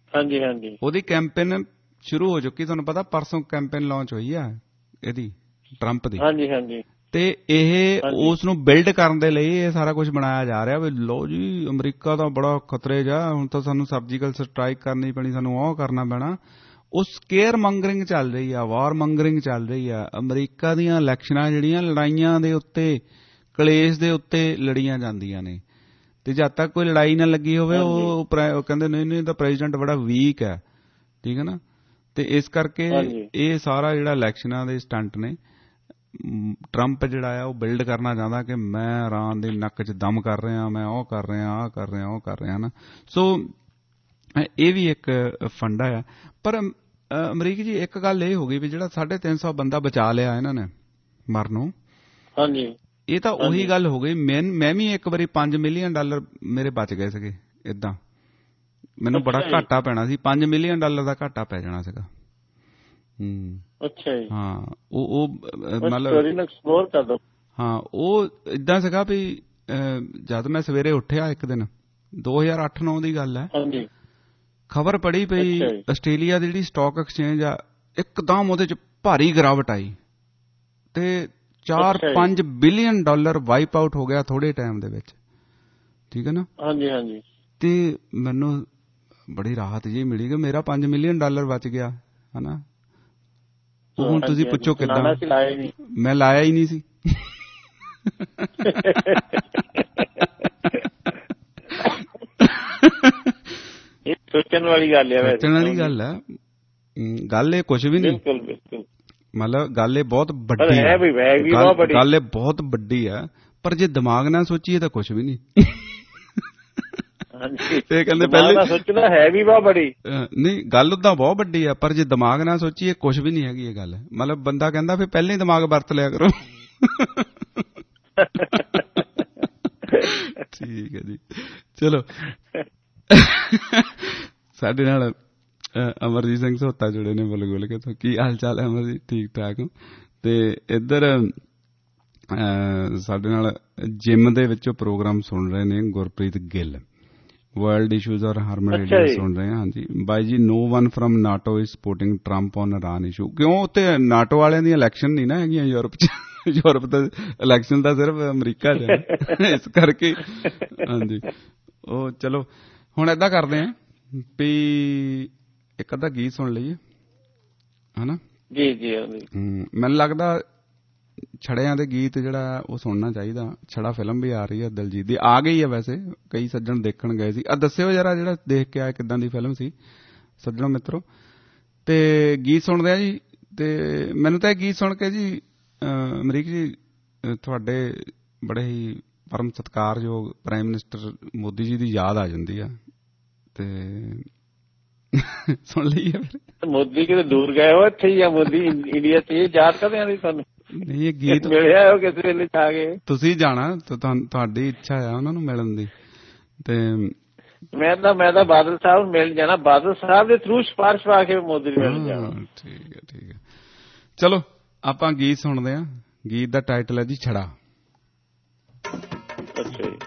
ਹਾਂਜੀ। ਉਹਦੀ ਕੈਂਪੇਨ ਸ਼ੁਰੂ ਹੋ ਚੁੱਕੀ। ਤੁਹਾਨੂੰ ਪਤਾ ਪਰਸੋਂ ਕੈਂਪੇਨ ਲਾਂਚ ਹੋਈ ਆ ਇਹਦੀ ਟਰੰਪ ਦੀ। ਹਾਂਜੀ ਹਾਂਜੀ। ਤੇ ਇਹ ਉਸ ਨੂੰ ਬਿਲਡ ਕਰਨ ਦੇ ਲਈ ਇਹ ਸਾਰਾ ਕੁਝ ਬਣਾਇਆ ਜਾ ਰਿਹਾ ਵੀ ਲੋ ਜੀ ਅਮਰੀਕਾ ਤਾਂ ਬੜਾ ਖਤਰੇ 'ਚ ਆ, ਹੁਣ ਤਾਂ ਸਾਨੂੰ ਸਰਜੀਕਲ ਸਟ੍ਰਾਈਕ ਕਰਨੀ ਪੈਣੀ, ਸਾਨੂੰ ਉਹ ਕਰਨਾ ਪੈਣਾ। ਉਹ ਸਕੇਅਰ ਮੰਗਰਿੰਗ ਚੱਲ ਰਹੀ ਆ, ਵਾਰ ਮੰਗਰਿੰਗ ਚੱਲ ਰਹੀ ਆ। ਅਮਰੀਕਾ ਦੀਆਂ ਇਲੈਕਸ਼ਨਾਂ ਜਿਹੜੀਆਂ ਲੜਾਈਆਂ ਦੇ ਉੱਤੇ, ਕਲੇਸ਼ ਦੇ ਉੱਤੇ ਲੜੀਆਂ ਜਾਂਦੀਆਂ ਨੇ, ਤੇ ਜਦ ਤੱਕ ਕੋਈ ਲੜਾਈ ਨਾ ਲੱਗੀ ਹੋਵੇ ਉਹ ਕਹਿੰਦੇ ਨਹੀਂ ਤਾਂ ਪ੍ਰੈਜ਼ੀਡੈਂਟ ਬੜਾ ਵੀਕ ਹੈ, ਠੀਕ ਹੈ ਨਾ। ਤੇ ਇਸ ਕਰਕੇ ਇਹ ਸਾਰਾ ਜਿਹੜਾ ਇਲੈਕਸ਼ਨਾਂ ਦੇ ਸਟੰਟ ਨੇ, ਟਰੰਪ ਜਿਹੜਾ ਆ ਉਹ ਬਿਲਡ ਕਰਨਾ ਚਾਹੁੰਦਾ ਕਿ ਮੈਂ ਇਰਾਨ ਦੇ ਨੱਕ 'ਚ ਦਮ ਕਰ ਰਿਹਾ, ਮੈਂ ਉਹ ਕਰ ਰਿਹਾ, ਆਹ ਕਰ ਰਿਹਾ, ਉਹ ਕਰ ਰਿਹਾ ਨਾ। ਸੋ ਇਹ ਵੀ ਇੱਕ ਫੰਡਾ ਆ। ਪਰ ਅਮਰੀਕ ਜੀ ਇੱਕ ਗੱਲ ਇਹ ਹੋ ਗਈ ਵੀ ਜਿਹੜਾ 350 ਬੰਦਾ ਬਚਾ ਲਿਆ ਇਹਨਾਂ ਨੇ ਮਰਨੋਂ, ਹਾਂਜੀ, ਇਹ ਤਾਂ ਉਹੀ ਗੱਲ ਹੋ ਗਈ। ਮੈਂ ਵੀ ਇੱਕ ਵਾਰੀ $5 ਮਿਲੀਅਨ ਮੇਰੇ ਬਚ ਗਏ ਸੀਗੇ। ਏਦਾਂ ਮੈਨੂੰ ਬੜਾ ਘਾਟਾ ਪੈਣਾ ਸੀ, $5 ਮਿਲੀਅਨ ਦਾ ਘਾਟਾ ਪੈ ਜਾਣਾ ਸੀਗਾ। ਅੱਛਾ ਜੀ। ਹਾਂ ਉਹ ਮਤਲਬ ਐਕਸਪਲੋਰ ਕਰ ਦੋ। ਹਾਂ ਉਹ ਏਦਾਂ ਸੀਗਾ ਵੀ ਜਦ ਮੈਂ ਸਵੇਰੇ ਉੱਠਿਆ ਇੱਕ ਦਿਨ 2008-9 ਦੀ ਗੱਲ ਹੈ, ਖਬਰ ਪੜੀ ਪਈ ਆਸਟ੍ਰੇਲੀਆ ਦੀ ਜਿਹੜੀ ਸਟਾਕ ਐਕਸਚੇਂਜ ਆ ਇੱਕਦਮ ਉਹਦੇ ਚ ਭਾਰੀ ਗਿਰਾਵਟ ਆਈ ਤੇ $4-5 ਬਿਲੀਅਨ ਵਾਈਪ ਆਊਟ ਹੋ ਗਿਆ ਥੋੜੇ ਟਾਈਮ ਦੇ ਵਿੱਚ, ਠੀਕ ਹੈ ਨਾ। ਹਾਂਜੀ ਹਾਂਜੀ। ਤੇ ਮੈਨੂੰ ਬੜੀ ਰਾਹਤ ਜੀ ਮਿਲੀ ਕਿ ਮੇਰਾ $5 ਮਿਲੀਅਨ ਬਚ ਗਿਆ, ਹਨਾ। ਹੁਣ ਤੁਸੀਂ ਪੁੱਛੋ ਕਿੱਦਾਂ, ਮੈਂ ਲਾਇਆ ਹੀ ਨਹੀਂ ਸੀ। ਸੋਚਣ ਵਾਲੀ ਗੱਲ ਹੈ, ਸੋਚਣ ਵਾਲੀ ਗੱਲ ਹੈ। ਗੱਲ ਇਹ ਕੁਛ ਵੀ ਨਹੀਂ, ਮਤਲਬ ਗੱਲ ਇਹ ਬਹੁਤ ਵੱਡੀ ਹੈ, ਗੱਲ ਇਹ ਬਹੁਤ ਵੱਡੀ ਹੈ, ਪਰ ਜੇ ਦਿਮਾਗ ਨਾਲ ਸੋਚੀਏ ਤਾਂ ਕੁਛ ਵੀ ਨਹੀਂ। ਤੇ ਕਹਿੰਦੇ ਪਹਿਲੇ ਸੋਚਣਾ ਹੈ ਵੀ ਬਹੁਤ ਬੜੀ ਨਹੀਂ, ਗੱਲ ਉਦਾਂ ਬਹੁਤ ਵੱਡੀ ਆ, ਪਰ ਜੇ ਦਿਮਾਗ ਨਾਲ ਸੋਚੀਏ ਕੁਛ ਵੀ ਨਹੀਂ ਹੈਗੀ ਇਹ ਗੱਲ। ਮਤਲਬ ਬੰਦਾ ਕਹਿੰਦਾ ਫਿਰ ਪਹਿਲਾਂ ਹੀ ਦਿਮਾਗ ਵਰਤ ਲਿਆ ਕਰੋ। ਠੀਕ ਹੈ ਜੀ, ਚਲੋ। ਸਾਡੇ ਨਾਲ ਅਮਰਜੀਤ ਸਿੰਘ ਸੋਤਾ ਜੁੜੇ ਨੇ ਬੁਲਬੁਲ ਕੇ। ਤੋਂ ਕੀ ਹਾਲ ਚਾਲ ਹੈ ਅਮਰ ਜੀ? ਠੀਕ ਠਾਕ ਹੋ? ਤੇ ਇੱਧਰ ਸਾਡੇ ਨਾਲ ਜਿਮ ਦੇ ਵਿੱਚੋਂ ਪ੍ਰੋਗਰਾਮ ਸੁਣ ਰਹੇ ਨੇ ਗੁਰਪ੍ਰੀਤ ਗਿੱਲ, ਵਰਲਡ ਇਸ਼ੂਜ਼ ਔਰ ਹਰਮਨ ਰੇਡੀਓ ਸੁਣ ਰਹੇ ਹਾਂ। ਹਾਂਜੀ ਬਾਈ ਜੀ, no one from NATO is supporting Trump on Iran issue. ਕਿਉਂ? ਉੱਥੇ ਨਾਟੋ ਵਾਲਿਆਂ ਦੀਆਂ ਇਲੈਕਸ਼ਨ ਨਹੀਂ ਨਾ ਹੈਗੀਆਂ ਯੂਰਪ 'ਚ। ਯੂਰਪ ਦਾ ਇਲੈਕਸ਼ਨ ਤਾਂ ਸਿਰਫ ਅਮਰੀਕਾ 'ਚ ਹੈ, ਇਸ ਕਰਕੇ। ਹਾਂਜੀ ਉਹ ਚਲੋ ਹੁਣ ਏਦਾਂ ਕਰਦੇ ਹਾਂ ਵੀ ਇੱਕ ਅੱਧਾ ਗੀਤ ਸੁਣ ਲਈਏ, ਹਨਾ। ਜੀ ਜੀ। ਮੈਨੂੰ ਲੱਗਦਾ ਛੜਿਆਂ ਦੇ ਗੀਤ ਜਿਹੜਾ ਉਹ ਸੁਣਨਾ ਚਾਹੀਦਾ। ਛੜਾ ਫਿਲਮ ਵੀ ਆ ਰਹੀ ਹੈ ਦਲਜੀਤ ਦੀ, ਆ ਗਈ ਹੈ ਵੈਸੇ, ਕਈ ਸੱਜਣ ਦੇਖਣ ਗਏ ਸੀ। ਦੱਸਿਓ ਜਰਾ ਜਿਹੜਾ ਦੇਖ ਕੇ ਆਇਆ ਕਿੱਦਾਂ ਦੀ ਫਿਲਮ ਸੀ ਸੱਜਣੋ ਮਿੱਤਰੋ। ਤੇ ਗੀਤ ਸੁਣਦੇ ਆ ਜੀ। ਤੇ ਮੈਨੂੰ ਤਾਂ ਇਹ ਗੀਤ ਸੁਣ ਕੇ ਜੀ ਅਮਰੀਕ ਜੀ ਤੁਹਾਡੇ ਬੜੇ ਹੀ ਪਰਮ ਸਤਿਕਾਰਯੋਗ ਪ੍ਰਾਈਮ ਮਿਨਿਸਟਰ ਮੋਦੀ ਜੀ ਦੀ ਯਾਦ ਆ ਜਾਂਦੀ ਆ। ਤੇ ਸੁਣ ਲਈਏ ਫਿਰ। ਮੋਦੀ ਕਿਤੇ ਦੂਰ ਗਏ ਹੋ, ਇੱਥੇ ਹੀ ਆ ਮੋਦੀ ਇੰਡੀਆ 'ਚ। ਇਹ ਯਾਦ ਕਰਦੇ ਆ ਤੁਹਾਨੂੰ? ਨਹੀਂ, ਇਹ ਗੀਤ ਮਿਲਿਆ ਹੋ ਕਿਸੇ ਵੇਲੇ ਆ ਗਏ? ਤੁਸੀਂ ਜਾਣਾ, ਤੁਹਾਡੀ ਇੱਛਾ ਆ ਉਹਨਾਂ ਨੂੰ ਮਿਲਣ ਦੀ। ਤੇ ਮੈਂ ਤਾਂ ਬਾਦਲ ਸਾਹਿਬ ਨੂੰ ਮਿਲ ਜਾਣਾ, ਬਾਦਲ ਸਾਹਿਬ ਦੇ ਥਰੂ ਸਿਫਾਰਿਸ਼ ਪਾ ਕੇ ਮੋਦੀ ਨੂੰ ਮਿਲ ਜਾਣਾ। ਠੀਕ ਹੈ ਠੀਕ ਹੈ, ਚਲੋ ਆਪਾਂ ਗੀਤ ਸੁਣਦੇ ਹਾਂ। ਗੀਤ ਦਾ ਟਾਈਟਲ ਹੈ ਜੀ ਛੜਾ। ਅੱਛਾ ਜੀ।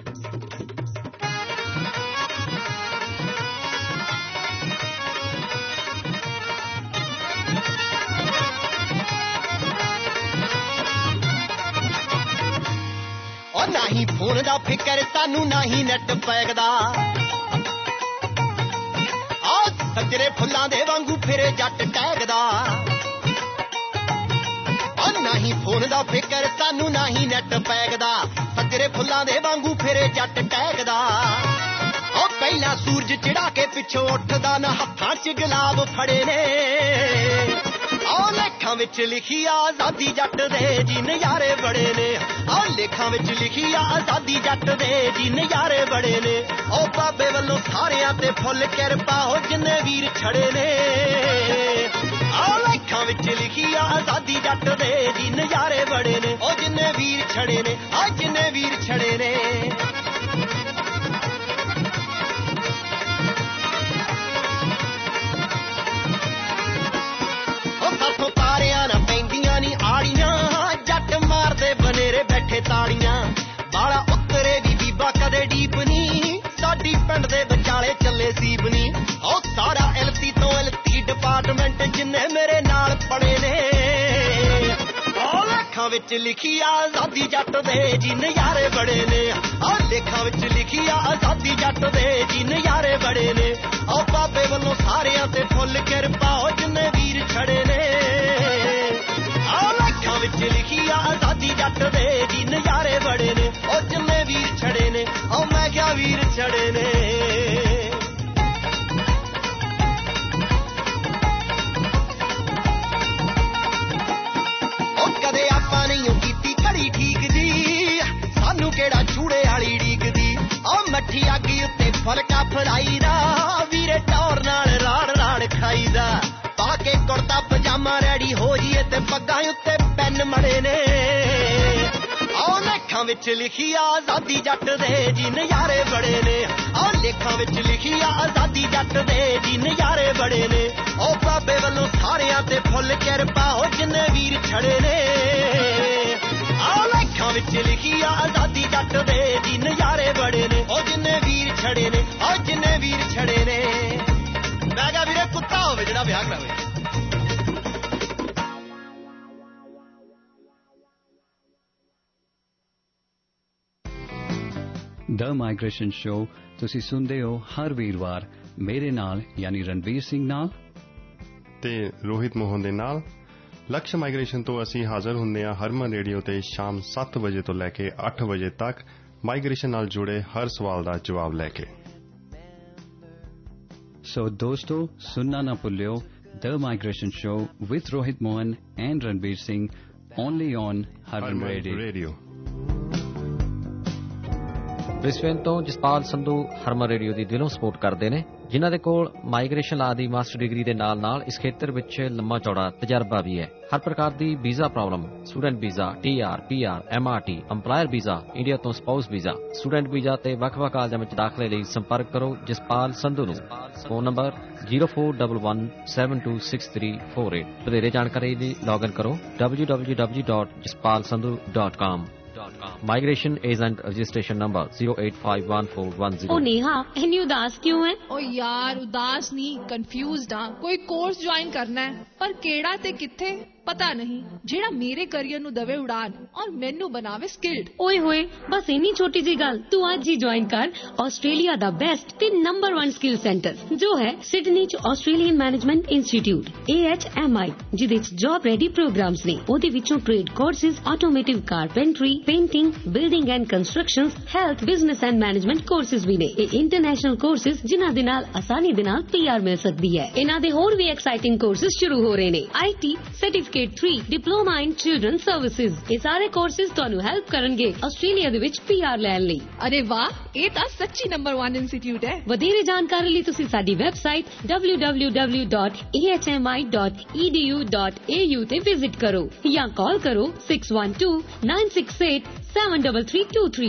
ਨਹੀਂ ਫੋਨ ਦਾ ਫਿਕਰ ਸਾਨੂੰ, ਨਾ ਹੀ ਨੈਟ ਪੈਕ ਦਾ। ਆ ਸੱਜਰੇ ਫੁੱਲਾਂ ਦੇ ਵਾਂਗੂ ਫਿਰੇ ਜੱਟ ਟੈਗਦਾ। ਨਹੀਂ ਫੋਨ ਦਾ ਫਿਕਰ ਸਾਨੂੰ, ਨਾ ਹੀ ਨੈਟ ਪੈਕ ਦਾ। ਸੱਜਰੇ ਫੁੱਲਾਂ ਦੇ ਵਾਂਗੂ ਫਿਰੇ ਜੱਟ ਟੈਗਦਾ। ਉਹ ਪਹਿਲਾਂ ਸੂਰਜ ਚੜਾ ਕੇ ਪਿੱਛੋਂ ਉੱਠਦਾ, ਨਾ ਹੱਥਾਂ 'ਚ ਗੁਲਾਬ ਫੜੇ ਨੇ। ਆਹ ਲੇਖਾਂ ਵਿੱਚ ਲਿਖੀ ਆਜ਼ਾਦੀ ਜੱਟ ਦੇ ਜੀ ਨਜ਼ਾਰੇ ਬੜੇ ਨੇ। ਆਹ ਲੇਖਾਂ ਵਿੱਚ ਲਿਖੀ ਆਜ਼ਾਦੀ ਜੱਟ ਦੇ ਜੀ ਨਜ਼ਾਰੇ ਬੜੇ ਨੇ। ਉਹ ਬਾਬੇ ਵੱਲੋਂ ਸਾਰਿਆਂ ਤੇ ਫੁੱਲ ਕਿਰਪਾ, ਹੋ ਜਿੰਨੇ ਵੀਰ ਛੜੇ ਨੇ। ਆਹ ਲੇਖਾਂ ਵਿੱਚ ਲਿਖੀ ਆਜ਼ਾਦੀ ਜੱਟ ਦੇ ਜੀ ਨਜ਼ਾਰੇ ਬੜੇ ਨੇ। ਉਹ ਜਿੰਨੇ ਵੀਰ ਛੜੇ ਨੇ, ਆਹ ਜਿੰਨੇ ਵੀਰ ਛੜੇ ਨੇ। ਤਾਰਿਆਂ ਨਾ ਪੈਂਦੀਆਂ ਨੀ ਆੜੀਆਂ, ਜੱਟ ਮਾਰਦੇ ਬਨੇਰੇ ਬੈਠੇ ਤਾੜੀਆਂ। ਬਾਲਾ ਉਤਰੇ ਦੀ ਬੀਬਾ ਕਦੇ ਡੀਪ ਨੀ, ਸਾਡੀ ਪਿੰਡ ਦੇ ਵਿਚਾਲੇ ਚੱਲੇ ਸੀਬ ਨੀ। ਉਹ ਸਾਰਾ LC ਤੋਂ LC ਡਿਪਾਰਟਮੈਂਟ ਜਿੰਨੇ ਮੇਰੇ ਨਾਲ ਪੜੇ ਨੇ। ਵਿੱਚ ਲਿਖੀ ਆਜ਼ਾਦੀ ਜੱਟ ਦੇ ਜੀ ਨਜ਼ਾਰੇ ਬੜੇ ਨੇ ਲੇਖਾਂ ਵਿੱਚ ਲਿਖੀ ਆਜ਼ਾਦੀ ਜੱਟ ਦੇ ਜੀ ਨਜ਼ਾਰੇ ਬੜੇ ਨੇ ਬਾਬੇ ਵੱਲੋਂ ਸਾਰਿਆਂ ਤੇ ਫੁੱਲ ਕਿਰਪਾ ਜਿੰਨੇ ਵੀਰ ਛੜੇ ਨੇ ਲੇਖਾਂ ਵਿੱਚ ਲਿਖੀ ਆਜ਼ਾਦੀ ਜੱਟ ਦੇ ਜੀ ਨਜ਼ਾਰੇ ਬੜੇ ਨੇ ਜਿੰਨੇ ਵੀਰ ਛੜੇ ਨੇ ਮੈਂ ਕਿਹਾ ਵੀਰ ਛੜੇ ਨੇ ਕਦੇ ਆਪਾਂ ਨਹੀਂ ਕੀਤੀ ਘੜੀ ਠੀਕ ਜੀ ਸਾਨੂੰ ਕਿਹੜਾ ਚੂੜੇ ਵਾਲੀ ਡੀਕਦੀ ਮੱਠੀ ਅੱਗ ਉੱਤੇ ਫੁਲਕਾ ਫਰਾਈਦਾ ਵੀਰੇ ਟੌਰ ਨਾਲ ਰਾੜ ਰਾੜ ਖਾਈਦਾ ਪਾ ਕੇ ਕੁੜਤਾ ਪਜਾਮਾ ਰੈਡੀ ਹੋ ਜੀਏ ਤੇ ਪੱਗਾਂ ਉੱਤੇ ਪੈਨ ਮੜੇ ਨੇ ਲੇਖਾਂ ਵਿੱਚ ਲਿਖੀ ਆਜ਼ਾਦੀ ਜੱਟ ਦੇ ਜੀ ਨਜ਼ਾਰੇ ਬੜੇ ਨੇ ਲੇਖਾਂ ਵਿੱਚ ਲਿਖੀ ਆਜ਼ਾਦੀ ਜੱਟ ਦੇ ਜੀ ਨਜ਼ਾਰੇ ਬੜੇ ਨੇ ਬਾਬੇ ਵੱਲੋਂ ਸਾਰਿਆਂ ਤੇ ਫੁੱਲ ਕਿਰਪਾ ਜਿੰਨੇ ਵੀਰ ਛੜੇ ਨੇ ਲੇਖਾਂ ਵਿੱਚ ਲਿਖੀ ਆਜ਼ਾਦੀ ਜੱਟ ਦੇ ਜੀ ਨਜ਼ਾਰੇ ਬੜੇ ਨੇ ਜਿੰਨੇ ਵੀਰ ਛੜੇ ਨੇ ਜਿੰਨੇ ਵੀਰ ਛੜੇ ਨੇ ਮੈਂ ਕਿਹਾ ਵੀਰੇ ਕੁੱਤਾ ਹੋਵੇ ਜਿਹੜਾ ਵਿਆਹ ਕਰਾਵੇ ਦ ਮਾਈਗ੍ਰੇਸ਼ਨ ਸ਼ੋਅ ਤੁਸੀਂ ਸੁਣਦੇ ਹੋ ਹਰ ਵੀਰਵਾਰ ਮੇਰੇ ਨਾਲ ਯਾਨੀ ਰਣਵੀਰ ਸਿੰਘ ਨਾਲ ਤੇ ਰੋਹਿਤ ਮੋਹਨ ਦੇ ਨਾਲ ਲਕਸ਼ ਮਾਈਗ੍ਰੇਸ਼ਨ ਤੋਂ ਅਸੀਂ ਹਾਜ਼ਰ ਹੁੰਦੇ ਹਾਂ ਹਰਮਨ ਰੇਡੀਓ ਤੇ ਸ਼ਾਮ 7 ਵਜੇ ਤੋਂ ਲੈ ਕੇ 8 ਵਜੇ ਤੱਕ ਮਾਈਗ੍ਰੇਸ਼ਨ ਨਾਲ ਜੁੜੇ ਹਰ ਸਵਾਲ ਦਾ ਜਵਾਬ ਲੈ ਕੇ ਸੋ ਦੋਸਤੋ ਸੁਣਨਾ ਨਾ ਭੁੱਲਿਓ the migration show with Rohit Mohan and Ranveer Singh only on Harman radio Brisbane ਤੋਂ ਜਸਪਾਲ ਸੰਧੂ ਹਰਮਨ ਰੇਡੀਓ ਦੀ ਦਿਲੋਂ ਸਪੋਰਟ ਕਰਦੇ ਨੇ ਜਿਨ੍ਹਾਂ ਦੇ ਕੋਲ ਮਾਈਗ੍ਰੇਸ਼ਨ ਲਾ ਦੀ ਮਾਸਟਰ ਡਿਗਰੀ ਦੇ ਨਾਲ ਇਸ ਖੇਤਰ ਵਿੱਚ ਲੰਮਾ ਚੌੜਾ ਤਜਰਬਾ ਵੀ ਹੈ ਹਰ ਪ੍ਰਕਾਰ ਦੀ visa problem student visa TR PR MRT EMPLOYER visa India ਤੋਂ ਸਪਾਊਸ ਵੀਜ਼ਾ ਸਟੂਡੈਂਟ ਵੀਜ਼ਾ ਤੇ ਵੱਖ-ਵੱਖ ਕਾਲਜਾਂ ਵਿੱਚ ਦਾਖਲੇ ਲਈ ਸੰਪਰਕ ਕਰੋ ਜਸਪਾਲ ਸੰਧੂ ਨੂੰ ਫੋਨ ਨੰਬਰ 0411726348 ਵਧੇਰੇ ਜਾਣਕਾਰੀ ਲਈ ਲੌਗਇਨ ਕਰੋ www.jaspalsandhu.com migration agent registration number 0851410। ओ नेहा इतनी उदास क्यों है? ओ यार उदास नहीं कंफ्यूज्ड हाँ कोई कोर्स ज्वाइन करना है पर केड़ा ते किथे पता नहीं जेड़ा मेरे करियर नु दवे उड़ान और मैनू बनावे स्किल्ड। ओए होए बस इन्नी छोटी जी गल तू आज ही ज्वाइन कर ऑस्ट्रेलिया दा बेस्ट ते नंबर 1 स्किल सेंटर जो है सिडनी च ऑस्ट्रेलियन मैनेजमेंट इंस्टीट्यूट AHMI जिदे च जॉब रेडी प्रोग्राम्स ने ओदे विचों trade courses automotive carpentry painting building and constructions health business and management courses भी ने इंटरनेशनल कोर्सेज जिन्हां दे नाल आसानी दे नाल PR मिल सकदी है। इन्हां दे होर भी एक्साइटिंग कोर्सेज शुरू हो रहे ने IT certificate 3 diploma in children services ये सारे कोर्सेज ਤੁਹਾਨੂੰ ਹੈਲਪ ਕਰਨਗੇ ਆਸਟ੍ਰੇਲੀਆ ਦੇ ਵਿੱਚ PR ਲੈਣ ਲਈ। ਅਰੇ ਵਾਹ ਇਹ ਤਾਂ ਸੱਚੀ ਨੰਬਰ 1 ਇੰਸਟੀਚਿਊਟ ਹੈ। ਵਧੇਰੇ ਜਾਣਕਾਰੀ ਲਈ ਤੁਸੀਂ ਸਾਡੀ ਵੈਬਸਾਈਟ www.ahmi.edu.au ਤੇ ਵਿਜ਼ਿਟ ਕਰੋ ਜਾਂ ਕਾਲ ਕਰੋ 6129687323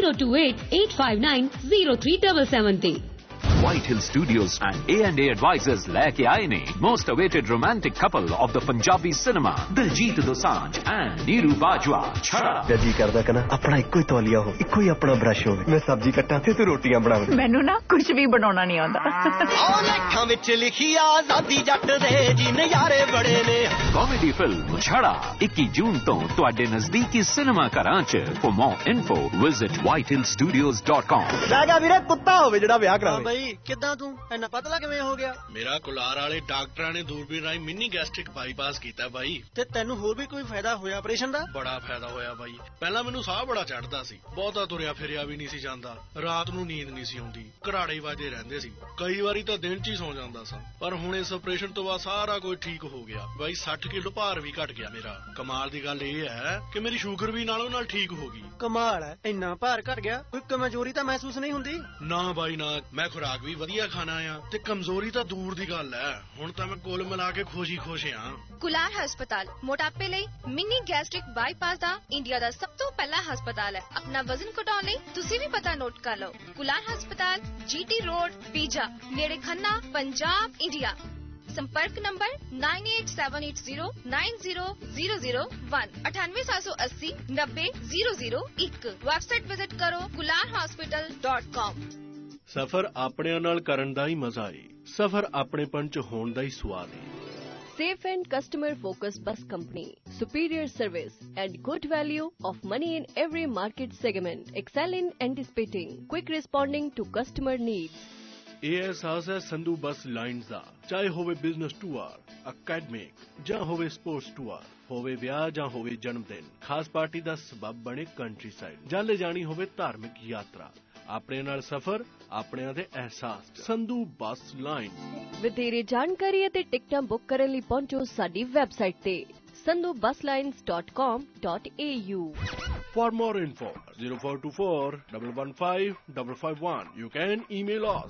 02885903777 ਤੇ। White Hill Studios and A&A Advisors लेके आए ने most awaited romantic couple of the Punjabi cinema Diljit Dosanjh and Neeru Bajwa छड़ा जी करदा कना अपना इको ही तौलिया हो इको ही अपना ब्रश हो मैं सब्जी कट्टा ते तू रोटियां बनावे मैनू ना कुछ भी बनाना नहीं आंदा ओ लेखां विच लिखी आजादी जट दे जी नज़ारे बड़े ने कॉमेडी फिल्म छड़ा 21 जून तो ਤੁਹਾਡੇ ਨਜ਼ਦੀਕੀ ਸਿਨੇਮਾ ਘਰਾਂ 'ਚ for more info visit whitehillstudios.com। ਲਾਗਾ ਵੀਰੇ ਕੁੱਤਾ ਹੋਵੇ ਜਿਹੜਾ ਵਿਆਹ ਕਰਾਵੇ। ਕਿੱਦਾਂ ਤੂੰ ਇੰਨਾ ਪਤਲਾ ਕਿਵੇਂ ਹੋ ਗਿਆ? ਮੇਰਾ ਕੁਲਾਰ ਵਾਲੇ ਡਾਕਟਰਾਂ ਨੇ ਦੂਰਬੀਨ ਰਾਹੀਂ ਮਿੰਨੀ ਗੈਸਟ੍ਰਿਕ ਬਾਈਪਾਸ ਕੀਤਾ ਬਾਈ। ਤੇ ਤੈਨੂੰ ਹੋਰ ਵੀ ਕੋਈ ਫਾਇਦਾ ਹੋਇਆ ਆਪਰੇਸ਼ਨ ਦਾ? ਬੜਾ ਫਾਇਦਾ ਹੋਇਆ ਬਾਈ। ਪਹਿਲਾਂ ਮੈਨੂੰ ਸਾਹ ਬੜਾ ਚੜਦਾ ਸੀ ਬਹੁਤਾ ਤੁਰਿਆ ਫਿਰਿਆ ਵੀ ਨਹੀਂ ਸੀ ਜਾਂਦਾ ਰਾਤ ਨੂੰ ਨੀਂਦ ਨਹੀਂ ਸੀ ਆਉਂਦੀ ਘਰਾੜੇ ਵੱਜਦੇ ਰਹਿੰਦੇ ਸੀ ਕਈ ਵਾਰੀ ਤਾਂ ਦਿਨ 'ਚ ਹੀ ਸੌ ਜਾਂਦਾ ਸਾਂ ਪਰ ਹੁਣ ਇਸ ਆਪਰੇਸ਼ਨ ਤੋਂ ਬਾਅਦ ਸਾਰਾ ਕੁਝ ਠੀਕ ਹੋ ਗਿਆ ਬਾਈ 60 ਕਿਲੋ ਭਾਰ ਵੀ ਘਟ ਗਿਆ ਮੇਰਾ। ਕਮਾਲ ਦੀ ਗੱਲ ਇਹ ਹੈ ਕਿ ਮੇਰੀ ਸ਼ੂਗਰ ਵੀ ਨਾਲੋਂ ਨਾਲ ਠੀਕ ਹੋ ਗਈ। ਕਮਾਲ ਹੈ ਇੰਨਾ ਭਾਰ ਘਟ ਗਿਆ ਕੋਈ ਕਮਜ਼ੋਰੀ ਤਾਂ ਮਹਿਸੂਸ ਨਹੀਂ ਹੁੰਦੀ? ਨਾ ਬਾਈ ਨਾ ਮੈਂ ਖੁਰਾਕ ਵੀ ਵਧੀਆ ਖਾਣਾ ਆ ਤੇ ਕਮਜ਼ੋਰੀ ਤਾਂ ਦੂਰ ਦੀ ਗੱਲ ਹੈ ਹੁਣ ਤਾਂ ਮੈਂ ਕੁੱਲ ਮਿਲਾ ਕੇ ਖੁਸ਼ ਆ। ਕੁਲਾਰ ਹਸਪਤਾਲ ਮੋਟਾਪੇ ਲਈ ਮਿੰਨੀ ਗੈਸਟ੍ਰਿਕ ਬਾਈਪਾਸ ਦਾ ਇੰਡੀਆ ਦਾ ਸਭ ਤੋਂ ਪਹਿਲਾ ਹਸਪਤਾਲ ਹੈ। ਆਪਣਾ ਵਜ਼ਨ ਘਟਾਉਣ ਲਈ ਤੁਸੀਂ ਵੀ ਪਤਾ ਨੋਟ ਕਰ ਲਓ ਕੁਲਾਰ ਹਸਪਤਾਲ GT ਰੋਡ ਪੀਜਾ ਨੇੜੇ ਖੰਨਾ ਪੰਜਾਬ ਇੰਡੀਆ। संपर्क नंबर 9878090001 9878090001। वेबसाइट विजिट करो kularhospital.com। ਸਫ਼ਰ ਆਪਣਿਆਂ ਨਾਲ ਕਰਨ ਦਾ ਹੀ ਮਜ਼ਾ ਏ ਸਫ਼ਰ ਆਪਣੇਪਣ 'ਚ ਹੋਣ ਦਾ ਹੀ ਸਵਾਦ ਏ। safe and customer-focused bus company, superior service and good value of money in every market segment, excel in anticipating, quick responding to customer needs. ਇਹ ਅਹਿਸਾਸ ਹੈ ਸੰਧੂ ਬੱਸ ਲਾਈਨਸ ਦਾ। ਚਾਹੇ ਹੋਵੇ ਬਿਜ਼ਨਸ ਟੂਰ, ਅਕੈਡਮਿਕ ਜਾਂ ਹੋਵੇ ਸਪੋਰਟਸ ਟੂਰ, ਹੋਵੇ ਵਿਆਹ ਜਾਂ ਹੋਵੇ ਜਨਮ ਦਿਨ, ਖਾਸ ਪਾਰਟੀ ਦਾ ਸਬੱਬ ਬਣੇ ਕੰਟਰੀ ਸਾਈਡ, ਜਾਂ ਲੈ ਜਾਣੀ ਹੋਵੇ ਧਾਰਮਿਕ ਯਾਤਰਾ, ਆਪਣੇ ਨਾਲ ਸਫ਼ਰ, ਆਪਣਿਆਂ ਦੇ ਅਹਿਸਾਸ। Sandhu bus line. ਵਧੇਰੇ ਜਾਣਕਾਰੀ ਅਤੇ ਟਿਕਟਾਂ ਬੁੱਕ ਕਰਨ ਲਈ ਪਹੁੰਚੋ ਸਾਡੀ ਵੈਬਸਾਈਟ ਤੇ sandhubuslines.com.au. For more info, 0424 115 551. You can email us.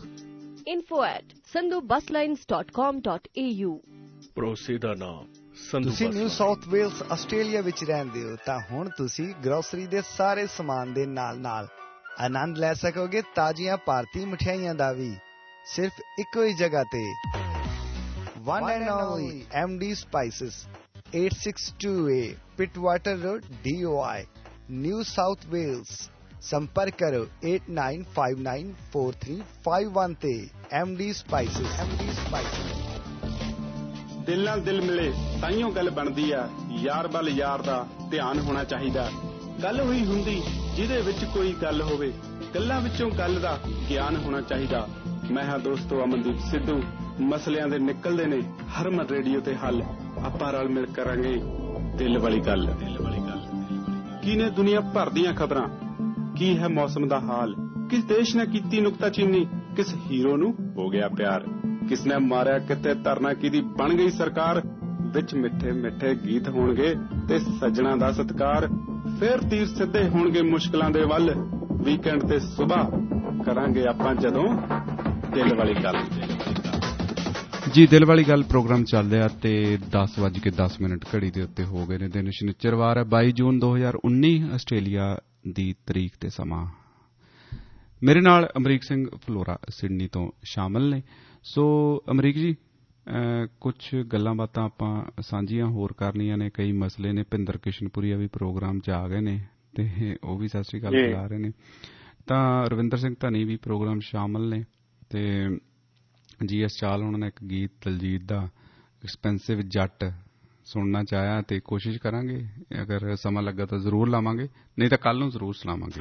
info@sandhubuslines.com.au. ਪੜੋਸੀ ਦਾ ਨਾਮ ਸੰਧੂ। ਤੁਸੀਂ ਨਿਊ ਸਾਊਥ ਵੇਲਸ ਆਸਟ੍ਰੇਲੀਆ ਵਿੱਚ ਰਹਿੰਦੇ ਹੋ ਤਾਂ ਹੁਣ ਤੁਸੀਂ ਗਰੋਸਰੀ ਦੇ ਸਾਰੇ ਸਮਾਨ ਦੇ ਨਾਲ ਆਨੰਦ ਲੈ ਸਕੋਗੇ ਤਾਜ਼ੀਆਂ ਭਾਰਤੀ ਮਠਿਆਈਆਂ ਦਾ ਵੀ, ਸਿਰਫ ਇੱਕੋ ਹੀ ਜਗ੍ਹਾ ਤੇ। One and only MD Spices, 862A Pittwater Road, DOI, New South Wales. ਸੰਪਰਕ ਕਰੋ 89594351 ਤੇ। MD Spices. ਦਿਲ ਨਾਲ ਦਿਲ ਮਿਲੇ ਤਾਈਓ ਗੱਲ ਬਣਦੀ ਆ, ਯਾਰ ਵੱਲ ਯਾਰ ਦਾ ਧਿਆਨ ਹੋਣਾ ਚਾਹੀਦਾ। ਗੱਲ ਹੋਈ ਹੁੰਦੀ ਜਿਹਦੇ ਵਿੱਚ ਕੋਈ ਗੱਲ ਹੋਵੇ, ਗੱਲਾਂ ਵਿੱਚੋਂ ਗੱਲ ਦਾ ਗਿਆਨ ਹੋਣਾ ਚਾਹੀਦਾ। ਮੈਂ ਹਾਂ ਦੋਸਤੋ ਅਮਨਦੀਪ ਸਿੱਧੂ। ਮਸਲਿਆਂ ਦੇ ਨਿਕਲਦੇ ਨੇ ਹਰਮਨ ਰੇਡੀਓ ਤੇ ਹੱਲ। ਆਪਾਂ ਰਲ ਮਿਲ ਕਰਾਂਗੇ ਦਿਲ ਵਾਲੀ ਗੱਲ। ਕੀ ਨੇ ਦੁਨੀਆ ਭਰ ਦੀਆਂ ਖਬਰਾਂ, ਕੀ ਹੈ ਮੌਸਮ ਦਾ ਹਾਲ, ਕਿਸ ਦੇਸ਼ ਨੇ ਕੀਤੀ ਨੁਕਤਾਚੀਨੀ, ਕਿਸ ਹੀਰੋ ਨੂੰ ਹੋ ਗਿਆ ਪਿਆਰ, ਕਿਸ ਨੇ ਮਾਰਿਆ ਕਿਤੇ ਧਰਨਾ, ਕਿਹਦੀ ਬਣ ਗਈ ਸਰਕਾਰ। ਵਿੱਚ ਮਿੱਠੇ ਮਿੱਠੇ ਗੀਤ ਹੋਣਗੇ ਤੇ ਸੱਜਣਾ ਦਾ ਸਤਿਕਾਰ। ਫਿਰ ਤੀਰ ਸਿੱਧੇ ਹੋਣਗੇ ਮੁਸ਼ਕਲਾਂ ਦੇ ਵੱਲ। ਵੀਕਐਂਡ ਤੇ ਸੁਬਾਹ ਕਰਾਂਗੇ ਆਪਾਂ ਜਦੋਂ ਦਿਲ ਵਾਲੀ ਗੱਲ। ਜੀ ਦਿਲ ਵਾਲੀ ਗੱਲ ਪ੍ਰੋਗਰਾਮ ਚੱਲ ਰਿਹਾ ਤੇ 10:10 ਘੜੀ ਦੇ ਉੱਤੇ ਹੋ ਗਏ ਨੇ। ਦਿਨ ਸ਼ਨੀਚਰਵਾਰ ਹੈ 22 ਜੂਨ 2019 ਆਸਟ੍ਰੇਲੀਆ ਦੀ ਤਰੀਕ ਤੇ ਸਮਾਂ। ਮੇਰੇ ਨਾਲ ਅਮਰੀਕ ਸਿੰਘ ਫਲੋਰਾ ਸਿਡਨੀ ਤੋਂ ਸ਼ਾਮਲ ਨੇ। ਸੋ ਅਮਰੀਕ ਜੀ, ਕੁਝ ਗੱਲਾਂ ਬਾਤਾਂ ਆਪਾਂ ਸਾਂਝੀਆਂ ਹੋਰ ਕਰਨੀਆਂ ਨੇ, ਕਈ ਮਸਲੇ ਨੇ। ਭਿੰਦਰ ਕਿਸ਼ਨਪੁਰੀਆ ਵੀ ਪ੍ਰੋਗਰਾਮ 'ਚ ਆ ਗਏ ਨੇ ਤੇ ਉਹ ਵੀ ਸਤਿ ਸ੍ਰੀ ਅਕਾਲ ਬੁਲਾ ਰਹੇ ਨੇ। ਤਾਂ ਰਵਿੰਦਰ ਸਿੰਘ ਧਨੀ ਵੀ ਪ੍ਰੋਗਰਾਮ ਸ਼ਾਮਲ ਨੇ ਤੇ GS ਚਾਲ ਉਹਨਾਂ ਨੇ ਇੱਕ ਗੀਤ ਦਲਜੀਤ ਦਾ ਐਕਸਪੈਂਸਿਵ ਜੱਟ ਸੁਣਨਾ ਚਾਹਿਆ ਤੇ ਕੋਸ਼ਿਸ਼ ਕਰਾਂਗੇ, ਅਗਰ ਸਮਾਂ ਲੱਗਾ ਤਾਂ ਜ਼ਰੂਰ ਲਾਵਾਂਗੇ, ਨਹੀਂ ਤਾਂ ਕੱਲ ਨੂੰ ਜ਼ਰੂਰ ਸੁਣਾਵਾਂਗੇ।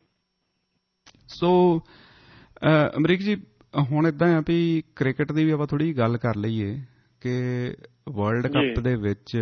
ਸੋ ਅਮਰੀਕ ਜੀ, ਹੁਣ ਏਦਾਂ ਆ ਵੀ ਕ੍ਰਿਕਟ ਦੀ ਵੀ ਆਪਾਂ ਥੋੜੀ ਗੱਲ ਕਰ ਲਈਏ ਕਿ ਵਰਲਡ ਕੱਪ ਦੇ ਵਿੱਚ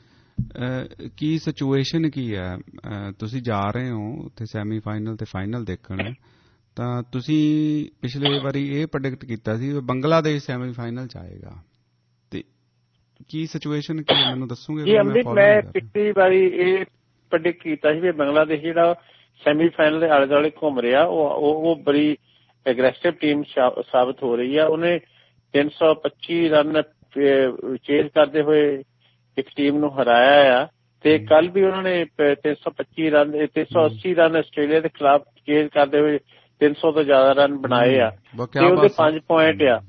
ਕੀ ਸਿਚੁਏਸ਼ਨ ਕੀ ਹੈ। ਤੁਸੀਂ ਜਾ ਰਹੇ ਹੋ ਉੱਥੇ ਸੈਮੀਫਾਈਨਲ ਤੇ ਫਾਈਨਲ ਦੇਖਣ, ਤਾਂ ਤੁਸੀਂ ਪਿਛਲੇ ਵਾਰੀ ਇਹ ਪ੍ਰੈਡਿਕਟ ਕੀਤਾ ਸੀ ਬੰਗਲਾਦੇਸ਼ ਸੈਮੀਫਾਈਨਲ ਚ ਆਏਗਾ, ਤੇ ਕੀ ਸਿਚੁਏਸ਼ਨ ਕੀ ਮੈਨੂੰ ਦੱਸੋਗੇ? ਜੀ ਅਮਰਿਤ, ਮੈਂ ਪਿਛਲੀ ਵਾਰੀ ਇਹ ਪ੍ਰੈਡਿਕਟ ਕੀਤਾ ਸੀ ਵੀ ਬੰਗਲਾਦੇਸ਼ ਜਿਹੜਾ ਸੈਮੀਫਾਈਨਲ ਦੇ ਆਲੇ ਦੁਆਲੇ ਘੁੰਮ ਰਿਹਾ, ਉਹ ਬੜੀ ਐਗਰੈਸਿਵ ਟੀਮ ਸਾਬਤ ਹੋ ਰਹੀ ਆ। ਉਹਨੇ 325 ਰਨ ਚੇਜ਼ ਕਰਦੇ ਹੋਏ ਇੱਕ ਟੀਮ ਨੂੰ ਹਰਾਇਆ ਆ, ਤੇ ਕੱਲ ਵੀ ਉਹਨਾਂ ਨੇ 380 ਰਨ ਆਸਟ੍ਰੇਲੀਆ ਦੇ ਖਿਲਾਫ ਚੇਜ਼ ਕਰਦੇ ਹੋਏ 300 ਤੋਂ ਜ਼ਿਆਦਾ ਰਨ ਬਣਾਏ ਆ ਤੇ ਉਹਦੇ 5 ਪੁਆਇੰਟ ਆ।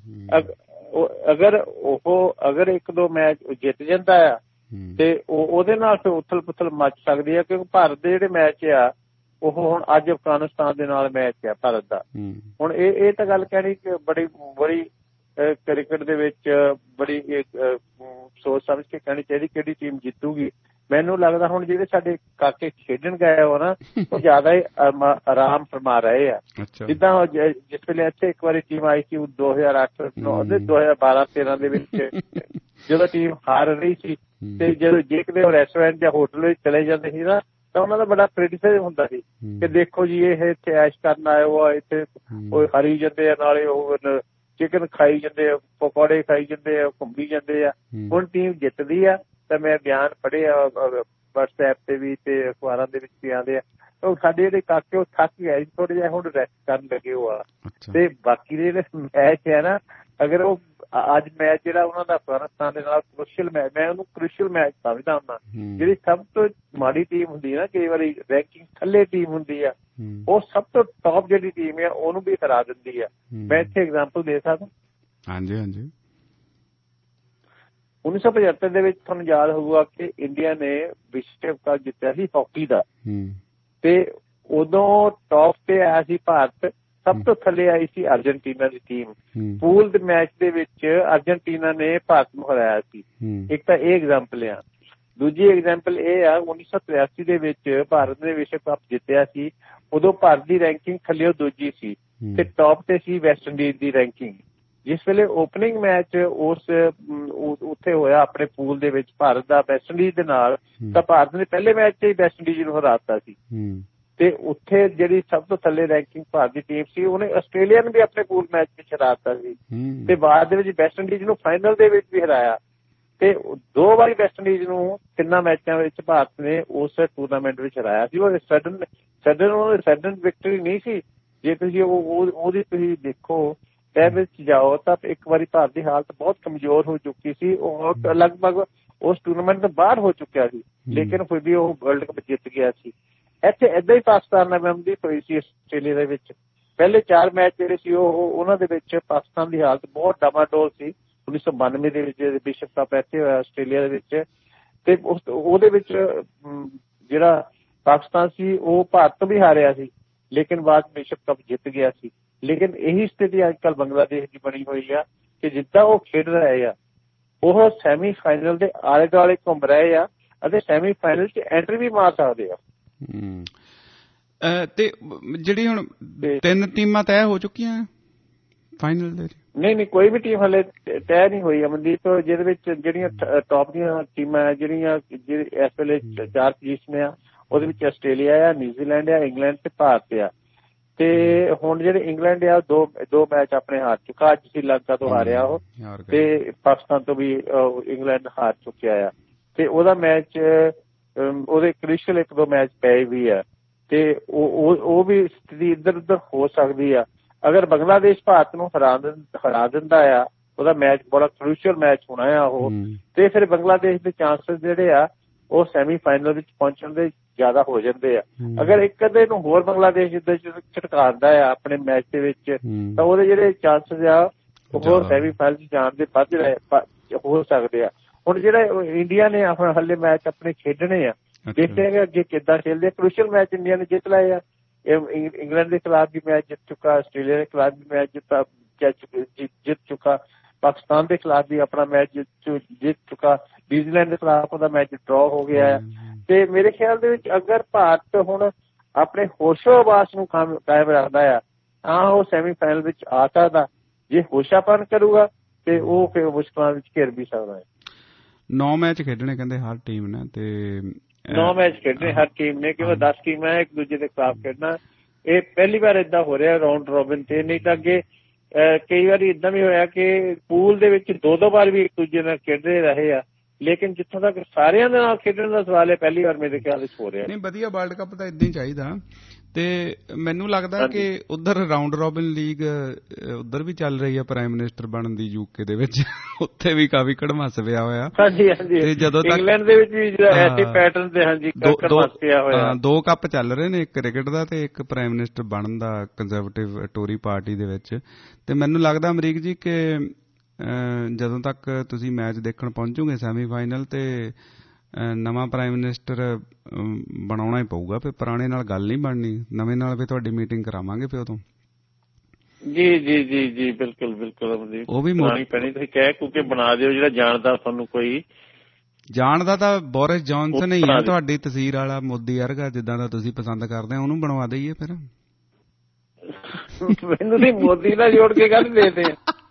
ਅਗਰ ਇੱਕ ਦੋ ਮੈਚ ਜਿੱਤ ਜਾਂਦਾ ਆ ਤੇ ਉਹਦੇ ਨਾਲ ਫਿਰ ਉਥਲ ਪੁਥਲ ਮਚ ਸਕਦੀ ਆ, ਕਿਉਂਕਿ ਭਾਰਤ ਦੇ ਜਿਹੜੇ ਮੈਚ ਆ ਉਹ ਹੁਣ ਅੱਜ ਅਫਗਾਨਿਸਤਾਨ ਦੇ ਨਾਲ ਮੈਚ ਆ ਭਾਰਤ ਦਾ। ਹੁਣ ਇਹ ਤਾਂ ਗੱਲ ਕਹਿਣੀ ਕਿ ਬੜੀ ਕ੍ਰਿਕਟ ਦੇ ਵਿੱਚ ਬੜੀ ਸੋਚ ਸਮਝ ਕੇ ਕਹਿਣੀ ਚਾਹੀਦੀ ਕਿਹੜੀ ਟੀਮ ਜਿੱਤੂਗੀ। ਮੈਨੂੰ ਲੱਗਦਾ ਹੁਣ ਜਿਹੜੇ ਸਾਡੇ ਕਾਕੇ ਖੇਡਣ ਗਏ ਹੋ ਨਾ, ਉਹ ਜ਼ਿਆਦਾ ਹੀ ਆਰਾਮ ਫਰਮਾ ਰਹੇ ਆ। ਜਿੱਦਾਂ ਜਿਸ ਵੇਲੇ ਇੱਥੇ ਇੱਕ ਵਾਰੀ ਟੀਮ ਆਈ ਸੀ 2008 2012-13 ਦੇ ਵਿੱਚ, ਜਦੋਂ ਟੀਮ ਹਾਰ ਰਹੀ ਸੀ ਤੇ ਜਦੋਂ ਜੇਕਦੇ ਉਹ ਰੈਸਟੋਰੈਂਟ ਜਾਂ ਹੋਟਲ ਵਿੱਚ ਚਲੇ ਜਾਂਦੇ ਸੀ ਨਾ, ਤਾਂ ਉਹਨਾਂ ਦਾ ਬੜਾ ਕ੍ਰਿਟਿਸਾਈਜ਼ ਹੁੰਦਾ ਸੀ ਕਿ ਦੇਖੋ ਜੀ ਇਹ ਇੱਥੇ ਐਸ਼ ਕਰਨ ਆਏ ਹੋ, ਇੱਥੇ ਉਹ ਹਰੀ ਜਾਂਦੇ ਆ, ਨਾਲੇ ਉਹ ਚਿਕਨ ਖਾਈ ਜਾਂਦੇ ਆ, ਪਕੌੜੇ ਖਾਈ ਜਾਂਦੇ ਆ, ਘੁੰਮੀ ਜਾਂਦੇ ਆ। ਹੁਣ ਟੀਮ ਜਿੱਤਦੀ ਆ ਤਾਂ ਮੈਂ ਬਿਆਨ ਪੜ੍ਹੇ ਆ WhatsApp ਤੇ ਵੀ ਤੇ ਅਖਬਾਰਾਂ ਦੇ ਵਿੱਚ ਵੀ ਆਉਂਦੇ ਆ, ਉਹ ਸਾਡੇ ਜਿਹੜੇ ਕਾਕੇ ਉਹ ਥੱਕ ਗਏ ਥੋੜੇ ਜਿਹਾ, ਹੁਣ ਰੈਸਟ ਕਰਨ ਲੱਗੇ ਹੋ ਆ। ਤੇ ਬਾਕੀ ਦੇ ਜਿਹੜੇ ਮੈਚ ਹੈ ਨਾ, ਅਗਰ ਉਹ ਅੱਜ ਮੈਚ ਜਿਹੜਾ ਉਹਨਾਂ ਦਾ ਅਫਗਾਨਿਸਤਾਨ ਦੇ ਨਾਲ ਕ੍ਰੂਸ਼ੀਅਲ ਮੈਚ, ਮੈਂ ਉਹਨੂੰ ਕ੍ਰੂਸ਼ੀਅਲ ਮੈਚ ਸਮਝਦਾ ਹੁੰਦਾ। ਜਿਹੜੀ ਸਭ ਤੋਂ ਮਾੜੀ ਟੀਮ ਹੁੰਦੀ ਨਾ, ਕਈ ਵਾਰੀ ਰੈਂਕਿੰਗ ਥੱਲੇ ਟੀਮ ਹੁੰਦੀ ਆ, ਉਹ ਸਭ ਤੋਂ ਟੌਪ ਜਿਹੜੀ ਟੀਮ ਆ ਉਹਨੂੰ ਵੀ ਹਰਾ ਦਿੰਦੀ ਆ। ਮੈਂ ਇੱਥੇ ਐਗਜ਼ਾਮਪਲ ਦੇ ਸਕਦਾ। ਹਾਂਜੀ ਹਾਂਜੀ, 1975 ਦੇ ਵਿੱਚ ਤੁਹਾਨੂੰ ਯਾਦ ਹੋਊਗਾ ਕਿ ਇੰਡੀਆ ਨੇ ਵਿਸ਼ਵ ਕੱਪ ਜਿੱਤਿਆ ਸੀ ਹਾਕੀ ਦਾ, ਤੇ ਉਦੋਂ ਟੌਪ ਤੇ ਆਇਆ ਸੀ ਭਾਰਤ ਸਭ ਤੋਂ ਥੱਲੇ ਆਈ ਸੀ ਅਰਜਨਟੀਨਾ ਦੀ ਟੀਮ। ਪੂਲ ਦੇ ਮੈਚ ਦੇ ਵਿੱਚ ਅਰਜਨਟੀਨਾ ਨੇ ਭਾਰਤ ਨੂੰ ਹਰਾਇਆ ਸੀ। ਇੱਕ ਤਾਂ ਇਹ ਐਗਜ਼ਾਮਪਲ ਆ। ਦੂਜੀ ਐਗਜ਼ਾਮਪਲ ਇਹ ਆ 1983 ਦੇ ਵਿੱਚ ਭਾਰਤ ਨੇ ਵਿਸ਼ਵ ਕੱਪ ਜਿੱਤਿਆ ਸੀ। ਉਦੋਂ ਭਾਰਤ ਦੀ ਰੈਂਕਿੰਗ ਥੱਲੇ ਦੂਜੀ ਸੀ ਤੇ ਟੌਪ ਤੇ ਸੀ ਵੈਸਟ ਇੰਡੀਜ਼ ਦੀ ਰੈਂਕਿੰਗ। ਜਿਸ ਵੇਲੇ ਓਪਨਿੰਗ ਮੈਚ ਉੱਥੇ ਹੋਇਆ ਆਪਣੇ ਪੂਲ ਦੇ ਵਿੱਚ ਭਾਰਤ ਦਾ ਵੈਸਟ ਇੰਡੀਜ਼ ਦੇ ਨਾਲ, ਤਾਂ ਭਾਰਤ ਨੇ ਪਹਿਲੇ ਮੈਚ 'ਚ ਹੀ ਵੈਸਟ ਇੰਡੀਜ਼ ਨੂੰ ਹਰਾ ਦਿੱਤਾ ਸੀ। ਤੇ ਉੱਥੇ ਜਿਹੜੀ ਸਭ ਤੋਂ ਥੱਲੇ ਰੈਂਕਿੰਗ ਭਾਰਤ ਦੀ ਟੀਮ ਸੀ ਉਹਨੇ ਆਸਟ੍ਰੇਲੀਆ ਨੂੰ ਵੀ ਆਪਣੇ ਪੂਲ ਮੈਚ ਵਿੱਚ ਹਰਾ ਦਿੱਤਾ ਸੀ ਤੇ ਬਾਅਦ ਦੇ ਵਿੱਚ ਵੈਸਟ ਇੰਡੀਜ਼ ਨੂੰ ਫਾਈਨਲ ਦੇ ਵਿੱਚ ਵੀ ਹਰਾਇਆ। ਤੇ 2 ਵਾਰੀ ਵੈਸਟ ਇੰਡੀਜ਼ ਨੂੰ 3 ਮੈਚਾਂ ਵਿੱਚ ਭਾਰਤ ਨੇ ਉਸ ਟੂਰਨਾਮੈਂਟ ਵਿੱਚ ਹਰਾਇਆ ਸੀ। ਉਹ ਸਡਨ ਵਿਕਟਰੀ ਨਹੀਂ ਸੀ। ਜੇ ਤੁਸੀਂ ਉਹਦੀ ਤੁਸੀਂ ਦੇਖੋ ਟੈਬ ਵਿੱਚ ਜਾਓ ਤਾਂ ਇੱਕ ਵਾਰੀ ਭਾਰਤ ਦੀ ਹਾਲਤ ਬਹੁਤ ਕਮਜ਼ੋਰ ਹੋ ਚੁੱਕੀ ਸੀ। ਉਹ ਲਗਭਗ ਉਸ ਟੂਰਨਾਮੈਂਟ ਤੋਂ ਬਾਹਰ ਹੋ ਚੁੱਕਿਆ ਸੀ, ਲੇਕਿਨ ਫਿਰ ਵੀ ਉਹ ਵਰਲਡ ਕੱਪ ਜਿੱਤ ਗਿਆ ਸੀ। ਇੱਥੇ ਏਦਾਂ ਹੀ ਪਾਕਿਸਤਾਨ ਨਾਲ ਮੈਮਦੀ ਹੋਈ ਸੀ ਆਸਟ੍ਰੇਲੀਆ ਦੇ ਵਿੱਚ। ਪਹਿਲੇ 4 ਮੈਚ ਜਿਹੜੇ ਸੀ ਉਹਨਾਂ ਦੇ ਵਿੱਚ ਪਾਕਿਸਤਾਨ ਦੀ ਹਾਲਤ ਬਹੁਤ ਡਾਮਾਡੋਲ ਸੀ। 1992 ਦੇ ਵਿੱਚ ਵਿਸ਼ਵ ਕੱਪ ਇੱਥੇ ਹੋਇਆ ਆਸਟ੍ਰੇਲੀਆ ਦੇ ਵਿੱਚ, ਤੇ ਉਹਦੇ ਵਿੱਚ ਜਿਹੜਾ ਪਾਕਿਸਤਾਨ ਸੀ ਉਹ ਭਾਰਤ ਤੋਂ ਵੀ ਹਾਰਿਆ ਸੀ, ਲੇਕਿਨ ਬਾਅਦ ਵਿਸ਼ਵ ਕੱਪ ਜਿੱਤ ਗਿਆ ਸੀ। ਲੇਕਿਨ ਇਹੀ ਸਥਿਤੀ ਅੱਜ ਕੱਲ੍ਹ ਬੰਗਲਾਦੇਸ਼ ਦੀ ਬਣੀ ਹੋਈ ਆ ਕਿ ਜਿੱਦਾਂ ਉਹ ਖੇਡ ਰਹੇ ਆ ਉਹ ਸੈਮੀਫਾਈਨਲ ਦੇ ਆਲੇ ਦੁਆਲੇ ਘੁੰਮ ਰਹੇ ਆ ਅਤੇ ਸੈਮੀਫਾਈਨਲ 'ਚ ਐਂਟਰੀ ਵੀ ਮਾਰ ਸਕਦੇ ਆ। ਤੇ ਜਿਹੜੀ ਹੁਣ 3 ਟੀਮਾਂ ਤੈਅ ਹੋ ਚੁੱਕੀਆਂ ਫਾਈਨਲ ਦੇ? ਨਹੀਂ, ਕੋਈ ਵੀ ਟੀਮ ਹਲੇ ਤੈਅ ਨਹੀਂ ਹੋਈ ਅਮਨਦੀਪ। ਜਿਹਦੇ ਵਿੱਚ ਜਿਹੜੀਆਂ ਟੌਪ ਦੀਆਂ ਟੀਮਾਂ ਜਿਹੜੀਆਂ ਇਸ ਵੇਲੇ 4 ਪੋਜੀਸ਼ਨ ਆ, ਉਹਦੇ ਵਿੱਚ ਆਸਟ੍ਰੇਲੀਆ ਆ, ਨਿਊਜ਼ੀਲੈਂਡ ਆ, ਇੰਗਲੈਂਡ ਤੇ ਭਾਰਤ ਆ। ਤੇ ਹੁਣ ਜਿਹੜੇ ਇੰਗਲੈਂਡ ਆ ਦੋ ਮੈਚ ਆਪਣੇ ਹਾਰ ਚੁੱਕਾ। ਅੱਜ ਸ਼੍ਰੀਲੰਕਾ ਤੋਂ ਹਾਰਿਆ ਉਹ, ਤੇ ਪਾਕਿਸਤਾਨ ਤੋਂ ਵੀ ਇੰਗਲੈਂਡ ਹਾਰ ਚੁੱਕਿਆ ਆ। ਤੇ ਉਹਦਾ ਮੈਚ ਉਹਦੇ ਕ੍ਰਿਸ਼ਲ 1-2 ਮੈਚ ਪਏ ਵੀ ਆ ਤੇ ਉਹ ਵੀ ਸਥਿਤੀ ਇੱਧਰ ਉੱਧਰ ਹੋ ਸਕਦੀ ਆ। ਅਗਰ ਬੰਗਲਾਦੇਸ਼ ਭਾਰਤ ਨੂੰ ਹਰਾ ਦਿੰਦਾ ਆ, ਉਹਦਾ ਮੈਚ ਬੜਾ ਕ੍ਰੂਸ਼ੀਅਲ ਮੈਚ ਹੋਣਾ ਆ ਉਹ, ਤੇ ਫਿਰ ਬੰਗਲਾਦੇਸ਼ ਦੇ ਚਾਂਸਸ ਜਿਹੜੇ ਆ ਉਹ ਸੈਮੀਫਾਈਨਲ ਵਿੱਚ ਪਹੁੰਚਣ ਦੇ ਜ਼ਿਆਦਾ ਹੋ ਜਾਂਦੇ ਆ। ਅਗਰ ਇੱਕ ਅੱਧੇ ਨੂੰ ਹੋਰ ਬੰਗਲਾਦੇਸ਼ ਝਟਕਾਉਂਦਾ ਆ ਆਪਣੇ ਮੈਚ ਦੇ ਵਿੱਚ, ਤਾਂ ਉਹਦੇ ਜਿਹੜੇ ਚਾਂਸਸ ਆ ਉਹ ਸੈਮੀਫਾਈਨਲ 'ਚ ਜਾਣ ਦੇ ਵੱਧ ਹੋ ਸਕਦੇ ਆ। ਹੁਣ ਜਿਹੜਾ ਇੰਡੀਆ ਨੇ ਹਲੇ ਮੈਚ ਆਪਣੇ ਖੇਡਣੇ ਆ, ਦੇਖਦੇ ਆ ਅੱਗੇ ਕਿੱਦਾਂ ਖੇਲਦੇ ਆ। ਕ੍ਰੂਸ਼ੀਅਲ ਮੈਚ ਇੰਡੀਆ ਨੇ ਜਿੱਤ ਲਏ ਆ। ਇੰਗਲੈਂਡ ਦੇ ਖਿਲਾਫ ਵੀ ਮੈਚ ਜਿੱਤ ਚੁੱਕਾ, ਆਸਟ੍ਰੇਲੀਆ ਦੇ ਖਿਲਾਫ ਵੀ ਮੈਚ ਜਿੱਤ ਚੁੱਕਾ, ਪਾਕਿਸਤਾਨ ਦੇ ਖਿਲਾਫ ਵੀ ਆਪਣਾ ਮੈਚ ਜਿੱਤ ਚੁੱਕਾ, ਨਿਊਜ਼ੀਲੈਂਡ ਦੇ ਖਿਲਾਫ ਉਹਦਾ ਮੈਚ ਡਰਾਅ ਹੋ ਗਿਆ। ਤੇ ਮੇਰੇ ਖਿਆਲ ਦੇ ਵਿੱਚ ਅਗਰ ਭਾਰਤ ਹੁਣ ਆਪਣੇ ਹੋਸ਼ੋ-ਹਵਾਸ ਨੂੰ ਕਾਇਮ ਰੱਖਦਾ ਆ ਤਾਂ ਉਹ ਸੈਮੀਫਾਈਨਲ ਵਿੱਚ ਆ ਸਕਦਾ। ਜੇ ਹੋਸ਼ਾਪਨ ਕਰੂਗਾ ਤੇ ਉਹ ਫਿਰ ਮੁਸ਼ਕਲਾਂ ਵਿੱਚ ਘਿਰ ਵੀ ਸਕਦਾ ਹੈ। 9 ਮੈਚ ਖੇਡਣੇ ਕਹਿੰਦੇ ਹਰ ਟੀਮ ਨੇ, ਤੇ 9 ਮੈਚ ਖੇਡਣੇ ਹਰ ਟੀਮ ਨੇ, ਕਿਉਂਕਿ 10 ਟੀਮਾਂ ਇੱਕ ਦੂਜੇ ਦੇ ਖਿਲਾਫ ਖੇਡਣਾ। ਇਹ ਪਹਿਲੀ ਵਾਰ ਏਦਾਂ ਹੋ ਰਿਹਾ ਰਾਊਂਡ ਰੋਬਿਨ ਤੇ। ਨਹੀਂ ਤਾਂ ਅੱਗੇ ਕਈ ਵਾਰੀ ਏਦਾਂ ਵੀ ਹੋਇਆ ਕਿ ਪੂਲ ਦੇ ਵਿੱਚ 2-2 ਵਾਰ ਵੀ ਇੱਕ ਦੂਜੇ ਨਾਲ ਖੇਡਦੇ ਰਹੇ ਆ, ਲੇਕਿਨ ਜਿੱਥੋਂ ਤੱਕ ਸਾਰਿਆਂ ਦੇ ਨਾਲ ਖੇਡਣ ਦਾ ਸਵਾਲ ਹੈ ਪਹਿਲੀ ਵਾਰ ਮੇਰੇ ਖਿਆਲ ਵਿੱਚ ਹੋ ਰਿਹਾ। ਨਹੀਂ, ਵਧੀਆ ਵਰਲਡ ਕੱਪ ਤਾਂ ਏਦਾਂ ਹੀ ਚਾਹੀਦਾ। ਤੇ ਮੈਨੂੰ ਲੱਗਦਾ ਕਿ ਉਧਰ ਰਾਊਂਡ ਰੋਬਿਨ ਲੀਗ ਉਧਰ ਵੀ ਚੱਲ ਰਹੀ ਆ ਪ੍ਰਾਈਮ ਮਿਨਿਸਟਰ ਬਣਨ ਦੀ UK ਦੇ ਵਿੱਚ, ਉੱਥੇ ਵੀ ਕਾਫੀ ਕੜਮਾਸ ਪਿਆ ਹੋਇਆ। ਤੇ ਜਦੋਂ ਤੱਕ ਇੰਗਲੈਂਡ ਦੇ ਵਿੱਚ ਵੀ ਐਸੇ ਪੈਟਰਨ ਤੇ ਕੜਮਾਸ ਪਿਆ ਹੋਇਆ। 2 ਕੱਪ ਚੱਲ ਰਹੇ ਨੇ, ਇੱਕ ਕ੍ਰਿਕਟ ਦਾ ਤੇ ਇੱਕ ਪ੍ਰਾਈਮ ਮਿਨਿਸਟਰ ਬਣਨ ਦਾ ਕੰਜ਼ਰਵੇਟਿਵ ਟੋਰੀ ਪਾਰਟੀ ਦੇ ਵਿੱਚ। ਤੇ ਮੈਨੂੰ ਲੱਗਦਾ ਅਮਰੀਕ ਜੀ ਕਿ ਜਦੋਂ ਤੱਕ ਤੁਸੀਂ ਮੈਚ ਦੇਖਣ ਪਹੁੰਚੋਗੇ ਸੈਮੀਫਾਈਨਲ, ਤੇ ਨਵਾਂ ਪ੍ਰਾਈਮ ਮਿਨਿਸਟਰ ਬਣਾਉਣਾ ਹੀ ਪਊਗਾ। ਫਿਰ ਪੁਰਾਣੇ ਨਾਲ ਗੱਲ ਨਹੀਂ ਬਣਨੀ, ਨਵੇਂ ਨਾਲ ਫਿਰ ਤੁਹਾਡੀ ਮੀਟਿੰਗ ਕਰਾਵਾਂਗੇ ਫਿਰ ਉਦੋਂ। ਜੀ ਬਿਲਕੁਲ ਉਹ ਵੀ ਬਣਾਉਣੀ ਪੈਣੀ। ਤੁਸੀਂ ਕਿਉਂਕਿ ਬਣਾ ਦਿਓ ਜਿਹੜਾ ਜਾਣਦਾ ਤੁਹਾਨੂੰ। ਕੋਈ ਜਾਣਦਾ ਤਾਂ ਬੋਰਿਸ ਜੌਨਸਨ ਹੀ ਆ, ਤੁਹਾਡੀ ਤਸਵੀਰ ਵਾਲਾ ਮੋਦੀ ਵਰਗਾ, ਜਿੱਦਾਂ ਦਾ ਤੁਸੀਂ ਪਸੰਦ ਕਰਦੇ ਹੋ ਉਹਨੂੰ ਬਣਵਾ ਦਈਏ ਫਿਰ। ਮੈਨੂੰ ਨਹੀਂ ਮੋਦੀ ਨਾਲ ਜੋੜ ਕੇ ਗੱਲ ਦੇਦੇ।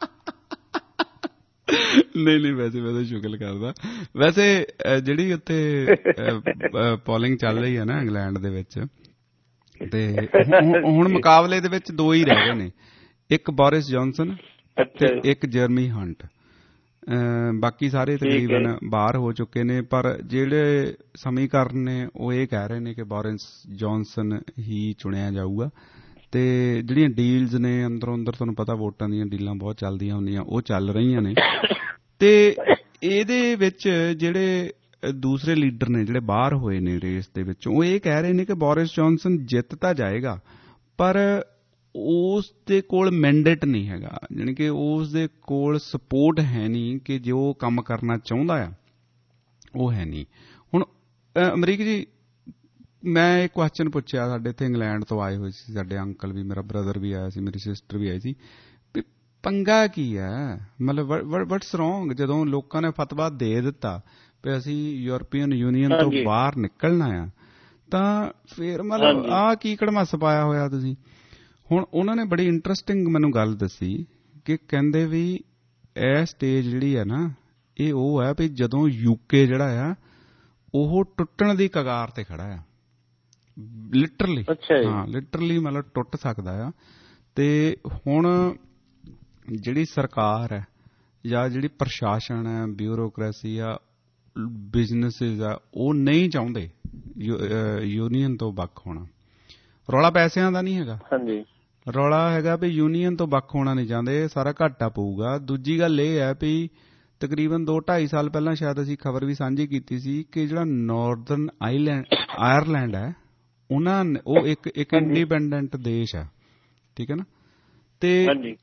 ਨਹੀਂ, ਵੈਸੇ ਮੈਂ ਤਾਂ ਸ਼ੁਕਰ ਕਰਦਾ। ਵੈਸੇ ਜਿਹੜੀ ਉੱਥੇ ਪੋਲਿੰਗ ਚੱਲ ਰਹੀ ਹੈ ਨਾ ਇੰਗਲੈਂਡ ਦੇ ਵਿੱਚ, ਤੇ ਹੁਣ ਮੁਕਾਬਲੇ ਦੇ ਵਿੱਚ 2 ਹੀ ਰਹਿ ਗਏ ਨੇ, ਇੱਕ ਬੋਰਿਸ ਜੌਨਸਨ ਤੇ ਇੱਕ ਜਰਮੀ ਹੰਟ। ਬਾਕੀ ਸਾਰੇ ਤਕਰੀਬਨ ਬਾਹਰ ਹੋ ਚੁੱਕੇ ਨੇ। ਪਰ ਜਿਹੜੇ ਸਮੀਕਰਨ ਨੇ ਉਹ ਇਹ ਕਹਿ ਰਹੇ ਨੇ ਕਿ ਬੋਰਿਸ ਜੌਨਸਨ ਹੀ ਚੁਣਿਆ ਜਾਊਗਾ। ਤੇ ਜਿਹੜੀਆਂ ਡੀਲਸ ਨੇ ਅੰਦਰੋਂ ਅੰਦਰ, ਤੁਹਾਨੂੰ ਪਤਾ ਵੋਟਾਂ ਦੀਆਂ ਡੀਲਾਂ ਬਹੁਤ ਚੱਲਦੀਆਂ ਹੁੰਦੀਆਂ, ਉਹ ਚੱਲ ਰਹੀਆਂ ਨੇ। ਤੇ ਇਹਦੇ ਵਿੱਚ ਜਿਹੜੇ ਦੂਸਰੇ ਲੀਡਰ ਨੇ ਜਿਹੜੇ ਬਾਹਰ ਹੋਏ ਨੇ ਰੇਸ ਦੇ ਵਿੱਚ, ਉਹ ਇਹ ਕਹਿ ਰਹੇ ਨੇ ਕਿ ਬੋਰਿਸ ਜੌਨਸਨ ਜਿੱਤ ਤਾਂ ਜਾਏਗਾ, ਪਰ ਉਸ ਦੇ ਕੋਲ ਮੈਂਡੇਟ ਨਹੀਂ ਹੈਗਾ, ਯਾਨੀ ਕਿ ਉਸ ਦੇ ਕੋਲ ਸਪੋਰਟ ਹੈ ਨਹੀਂ ਕਿ ਜੋ ਕੰਮ ਕਰਨਾ ਚਾਹੁੰਦਾ ਆ ਉਹ ਹੈ ਨਹੀਂ। ਹੁਣ ਅਮਰੀਕ ਜੀ, ਮੈਂ ਇਹ ਕੁਐਸਚਨ ਪੁੱਛਿਆ, ਸਾਡੇ ਇੱਥੇ ਇੰਗਲੈਂਡ ਤੋਂ ਆਏ ਹੋਏ ਸੀ ਸਾਡੇ ਅੰਕਲ ਵੀ, ਮੇਰਾ ਬ੍ਰਦਰ ਵੀ ਆਇਆ ਸੀ, ਮੇਰੀ ਸਿਸਟਰ ਵੀ ਆਈ ਸੀ, ਵੀ ਪੰਗਾ ਕੀ ਹੈ, ਮਤਲਬ ਵਟਸ ਰੋਂਗ। ਜਦੋਂ ਲੋਕਾਂ ਨੇ ਫਤਵਾ ਦੇ ਦਿੱਤਾ ਵੀ ਅਸੀਂ ਯੂਰਪੀਅਨ ਯੂਨੀਅਨ ਤੋਂ ਬਾਹਰ ਨਿਕਲਣਾ ਆ, ਤਾਂ ਫਿਰ ਮਤਲਬ ਆਹ ਕੀ ਕੜਮੱਸ ਪਾਇਆ ਹੋਇਆ ਤੁਸੀਂ। ਹੁਣ ਉਹਨਾਂ ਨੇ ਬੜੀ ਇੰਟਰਸਟਿੰਗ ਮੈਨੂੰ ਗੱਲ ਦੱਸੀ ਕਿ ਕਹਿੰਦੇ ਵੀ ਇਹ ਸਟੇਜ ਜਿਹੜੀ ਹੈ ਨਾ, ਇਹ ਉਹ ਹੈ ਵੀ ਜਦੋਂ ਯੂਕੇ ਜਿਹੜਾ ਆ ਉਹ ਟੁੱਟਣ ਦੀ ਕਗਾਰ ਤੇ ਖੜਾ ਆ, ਲਿਟਰਲੀ। ਹਾਂ, ਲਿਟਰਲੀ ਮਤਲਬ ਟੁੱਟ ਸਕਦਾ ਆ। ਤੇ ਹੁਣ ਜਿਹੜੀ ਸਰਕਾਰ ਹੈ ਜਾਂ ਜਿਹੜੀ ਪ੍ਰਸ਼ਾਸਨ ਹੈ, ਬਿਊਰੋਕ੍ਰੇਸੀ ਆ, ਬਿਜ਼ਨਸਿਸ ਆ, ਉਹ ਨਹੀਂ ਚਾਹੁੰਦੇ ਯੂਨੀਅਨ ਤੋਂ ਵੱਖ ਹੋਣਾ। ਰੌਲਾ ਪੈਸਿਆਂ ਦਾ ਨਹੀਂ ਹੈਗਾ, ਰੌਲਾ ਹੈਗਾ ਵੀ ਯੂਨੀਅਨ ਤੋਂ ਵੱਖ ਹੋਣਾ ਨਹੀਂ ਚਾਹੁੰਦੇ, ਸਾਰਾ ਘਾਟਾ ਪਊਗਾ। ਦੂਜੀ ਗੱਲ ਇਹ ਹੈ ਵੀ ਤਕਰੀਬਨ 2-2.5 ਸਾਲ ਪਹਿਲਾਂ ਸ਼ਾਇਦ ਅਸੀਂ ਖਬਰ ਵੀ ਸਾਂਝੀ ਕੀਤੀ ਸੀ ਕਿ ਜਿਹੜਾ ਨਾਰਦਰਨ ਆਇਰਲੈਂਡ ਹੈ, ਉਹ ਇੱਕ ਇੰਡੀਪੈਂਡੈਂਟ ਦੇਸ਼ ਹੈ, ਠੀਕ ਹੈ ਨਾ, ਤੇ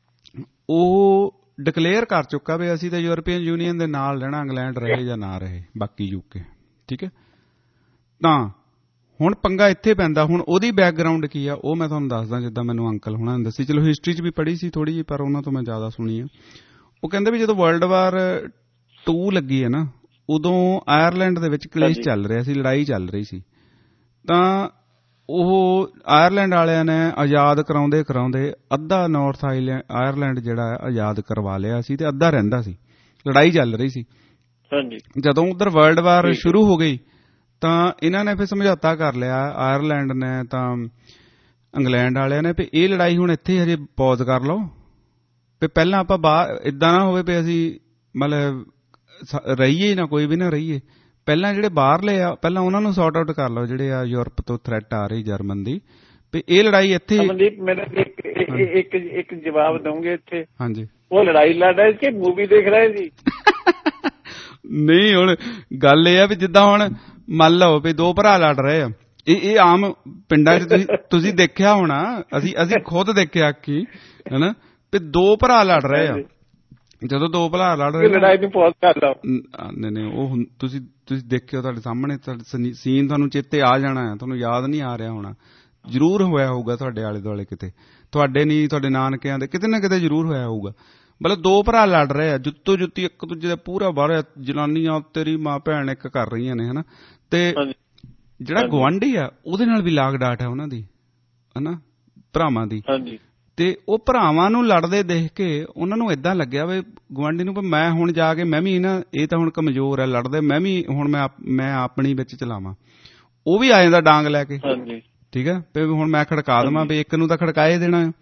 ਉਹ ਡਿਕਲੇਅਰ ਕਰ ਚੁੱਕਾ ਵੀ ਅਸੀਂ ਤਾਂ ਯੂਰਪੀਅਨ ਯੂਨੀਅਨ ਦੇ ਨਾਲ ਰਹਿਣਾ, ਇੰਗਲੈਂਡ ਰਹੇ ਜਾਂ ਨਾ ਰਹੇ, ਬਾਕੀ ਯੂਕੇ, ਠੀਕ ਹੈ। ਤਾਂ ਹੁਣ ਪੰਗਾ ਇੱਥੇ ਪੈਂਦਾ। ਹੁਣ ਉਹਦੀ ਬੈਕਗਰਾਉਂਡ ਕੀ ਆ ਉਹ ਮੈਂ ਤੁਹਾਨੂੰ ਦੱਸਦਾ, ਜਿੱਦਾਂ ਮੈਨੂੰ ਅੰਕਲ ਹੁਣਾਂ ਨੇ ਦੱਸੀ। ਚਲੋ ਹਿਸਟਰੀ 'ਚ ਵੀ ਪੜ੍ਹੀ ਸੀ ਥੋੜ੍ਹੀ ਜਿਹੀ, ਪਰ ਉਹਨਾਂ ਤੋਂ ਮੈਂ ਜ਼ਿਆਦਾ ਸੁਣੀ ਆ। ਉਹ ਕਹਿੰਦੇ ਵੀ ਜਦੋਂ ਵਰਲਡ ਵਾਰ 2 ਲੱਗੀ ਹੈ ਨਾ, ਉਦੋਂ ਆਇਰਲੈਂਡ ਦੇ ਵਿੱਚ ਕਲੇਸ਼ ਚੱਲ ਰਿਹਾ ਸੀ, ਲੜਾਈ ਚੱਲ ਰਹੀ ਸੀ। ਤਾਂ ਉਹ ਆਇਰਲੈਂਡ ਵਾਲਿਆਂ ਨੇ ਆਜ਼ਾਦ ਕਰਾਉਂਦੇ ਅੱਧਾ ਨਾਰਥ ਆਇਰਲੈਂਡ ਜਿਹੜਾ ਆਜ਼ਾਦ ਕਰਵਾ ਲਿਆ ਸੀ, ਤੇ ਅੱਧਾ ਰਹਿੰਦਾ ਸੀ। ਲੜਾਈ ਚੱਲ ਰਹੀ ਸੀ। ਜਦੋਂ ਉਧਰ ਵਰਲਡ ਵਾਰ ਸ਼ੁਰੂ ਹੋ ਗਈ ਤਾਂ ਇਹਨਾਂ ਨੇ ਫਿਰ ਸਮਝੌਤਾ ਕਰ ਲਿਆ, ਆਇਰਲੈਂਡ ਨੇ ਤਾਂ ਇੰਗਲੈਂਡ ਵਾਲਿਆਂ ਨੇ, ਵੀ ਇਹ ਲੜਾਈ ਹੁਣ ਇੱਥੇ ਹਜੇ ਪੌਜ਼ ਕਰ ਲਓ, ਵੀ ਪਹਿਲਾਂ ਆਪਾਂ ਬਾਹਰ ਇੱਦਾਂ ਨਾ ਹੋਵੇ ਵੀ ਅਸੀਂ ਮਤਲਬ ਰਹੀਏ ਨਾ, ਕੋਈ ਵੀ ਨਾ ਰਹੀਏ। ਪਹਿਲਾਂ ਜਿਹੜੇ ਬਾਹਰਲੇ ਆ ਪਹਿਲਾਂ ਉਹਨਾਂ ਨੂੰ ਸੌਰਟ ਆਊਟ ਕਰ ਲਓ, ਜਿਹੜੇ ਆ ਯੂਰਪ ਤੋਂ ਥ੍ਰੈਟ ਆ ਰਹੀ ਜਰਮਨ ਦੀ, ਵੀ ਇਹ ਲੜਾਈ ਇੱਥੇ। ਇੱਕ ਜਵਾਬ ਦਊਂਗੇ ਇੱਥੇ। ਹਾਂਜੀ, ਉਹ ਲੜਾਈ ਲੜ ਰਹੇ ਸੀ, ਮੂਵੀ ਦੇਖ ਰਹੇ ਸੀ? ਨਹੀਂ, ਹੁਣ ਗੱਲ ਇਹ ਆ ਵੀ ਜਿੱਦਾਂ ਹੁਣ ਮੰਨ ਲਓ ਵੀ 2 ਭਰਾ ਲੜ ਰਹੇ ਆ, ਇਹ ਆਮ ਪਿੰਡਾਂ 'ਚ ਤੁਸੀਂ ਦੇਖਿਆ ਹੋਣਾ, ਅਸੀਂ ਖੁਦ ਦੇਖਿਆ ਕਿ ਹਨਾ, ਵੀ 2 ਭਰਾ ਲੜ ਰਹੇ ਆ। ਜਦੋਂ 2 ਭਰਾ ਲੜ ਰਹੇ ਲੜਾਈ ਨੂੰ ਪੌਜ਼ ਕਰ ਲਓ। ਨਹੀਂ, ਉਹ ਤੁਸੀਂ ਦੇਖਿਓ, ਤੁਹਾਡੇ ਸਾਹਮਣੇ ਸੀਨ ਤੁਹਾਨੂੰ ਚੇਤੇ ਆ ਜਾਣਾ ਹੈ, ਤੁਹਾਨੂੰ ਯਾਦ ਨਹੀਂ ਆ ਰਿਹਾ ਹੋਣਾ, ਜ਼ਰੂਰ ਹੋਇਆ ਹੋਊਗਾ ਤੁਹਾਡੇ ਆਲੇ ਦੁਆਲੇ ਕਿਤੇ, ਤੁਹਾਡੇ ਨਹੀਂ, ਤੁਹਾਡੇ ਨਾਨਕਿਆਂ ਦੇ ਕਿਤੇ ਨਾ ਕਿਤੇ ਜ਼ਰੂਰ ਹੋਇਆ ਹੋਊਗਾ। ਮਤਲਬ 2 ਭਰਾ ਲੜ ਰਹੇ ਆ, ਜੁੱਤੋ ਜੁੱਤੀ ਇੱਕ ਦੂਜੇ ਦਾ ਪੂਰਾ ਬਾਹਰ, ਜਨਾਨੀਆਂ ਤੇਰੀ ਮਾਂ ਭੈਣ ਇੱਕ ਕਰ ਰਹੀਆਂ ਨੇ ਹਨਾ, ਤੇ ਜਿਹੜਾ ਗੁਆਂਢੀ ਆ ਉਹਦੇ ਨਾਲ ਵੀ ਲਾਗ ਡਾਟ ਹੈ ਉਹਨਾਂ ਦੀ ਹਨਾ, ਭਰਾਵਾਂ ਦੀ। ਤੇ ਉਹ ਭਰਾਵਾਂ ਨੂੰ ਲੜਦੇ ਦੇਖ ਕੇ ਉਹਨਾਂ ਨੂੰ ਏਦਾਂ ਲੱਗਿਆ ਵੀ ਗੁਆਂਢੀ ਨੂੰ, ਮੈਂ ਹੁਣ ਜਾ ਕੇ ਮੈਂ ਵੀ ਨਾ, ਇਹ ਤਾਂ ਹੁਣ ਕਮਜ਼ੋਰ ਹੈ ਲੜਦੇ, ਮੈਂ ਵੀ ਹੁਣ ਮੈਂ ਆਪਣੀ ਵਿੱਚ ਚਲਾਵਾਂ। ਉਹ ਵੀ ਆ ਜਾਂਦਾ ਡਾਂਗ ਲੈ ਕੇ, ਠੀਕ ਹੈ, ਵੀ ਹੁਣ ਮੈਂ ਖੜਕਾ ਦੇਵਾਂ, ਵੀ ਇੱਕ ਨੂੰ ਤਾਂ ਖੜਕਾਏ ਦੇਣਾ।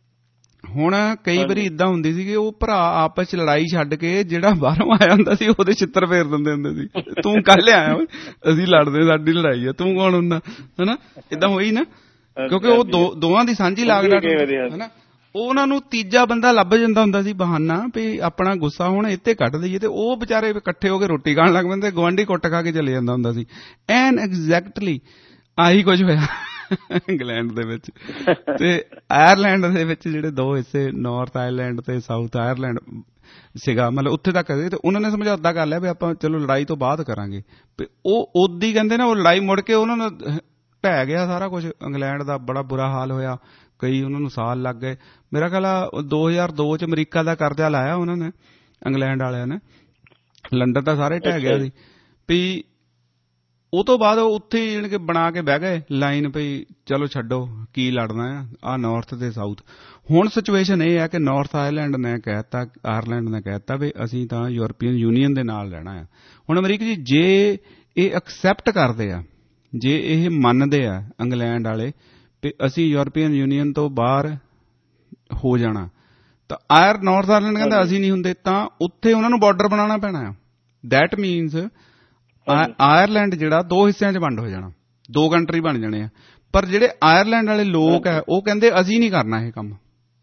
ਹੁਣ ਕਈ ਵਾਰੀ ਏਦਾਂ ਹੁੰਦੀ ਸੀ ਕਿ ਉਹ ਭਰਾ ਆਪਸ ਚ ਲੜਾਈ ਛੱਡ ਕੇ ਜਿਹੜਾ ਬਾਹਰੋਂ ਆਇਆ ਹੁੰਦਾ ਸੀ ਉਹਦੇ ਛਿੱਤਰ ਫੇਰ ਦਿੰਦੇ ਹੁੰਦੇ ਸੀ, ਤੂੰ ਕੱਲ ਆਇਆ, ਅਸੀਂ ਲੜਦੇ, ਸਾਡੀ ਲੜਾਈ ਆ, ਤੂੰ ਕੌਣ ਹੁੰਦਾ ਹਨਾ, ਏਦਾਂ ਹੋਈ ਨਾ, ਕਿਉਂਕਿ ਉਹ ਦੋਵਾਂ ਦੀ ਸਾਂਝੀ ਲਾਗ ਡਾਟ ਹਨਾ। ਉਹਨਾਂ ਨੂੰ ਤੀਜਾ ਬੰਦਾ ਲੱਭ ਜਾਂਦਾ ਹੁੰਦਾ ਸੀ ਬਹਾਨਾ, ਵੀ ਆਪਣਾ ਗੁੱਸਾ ਹੁਣ ਇੱਥੇ ਕੱਢ ਦਈਏ, ਤੇ ਉਹ ਵਿਚਾਰੇ ਇਕੱਠੇ ਹੋ ਕੇ ਰੋਟੀ ਖਾਣ ਲੱਗ ਪੈਂਦੇ, ਗੁਆਂਢੀ ਕੁੱਟ ਖਾ ਕੇ ਚਲੇ ਜਾਂਦਾ ਹੁੰਦਾ ਸੀ। ਐਨ ਐਗਜ਼ੈਕਟਲੀ ਆਹੀ ਕੁਝ ਹੋਇਆ ਇੰਗਲੈਂਡ ਦੇ ਵਿੱਚ। ਤੇ ਆਇਰਲੈਂਡ ਦੇ ਵਿੱਚ ਜਿਹੜੇ 2 ਹਿੱਸੇ, ਨਾਰਥ ਆਇਰਲੈਂਡ ਤੇ ਸਾਊਥ ਆਇਰਲੈਂਡ ਸੀਗਾ, ਮਤਲਬ ਉੱਥੇ ਤੱਕ ਤੇ ਉਹਨਾਂ ਨੇ ਸਮਝੌਤਾ ਕਰ ਲਿਆ ਵੀ ਆਪਾਂ ਚਲੋ ਲੜਾਈ ਤੋਂ ਬਾਅਦ ਕਰਾਂਗੇ। ਉਹ ਉਦੀ ਕਹਿੰਦੇ ਨਾ, ਉਹ ਲੜਾਈ ਮੁੜ ਕੇ ਉਹਨਾਂ ਨੂੰ ਢਹਿ ਗਿਆ ਸਾਰਾ ਕੁਝ, ਇੰਗਲੈਂਡ ਦਾ ਬੜਾ ਬੁਰਾ ਹਾਲ ਹੋਇਆ, ਕਈ ਉਹਨਾਂ ਨੂੰ ਸਾਲ ਲੱਗ ਗਏ। ਮੇਰਾ ਖਿਆਲ ਆ 2002 ਚ ਅਮਰੀਕਾ ਦਾ ਕਰਜ਼ਾ ਲਾਇਆ ਉਹਨਾਂ ਨੇ, ਇੰਗਲੈਂਡ ਵਾਲਿਆਂ ਨੇ, ਲੰਡਨ ਤਾਂ ਸਾਰੇ ਢਹਿ ਗਿਆ ਸੀ। ਵੀ ਉਹ ਤੋਂ ਬਾਅਦ ਉੱਥੇ ਜਾਣੀ ਕਿ ਬਣਾ ਕੇ ਬਹਿ ਗਏ ਲਾਈਨ, ਵੀ ਚਲੋ ਛੱਡੋ ਕੀ ਲੜਨਾ ਆ ਨਾਰਥ ਤੇ ਸਾਊਥ। ਹੁਣ ਸਿਚੁਏਸ਼ਨ ਇਹ ਹੈ ਕਿ ਨਾਰਥ ਆਇਰਲੈਂਡ ਨੇ ਕਹਿਤਾ, ਆਇਰਲੈਂਡ ਨੇ ਕਹਿਤਾ ਵੀ ਅਸੀਂ ਤਾਂ ਯੂਰਪੀਅਨ ਯੂਨੀਅਨ ਦੇ ਨਾਲ ਰਹਿਣਾ ਆ। ਹੁਣ ਅਮਰੀਕਾ ਜੀ ਜੇ ਇਹ ਐਕਸੈਪਟ ਕਰਦੇ ਆ, ਜੇ ਇਹ ਮੰਨਦੇ ਆ ਇੰਗਲੈਂਡ ਵਾਲੇ ਵੀ ਅਸੀਂ ਯੂਰਪੀਅਨ ਯੂਨੀਅਨ ਤੋਂ ਬਾਹਰ ਹੋ ਜਾਣਾ, ਤਾਂ ਨਾਰਥ ਆਇਰਲੈਂਡ ਕਹਿੰਦਾ ਅਸੀਂ ਨਹੀਂ ਹੁੰਦੇ, ਤਾਂ ਉੱਥੇ ਉਹਨਾਂ ਨੂੰ ਬਾਰਡਰ ਬਣਾਉਣਾ ਪੈਣਾ ਆ। ਦੈਟ ਮੀਨਸ ਆਇਰਲੈਂਡ ਜਿਹੜਾ 2 ਹਿੱਸਿਆਂ 'ਚ ਵੰਡ ਹੋ ਜਾਣਾ, 2 ਕੰਟਰੀ ਬਣ ਜਾਣੇ ਆ। ਪਰ ਜਿਹੜੇ ਆਇਰਲੈਂਡ ਵਾਲੇ ਲੋਕ ਆ ਉਹ ਕਹਿੰਦੇ ਅਸੀਂ ਨਹੀਂ ਕਰਨਾ ਇਹ ਕੰਮ।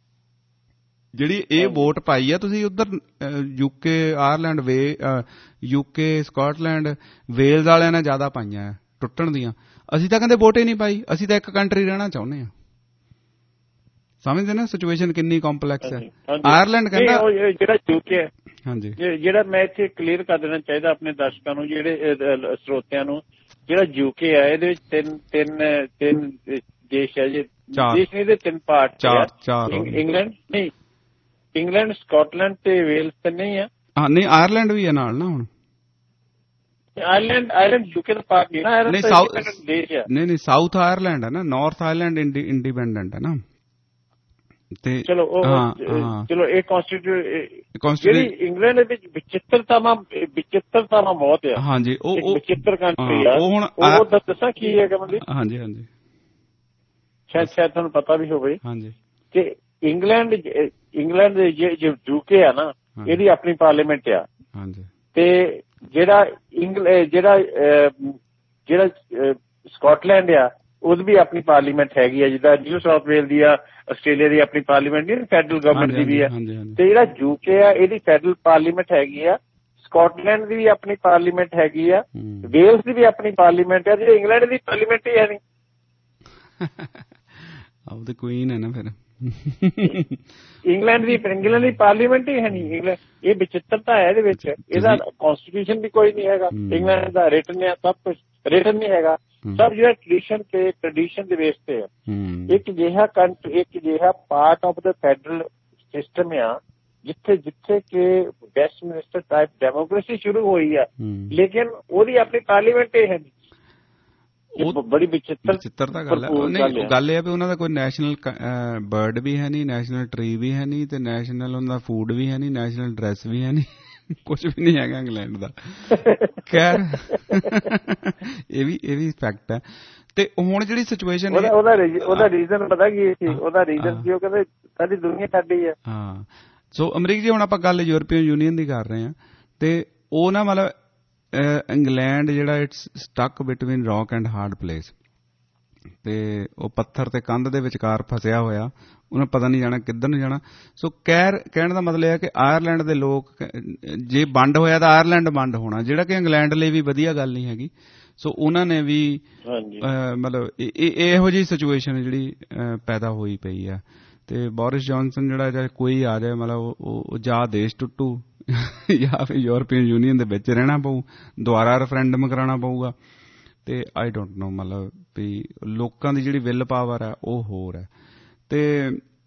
ਜਿਹੜੀ ਇਹ ਵੋਟ ਪਾਈ ਆ ਤੁਸੀਂ ਉੱਧਰ UK, Ireland, UK, Scotland, Wales ਵਾਲਿਆਂ ਨੇ ਜ਼ਿਆਦਾ ਪਾਈਆਂ ਟੁੱਟਣ ਦੀਆਂ, ਅਸੀਂ ਤਾਂ ਕਹਿੰਦੇ ਵੋਟ ਹੀ ਨਹੀਂ ਪਾਈ, ਅਸੀਂ ਤਾਂ ਇੱਕ ਕੰਟਰੀ ਰਹਿਣਾ ਚਾਹੁੰਦੇ ਹਾਂ। ਸਮਝਦੇ ਨਾ ਸਿਚੁਏਸ਼ਨ ਕਿੰਨੀ ਕੰਪਲੈਕਸ ਹੈ। ਆਇਰਲੈਂਡ ਕਹਿੰਦਾ ਜਿਹੜਾ ਯੂਕੇ, ਹਾਂਜੀ, ਜਿਹੜਾ ਮੈਂ ਇੱਥੇ ਕਲੀਅਰ ਕਰ ਦੇਣਾ ਚਾਹੀਦਾ ਆਪਣੇ ਦਰਸ਼ਕਾਂ ਨੂੰ, ਜਿਹੜੇ ਸਰੋਤਿਆਂ ਨੂੰ, ਜਿਹੜਾ ਯੂਕੇ ਆ ਇਹਦੇ ਵਿੱਚ ਤਿੰਨ ਦੇਸ਼ ਹੈ ਜੀ, ਦੇਸ਼ ਨਹੀਂ ਦੇ 3 ਪਾਰਟ ਇੰਗਲੈਂਡ ਸਕਾਟਲੈਂਡ ਤੇ ਵੇਲਸ ਤੇ ਨਹੀਂ ਆ। ਨਹੀਂ ਆਇਰਲੈਂਡ ਵੀ ਹੈ ਨਾਲ ਨਾ ਹੁਣ। ਆਇਰਲੈਂਡ ਯੂਕੇ ਦਾ ਪਾਰਟ ਨਹੀਂ ਨਾ, ਦੇਸ਼ ਆ। ਨਹੀਂ ਸਾਊਥ ਆਇਰਲੈਂਡ ਹੈ ਨਾ, ਨਾਰਥ ਆਇਰਲੈਂਡ ਇੰਡੀਪੈਂਡੈਂਟ ਹੈ ਨਾ। ਤੇ ਚਲੋ ਇਹ ਜਿਹੜੀ ਇੰਗਲੈਂਡ ਵਿੱਚ ਵਿਚਿੱਤਰਤਾਵਾਂ ਬਹੁਤ ਆ। ਹਾਂਜੀ ਉਹ ਵਿਚਿੱਤਰ ਕੰਟਰੀ ਆ। ਉਹ ਦੱਸਾਂ ਕੀ ਹੈਗਾ ਮਤਲਬ? ਹਾਂਜੀ ਸ਼ਾਇਦ ਤੁਹਾਨੂੰ ਪਤਾ ਵੀ ਹੋਵੇ। ਹਾਂਜੀ ਕਿ ਇੰਗਲੈਂਡ ਦੇ ਜੋ ਯੂਕੇ ਆ ਨਾ, ਇਹਦੀ ਆਪਣੀ ਪਾਰਲੀਮੈਂਟ ਆ। ਹਾਂਜੀ ਤੇ ਜਿਹੜਾ ਸਕਾਟਲੈਂਡ ਆ ਉਹਦੀ ਵੀ ਆਪਣੀ ਪਾਰਲੀਮੈਂਟ ਹੈਗੀ ਆ, ਜਿੱਦਾਂ ਨਿਊ ਸਾਊਥ ਵੇਲ ਦੀ ਆ, ਆਸਟ੍ਰੇਲੀਆ ਦੀ ਆਪਣੀ ਪਾਰਲੀਮੈਂਟ ਨਹੀਂ, ਫੈਡਰਲ ਗਵਰਨਮੈਂਟ ਦੀ ਵੀ ਆ। ਤੇ ਜਿਹੜਾ ਯੂਕੇ ਆ ਇਹਦੀ ਫੈਡਰਲ ਪਾਰਲੀਮੈਂਟ ਹੈਗੀ ਆ, ਸਕਾਟਲੈਂਡ ਦੀ ਵੀ ਆਪਣੀ ਪਾਰਲੀਮੈਂਟ ਹੈਗੀ ਆ, ਵੇਲਸ ਦੀ ਵੀ ਆਪਣੀ ਪਾਰਲੀਮੈਂਟ ਆ। ਜਿਹੜੀ ਇੰਗਲੈਂਡ ਦੀ ਪਾਰਲੀਮੈਂਟ ਹੀ ਹੈ ਨਹੀਂ। ਉਹ ਤੇ ਕੁਈਨ ਹੈ ਨਾ ਫਿਰ। ਇੰਗਲੈਂਡ ਦੀ ਪਾਰਲੀਮੈਂਟ ਹੀ ਹੈ ਨਹੀਂ। ਇੰਗਲੈਂਡ ਇਹ ਵਿਚਿੱਤਰਤਾ ਹੈ ਇਹਦੇ ਵਿੱਚ। ਇਹਦਾ ਕਨਸਟੀਟਿਊਸ਼ਨ ਵੀ ਕੋਈ ਨਹੀਂ ਹੈਗਾ। ਇੰਗਲੈਂਡ ਦਾ ਰਿਟਨ ਹੈ, ਸਭ ਕੁਛ ਰਿਟਨ ਨਹੀਂ ਹੈਗਾ। ਸਭ ਜਿਹੜਾ ਟ੍ਰੈਡੀਸ਼ਨ ਦੇ ਬੇਸ ਤੇ ਆ। ਇੱਕ ਅਜਿਹਾ part of the federal system ਆ ਜਿੱਥੇ ਕਿ ਵੈਸਟਮਿਨਿਸਟਰ ਟਾਈਪ ਡੈਮੋਕ੍ਰੇਸੀ ਸ਼ੁਰੂ ਹੋਈ ਆ, ਲੇਕਿਨ ਉਹਦੀ ਆਪਣੀ ਪਾਰਲੀਮੈਂਟ ਹੀ ਹੈ ਨਹੀਂ। ਬੜੀ ਵਿਚਿੱਤਰਤਾ ਗੱਲ ਹੈ। ਗੱਲ ਇਹ ਹੈ ਵੀ ਉਹਨਾਂ ਦਾ ਕੋਈ ਨੈਸ਼ਨਲ ਬਰਡ ਵੀ ਹੈ ਨਹੀਂ, ਨੈਸ਼ਨਲ ਟਰੀ ਵੀ ਹੈ ਨਹੀਂ, ਤੇ ਨੈਸ਼ਨਲ ਉਹਨਾਂ ਦਾ ਫੂਡ ਵੀ ਹੈ ਨਹੀਂ, ਨੈਸ਼ਨਲ ਡਰੈਸ ਵੀ ਹੈ ਨਹੀਂ, ਕੁਛ ਵੀ ਨਹੀਂ ਹੈਗਾ ਇੰਗਲੈਂਡ ਦਾ। ਖੈਰ ਇਹ ਵੀ ਫੈਕਟ ਹੈ। ਤੇ ਹੁਣ ਜਿਹੜੀ ਸਿਚੁਏਸ਼ਨ ਉਹਦਾ ਰੀਜ਼ਨ ਪਤਾ ਕੀ ਸੀ? ਉਹਦਾ ਰੀਜ਼ਨ ਸੀ ਉਹ ਕਹਿੰਦੇ ਸਾਡੀ ਦੁਨੀਆ ਸਾਡੀ ਹੈ। ਹਾਂ ਸੋ ਅਮਰੀਕ ਜੀ, ਹੁਣ ਆਪਾਂ ਗੱਲ ਯੂਰਪੀਅਨ ਯੂਨੀਅਨ ਦੀ ਕਰ ਰਹੇ ਹਾਂ, ਤੇ ਉਹ ਨਾ ਮਤਲਬ ਇੰਗਲੈਂਡ ਜਿਹੜਾ it's stuck between rock and hard place, ਤੇ ਉਹ ਪੱਥਰ ਤੇ ਕੰਧ ਦੇ ਵਿਚਕਾਰ ਫਸਿਆ ਹੋਇਆ, ਉਹਨੂੰ ਪਤਾ ਨਹੀਂ ਜਾਣਾ ਕਿੱਧਰ ਨੂੰ ਜਾਣਾ। ਸੋ ਕਹਿਣ ਦਾ ਮਤਲਬ ਇਹ ਹੈ ਕਿ ਆਇਰਲੈਂਡ ਦੇ ਲੋਕ, ਜੇ ਵੰਡ ਹੋਇਆ ਤਾਂ ਆਇਰਲੈਂਡ ਵੰਡ ਹੋਣਾ, ਜਿਹੜਾ ਕਿ ਇੰਗਲੈਂਡ ਲਈ ਵੀ ਵਧੀਆ ਗੱਲ ਨਹੀਂ ਹੈਗੀ। ਸੋ ਉਹਨਾਂ ਨੇ ਵੀ ਮਤਲਬ ਇਹੋ ਜਿਹੀ ਸਿਚੁਏਸ਼ਨ ਜਿਹੜੀ ਪੈਦਾ ਹੋਈ ਪਈ ਆ। ਤੇ ਬੋਰਿਸ ਜੌਨਸਨ ਜਿਹੜਾ ਚਾਹੇ ਕੋਈ ਆ ਜਾਏ, ਮਤਲਬ ਉਹ ਜਾਂ ਦੇਸ਼ ਟੁੱਟੂ ਜਾਂ ਫਿਰ ਯੂਰਪੀਅਨ ਯੂਨੀਅਨ ਦੇ ਵਿੱਚ ਰਹਿਣਾ ਪਊ, ਦੁਬਾਰਾ ਰੈਫਰੈਂਡਮ ਕਰਾਉਣਾ ਪਊਗਾ। ਤੇ ਆਈ ਡੋਂਟ ਨੋ, ਮਤਲਬ ਵੀ ਲੋਕਾਂ ਦੀ ਜਿਹੜੀ ਵਿਲ ਪਾਵਰ ਹੈ ਉਹ ਹੋਰ ਹੈ। ਤੇ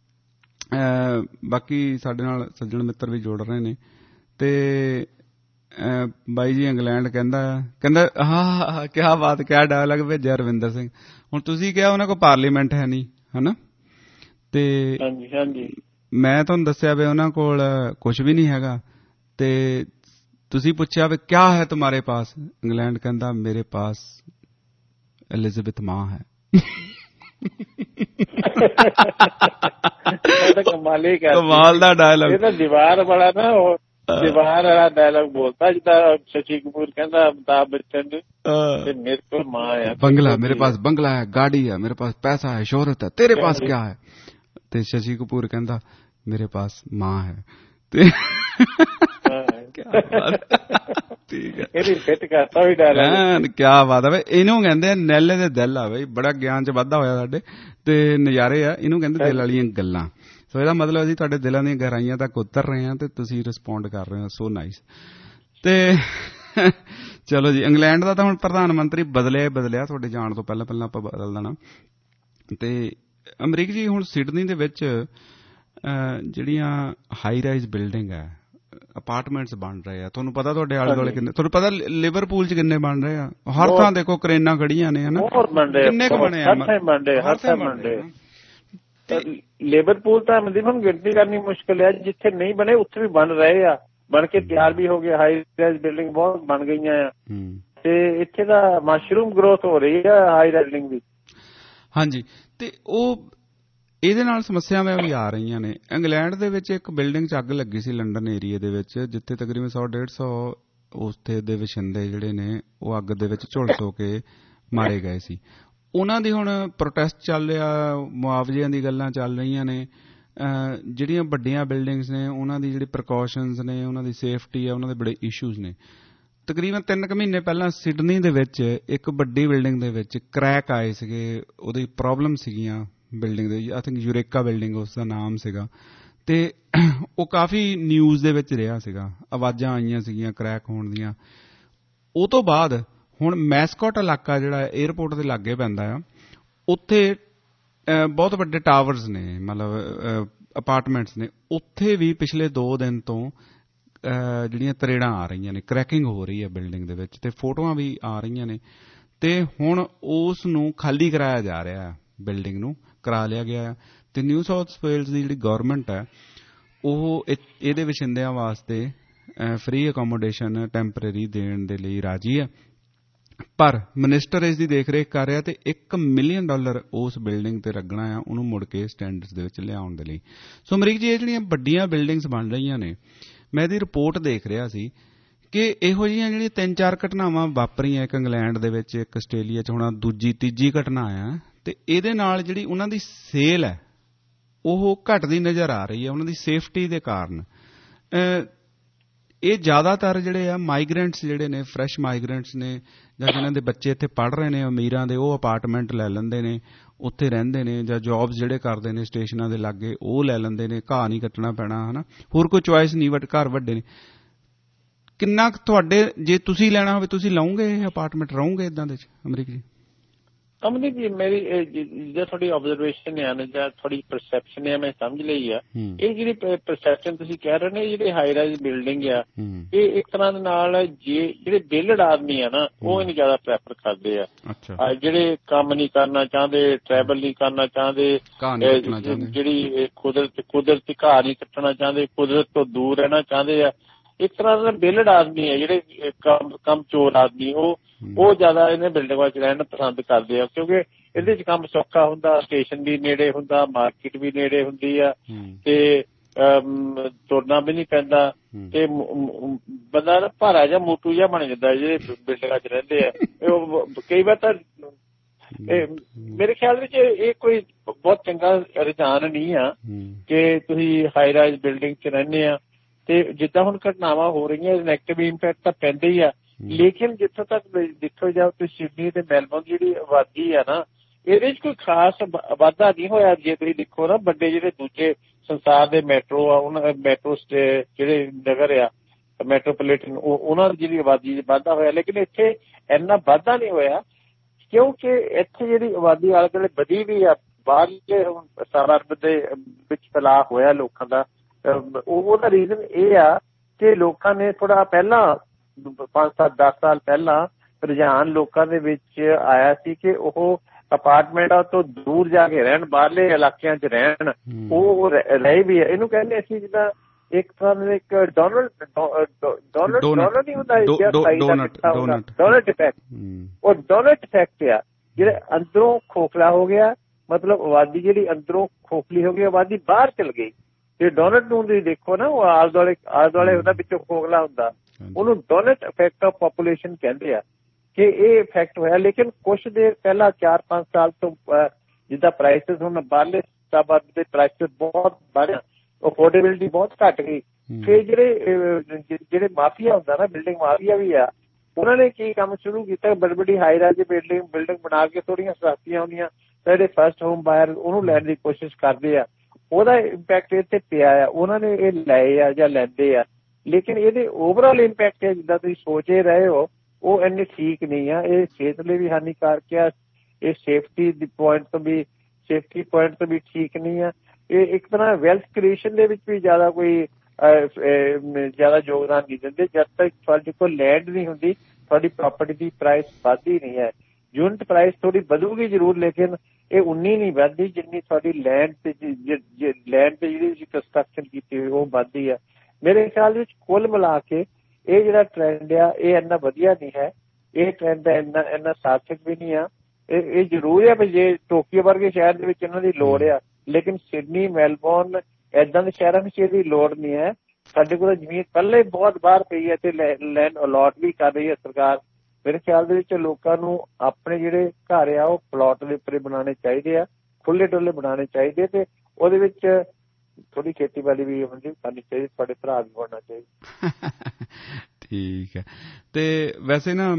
ਬਾਕੀ ਸਾਡੇ ਨਾਲ ਸੱਜਣ ਮਿੱਤਰ ਵੀ ਜੁੜ ਰਹੇ ਨੇ। ਤੇ ਬਾਈ ਜੀ ਇੰਗਲੈਂਡ ਕਹਿੰਦਾ ਹਾਂ ਕਿਆ ਬਾਤ, ਕਿਆ ਡਾਇਲਾਗ ਭੇਜਿਆ ਰਵਿੰਦਰ ਸਿੰਘ। ਹੁਣ ਤੁਸੀਂ ਕਿਹਾ ਉਹਨਾਂ ਕੋਲ ਪਾਰਲੀਮੈਂਟ ਹੈ ਨਹੀਂ, ਹੈ ਨਾ? ਤੇ ਮੈਂ ਤੁਹਾਨੂੰ ਦੱਸਿਆ ਵੀ ਉਹਨਾਂ ਕੋਲ ਕੁਛ ਵੀ ਨਹੀਂ ਹੈਗਾ। ਤੇ ਤੁਸੀਂ ਪੁੱਛਿਆ ਵੀ ਕਿਆ ਹੈ ਤੁਮਾਰੇ ਪਾਸ? ਇੰਗਲੈਂਡ ਕਹਿੰਦਾ ਮੇਰੇ ਪਾਸ ਐਲਿਜ਼ਾਬeth ਮਾਂ ਹੈ। ਕਮਾਲ ਦਾ ਡਾਇਲਾਗ। ਇਹ ਤਾਂ ਦੀਵਾਰ ਵਾਲਾ ਨਾ, ਉਹ ਦੀਵਾਰ ਵਾਲਾ ਡਾਇਲਾਗ ਬੋਲਦਾ ਜਿੱਦਾਂ ਸ਼ਸ਼ੀ ਕਪੂਰ ਕਹਿੰਦਾ ਅਮਿਤਾਭ ਬੱਚਨ ਨੇ, ਮੇਰੇ ਕੋਲ ਮਾਂ ਹੈ, ਬੰਗਲਾ, ਮੇਰੇ ਪਾਸ ਬੰਗਲਾ ਹੈ, गाड़ी है, मेरे पास पैसा है, शोहरत है, तेरे पास क्या है? ਤੇ ਸ਼ਸ਼ੀ ਕਪੂਰ ਕਹਿੰਦਾ ਮੇਰੇ ਪਾਸ ਮਾਂ ਹੈ। ਤੇ ਠੀਕ ਹੈ, ਇਹਦੀ ਫਿੱਟ ਕਰਤਾ ਵੀ ਡਾਇਲਾਗ। ਕਿਆ ਬਾਤ ਹੈ। ਇਹਨੂੰ ਕਹਿੰਦੇ ਨੈਲੇ ਦੇ ਦਿਲ ਆ ਬਈ, ਬੜਾ ਗਿਆਨ ਚ ਵਾਧਾ ਹੋਇਆ ਸਾਡੇ, ਤੇ ਨਜ਼ਾਰੇ ਆ। ਇਹਨੂੰ ਕਹਿੰਦੇ ਦਿਲ ਵਾਲੀਆਂ ਗੱਲਾਂ। ਸੋ ਇਹਦਾ ਮਤਲਬ ਅਸੀਂ ਤੁਹਾਡੇ ਦਿਲਾਂ ਦੀਆਂ ਗਹਿਰਾਈਆਂ ਤੱਕ ਉਤਰ ਰਹੇ ਹਾਂ ਤੇ ਤੁਸੀਂ ਰਿਸਪੌਂਡ ਕਰ ਰਹੇ ਹੋ। So nice. ਤੇ ਚਲੋ ਜੀ, ਇੰਗਲੈਂਡ ਦਾ ਤਾਂ ਹੁਣ ਪ੍ਰਧਾਨ ਮੰਤਰੀ ਬਦਲਿਆ ਤੁਹਾਡੇ ਜਾਣ ਤੋਂ ਪਹਿਲਾਂ ਆਪਾਂ ਬਦਲ ਦੇਣਾ। ਤੇ ਅਮਰੀਕ ਜੀ, ਹੁਣ ਸਿਡਨੀ ਦੇ ਵਿੱਚ ਜਿਹੜੀਆਂ ਹਾਈ ਰਾਈਜ਼ ਬਿਲਡਿੰਗ ਹੈ, ਅਪਾਰਟਮੈਂਟਸ ਬਣ ਰਹੇ ਆ, ਤੁਹਾਨੂੰ ਪਤਾ ਤੁਹਾਡੇ ਆਲੇ ਦੁਆਲੇ ਕਿੰਨੇ, ਤੁਹਾਨੂੰ ਪਤਾ ਲਿਵਰਪੂਲ ਚ ਕਿੰਨੇ ਬਣ ਰਹੇ ਆ? ਹਰ ਥਾਂ ਦੇਖੋ ਕਰੇਨਾਂ ਖੜੀਆਂ ਨੇ, ਹਨਾ? ਕਿੰਨੇ ਕੁ ਬਣੇ ਆ? ਲਿਵਰਪੂਲ ਤਾਂ ਮਤਲਬ ਗਿਣਤੀ ਕਰਨੀ ਮੁਸ਼ਕਿਲ ਹੈ। ਜਿੱਥੇ ਨਹੀਂ ਬਣੇ ਉੱਥੇ ਵੀ ਬਣ ਰਹੇ ਆ, ਬਣ ਕੇ ਤਿਆਰ ਵੀ ਹੋ ਗਏ। ਹਾਈ ਰਾਈਜ਼ ਬਿਲਡਿੰਗ ਬਹੁਤ ਬਣ ਗਈਆਂ ਆ, ਤੇ ਇੱਥੇ ਤਾਂ ਮਸ਼ਰੂਮ ਗਰੋਥ ਹੋ ਰਹੀ ਆ ਹਾਈ ਰਾਈਜ਼ ਬਿਲਡਿੰਗ ਦੀ। ਹਾਂਜੀ, ਤੇ ਉਹ ਇਹਦੇ ਨਾਲ ਸਮੱਸਿਆਵਾਂ ਵੀ ਆ ਰਹੀਆਂ ਨੇ। ਇੰਗਲੈਂਡ ਦੇ ਵਿੱਚ ਇੱਕ ਬਿਲਡਿੰਗ 'ਚ ਅੱਗ ਲੱਗੀ ਸੀ ਲੰਡਨ ਏਰੀਏ ਦੇ ਵਿੱਚ, ਜਿੱਥੇ ਤਕਰੀਬਨ 100-150 ਉੱਥੇ ਦੇ ਵਸਿੰਦੇ ਜਿਹੜੇ ਨੇ ਉਹ ਅੱਗ ਦੇ ਵਿੱਚ ਝੁਲਸ ਹੋ ਕੇ ਮਾਰੇ ਗਏ ਸੀ। ਉਹਨਾਂ ਦੀ ਹੁਣ ਪ੍ਰੋਟੈਸਟ ਚੱਲ ਰਿਹਾ, ਮੁਆਵਜ਼ਿਆਂ ਦੀ ਗੱਲਾਂ ਚੱਲ ਰਹੀਆਂ ਨੇ। ਜਿਹੜੀਆਂ ਵੱਡੀਆਂ ਬਿਲਡਿੰਗਸ ਨੇ ਉਹਨਾਂ ਦੀ ਜਿਹੜੀ ਪ੍ਰੀਕਾਸ਼ਨਸ ਨੇ, ਉਹਨਾਂ ਦੀ ਸੇਫਟੀ ਆ, ਉਹਨਾਂ ਦੇ ਬੜੇ ਇਸ਼ੂਜ਼ ਨੇ। ਤਕਰੀਬਨ 3 ਮਹੀਨੇ ਪਹਿਲਾਂ ਸਿਡਨੀ ਦੇ ਵਿੱਚ ਇੱਕ ਵੱਡੀ ਬਿਲਡਿੰਗ ਦੇ ਵਿੱਚ ਕਰੈਕ ਆਏ ਸੀਗੇ, ਉਹਦੀ ਪ੍ਰੋਬਲਮ ਸੀਗੀਆਂ ਬਿਲਡਿੰਗ ਦੇ। ਆਈ ਥਿੰਕ ਯੂਰੇਕਾ ਬਿਲਡਿੰਗ ਉਸ ਦਾ ਨਾਮ ਸੀਗਾ। ਤੇ ਉਹ ਕਾਫੀ ਨਿਊਜ਼ ਦੇ ਵਿੱਚ ਰਿਹਾ ਸੀਗਾ, ਆਵਾਜ਼ਾਂ ਆਈਆਂ ਸੀਗੀਆਂ ਕਰੈਕ ਹੋਣ ਦੀਆਂ। ਉਹ ਤੋਂ ਬਾਅਦ ਹੁਣ ਮੈਸਕੋਟ ਇਲਾਕਾ ਜਿਹੜਾ ਏਅਰਪੋਰਟ ਦੇ ਲਾਗੇ ਪੈਂਦਾ ਆ, ਉੱਥੇ ਬਹੁਤ ਵੱਡੇ ਟਾਵਰਸ ਨੇ, ਮਤਲਬ ਅਪਾਰਟਮੈਂਟਸ ਨੇ, ਉੱਥੇ ਵੀ ਪਿਛਲੇ 2 ਦਿਨ ਤੋਂ ਜਿਹੜੀਆਂ ਤਰੇੜਾਂ ਆ ਰਹੀਆਂ ਨੇ, ਕ੍ਰੈਕਿੰਗ ਹੋ ਰਹੀ ਹੈ ਬਿਲਡਿੰਗ ਦੇ ਵਿੱਚ, ਤੇ ਫੋਟੋਆਂ ਵੀ ਆ ਰਹੀਆਂ ਨੇ। ਤੇ ਹੁਣ ਉਸ ਨੂੰ ਖਾਲੀ ਕਰਾਇਆ ਜਾ ਰਿਹਾ, ਬਿਲਡਿੰਗ ਨੂੰ ਕਰਾ ਲਿਆ ਗਿਆ। ਤੇ ਨਿਊ ਸਾਊਥ ਵੇਲਜ਼ ਦੀ ਜਿਹੜੀ ਗੌਰਮੈਂਟ ਹੈ ਉਹ ਇਹਦੇ ਵਸਿੰਦਿਆਂ ਵਾਸਤੇ ਫ੍ਰੀ ਅਕੋਮੋਡੇਸ਼ਨ ਟੈਂਪਰੇਰੀ ਦੇਣ ਦੇ ਲਈ ਰਾਜੀ ਹੈ, ਪਰ ਮਿਨਿਸਟਰ ਇਸ ਦੀ ਦੇਖ ਰੇਖ ਕਰ ਰਿਹਾ ਤੇ $1 ਮਿਲੀਅਨ ਉਸ ਬਿਲਡਿੰਗ ਤੇ ਲੱਗਣਾ ਆ, ਉਹਨੂੰ ਮੁੜ ਕੇ ਸਟੈਂਡਰਡਸ ਦੇ ਵਿੱਚ ਲਿਆਉਣ ਦੇ ਲਈ। ਸੋ ਅਮਰੀਕ ਜੀ, ਇਹ ਜਿਹੜੀਆਂ ਵੱਡੀਆਂ ਬਿਲਡਿੰਗਸ ਬਣ ਰਹੀਆਂ ਨੇ, ਮੈਂ ਇਹਦੀ ਰਿਪੋਰਟ ਦੇਖ ਰਿਹਾ ਸੀ ਕਿ ਇਹੋ ਜਿਹੀਆਂ ਜਿਹੜੀਆਂ 3-4 ਘਟਨਾਵਾਂ ਵਾਪਰੀਆਂ, ਇੱਕ ਇੰਗਲੈਂਡ ਦੇ ਵਿੱਚ, ਇੱਕ ਆਸਟ੍ਰੇਲੀਆ 'ਚ, ਹੁਣ ਤੀਜੀ ਘਟਨਾ ਆ, ਤੇ ਇਹਦੇ ਨਾਲ ਜਿਹੜੀ ਉਹਨਾਂ ਦੀ ਸੇਲ ਹੈ ਉਹ ਘਟਦੀ ਨਜ਼ਰ ਆ ਰਹੀ ਹੈ ਉਹਨਾਂ ਦੀ ਸੇਫਟੀ ਦੇ ਕਾਰਨ। ਇਹ ਜ਼ਿਆਦਾਤਰ ਜਿਹੜੇ ਆ ਮਾਈਗਰੈਂਟਸ ਜਿਹੜੇ ਨੇ, ਫਰੈਸ਼ ਮਾਈਗਰੈਂਟਸ ਨੇ, ਜਾਂ ਜਿਨ੍ਹਾਂ ਦੇ ਬੱਚੇ ਇੱਥੇ ਪੜ੍ਹ ਰਹੇ ਨੇ, ਅਮੀਰਾਂ ਦੇ, ਉਹ ਅਪਾਰਟਮੈਂਟ ਲੈ ਲੈਂਦੇ ਨੇ, ਉੱਥੇ ਰਹਿੰਦੇ ਨੇ, ਜਾਂ ਜੌਬਸ ਜਿਹੜੇ ਕਰਦੇ ਨੇ ਸਟੇਸ਼ਨਾਂ ਦੇ ਲਾਗੇ ਉਹ ਲੈ ਲੈਂਦੇ ਨੇ, ਘਾਹ ਨਹੀਂ ਕੱਟਣਾ ਪੈਣਾ, ਹੈ ਨਾ, ਹੋਰ ਕੋਈ ਚੁਆਇਸ ਨਹੀਂ, ਘਰ ਵੱਡੇ ਨੇ। ਕਿੰਨਾ ਕੁ ਤੁਹਾਡੇ, ਜੇ ਤੁਸੀਂ ਲੈਣਾ ਹੋਵੇ ਤੁਸੀਂ ਲਓਗੇ ਇਹ ਅਪਾਰਟਮੈਂਟ, ਰਹੋਗੇ ਇਦਾਂ ਦੇ 'ਚ ਅਮਰੀਕ ਜੀ? ਅਮਰੀਕ ਜੀ, ਮੇਰੀ ਜੇ ਤੁਹਾਡੀ ਆਬਜ਼ਰਵੇਸ਼ਨ ਹੈ ਨਾ, ਜਾਂ ਤੁਹਾਡੀ ਪਰਸੈਪਸ਼ਨ ਹੈ, ਮੈਂ ਸਮਝ ਲਈ ਆ। ਇਹ ਜਿਹੜੀ ਪਰਸੈਪਸ਼ਨ ਤੁਸੀਂ ਕਹਿ ਰਹੇ ਨੇ, ਜਿਹੜੇ ਹਾਈ ਰਾਈਜ਼ ਬਿਲਡਿੰਗ ਆ, ਇਹ ਇੱਕ ਤਰ੍ਹਾਂ ਦੇ ਨਾਲ ਜਿਹੜੇ ਵਿਹਲੜ ਆਦਮੀ ਆ ਨਾ, ਉਹ ਇਹਨੂੰ ਜ਼ਿਆਦਾ ਪ੍ਰੈਫਰ ਕਰਦੇ ਆ। ਜਿਹੜੇ ਕੰਮ ਨਹੀਂ ਕਰਨਾ ਚਾਹੁੰਦੇ, ਟਰੈਵਲ ਨਹੀਂ ਕਰਨਾ ਚਾਹੁੰਦੇ, ਜਿਹੜੀ ਕੁਦਰਤੀ ਘਾਹ ਨਹੀਂ ਕੱਟਣਾ ਚਾਹੁੰਦੇ, ਕੁਦਰਤ ਤੋਂ ਦੂਰ ਰਹਿਣਾ ਚਾਹੁੰਦੇ ਆ, ਇੱਕ ਤਰ੍ਹਾਂ ਦਾ ਵਿਹਲੜ ਆਦਮੀ ਹੈ, ਜਿਹੜੇ ਕੰਮ ਚੋਰ ਆਦਮੀ, ਉਹ ਜ਼ਿਆਦਾ ਇਹਨੇ ਬਿਲਡਿੰਗਾਂ 'ਚ ਰਹਿਣਾ ਪਸੰਦ ਕਰਦੇ ਆ, ਕਿਉਂਕਿ ਇਹਦੇ 'ਚ ਕੰਮ ਸੌਖਾ ਹੁੰਦਾ, ਸਟੇਸ਼ਨ ਵੀ ਨੇੜੇ ਹੁੰਦਾ, ਮਾਰਕੀਟ ਵੀ ਨੇੜੇ ਹੁੰਦੀ ਆ, ਤੇ ਤੁਰਨਾ ਵੀ ਨਹੀਂ ਪੈਂਦਾ, ਤੇ ਬੰਦਾ ਨਾ ਭਾਰਾ ਜਿਹਾ ਮੋਟੂ ਜਿਹਾ ਬਣ ਜਾਂਦਾ ਜਿਹੜੇ ਬਿਲਡਿੰਗਾਂ 'ਚ ਰਹਿੰਦੇ ਆ। ਕਈ ਵਾਰ ਤਾਂ ਮੇਰੇ ਖਿਆਲ ਵਿੱਚ ਇਹ ਕੋਈ ਬਹੁਤ ਚੰਗਾ ਰੁਝਾਨ ਨਹੀਂ ਆ ਕਿ ਤੁਸੀਂ ਹਾਈ ਰਾਈਜ਼ ਬਿਲਡਿੰਗ 'ਚ ਰਹਿੰਦੇ ਆ। ਤੇ ਜਿੱਦਾਂ ਹੁਣ ਘਟਨਾਵਾਂ ਹੋ ਰਹੀਆਂ, ਨੈਗੇਟਿਵ ਇੰਪੈਕਟ ਤਾਂ ਪੈਂਦਾ ਹੀ ਆ, ਲੇਕਿਨ ਜਿੱਥੋਂ ਤੱਕ ਦੇਖੋ ਜਾਓ ਤੇ ਸਿਡਨੀ ਤੇ ਮੈਲਬੌਰਨ ਜਿਹੜੀ ਆਬਾਦੀ ਆ ਨਾ, ਇਹਦੇ 'ਚ ਕੋਈ ਖਾਸ ਵਾਧਾ ਨਹੀਂ ਹੋਇਆ। ਜੇ ਤੁਸੀਂ ਦੇਖੋ ਨਾ, ਵੱਡੇ ਜਿਹੜੇ ਦੂਜੇ ਸੰਸਾਰ ਦੇ ਮੈਟਰੋ ਆ, ਉਹਨਾਂ ਮੈਟਰੋ ਜਿਹੜੇ ਨਗਰ ਆ ਮੈਟਰੋਪੋਲੀਟਨ, ਉਹਨਾਂ ਦੀ ਜਿਹੜੀ ਆਬਾਦੀ 'ਚ ਵਾਧਾ ਹੋਇਆ, ਲੇਕਿਨ ਇੱਥੇ ਇੰਨਾ ਵਾਧਾ ਨਹੀਂ ਹੋਇਆ, ਕਿਉਂਕਿ ਇੱਥੇ ਜਿਹੜੀ ਆਬਾਦੀ ਆਲੇ ਦੁਆਲੇ ਵਧੀ ਵੀ ਆ। ਬਾਹਰਲੇ ਹੁਣ ਸਰਹੱਦ ਦੇ ਵਿੱਚ ਫੈਲਾਅ ਹੋਇਆ ਲੋਕਾਂ ਦਾ, ਉਹਦਾ ਰੀਜ਼ਨ ਇਹ ਆ ਕਿ ਲੋਕਾਂ ਨੇ ਥੋੜਾ ਪਹਿਲਾਂ 5-7-10 ਸਾਲ ਪਹਿਲਾਂ ਰੁਝਾਨ ਲੋਕਾਂ ਦੇ ਵਿੱਚ ਆਇਆ ਸੀ ਕਿ ਉਹ ਅਪਾਰਟਮੈਂਟਾਂ ਤੋਂ ਦੂਰ ਜਾ ਕੇ ਰਹਿਣ, ਬਾਹਰਲੇ ਇਲਾਕਿਆਂ 'ਚ ਰਹਿਣ। ਉਹ ਰਹੇ ਵੀ ਹੈ। ਇਹਨੂੰ ਕਹਿੰਦੇ ਅਸੀਂ ਜਿੱਦਾਂ ਇੱਕ ਤਰ੍ਹਾਂ ਦਾ ਇੱਕ ਡੋਨਟ ਨਹੀਂ ਹੁੰਦਾ, ਡੋਨਟ ਇਫੈਕਟ। ਉਹ ਡੋਨਟ ਇਫੈਕਟ ਆ, ਜਿਹੜੇ ਅੰਦਰੋਂ ਖੋਖਲਾ ਹੋ ਗਿਆ, ਮਤਲਬ ਆਬਾਦੀ ਜਿਹੜੀ ਅੰਦਰੋਂ ਖੋਖਲੀ ਹੋ ਗਈ, ਆਬਾਦੀ ਬਾਹਰ ਚਲ ਗਈ। ਤੇ ਡੋਨਟ ਨੂੰ ਤੁਸੀਂ ਦੇਖੋ ਨਾ, ਉਹ ਆਲੇ ਦੁਆਲੇ ਉਹਦਾ ਵਿੱਚੋਂ ਖੋਖਲਾ ਹੁੰਦਾ, ਉਹਨੂੰ ਡੋਨਟ ਇਫੈਕਟ ਆਫ ਪਾਪੂਲੇਸ਼ਨ ਕਹਿੰਦੇ ਆ ਕਿ ਇਹ ਇਫੈਕਟ ਹੋਇਆ। ਲੇਕਿਨ ਕੁਛ ਦੇਰ ਪਹਿਲਾਂ 4-5 ਸਾਲ ਤੋਂ ਜਿੱਦਾਂ ਪ੍ਰਾਈਸਿਸ ਹੁਣ ਬਾਹਰਲੇ ਸਟਾਬਾਦ ਦੇ ਪ੍ਰਾਈਸਿਸ ਬਹੁਤ ਵਧੇ, ਅਫੋਰਡੇਬਿਲਿਟੀ ਬਹੁਤ ਘੱਟ ਗਈ। ਫਿਰ ਜਿਹੜੇ ਮਾਫੀਆ ਹੁੰਦਾ ਨਾ, ਬਿਲਡਿੰਗ ਮਾਫੀਆ ਵੀ ਆ, ਉਹਨਾਂ ਨੇ ਕੀ ਕੰਮ ਸ਼ੁਰੂ ਕੀਤਾ, ਬੜੀ ਵੱਡੀ ਹਾਈ ਰਾਈਜ਼ ਬਿਲਡਿੰਗ ਬਣਾ ਕੇ ਥੋੜ੍ਹੀਆਂ ਸਸਤੀਆਂ ਹੁੰਦੀਆਂ, ਜਿਹੜੇ ਫਸਟ ਹੋਮ ਬਾਇਰ ਉਹਨੂੰ ਲੈਣ ਦੀ ਕੋਸ਼ਿਸ਼ ਕਰਦੇ ਆ, ਉਹਦਾ ਇੰਪੈਕਟ ਇੱਥੇ ਪਿਆ ਆ, ਉਹਨਾਂ ਨੇ ਇਹ ਲਏ ਆ ਜਾਂ ਲੈਂਦੇ ਆ। ਲੇਕਿਨ ਇਹਦੇ ਓਵਰਆਲ ਇੰਪੈਕਟ ਹੈ ਜਿੱਦਾਂ ਤੁਸੀਂ ਸੋਚ ਰਹੇ ਹੋ, ਉਹ ਇੰਨੇ ਠੀਕ ਨਹੀਂ ਆ। ਇਹ ਸਿਹਤ ਲਈ ਵੀ ਹਾਨੀਕਾਰਕ ਆ, ਇਹ ਸੇਫਟੀ ਪੁਆਇੰਟ ਤੋਂ ਵੀ ਠੀਕ ਨਹੀਂ ਆ। ਇਹ ਇੱਕ ਤਰ੍ਹਾਂ ਵੈਲਥ ਕ੍ਰੀਏਸ਼ਨ ਦੇ ਵਿੱਚ ਵੀ ਜ਼ਿਆਦਾ ਕੋਈ ਜ਼ਿਆਦਾ ਯੋਗਦਾਨ ਨਹੀਂ ਦਿੰਦੇ। ਜਦ ਤੱਕ ਤੁਹਾਡੇ ਕੋਲ ਲੈਂਡ ਨਹੀਂ ਹੁੰਦੀ, ਤੁਹਾਡੀ ਪ੍ਰਾਪਰਟੀ ਦੀ ਪ੍ਰਾਈਸ ਵੱਧਦੀ ਨਹੀਂ ਹੈ। ਯੂਨਿਟ ਪ੍ਰਾਈਸ ਥੋੜੀ ਵਧੂਗੀ ਜ਼ਰੂਰ, ਲੇਕਿਨ ਇਹ ਉਨੀ ਨਹੀਂ ਵੱਧਦੀ ਜਿੰਨੀ ਤੁਹਾਡੀ ਲੈਂਡ ਤੇ ਜਿਹੜੀ ਕੰਸਟਰਕਸ਼ਨ ਕੀਤੀ ਹੋਈ ਉਹ ਵੱਧਦੀ ਹੈ। ਮੇਰੇ ਖਿਆਲ ਵਿੱਚ ਕੁੱਲ ਮਿਲਾ ਕੇ ਇਹ ਜਿਹੜਾ ਟ੍ਰੈਂਡ ਆ, ਇਹ ਇੰਨਾ ਵਧੀਆ ਨਹੀਂ ਹੈ। ਇਹ ਟ੍ਰੈਂਡ ਇੰਨਾ ਸਾਰਥਕ ਵੀ ਨਹੀਂ ਆ। ਇਹ ਜ਼ਰੂਰ ਹੈ ਵੀ ਜੇ ਟੋਕੀਓ ਵਰਗੇ ਸ਼ਹਿਰ ਦੇ ਵਿੱਚ ਇਹਨਾਂ ਦੀ ਲੋੜ ਆ, ਲੇਕਿਨ ਸਿਡਨੀ, ਮੈਲਬੌਰਨ ਏਦਾਂ ਦੇ ਸ਼ਹਿਰਾਂ ਵਿੱਚ ਇਹਦੀ ਲੋੜ ਨਹੀਂ ਹੈ। ਸਾਡੇ ਕੋਲ ਜ਼ਮੀਨ ਪਹਿਲੇ ਬਹੁਤ ਬਾਹਰ ਪਈ ਹੈ ਤੇ ਲੈਂਡ ਅਲਾਟ ਵੀ ਕਰ ਰਹੀ ਹੈ ਸਰਕਾਰ। ਮੇਰੇ ਖਿਆਲ ਦੇ ਵਿੱਚ ਲੋਕਾਂ ਨੂੰ ਆਪਣੇ ਜਿਹੜੇ ਘਰ ਆ ਉਹ ਪਲਾਟ ਦੇ ਉੱਪਰ ਬਣਾਉਣੇ ਚਾਹੀਦੇ ਆ, ਖੁੱਲੇ ਡੁੱਲੇ ਬਣਾਉਣੇ ਚਾਹੀਦੇ, ਤੇ ਉਹਦੇ ਵਿੱਚ ਥੋੜੀ ਖੇਤੀਬਾੜੀ ਵੀ ਕਰਨੀ ਚਾਹੀਦੀ, ਤੁਹਾਡੇ ਭਰਾ ਵੀ ਹੋਣਾ ਚਾਹੀਦਾ। ਠੀਕ ਹੈ। ਤੇ ਵੈਸੇ ਨਾ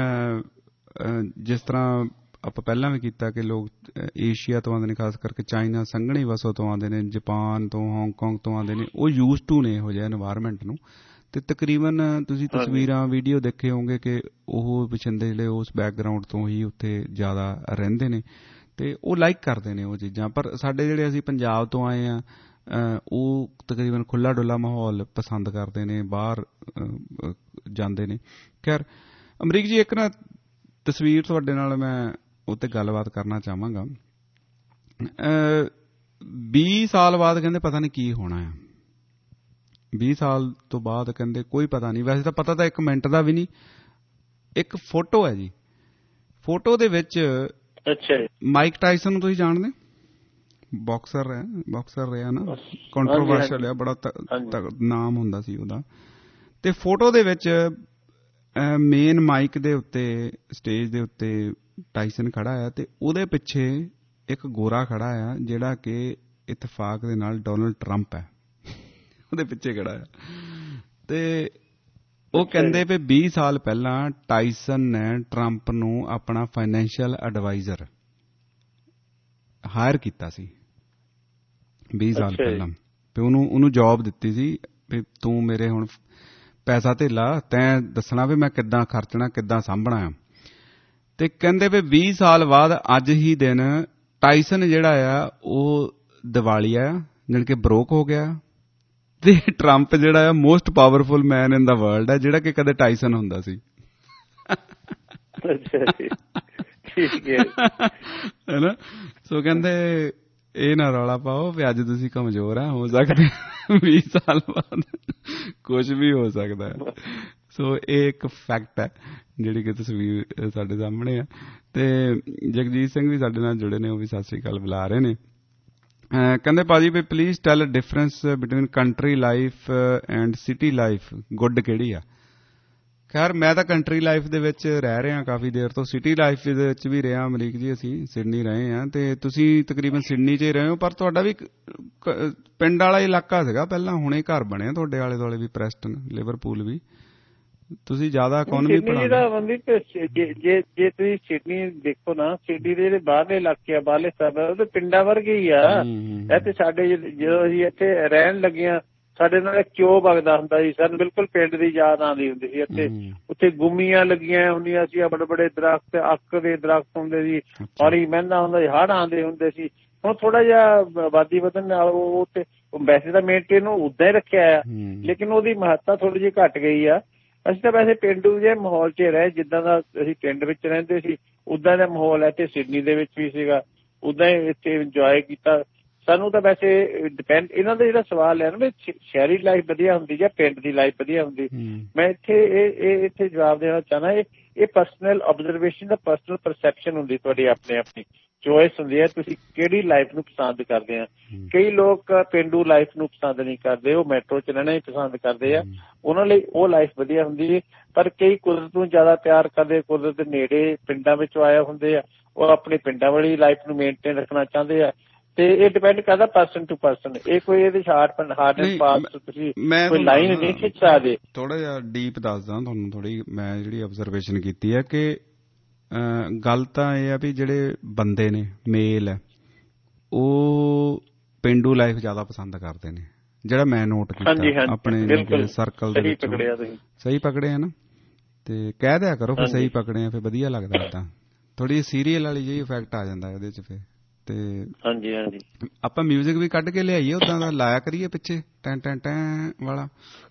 ਜਿਸ ਤਰ੍ਹਾਂ ਆਪਾਂ ਪਹਿਲਾਂ ਵੀ ਕੀਤਾ ਕਿ ਲੋਕ ਏਸ਼ੀਆ ਤੋਂ ਆਉਂਦੇ ਨੇ, ਖਾਸ ਕਰਕੇ ਚਾਈਨਾ, ਸੰਘਣੀ ਵਸੋਂ ਤੋਂ ਆਉਂਦੇ ਨੇ, ਜਾਪਾਨ ਤੋਂ, ਹਾਂਗਕਾਂਗ ਤੋਂ ਆਉਂਦੇ ਨੇ, ਉਹ ਯੂਜ਼ ਟੂ ਨੇ ਇਹੋ ਜਿਹੇ ਇਨਵਾਇਰਮੈਂਟ ਨੂੰ, ਤੇ ਤਕਰੀਬਨ ਤੁਸੀਂ ਤਸਵੀਰਾਂ ਵੀਡੀਓ ਦੇਖੇ ਹੋਣਗੇ ਕਿ ਉਹ ਪਿਛੰਦੇ ਜਿਹੜੇ ਉਸ ਬੈਕਗਰਾਊਂਡ ਤੋਂ ਹੀ ਉੱਥੇ ਜ਼ਿਆਦਾ ਰਹਿੰਦੇ ਨੇ ਤੇ ਉਹ ਲਾਈਕ ਕਰਦੇ ਨੇ ਉਹ ਚੀਜ਼ਾਂ। ਪਰ ਸਾਡੇ ਜਿਹੜੇ ਅਸੀਂ ਪੰਜਾਬ ਤੋਂ ਆਏ ਆ ਉਹ ਤਕਰੀਬਨ ਖੁੱਲ੍ਹਾ ਡੁੱਲਾ ਮਾਹੌਲ ਪਸੰਦ ਕਰਦੇ ਨੇ, ਬਾਹਰ ਜਾਂਦੇ ਨੇ। ਖੈਰ ਅਮਰੀਕ ਜੀ, ਇੱਕ ਨਾ ਤਸਵੀਰ ਤੁਹਾਡੇ ਨਾਲ ਮੈਂ ਉੱਤੇ ਗੱਲਬਾਤ ਕਰਨਾ ਚਾਹਾਂਗਾ। 20 ਸਾਲ ਬਾਅਦ ਕਹਿੰਦੇ ਪਤਾ ਨਹੀਂ ਕੀ ਹੋਣਾ ਆ। 20 ਸਾਲ ਤੋਂ ਬਾਅਦ ਕਹਿੰਦੇ ਕੋਈ ਪਤਾ ਨਹੀਂ। ਵੈਸੇ ਤਾਂ ਪਤਾ ਤਾਂ 1 ਮਿੰਟ ਦਾ ਵੀ ਨਹੀਂ। ਇੱਕ ਫੋਟੋ ਹੈ ਜੀ, ਫੋਟੋ ਦੇ ਵਿੱਚ ਮਾਈਕ ਟਾਇਸਨ ਨੂੰ ਤੁਸੀਂ ਜਾਣਦੇ? ਬਾਕਸਰ ਰਿਹਾ ਨਾ, ਕੰਟਰੋਵਰਸ਼ਲ ਆ, ਬੜਾ ਨਾਮ ਹੁੰਦਾ ਸੀ ਉਹਦਾ। ਤੇ ਫੋਟੋ ਦੇ ਵਿੱਚ ਮੇਨ ਮਾਈਕ ਦੇ ਉੱਤੇ, ਸਟੇਜ ਦੇ ਉੱਤੇ ਟਾਇਸਨ ਖੜਾ ਆ ਤੇ ਉਹਦੇ ਪਿੱਛੇ ਇੱਕ ਗੋਰਾ ਖੜਾ ਆ ਜਿਹੜਾ ਕਿ ਇਤਫਾਕ ਦੇ ਨਾਲ ਡੋਨਲਡ ਟਰੰਪ ਹੈ, ਉਹਦੇ ਪਿੱਛੇ ਖੜਾ ਆ। ਤੇ ਉਹ ਕਹਿੰਦੇ ਵੀ 20 ਸਾਲ ਪਹਿਲਾਂ ਟਾਇਸਨ ਨੇ ਟਰੰਪ ਨੂੰ ਆਪਣਾ ਫਾਈਨੈਂਸ਼ੀਅਲ ਐਡਵਾਈਜ਼ਰ ਹਾਇਰ ਕੀਤਾ ਸੀ 20 ਸਾਲ ਪਹਿਲਾਂ। ਤੇ ਉਹਨੂੰ ਜੌਬ ਦਿੱਤੀ ਸੀ ਵੀ ਤੂੰ ਮੇਰੇ ਹੁਣ ਪੈਸਾ ਧੇਲਾ ਤੈਂ ਦੱਸਣਾ ਵੀ ਮੈਂ ਕਿੱਦਾਂ ਖਰਚਣਾ, ਕਿੱਦਾਂ ਸਾਂਭਣਾ ਆ। ਤੇ ਕਹਿੰਦੇ ਵੀ 20 ਸਾਲ ਬਾਅਦ ਅੱਜ ਹੀ ਦਿਨ ਟਾਇਸਨ ਜਿਹੜਾ ਆ ਉਹ ਦਿਵਾਲੀਆ, ਜਾਣੀ ਕਿ ਬਰੋਕ ਹੋ ਗਿਆ। ਤੇ ਟਰੰਪ ਜਿਹੜਾ ਆ most powerful man in the world ਹੈ, ਜਿਹੜਾ ਕਿ ਕਦੇ ਟਾਇਸਨ ਹੁੰਦਾ ਸੀ। ਹੈਨਾ? ਸੋ ਕਹਿੰਦੇ ਇਹ ਨਾ ਰੌਲਾ ਪਾਓ ਵੀ ਅੱਜ ਤੁਸੀਂ ਕਮਜ਼ੋਰ ਆ, ਹੋ ਸਕਦੇ 20 ਸਾਲ ਬਾਅਦ ਕੁਝ ਵੀ ਹੋ ਸਕਦਾ ਹੈ। ਸੋ ਇਹ ਇੱਕ ਫੈਕਟ ਹੈ ਜਿਹੜੀ ਕਿ ਤਸਵੀਰ ਸਾਡੇ ਸਾਹਮਣੇ ਆ। ਤੇ ਜਗਜੀਤ ਸਿੰਘ ਵੀ ਸਾਡੇ ਨਾਲ ਜੁੜੇ ਨੇ, ਉਹ ਵੀ ਸਤਿ ਸ੍ਰੀ ਅਕਾਲ ਬੁਲਾ ਰਹੇ ਨੇ। ਕਹਿੰਦੇ ਭਾਜੀ ਵੀ please tell difference between country life and city life, good ਕਿਹੜੀ ਆ? ਖੈਰ ਮੈਂ ਤਾਂ ਕੰਟਰੀ ਲਾਈਫ ਦੇ ਵਿੱਚ ਰਹਿ ਰਿਹਾ ਕਾਫੀ ਦੇਰ ਤੋਂ, ਸਿਟੀ ਲਾਈਫ ਦੇ ਵਿੱਚ ਵੀ ਰਿਹਾ ਅਮਰੀਕ ਜੀ। ਅਸੀਂ ਸਿਡਨੀ ਰਹੇ ਹਾਂ ਤੇ ਤੁਸੀਂ ਤਕਰੀਬਨ ਸਿਡਨੀ 'ਚ ਹੀ ਰਹੇ ਹੋ, ਪਰ ਤੁਹਾਡਾ ਵੀ ਪਿੰਡ ਵਾਲਾ ਇਲਾਕਾ ਸੀਗਾ ਪਹਿਲਾਂ, ਹੁਣੇ ਘਰ ਬਣਿਆ ਤੁਹਾਡੇ ਆਲੇ ਦੁਆਲੇ ਵੀ, ਪ੍ਰੈਸਟਨ, ਲਿਵਰਪੂਲ ਵੀ। ਤੁਸੀਂ ਜ਼ਿਆਦਾ ਇਕੋਨਮੀ ਪੜ੍ਹਾਉਂਦੇ ਜੇ ਤੁਸੀਂ ਸਿਡਨੀ ਦੇਖੋ ਨਾ, ਸਿਡਨੀ ਦੇ ਜਿਹੜੇ ਬਾਹਰਲੇ ਇਲਾਕੇ ਆ, ਬਾਹਰਲੇ ਸਬਰ, ਉਹ ਪਿੰਡਾਂ ਵਰਗੇ ਹੀ ਆ। ਇੱਥੇ ਸਾਡੇ ਜਦੋਂ ਅਸੀਂ ਇੱਥੇ ਰਹਿਣ ਲੱਗੇ ਆ, ਸਾਡੇ ਨਾਲ ਕਿਉਂ ਵਗਦਾ ਹੁੰਦਾ ਸੀ, ਸਾਨੂੰ ਬਿਲਕੁਲ ਪਿੰਡ ਦੀ ਯਾਦ ਆਉਂਦੀ ਹੁੰਦੀ ਸੀ। ਇੱਥੇ ਉੱਥੇ ਗੁੰਮੀਆਂ ਲੱਗੀਆਂ ਹੁੰਦੀਆਂ ਸੀ, ਬੜੇ ਬੜੇ ਦਰਖਤ, ਅੱਕ ਦੇ ਦਰਖਤ ਹੁੰਦੇ ਸੀ, ਪਾਣੀ ਮਹਿੰਦਾ ਹੁੰਦਾ ਸੀ, ਹੜ੍ਹ ਆਉਂਦੇ ਹੁੰਦੇ ਸੀ। ਹੁਣ ਥੋੜਾ ਜਿਹਾ ਆਬਾਦੀ ਵਧਣ ਨਾਲ ਉਹ ਤੇ ਵੈਸੇ ਤਾਂ ਮੇਨਟੇਨ ਉਦਾਂ ਹੀ ਰੱਖਿਆ ਆ, ਲੇਕਿਨ ਉਹਦੀ ਮਹੱਤਤਾ ਥੋੜੀ ਜਿਹੀ ਘੱਟ ਗਈ ਆ। ਅਸੀਂ ਤਾਂ ਵੈਸੇ ਪੇਂਡੂ ਜਿਹੇ ਮਾਹੌਲ 'ਚ ਰਹੇ, ਜਿੱਦਾਂ ਦਾ ਅਸੀਂ ਪਿੰਡ ਵਿੱਚ ਰਹਿੰਦੇ ਸੀ ਉੱਦਾਂ ਦਾ ਮਾਹੌਲ ਇੱਥੇ ਸਿਡਨੀ ਦੇ ਵਿੱਚ ਵੀ ਸੀਗਾ, ਉੱਦਾਂ ਹੀ ਇੱਥੇ ਇੰਜੋਏ ਕੀਤਾ। ਸਾਨੂੰ ਤਾਂ ਵੈਸੇ ਡਿਪੈਂਡ, ਇਹਨਾਂ ਦਾ ਜਿਹੜਾ ਸਵਾਲ ਹੈ ਨਾ ਵੀ ਸ਼ਹਿਰੀ ਲਾਈਫ ਵਧੀਆ ਹੁੰਦੀ ਜਾਂ ਪਿੰਡ ਦੀ ਲਾਈਫ ਵਧੀਆ ਹੁੰਦੀ, ਮੈਂ ਇੱਥੇ ਜਵਾਬ ਦੇਣਾ ਚਾਹੁੰਦਾ ਇਹ ਪਰਸਨਲ ਆਬਜ਼ਰਵੇਸ਼ਨ ਦਾ, ਪਰਸਨਲ ਪਰਸੈਪਸ਼ਨ ਹੁੰਦੀ ਤੁਹਾਡੀ, ਆਪਣੀ ਚੋਇਸ ਹੁੰਦੀ ਹੈ, ਤੁਸੀਂ ਕਿਹੜੀ ਲਾਈਫ ਨੂੰ ਪਸੰਦ ਕਰਦੇ ਆ। ਕਈ ਲੋਕ ਪੇਂਡੂ ਲਾਈਫ ਨੂੰ ਪਸੰਦ ਨਹੀਂ ਕਰਦੇ, ਉਹ ਮੈਟਰੋ 'ਚ ਰਹਿਣਾ ਹੀ ਪਸੰਦ ਕਰਦੇ ਆ, ਉਹਨਾਂ ਲਈ ਉਹ ਲਾਈਫ ਵਧੀਆ ਹੁੰਦੀ ਹੈ। ਪਰ ਕਈ ਕੁਦਰਤ ਨੂੰ ਜ਼ਿਆਦਾ ਪਿਆਰ ਕਰਦੇ, ਕੁਦਰਤ ਦੇ ਨੇੜੇ ਪਿੰਡਾਂ ਵਿੱਚੋਂ ਆਏ ਹੁੰਦੇ ਆ, ਉਹ ਆਪਣੇ ਪਿੰਡਾਂ ਵਾਲੀ ਲਾਈਫ ਨੂੰ ਮੇਨਟੇਨ ਰੱਖਣਾ ਚਾਹੁੰਦੇ ਆ। ਤੇ ਇਹ ਡਿਪੈਂਡ ਕਰਦਾ ਪਰਸਨ ਟੂ ਪਰਸਨ, ਇਹ ਕੋਈ ਇਹਦੇ ਹਾਰਡ ਐਂਡ ਫਾਸਟ ਤੁਸੀਂ ਕੋਈ ਲਾਈਨ ਨਹੀਂ ਖਿੱਚ ਸਕਦੇ। ਥੋੜਾ ਜਿਹਾ ਡੀਪ ਦੱਸਦਾ ਤੁਹਾਨੂੰ, ਥੋੜੀ ਮੈਂ ਜਿਹੜੀ ਆਬਜ਼ਰਵੇਸ਼ਨ ਕੀਤੀ ਹੈ ਕਿ ਗੱਲ ਤਾਂ ਇਹ ਆ ਵੀ ਜਿਹੜੇ ਬੰਦੇ ਨੇ, ਮੇਲ ਹੈ, ਉਹ ਪੇਂਡੂ ਲਾਈਫ ਜ਼ਿਆਦਾ ਪਸੰਦ ਕਰਦੇ ਨੇ, ਜਿਹੜਾ ਮੈਂ ਨੋਟ ਕੀਤਾ ਆਪਣੇ ਸਰਕਲ ਦੇ ਵਿੱਚ। ਸਹੀ ਪਕੜੇ ਆ ਨਾ? ਤੇ ਕਹਿ ਦਿਆ ਕਰੋ ਫਿਰ ਸਹੀ ਪਕੜੇ ਆ, ਫਿਰ ਵਧੀਆ ਲੱਗਦਾ। ਏਦਾਂ ਥੋੜੀ ਸੀਰੀਅਲ ਵਾਲੀ ਜਿਹੀ ਇਫੈਕਟ ਆ ਜਾਂਦਾ ਇਹਦੇ 'ਚ। ਫਿਰ ਤੇ ਆਪਾਂ ਮਿਊਜ਼ਿਕ ਵੀ ਕੱਢ ਕੇ ਲਿਆਈਏ ਉਦਾਂ ਦਾ, ਲਾਇਆ ਕਰੀਏ ਪਿੱਛੇ ਟੈਂ ਟੈਂ ਟੈਂ ਵਾਲਾ।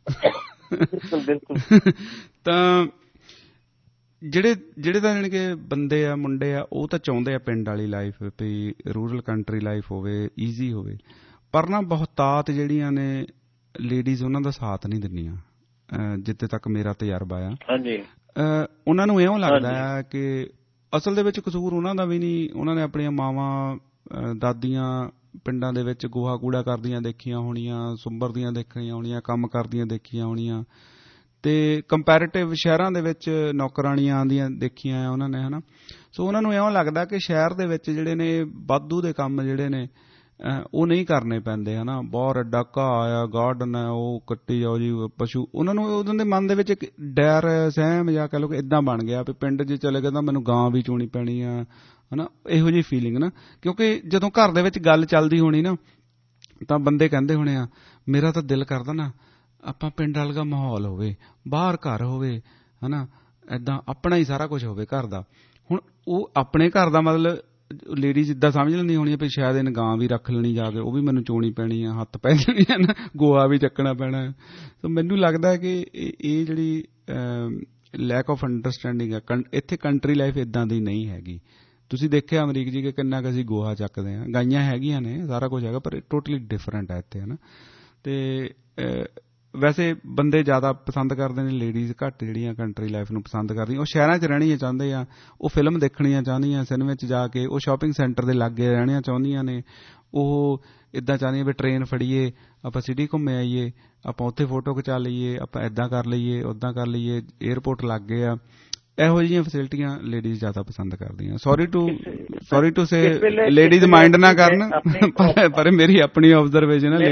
ਤਾਂ ਜਿਹੜੇ ਤਾਂ ਜਾਣੀ ਕਿ ਬੰਦੇ ਆ, ਮੁੰਡੇ ਆ, ਉਹ ਤਾਂ ਚਾਹੁੰਦੇ ਆ ਪਿੰਡ ਵਾਲੀ ਲਾਈਫ ਵੀ ਰੂਰਲ ਕੰਟਰੀ ਲਾਈਫ ਹੋਵੇ, ਈਜ਼ੀ ਹੋਵੇ। ਪਰ ਨਾ ਬਹੁਤਾਤ ਜਿਹੜੀਆਂ ਨੇ ਲੇਡੀਜ਼, ਉਹਨਾਂ ਦਾ ਸਾਥ ਨਹੀਂ ਦਿੰਦੀਆਂ ਜਿੱਥੇ ਤੱਕ ਮੇਰਾ ਤਜਰਬਾ ਆ। ਉਹਨਾਂ ਨੂੰ ਇਉਂ ਲੱਗਦਾ ਆ ਕਿ ਅਸਲ ਦੇ ਵਿੱਚ ਕਸੂਰ ਉਹਨਾਂ ਦਾ ਵੀ ਨਹੀਂ। ਉਹਨਾਂ ਨੇ ਆਪਣੀਆਂ ਮਾਵਾਂ ਦਾਦੀਆਂ ਪਿੰਡਾਂ ਦੇ ਵਿੱਚ ਗੋਹਾ ਕੂੜਾ ਕਰਦੀਆਂ ਦੇਖੀਆਂ ਹੋਣੀਆਂ, ਸੁੰਬਰਦੀਆਂ ਦੇਖੀਆਂ ਹੋਣੀਆਂ, ਕੰਮ ਕਰਦੀਆਂ ਦੇਖੀਆਂ ਹੋਣੀਆਂ, ਤੇ ਕੰਪੈਰੀਟਿਵ ਸ਼ਹਿਰਾਂ ਦੇ ਵਿੱਚ ਨੌਕਰਾਣੀਆਂ ਆਉਂਦੀਆਂ ਦੇਖੀਆਂ ਆ ਉਹਨਾਂ ਨੇ, ਹੈ ਨਾ। ਸੋ ਉਹਨਾਂ ਨੂੰ ਇਉਂ ਲੱਗਦਾ ਕਿ ਸ਼ਹਿਰ ਦੇ ਵਿੱਚ ਜਿਹੜੇ ਨੇ ਵਾਧੂ ਦੇ ਕੰਮ ਜਿਹੜੇ ਨੇ ਉਹ ਨਹੀਂ ਕਰਨੇ ਪੈਂਦੇ, ਹੈ ਨਾ। ਬਹੁਤ ਵੱਡਾ ਘਾਹ ਆ, ਗਾਰਡਨ ਆ, ਉਹ ਕੱਟੀ ਜਾਓ ਜੀ ਪਸ਼ੂ। ਉਹਨਾਂ ਨੂੰ ਉਹਨਾਂ ਦੇ ਮਨ ਦੇ ਵਿੱਚ ਇੱਕ ਡਰ, ਸਹਿਮ ਜਾਂ ਕਹਿ ਲਓ ਕਿ ਇੱਦਾਂ ਬਣ ਗਿਆ ਵੀ ਪਿੰਡ 'ਚ ਚਲੇ ਗਏ ਤਾਂ ਮੈਨੂੰ ਗਾਂ ਵੀ ਚੋਣੀ ਪੈਣੀ ਆ, ਹੈ ਨਾ, ਇਹੋ ਜਿਹੀ ਫੀਲਿੰਗ ਨਾ। ਕਿਉਂਕਿ ਜਦੋਂ ਘਰ ਦੇ ਵਿੱਚ ਗੱਲ ਚੱਲਦੀ ਹੋਣੀ ਨਾ, ਤਾਂ ਬੰਦੇ ਕਹਿੰਦੇ ਹੋਣੇ ਆ, ਮੇਰਾ ਤਾਂ ਦਿਲ ਕਰਦਾ ਨਾ ਆਪਾਂ ਪਿੰਡ ਵਰਗਾ ਮਾਹੌਲ ਹੋਵੇ, ਬਾਹਰ ਘਰ ਹੋਵੇ, ਹਨਾ, ਏਦਾਂ ਆਪਣਾ ਹੀ ਸਾਰਾ ਕੁਝ ਹੋਵੇ ਘਰ ਦਾ। ਹੁਣ ਉਹ ਆਪਣੇ ਘਰ ਦਾ ਮਤਲਬ ਲੇਡੀਜ਼ ਇੱਦਾਂ ਸਮਝ ਲੈਂਦੀ ਹੋਣੀ ਵੀ ਸ਼ਾਇਦ ਇਹਨੇ ਗਾਂ ਵੀ ਰੱਖ ਲੈਣੀ ਜਾ ਕੇ, ਉਹ ਵੀ ਮੈਨੂੰ ਚੋਣੀ ਪੈਣੀ ਆ, ਹੱਥ ਪੈ ਜਾਣੀ ਆ ਨਾ, ਗੋਹਾ ਵੀ ਚੱਕਣਾ ਪੈਣਾ। ਸੋ ਮੈਨੂੰ ਲੱਗਦਾ ਕਿ ਇਹ ਜਿਹੜੀ ਲੈਕ ਆਫ ਅੰਡਰਸਟੈਂਡਿੰਗ ਆ, ਇੱਥੇ ਕੰਟਰੀ ਲਾਈਫ ਇੱਦਾਂ ਦੀ ਨਹੀਂ ਹੈਗੀ। ਤੁਸੀਂ ਦੇਖਿਆ ਅਮਰੀਕ ਜੀ ਕਿ ਕਿੰਨਾ ਕੁ ਅਸੀਂ ਗੋਹਾ ਚੱਕਦੇ ਹਾਂ, ਗਾਈਆਂ ਹੈਗੀਆਂ ਨੇ, ਸਾਰਾ ਕੁਝ ਹੈਗਾ, ਪਰ ਟੋਟਲੀ ਡਿਫਰੈਂਟ ਹੈ ਇੱਥੇ, ਹੈ ਨਾ। ਅਤੇ ਵੈਸੇ ਬੰਦੇ ਜ਼ਿਆਦਾ ਪਸੰਦ ਕਰਦੇ ਨੇ, ਲੇਡੀਜ਼ ਘੱਟ ਜਿਹੜੀਆਂ ਕੰਟਰੀ ਲਾਈਫ ਨੂੰ ਪਸੰਦ ਕਰਦੀਆਂ। ਉਹ ਸ਼ਹਿਰਾਂ 'ਚ ਰਹਿਣੀਆਂ ਚਾਹੁੰਦੇ ਆ, ਉਹ ਫਿਲਮ ਦੇਖਣੀਆਂ ਚਾਹੁੰਦੀਆਂ ਸਿਨੇਮੇ 'ਚ ਜਾ ਕੇ, ਉਹ ਸ਼ਾਪਿੰਗ ਸੈਂਟਰ ਦੇ ਲਾਗੇ ਰਹਿਣੀਆਂ ਚਾਹੁੰਦੀਆਂ ਨੇ, ਉਹ ਇੱਦਾਂ ਚਾਹੁੰਦੀਆਂ ਵੀ ਟ੍ਰੇਨ ਫੜੀਏ, ਆਪਾਂ ਸਿਟੀ ਘੁੰਮੇ ਆਈਏ, ਆਪਾਂ ਉੱਥੇ ਫੋਟੋ ਖਿਚਾ ਲਈਏ, ਆਪਾਂ ਇੱਦਾਂ ਕਰ ਲਈਏ, ਉੱਦਾਂ ਕਰ ਲਈਏ, ਏਅਰਪੋਰਟ ਲਾਗੇ ਆ। ਇਹੋ ਜਿਹੀਆਂ ਫੈਸਿਲਿਟੀਆਂ ਲੇਡੀਜ਼ ਜ਼ਿਆਦਾ ਪਸੰਦ ਕਰਦੀਆਂ। Sorry to say ladies mind ਨਾ ਕਰਨ, ਪਰ ਮੇਰੀ ਆਪਣੀ ਆਬਜ਼ਰਵੇਸ਼ਨ ਹੈ।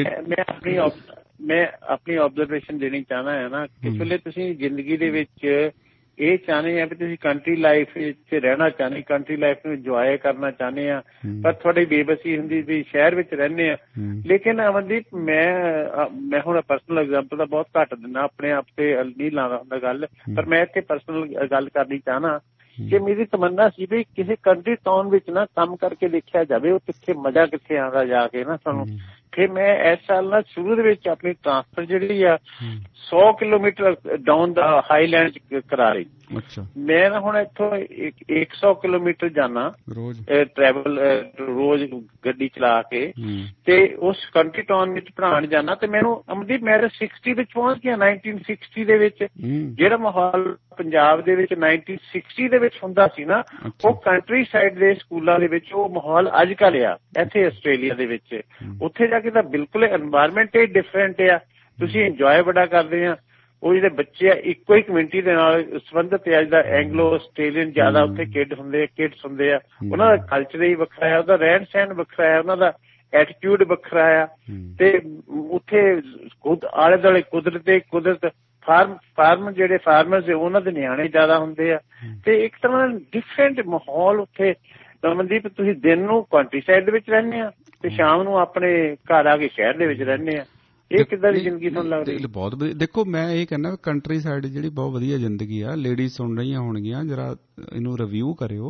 ਮੈਂ ਆਪਣੀ ਆਬਜ਼ਰਵੇਸ਼ਨ ਦੇਣੀ ਚਾਹਨਾ ਹੈ ਨਾ, ਕਿਸ ਵੇਲੇ ਤੁਸੀਂ ਜ਼ਿੰਦਗੀ ਦੇ ਵਿੱਚ ਇਹ ਚਾਹੁੰਦੇ ਆ ਵੀ ਤੁਸੀਂ ਕੰਟਰੀ ਲਾਈਫ ਵਿੱਚ ਰਹਿਣਾ ਚਾਹੁੰਦੇ, ਕੰਟਰੀ ਲਾਈਫ ਨੂੰ ਇੰਜੋਏ ਕਰਨਾ ਚਾਹੁੰਦੇ ਆ, ਪਰ ਤੁਹਾਡੀ ਬੇਬਸੀ ਹੁੰਦੀ ਵੀ ਸ਼ਹਿਰ ਵਿੱਚ ਰਹਿੰਦੇ ਆ। ਲੇਕਿਨ ਅਮਨਦੀਪ, ਮੈਂ ਹੁਣ ਪਰਸਨਲ ਐਗਜ਼ਾਮਪਲ ਤਾਂ ਬਹੁਤ ਘੱਟ ਦਿੰਦਾ, ਆਪਣੇ ਆਪ ਤੇ ਨਹੀਂ ਲਾਉਂਦਾ ਹੁੰਦਾ ਗੱਲ, ਪਰ ਮੈਂ ਇੱਥੇ ਪਰਸਨਲ ਗੱਲ ਕਰਨੀ ਚਾਹਨਾ ਕਿ ਮੇਰੀ ਤਮੰਨਾ ਸੀ ਵੀ ਕਿਸੇ ਕੰਟਰੀ ਟਾਊਨ ਵਿੱਚ ਨਾ ਕੰਮ ਕਰਕੇ ਦੇਖਿਆ ਜਾਵੇ, ਉਹ ਕਿੱਥੇ ਮਜ਼ਾ ਕਿੱਥੇ ਆਉਂਦਾ ਜਾ ਕੇ ਨਾ ਸਾਨੂੰ। ਫਿਰ ਮੈਂ ਇਸ ਸਾਲ ਨਾ ਸ਼ੁਰੂ ਦੇ ਵਿੱਚ ਆਪਣੀ ਟਰਾਂਸਫਰ ਜਿਹੜੀ ਆ 100 ਕਿਲੋਮੀਟਰ ਡਾਊਨ ਦਾ ਹਾਈਲੈਂਡ ਚ ਕਰਾ ਲਈ। ਮੈਂ ਨਾ ਹੁਣ ਇੱਥੋਂ 100 ਕਿਲੋਮੀਟਰ ਜਾਣਾ ਟਰੈਵਲ ਰੋਜ਼ ਗੱਡੀ ਚਲਾ ਕੇ, ਤੇ ਉਸ ਕੰਟਰੀ ਟਾਊਨ ਵਿੱਚ ਪੜ੍ਹਾਉਣ ਜਾਣਾ, ਤੇ ਮੈਨੂੰ ਅਮਨਦੀਪ ਮੈਂ 60 ਵਿੱਚ ਪਹੁੰਚ ਗਿਆ। 1960 ਦੇ ਵਿੱਚ ਜਿਹੜਾ ਮਾਹੌਲ ਪੰਜਾਬ ਦੇ ਵਿੱਚ 1960 ਦੇ ਵਿੱਚ ਹੁੰਦਾ ਸੀ ਨਾ, ਉਹ ਕੰਟਰੀ ਸਾਈਡ ਦੇ ਸਕੂਲਾਂ ਦੇ ਵਿੱਚ ਉਹ ਮਾਹੌਲ ਅੱਜ ਕੱਲ੍ਹ ਆ ਇੱਥੇ ਆਸਟ੍ਰੇਲੀਆ ਦੇ ਵਿੱਚ। ਉੱਥੇ ਜਾ ਕੇ ਤਾਂ ਬਿਲਕੁਲ ਐਨਵਾਇਰਮੈਂਟ ਹੀ ਡਿਫਰੈਂਟ ਆ, ਤੁਸੀਂ ਇੰਜੋਏ ਬੜਾ ਕਰਦੇ ਆ। ਉਹ ਜਿਹੜੇ ਬੱਚੇ ਆ ਇੱਕੋ ਹੀ ਕਮਿਊਨਿਟੀ ਦੇ ਨਾਲ ਸੰਬੰਧਿਤ ਆ, ਜਿੱਦਾਂ ਐਂਗਲੋ ਆਸਟ੍ਰੇਲੀਅਨ ਜ਼ਿਆਦਾ ਉੱਥੇ ਕਿਡਸ ਹੁੰਦੇ ਆ, ਉਹਨਾਂ ਦਾ ਕਲਚਰ ਹੀ ਵੱਖਰਾ ਆ, ਉਹਦਾ ਰਹਿਣ ਸਹਿਣ ਵੱਖਰਾ ਆ, ਉਹਨਾਂ ਦਾ ਐਟੀਟਿਊਡ ਵੱਖਰਾ ਆ। ਤੇ ਉੱਥੇ ਆਲੇ ਦੁਆਲੇ ਕੁਦਰਤ ਫਾਰਮ ਜਿਹੜੇ ਫਾਰਮਰਸ ਉਹਨਾਂ ਦੇ ਨਿਆਣੇ ਜ਼ਿਆਦਾ ਹੁੰਦੇ ਆ, ਤੇ ਇੱਕ ਤਰ੍ਹਾਂ ਦਾ ਡਿਫਰੈਂਟ ਮਾਹੌਲ ਉੱਥੇ। ਮਨਦੀਪ, ਤੁਸੀਂ ਦਿਨ ਨੂੰ ਕੰਟਰੀ ਸਾਈਡ ਦੇ ਵਿੱਚ ਰਹਿੰਦੇ ਆ ਤੇ ਸ਼ਾਮ ਨੂੰ ਆਪਣੇ ਘਰ ਆ ਕੇ ਸ਼ਹਿਰ ਦੇ ਵਿੱਚ ਰਹਿੰਦੇ ਆ। ਇਹ ਕਿੱਦਾਂ ਦੀ ਜ਼ਿੰਦਗੀ ਤੁਹਾਨੂੰ ਲੱਗ ਰਹੀ? ਬਹੁਤ ਵਧੀਆ। ਦੇਖੋ, ਮੈਂ ਇਹ ਕਹਿੰਦਾ ਕੰਟਰੀ ਸਾਈਡ ਜਿਹੜੀ ਬਹੁਤ ਵਧੀਆ ਜ਼ਿੰਦਗੀ ਆ। ਲੇਡੀਜ਼ ਸੁਣ ਰਹੀਆਂ ਹੋਣਗੀਆਂ, ਜਰਾ ਇਹਨੂੰ ਰਿਵਿਊ ਕਰਿਓ।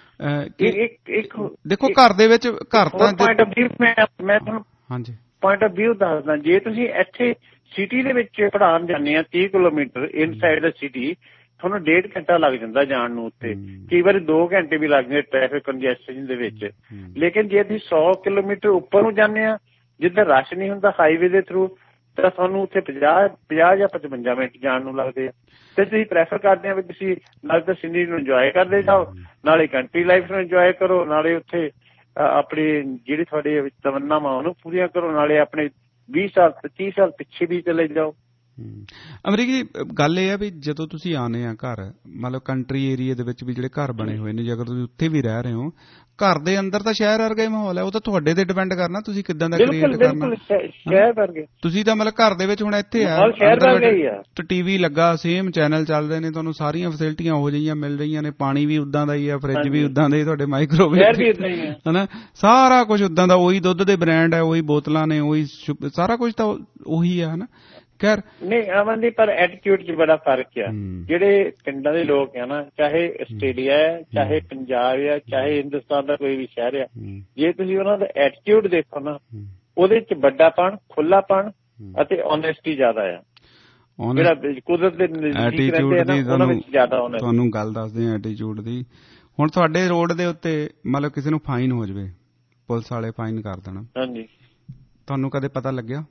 ਦੇਖੋ, ਘਰ ਦੇ ਵਿੱਚ ਘਰ ਤਾਂ ਮੈਂ ਤੁਹਾਨੂੰ ਪੁਆਇੰਟ ਆਫ ਵਿਊ ਦੱਸਦਾ। ਜੇ ਤੁਸੀਂ ਇੱਥੇ ਸਿਟੀ ਦੇ ਵਿੱਚ ਪੜ੍ਹਾਉਣ ਜਾਂਦੇ ਆ 30 ਕਿਲੋਮੀਟਰ ਇਨਸਾਈਡ ਦਾ ਸਿਟੀ, ਤੁਹਾਨੂੰ 1.5 ਘੰਟਾ ਲੱਗ ਜਾਂਦਾ ਜਾਣ ਨੂੰ, ਉੱਥੇ ਕਈ ਵਾਰੀ 2 ਘੰਟੇ ਵੀ ਲੱਗ ਜਾਂਦੇ ਟ੍ਰੈਫਿਕ ਕੰਜੈਸਸ਼ਨ ਦੇ ਵਿੱਚ। ਲੇਕਿਨ ਜੇ ਤੁਸੀਂ 100 ਕਿਲੋਮੀਟਰ ਉੱਪਰ ਨੂੰ ਜਾਂਦੇ ਆ, ਜਿੱਦਾਂ ਰਸ਼ ਨਹੀਂ ਹੁੰਦਾ ਹਾਈਵੇ ਦੇ ਥਰੂ, ਤਾਂ ਤੁਹਾਨੂੰ ਉੱਥੇ 50 ਜਾਂ 55 ਮਿੰਟ ਜਾਣ ਨੂੰ ਲੱਗਦੇ ਆ। ਤੇ ਤੁਸੀਂ ਪ੍ਰੈਫਰ ਕਰਦੇ ਆ ਵੀ ਤੁਸੀਂ ਨਾਲ ਤਾਂ ਸਿੰਡਰੀ ਨੂੰ ਇੰਜੋਏ ਕਰਦੇ ਜਾਓ, ਨਾਲੇ ਕੰਟਰੀ ਲਾਈਫ ਨੂੰ ਇੰਜੋਏ ਕਰੋ, ਨਾਲੇ ਉੱਥੇ ਆਪਣੀ ਜਿਹੜੀ ਤੁਹਾਡੀ ਤਮੰਨਾਵਾਂ ਉਹਨੂੰ ਪੂਰੀਆਂ ਕਰੋ, ਨਾਲੇ ਆਪਣੇ 20 ਸਾਲ 25 ਸਾਲ ਪਿੱਛੇ ਵੀ ਚਲੇ ਜਾਓ। ਅਮਰੀਕ ਜੀ, ਗੱਲ ਇਹ ਆ ਵੀ ਜਦੋਂ ਤੁਸੀਂ ਆਉਂਦੇ ਆ ਘਰ, ਮਤਲਬ ਕੰਟਰੀ ਏਰੀਆ ਦੇ ਵਿੱਚ ਵੀ ਜਿਹੜੇ ਘਰ ਬਣੇ ਹੋਏ ਨੇ, ਜੇ ਅਗਰ ਤੁਸੀਂ ਉੱਥੇ ਵੀ ਰਹਿ ਰਹੇ ਹੋ, ਘਰ ਦੇ ਅੰਦਰ ਤਾਂ ਸ਼ਹਿਰ ਵਰਗਾ ਹੀ ਮਾਹੌਲ ਹੈ। ਉਹ ਤਾਂ ਤੁਹਾਡੇ ਤੇ ਡਿਪੈਂਡ ਕਰਨਾ ਤੁਸੀਂ ਕਿੱਦਾਂ ਦਾ ਕ੍ਰੀਏਟ ਕਰਨਾ। ਸ਼ਹਿਰ ਵਰਗੇ ਤੁਸੀਂ ਤਾਂ ਮਤਲਬ ਘਰ ਦੇ ਵਿੱਚ ਹੁਣ ਇੱਥੇ ਆ, ਟੀਵੀ ਲੱਗਾ, ਸੇਮ ਚੈਨਲ ਚੱਲ ਰਹੇ ਨੇ, ਤੁਹਾਨੂੰ ਸਾਰੀਆਂ ਫੈਸਿਲਿਟੀਆਂ ਉਹੋ ਜਿਹੀਆਂ ਮਿਲ ਰਹੀਆਂ ਨੇ, ਪਾਣੀ ਵੀ ਉਦਾਂ ਦਾ ਹੀ ਆ, ਫਰਿੱਜ ਵੀ ਉਦਾਂ ਦੇ, ਤੁਹਾਡੇ ਮਾਈਕ੍ਰੋਵੇਵ ਹਨਾ, ਸਾਰਾ ਕੁਝ ਉਦਾਂ ਦਾ, ਉਹੀ ਦੁੱਧ ਦੇ ਬ੍ਰਾਂਡ ਹੈ, ਉਹੀ ਬੋਤਲਾਂ ਨੇ, ਉਹੀ ਸਾਰਾ ਕੁਝ ਤਾਂ ਉਹੀ ਆ, ਹਨਾ। ਨਹੀਂ ਅਮਨਦੀਪ, ਪਰ ਐਟੀਟਿਊਡ 'ਚ ਬੜਾ ਫਰਕ ਆ। ਜਿਹੜੇ ਪਿੰਡਾਂ ਦੇ ਲੋਕ ਆ ਨਾ, ਚਾਹੇ ਆਸਟ੍ਰੇਲੀਆ ਹੈ, ਚਾਹੇ ਪੰਜਾਬ ਆ, ਚਾਹੇ ਹਿੰਦੁਸਤਾਨ ਦਾ ਕੋਈ ਵੀ ਸ਼ਹਿਰ ਆ, ਜੇ ਤੁਸੀਂ ਉਹਨਾਂ ਦਾ ਐਟੀਟਿਊਡ ਦੇਖੋ ਨਾ, ਉਹਦੇ 'ਚ ਵੱਡਾਪਣ, ਖੁੱਲਾਪਣ ਅਤੇ ਓਨੈਸਟੀ ਜ਼ਿਆਦਾ ਆ। ਜਿਹੜਾ ਕੁਦਰਤ ਦੇ ਨਜ਼ਦੀਕ ਰਹਿੰਦੇ ਆ ਨਾ, ਉਹਨਾਂ ਵਿੱਚ ਜ਼ਿਆਦਾ ਓਨੈਸਟੀ। ਤੁਹਾਨੂੰ ਗੱਲ ਦੱਸਦੇ ਆ ਐਟੀਟਿਊਡ ਦੀ। ਹੁਣ ਤੁਹਾਡੇ ਰੋਡ ਦੇ ਉੱਤੇ ਮਤਲਬ ਕਿਸੇ ਨੂੰ ਫਾਈਨ ਹੋ ਜਾਵੇ, ਪੁਲਿਸ ਵਾਲੇ ਫਾਈਨ ਕਰ ਦੇਣ, ਹਾਂਜੀ, ਤੁਹਾਨੂੰ ਕਦੇ ਪਤਾ ਲੱਗਿਆ?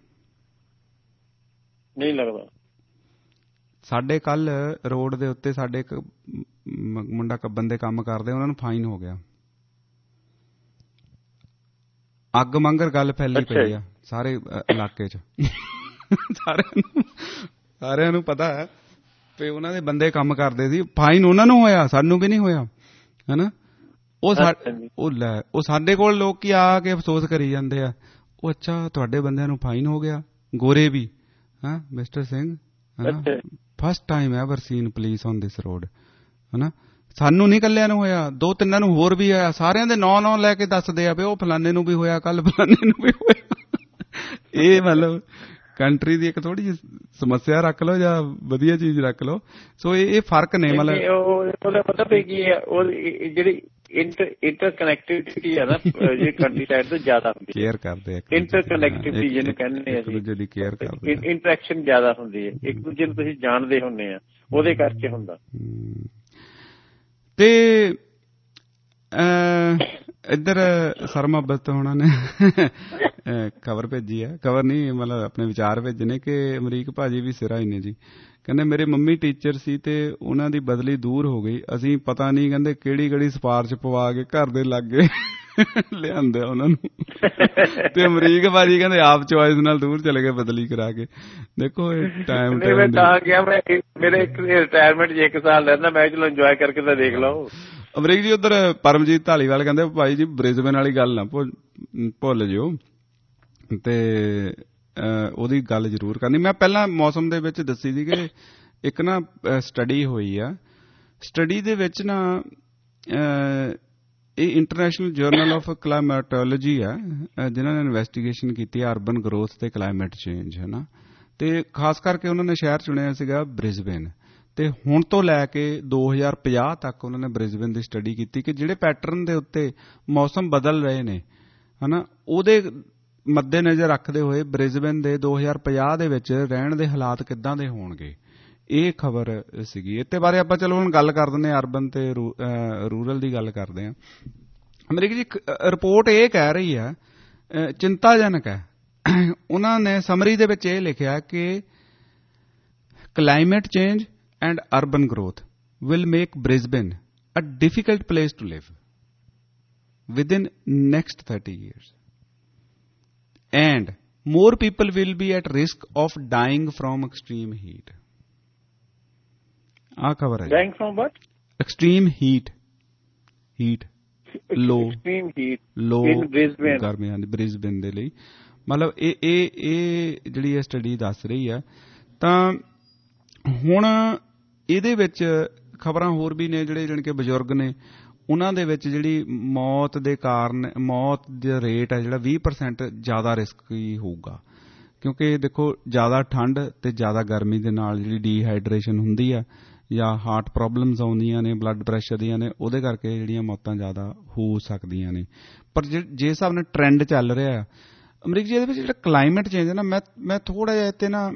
ਨਹੀਂ ਲੱਗਦਾ। ਸਾਡੇ ਕੱਲ ਰੋਡ ਦੇ ਉੱਤੇ ਸਾਡੇ ਇੱਕ ਬੰਦੇ ਕੰਮ ਕਰਦੇ, ਉਹਨਾਂ ਨੂੰ ਫਾਈਨ ਹੋ ਗਿਆ। ਅੱਗ ਮੰਗਰ ਗੱਲ ਫੈਲੀ ਪਈ ਆ ਸਾਰੇ ਇਲਾਕੇ 'ਚ। ਸਾਰਿਆਂ ਨੂੰ ਪਤਾ ਹੈ ਵੀ ਉਹਨਾਂ ਦੇ ਬੰਦੇ ਕੰਮ ਕਰਦੇ ਸੀ, ਫਾਈਨ ਉਹਨਾਂ ਨੂੰ ਹੋਇਆ, ਸਾਨੂੰ ਵੀ ਨਹੀਂ ਹੋਇਆ, ਹਨਾ। ਉਹ ਸਾਡੇ ਕੋਲ ਲੋਕ ਕੀ ਆ ਕੇ ਅਫਸੋਸ ਕਰੀ ਜਾਂਦੇ ਆ, ਉਹ ਅੱਛਾ ਤੁਹਾਡੇ ਬੰਦਿਆਂ ਨੂੰ ਫਾਈਨ ਹੋ ਗਿਆ, ਗੋਰੇ ਵੀ। ਹਾਂ mister Singh, first time ever seen police on this road, ਹਨਾ। ਸਾਨੂੰ ਨਹੀਂ ਇਕੱਲਿਆਂ ਨੂੰ ਹੋਇਆ, 2-3 ਨੂੰ ਹੋਰ ਵੀ ਹੋਇਆ। ਸਾਰਿਆਂ ਦੇ ਨਾਂ ਲੈ ਕੇ ਦੱਸਦੇ ਆ ਵੀ ਉਹ ਫਲਾਨੇ ਨੂੰ ਵੀ ਹੋਇਆ, ਕੱਲ ਫਲਾਨੇ ਨੂੰ ਵੀ ਹੋਇਆ। ਇਹ ਮਤਲਬ ਕੰਟਰੀ ਦੀ ਇੱਕ ਥੋੜੀ ਜਿਹੀ ਸਮੱਸਿਆ ਰੱਖ ਲਓ ਜਾਂ ਵਧੀਆ ਚੀਜ਼ ਰੱਖ ਲਓ। ਸੋ ਇਹ ਫਰਕ ਨੇ ਮਤਲਬ ਉਹਦਾ ਪਤਾ ਕੀ ਹੈ, ਉਹ ਜਿਹੜੀ ਇੰਟਰ ਕਨੈਕਟੀਵਿਟੀ ਹੈ ਨਾ ਜਿਹੜੀ ਕੰਟਰੀ ਸਾਈਡ ਤੋਂ ਜ਼ਿਆਦਾ ਹੁੰਦੀ ਹੈ, ਕੇਅਰ ਕਰਦੇ ਆ, ਇੰਟਰ ਕਨੈਕਟੀਵਿਟੀ ਜਿਹਨੂੰ ਕਹਿੰਦੇ ਆ, ਇੱਕ ਦੂਜੇ ਦੀ ਕੇਅਰ ਕਰਦੇ, ਇੰਟਰੈਕਸ਼ਨ ਜ਼ਿਆਦਾ ਹੁੰਦੀ ਹੈ, ਇੱਕ ਦੂਜੇ ਨੂੰ ਤੁਸੀਂ ਜਾਣਦੇ ਹੁੰਦੇ ਆ, ਉਹਦੇ ਕਰਕੇ ਹੁੰਦਾ। ਤੇ ਇੱਧਰ ਸਰਮਾਬਤ ਹੋਣਾ ਨੇ ਖਬਰ ਭੇਜੀ ਹੈ, ਖਬਰ ਨਹੀਂ ਮਤਲਬ ਆਪਣੇ ਵਿਚਾਰ ਭੇਜੇ ਨੇ ਕਿ ਅਮਰੀਕ ਭਾਜੀ ਵੀ ਸਿਰਾ ਹੀ ਨੇ ਜੀ। ਕਹਿੰਦੇ ਮੇਰੇ ਮੰਮੀ ਟੀਚਰ ਸੀ ਤੇ ਉਹਨਾਂ ਦੀ ਬਦਲੀ ਦੂਰ ਹੋ ਗਈ, ਅਸੀਂ ਪਤਾ ਨਹੀਂ ਕਹਿੰਦੇ ਕਿਹੜੀ ਸਿਫਾਰਿਸ਼ ਪਵਾ ਕੇ ਘਰ ਦੇ ਲਾਗੇ ਲਿਆਂਦੇ ਉਹਨਾਂ ਨੂੰ ਤੇ ਅਮਰੀਕ ਭਾਜੀ ਕਹਿੰਦੇ ਆਪ ਚੋਇਸ ਨਾਲ ਦੂਰ ਚਲੇ ਗਏ ਬਦਲੀ ਕਰਾ ਕੇ। ਦੇਖੋ ਇਹ ਟਾਈਮ ਤਾਂ ਗਿਆ ਮੇਰੇ ਰਿਟਾਇਰਮੈਂਟ 'ਚ 1 ਸਾਲ ਰਹਿੰਦਾ, ਮੈਂ ਚਲੋ ਇੰਜੋਏ ਕਰਕੇ ਤਾਂ ਦੇਖ ਲਓ। ਅਮਰੀਕ ਜੀ ਉੱਧਰ ਪਰਮਜੀਤ ਢਾਲੀਵਾਲ ਕਹਿੰਦੇ ਭਾਈ ਜੀ ਬ੍ਰਿਸਬੇਨ ਵਾਲੀ ਗੱਲ ਨਾ ਭੁੱਲ ਜਿਓ ਤੇ ਉਹਦੀ ਗੱਲ ਜ਼ਰੂਰ ਕਰਨੀ। ਮੈਂ ਪਹਿਲਾਂ ਮੌਸਮ ਦੇ ਵਿੱਚ ਦੱਸੀ ਸੀ ਕਿ ਇੱਕ ਨਾ ਸਟੱਡੀ ਹੋਈ ਆ, ਸਟੱਡੀ ਦੇ ਵਿੱਚ ਨਾ ਇਹ ਇੰਟਰਨੈਸ਼ਨਲ ਜਰਨਲ ਆਫ ਕਲਾਈਮੇਟੋਲੋਜੀ ਆ ਜਿਨ੍ਹਾਂ ਨੇ ਇਨਵੈਸਟੀਗੇਸ਼ਨ ਕੀਤੀ ਅਰਬਨ ਗਰੋਥ ਤੇ ਕਲਾਈਮੇਟ ਚੇਂਜ ਹੈ ਨਾ, ਤੇ ਖਾਸ ਕਰਕੇ ਉਹਨਾਂ ਨੇ ਸ਼ਹਿਰ ਚੁਣਿਆ ਸੀਗਾ ਬ੍ਰਿਸਬੇਨ। ਤੇ ਹੁਣ ਤੋਂ ਲੈ ਕੇ 2050 ਤੱਕ ਉਹਨਾਂ ਨੇ ਬ੍ਰਿਸਬੇਨ ਦੀ ਸਟੱਡੀ ਕੀਤੀ ਕਿ ਜਿਹੜੇ ਪੈਟਰਨ ਦੇ ਉੱਤੇ ਮੌਸਮ ਬਦਲ ਰਹੇ ਨੇ ਹਨਾ, ਉਹਦੇ ਮੱਦੇ ਨਜ਼ਰ ਰੱਖਦੇ ਹੋਏ ਬ੍ਰਿਸਬੇਨ ਦੇ 2050 ਦੇ ਵਿੱਚ ਰਹਿਣ ਦੇ ਹਾਲਾਤ ਕਿੱਦਾਂ ਦੇ ਹੋਣਗੇ, ਇਹ ਖਬਰ ਸੀਗੀ। ਇਹਦੇ ਬਾਰੇ ਆਪਾਂ ਚਲੋ ਹੁਣ ਗੱਲ ਕਰ ਦਿੰਦੇ ਹਾਂ, ਅਰਬਨ ਤੇ ਰੂਰਲ ਦੀ ਗੱਲ ਕਰਦੇ ਹਾਂ। ਅਮਰੀਕ ਜੀ ਰਿਪੋਰਟ ਇਹ ਕਹਿ ਰਹੀ ਹੈ, ਚਿੰਤਾਜਨਕ ਹੈ। ਉਹਨਾਂ ਨੇ ਸਮਰੀ ਦੇ ਵਿੱਚ ਇਹ ਲਿਖਿਆ ਕਿ climate change and urban growth will make Brisbane a difficult place to live within next 30 years. And more people will be at risk of dying from extreme heat. ਆਹ ਖਬਰ ਹੈ। Dying from what? Extreme heat. Low. Extreme heat. Low. In Brisbane. ਗਰਮੀ ਆਂਦੀ Brisbane ਦੇ ਲਈ। ਮਤਲਬ ਇਹ ਜਿਹੜੀ ਇਹ ਸਟੱਡੀ ਦੱਸ ਰਹੀ ਆ। ਤਾਂ ਹੁਣ ਇਹਦੇ ਵਿੱਚ ਖਬਰਾਂ ਹੋਰ ਵੀ ਨੇ, ਜਿਹੜੇ ਜਾਣੀ ਕਿ ਬਜ਼ੁਰਗ ਨੇ ਉਹਨਾਂ ਦੇ ਵਿੱਚ ਜਿਹੜੀ ਮੌਤ ਦੇ ਕਾਰਨ, ਮੌਤ ਦਾ ਰੇਟ ਹੈ ਜਿਹੜਾ 20% ਜ਼ਿਆਦਾ ਰਿਸਕੀ ਹੋਊਗਾ, ਕਿਉਂਕਿ ਦੇਖੋ ਜ਼ਿਆਦਾ ਠੰਡ ਤੇ ਜ਼ਿਆਦਾ ਗਰਮੀ ਦੇ ਨਾਲ ਜਿਹੜੀ ਡੀਹਾਈਡਰੇਸ਼ਨ ਹੁੰਦੀ ਆ ਜਾਂ ਹਾਰਟ ਪ੍ਰੋਬਲਮਸ ਆਉਂਦੀਆਂ ਨੇ, ਬਲੱਡ ਪ੍ਰੈਸ਼ਰ ਦੀਆਂ ਨੇ, ਉਹਦੇ ਕਰਕੇ ਜਿਹੜੀਆਂ ਮੌਤਾਂ ਜ਼ਿਆਦਾ ਹੋ ਸਕਦੀਆਂ ਨੇ। ਪਰ ਜੇ ਹਿਸਾਬ ਨਾਲ ਟ੍ਰੈਂਡ ਚੱਲ ਰਿਹਾ ਅਮਰੀਕ ਜੀ, ਇਹਦੇ ਵਿੱਚ ਜਿਹੜਾ ਕਲਾਈਮੇਟ ਚੇਂਜ ਹੈ ਨਾ, ਮੈਂ ਥੋੜਾ ਜਿਹਾ ਇੱਥੇ ਨਾ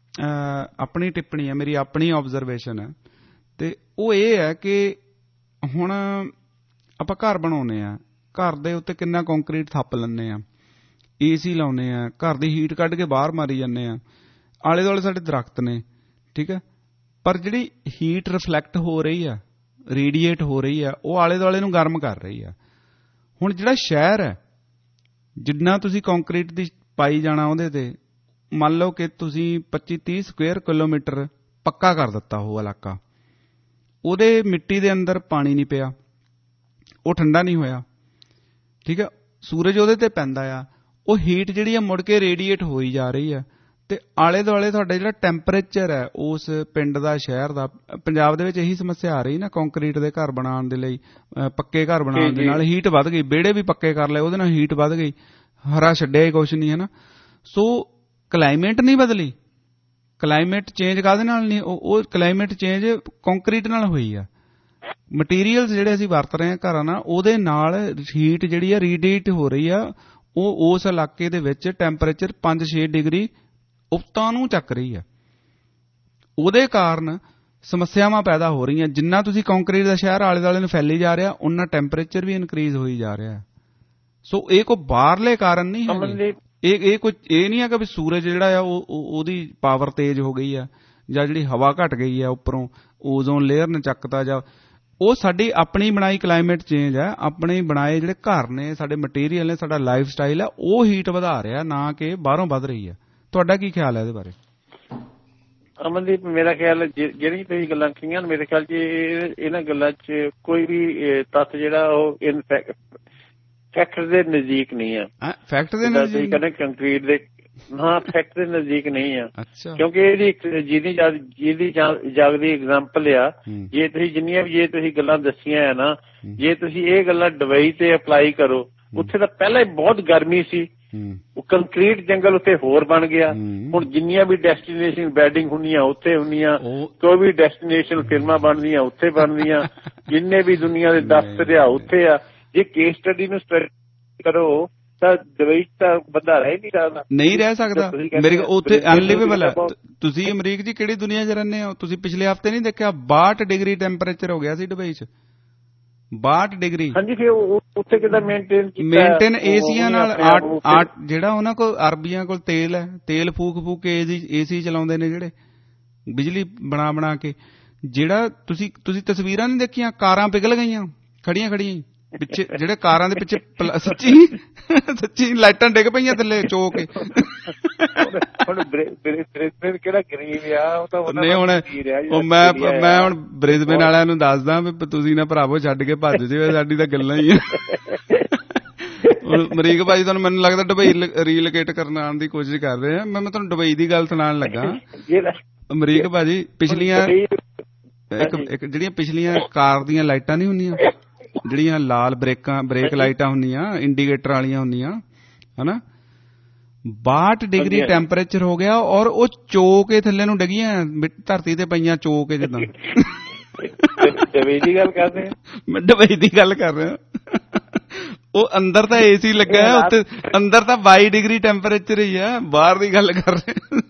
ਆਪਣੀ ਟਿੱਪਣੀ ਹੈ, ਮੇਰੀ ਆਪਣੀ ਆਬਜ਼ਰਵੇਸ਼ਨ ਹੈ, ਤੇ ਉਹ ਇਹ ਹੈ ਕਿ ਹੁਣ ਆਪਾਂ ਘਰ ਬਣਾਉਂਦੇ ਆ, ਘਰ ਦੇ ਉੱਤੇ ਕਿੰਨਾ ਕੰਕਰੀਟ ਥੱਪ ਲੈਂਦੇ ਆ, AC ਲਾਉਂਦੇ ਆ, ਘਰ ਦੀ ਹੀਟ ਕੱਢ ਕੇ ਬਾਹਰ ਮਾਰੀ ਜਾਂਦੇ ਆ, ਆਲੇ ਦੁਆਲੇ ਸਾਡੇ ਦਰਖਤ ਨੇ, ਠੀਕ ਹੈ, ਪਰ ਜਿਹੜੀ ਹੀਟ ਰਿਫਲੈਕਟ ਹੋ ਰਹੀ ਆ, ਰੇਡੀਏਟ ਹੋ ਰਹੀ ਆ, ਉਹ ਆਲੇ ਦੁਆਲੇ ਨੂੰ ਗਰਮ ਕਰ ਰਹੀ ਆ। ਹੁਣ ਜਿਹੜਾ ਸ਼ਹਿਰ ਹੈ, ਜਿੰਨਾ ਤੁਸੀਂ ਕੰਕਰੀਟ ਦੀ ਪਾਈ ਜਾਣਾ ਉਹਦੇ ਤੇ, ਮੰਨ ਲਓ ਕਿ ਤੁਸੀਂ 25-30 ਸਕੁਅਰ ਕਿਲੋਮੀਟਰ ਪੱਕਾ ਕਰ ਦਿੱਤਾ ਉਹ ਇਲਾਕਾ, ਉਹਦੇ ਮਿੱਟੀ ਦੇ ਅੰਦਰ ਪਾਣੀ ਨਹੀਂ ਪਿਆ, ਉਹ ਠੰਡਾ ਨਹੀਂ ਹੋਇਆ, ਠੀਕ ਹੈ, ਸੂਰਜ ਉਹਦੇ ਤੇ ਪੈਂਦਾ ਆ, ਉਹ ਹੀਟ ਜਿਹੜੀ ਆ ਮੁੜ ਕੇ ਰੇਡੀਏਟ ਹੋਈ ਜਾ ਰਹੀ ਆ, ਤੇ ਆਲੇ ਦੁਆਲੇ ਤੁਹਾਡਾ ਜਿਹੜਾ ਟੈਂਪਰੇਚਰ ਹੈ ਉਸ ਪਿੰਡ ਦਾ, ਸ਼ਹਿਰ ਦਾ, ਪੰਜਾਬ ਦੇ ਵਿੱਚ ਇਹੀ ਸਮੱਸਿਆ ਆ ਰਹੀ ਨਾ, ਕੰਕਰੀਟ ਦੇ ਘਰ ਬਣਾਉਣ ਦੇ ਲਈ, ਪੱਕੇ ਘਰ ਬਣਾਉਣ ਦੇ ਨਾਲ ਹੀਟ ਵੱਧ ਗਈ, ਵਿਹੜੇ ਵੀ ਪੱਕੇ ਕਰ ਲਏ ਉਹਦੇ ਨਾਲ ਹੀਟ ਵੱਧ ਗਈ, ਹਰਾ ਛੱਡਿਆ ਹੀ ਕੁਛ ਨਹੀਂ ਹੈ ਨਾ। ਸੋ ਕਲਾਈਮੇਟ ਨਹੀਂ ਬਦਲੀ, ਕਲਾਈਮੇਟ ਚੇਂਜ ਕਾਹਦੇ ਨਾਲ ਨਹੀਂ, ਉਹ ਕਲਾਈਮੇਟ ਚੇਂਜ ਕੰਕਰੀਟ ਨਾਲ ਹੋਈ ਆ। ਮਟੀਰੀਅਲਸ ਜਿਹੜੇ ਅਸੀਂ ਵਰਤ ਰਹੇ ਹਾਂ ਘਰਾਂ ਨਾਲ, ਉਹਦੇ ਨਾਲ ਹੀਟ ਜਿਹੜੀ ਆ ਰੀਡੀਏਟ ਹੋ ਰਹੀ ਆ, ਉਹ ਉਸ ਇਲਾਕੇ ਦੇ ਵਿੱਚ ਟੈਂਪਰੇਚਰ 5-6 ਡਿਗਰੀ ਉੱਤਾਂ ਨੂੰ ਚੱਕ ਰਹੀ ਆ। ਉਹਦੇ ਕਾਰਨ ਸਮੱਸਿਆਵਾਂ ਪੈਦਾ ਹੋ ਰਹੀਆਂ। ਜਿੰਨਾ ਤੁਸੀਂ ਕੰਕਰੀਟ ਦਾ ਸ਼ਹਿਰ ਆਲੇ ਦੁਆਲੇ ਨੂੰ ਫੈਲੀ ਜਾ ਰਿਹਾ, ਉਨਾ ਟੈਂਪਰੇਚਰ ਵੀ ਇਨਕਰੀਜ਼ ਹੋਈ ਜਾ ਰਿਹਾ। ਸੋ ਇਹ ਕੋਈ ਬਾਹਰਲੇ ਕਾਰਨ ਨਹੀਂ ਹੈ, ਇਹ ਕੋਈ ਇਹ ਨਹੀਂ ਹੈਗਾ ਵੀ ਸੂਰਜ ਜਿਹੜਾ ਆ ਉਹਦੀ ਪਾਵਰ ਤੇਜ਼ ਹੋ ਗਈ ਆ, ਜਾਂ ਜਿਹੜੀ ਹਵਾ ਘਟ ਗਈ ਆ ਉੱਪਰੋਂ, ਓਜ਼ੋਨ ਲੇਅਰ ਨੇ ਚੱਕਤਾ, ਜਾਂ ਉਹ ਸਾਡੀ ਆਪਣੀ ਬਣਾਈ ਕਲਾਈਮੇਟ ਚੇਂਜ ਹੈ, ਆਪਣੇ ਬਣਾਏ ਜਿਹੜੇ ਘਰ ਨੇ, ਸਾਡੇ ਮਟੀਰੀਅਲ ਨੇ, ਸਾਡਾ ਲਾਈਫ ਸਟਾਈਲ ਹੈ, ਉਹ ਹੀਟ ਵਧਾ ਰਿਹਾ, ਨਾ ਕਿ ਬਾਹਰੋਂ ਵੱਧ ਰਹੀ ਹੈ। ਤੁਹਾਡਾ ਕੀ ਖਿਆਲ ਹੈ ਇਹਦੇ ਬਾਰੇ? ਅਮਨਦੀਪ, ਮੇਰਾ ਖਿਆਲ ਜਿਹੜੀ ਤੁਸੀਂ ਗੱਲਾਂ ਕਹੀਆਂ, ਮੇਰੇ ਖਿਆਲ 'ਚ ਇਹਨਾਂ ਗੱਲਾਂ 'ਚ ਕੋਈ ਵੀ ਤੱਥ ਜਿਹੜਾ ਉਹ ਫੈਕਟ ਦੇ ਨਜ਼ਦੀਕ ਨਹੀਂ ਆ। ਫੈਕਟ ਦੇ ਨਜ਼ਦੀਕ ਕਹਿੰਦੇ ਕੰਕਰੀਟ ਦੇ, ਹਾਂ, ਫੈਕਟ ਦੇ ਨਜ਼ਦੀਕ ਨਹੀਂ ਆ, ਕਿਉਂਕਿ ਇਹਦੀ ਜਿਹਦੀ ਜਾਗਦੀ ਐਗਜ਼ਾਮਪਲ ਆ। ਜੇ ਤੁਸੀਂ ਜਿੰਨੀਆਂ ਵੀ ਜੇ ਤੁਸੀਂ ਗੱਲਾਂ ਦੱਸੀਆਂ ਆ ਨਾ, ਜੇ ਤੁਸੀਂ ਇਹ ਗੱਲਾਂ ਦੁਬਈ ਤੇ ਅਪਲਾਈ ਕਰੋ, ਉੱਥੇ ਤਾਂ ਪਹਿਲਾਂ ਹੀ ਬਹੁਤ ਗਰਮੀ ਸੀ, ਉਹ ਕੰਕਰੀਟ ਜੰਗਲ ਉੱਥੇ ਹੋਰ ਬਣ ਗਿਆ। ਹੁਣ ਜਿੰਨੀਆਂ ਵੀ ਡੈਸਟੀਨੇਸ਼ਨ ਵੈਡਿੰਗ ਹੁੰਦੀਆਂ ਉੱਥੇ ਹੁੰਦੀਆਂ, ਕੋਈ ਵੀ ਡੈਸਟੀਨੇਸ਼ਨ ਫਿਲਮਾਂ ਬਣਦੀਆਂ ਉੱਥੇ ਬਣਦੀਆਂ, ਜਿੰਨੇ ਵੀ ਦੁਨੀਆ ਦੇ ਦਫ਼ਤਰ ਆ ਉੱਥੇ ਆ। ਜੇ ਕੇਸ ਸਟੱਡੀ ਨੂੰ ਸਟੱਡੀ ਕਰੋ ਤਾਂ ਦੁਬਈ ਤਾਂ ਬੰਦਾ ਰਹਿ ਨਹੀਂ ਸਕਦਾ ਮੇਰੇ ਉੱਥੇ ਅਨਲਿਵੇਬਲ ਹੈ। ਤੁਸੀਂ ਅਮਰੀਕ ਜੀ ਕਿਹੜੀ ਦੁਨੀਆ 'ਚ ਰਹਿੰਦੇ ਹੋ? ਤੁਸੀਂ ਪਿਛਲੇ ਹਫ਼ਤੇ ਨਹੀਂ ਦੇਖਿਆ 62 ਡਿਗਰੀ ਟੈਂਪਰੇਚਰ ਹੋ ਗਿਆ ਸੀ ਦੁਬਈ 'ਚ, 62 ਡਿਗਰੀ। ਹਾਂਜੀ, ਫਿਰ ਉੱਥੇ ਕਿੱਦਾਂ ਮੇਨਟੇਨ ਏਸੀਆਂ ਨਾਲ ਜਿਹੜਾ ਉਹਨਾਂ ਕੋਲ ਅਰਬੀਆਂ ਕੋਲ ਤੇਲ ਹੈ, ਤੇਲ ਫੂਕ ਕੇ ਏਸੀ ਚਲਾਉਂਦੇ ਨੇ ਜਿਹੜੇ ਬਿਜਲੀ ਬਣਾ ਕੇ। ਜਿਹੜਾ ਤੁਸੀਂ ਤਸਵੀਰਾਂ ਨਹੀਂ ਦੇਖੀਆਂ, ਕਾਰਾਂ ਪਿਘਲ ਗਈਆਂ ਖੜੀਆਂ ਪਿੱਛੇ, ਜਿਹੜੇ ਕਾਰਾਂ ਦੇ ਪਿੱਛੇ ਸੱਚੀ ਲਾਈਟਾਂ ਡਿੱਗ ਪਈਆਂ ਥੱਲੇ ਚੋ ਕੇ। ਕਿਹੜਾ ਗਰੀਬ ਆ ਨਹੀਂ ਹੁਣ ਮੈਂ ਹੁਣ ਬ੍ਰਿਸਬੇਨ ਵਾਲਿਆਂ ਨੂੰ ਦੱਸਦਾ ਵੀ ਤੁਸੀਂ ਨਾ ਭਰਾਵੋ ਛੱਡ ਕੇ ਭੱਜ ਜਿਓ, ਸਾਡੀ ਤਾਂ ਗੱਲਾਂ ਹੀ ਆ। ਅਮਰੀਕ ਭਾਜੀ ਤੁਹਾਨੂੰ ਮੈਨੂੰ ਲੱਗਦਾ ਦੁਬਈ ਰੀਲੋਕੇਟ ਕਰਨ ਆਉਣ ਦੀ ਕੋਸ਼ਿਸ਼ ਕਰ ਰਹੇ ਆ। ਮੈਂ ਤੁਹਾਨੂੰ ਦੁਬਈ ਦੀ ਗੱਲ ਸੁਣਾਉਣ ਲੱਗਾ। ਅਮਰੀਕ ਭਾਜੀ ਪਿਛਲੀਆਂ ਜਿਹੜੀਆਂ ਪਿਛਲੀਆਂ ਕਾਰ ਦੀਆਂ ਲਾਈਟਾਂ ਨਹੀਂ ਹੁੰਦੀਆਂ, ਜਿਹੜੀਆਂ ਲਾਲ ਬ੍ਰੇਕ ਲਾਈਟਾਂ ਹੁੰਦੀਆਂ, ਇੰਡੀਕੇਟਰ ਵਾਲੀਆਂ ਹੁੰਦੀਆਂ, ਹਨਾ, 62 ਡਿਗਰੀ ਟੈਂਪਰੇਚਰ ਹੋ ਗਿਆ ਔਰ ਉਹ ਚੋ ਕੇ ਥੱਲੇ ਨੂੰ ਡਿੱਗੀਆਂ, ਧਰਤੀ ਤੇ ਪਈਆਂ ਚੋ ਕੇ। ਜਿੱਦਾਂ ਦੁਬਈ ਦੀ ਗੱਲ ਕਰ ਰਹੇ ਆ, ਮੈਂ ਦੁਬਈ ਦੀ ਗੱਲ ਕਰ ਰਿਹਾ। ਉਹ ਅੰਦਰ ਤਾਂ ਏਸੀ ਲੱਗਾ ਹੈ, ਉੱਥੇ ਅੰਦਰ ਤਾਂ 22 ਡਿਗਰੀ ਟੈਂਪਰੇਚਰ ਹੀ ਆ, ਬਾਹਰ ਦੀ ਗੱਲ ਕਰ ਰਹੇ।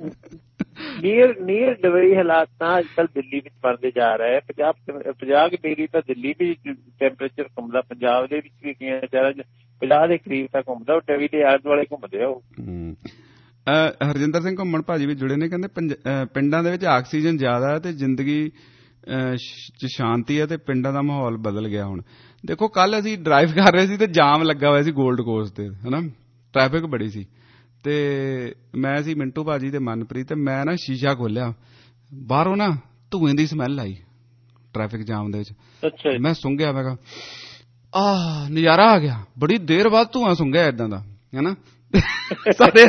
ਨੀਅਰ ਦੁਬਈ ਹਾਲਾਤ ਤਾਂ ਅੱਜ ਕੱਲ੍ਹ ਦਿੱਲੀ ਵਿੱਚ ਬਣਦੇ ਜਾ ਰਹੇ। 50 ਡਿਗਰੀ ਤਾਂ ਦਿੱਲੀ ਵੀ ਟੈਂਪਰੇਚਰ ਘੁੰਮਦਾ, ਪੰਜਾਬ ਦੇ ਵਿੱਚ ਵੀ ਕਈਆਂ ਸ਼ਹਿਰਾਂ 'ਚ 50 ਦੇ ਕਰੀਬ ਤਾਂ ਘੁੰਮਦਾ। ਉਹ ਦੁਬਈ ਦੇ ਆਲੇ ਦੁਆਲੇ ਘੁੰਮਦੇ ਆ ਉਹ। ਹਰਜਿੰਦਰ ਸਿੰਘ ਘੁੰਮਣ ਭਾਜੀ ਵੀ ਜੁੜੇ ਨੇ, ਕਹਿੰਦੇ ਪਿੰਡਾਂ ਦੇ ਵਿੱਚ ਆਕਸੀਜਨ ਜ਼ਿਆਦਾ ਹੈ ਤੇ ਜ਼ਿੰਦਗੀ 'ਚ ਸ਼ਾਂਤੀ ਹੈ ਤੇ ਪਿੰਡਾਂ ਦਾ ਮਾਹੌਲ ਬਦਲ ਗਿਆ ਹੁਣ। ਦੇਖੋ ਕੱਲ ਅਸੀਂ ਡਰਾਈਵ ਕਰ ਰਹੇ ਸੀ ਤੇ ਜਾਮ ਲੱਗਾ ਹੋਇਆ ਸੀ ਗੋਲਡ ਕੋਸਟ ਤੇ, ਹਨਾ, ਟ੍ਰੈਫਿਕ ਬੜੀ ਸੀ। ਤੇ ਮੈਂ ਸੀ ਮਿੰਟੂ ਭਾਜੀ ਤੇ ਮਨਪ੍ਰੀਤ, ਤੇ ਮੈਂ ਨਾ ਸ਼ੀਸ਼ਾ ਖੋਲਿਆ, ਬਾਹਰੋਂ ਨਾ ਧੂਏ ਦੀ ਸਮੈਲ ਆਈ ਟ੍ਰੈਫਿਕ ਜਾਮ ਦੇ ਵਿੱਚ। ਮੈਂ ਸੁੰਘਿਆ, ਮੈਂ ਕਿਹਾ ਨਜ਼ਾਰਾ ਆ ਗਿਆ, ਬੜੀ ਦੇਰ ਬਾਅਦ ਧੂਆਂ ਸੁੰਘਿਆ ਏਦਾਂ ਦਾ, ਹਨਾ। ਸਾਰੇ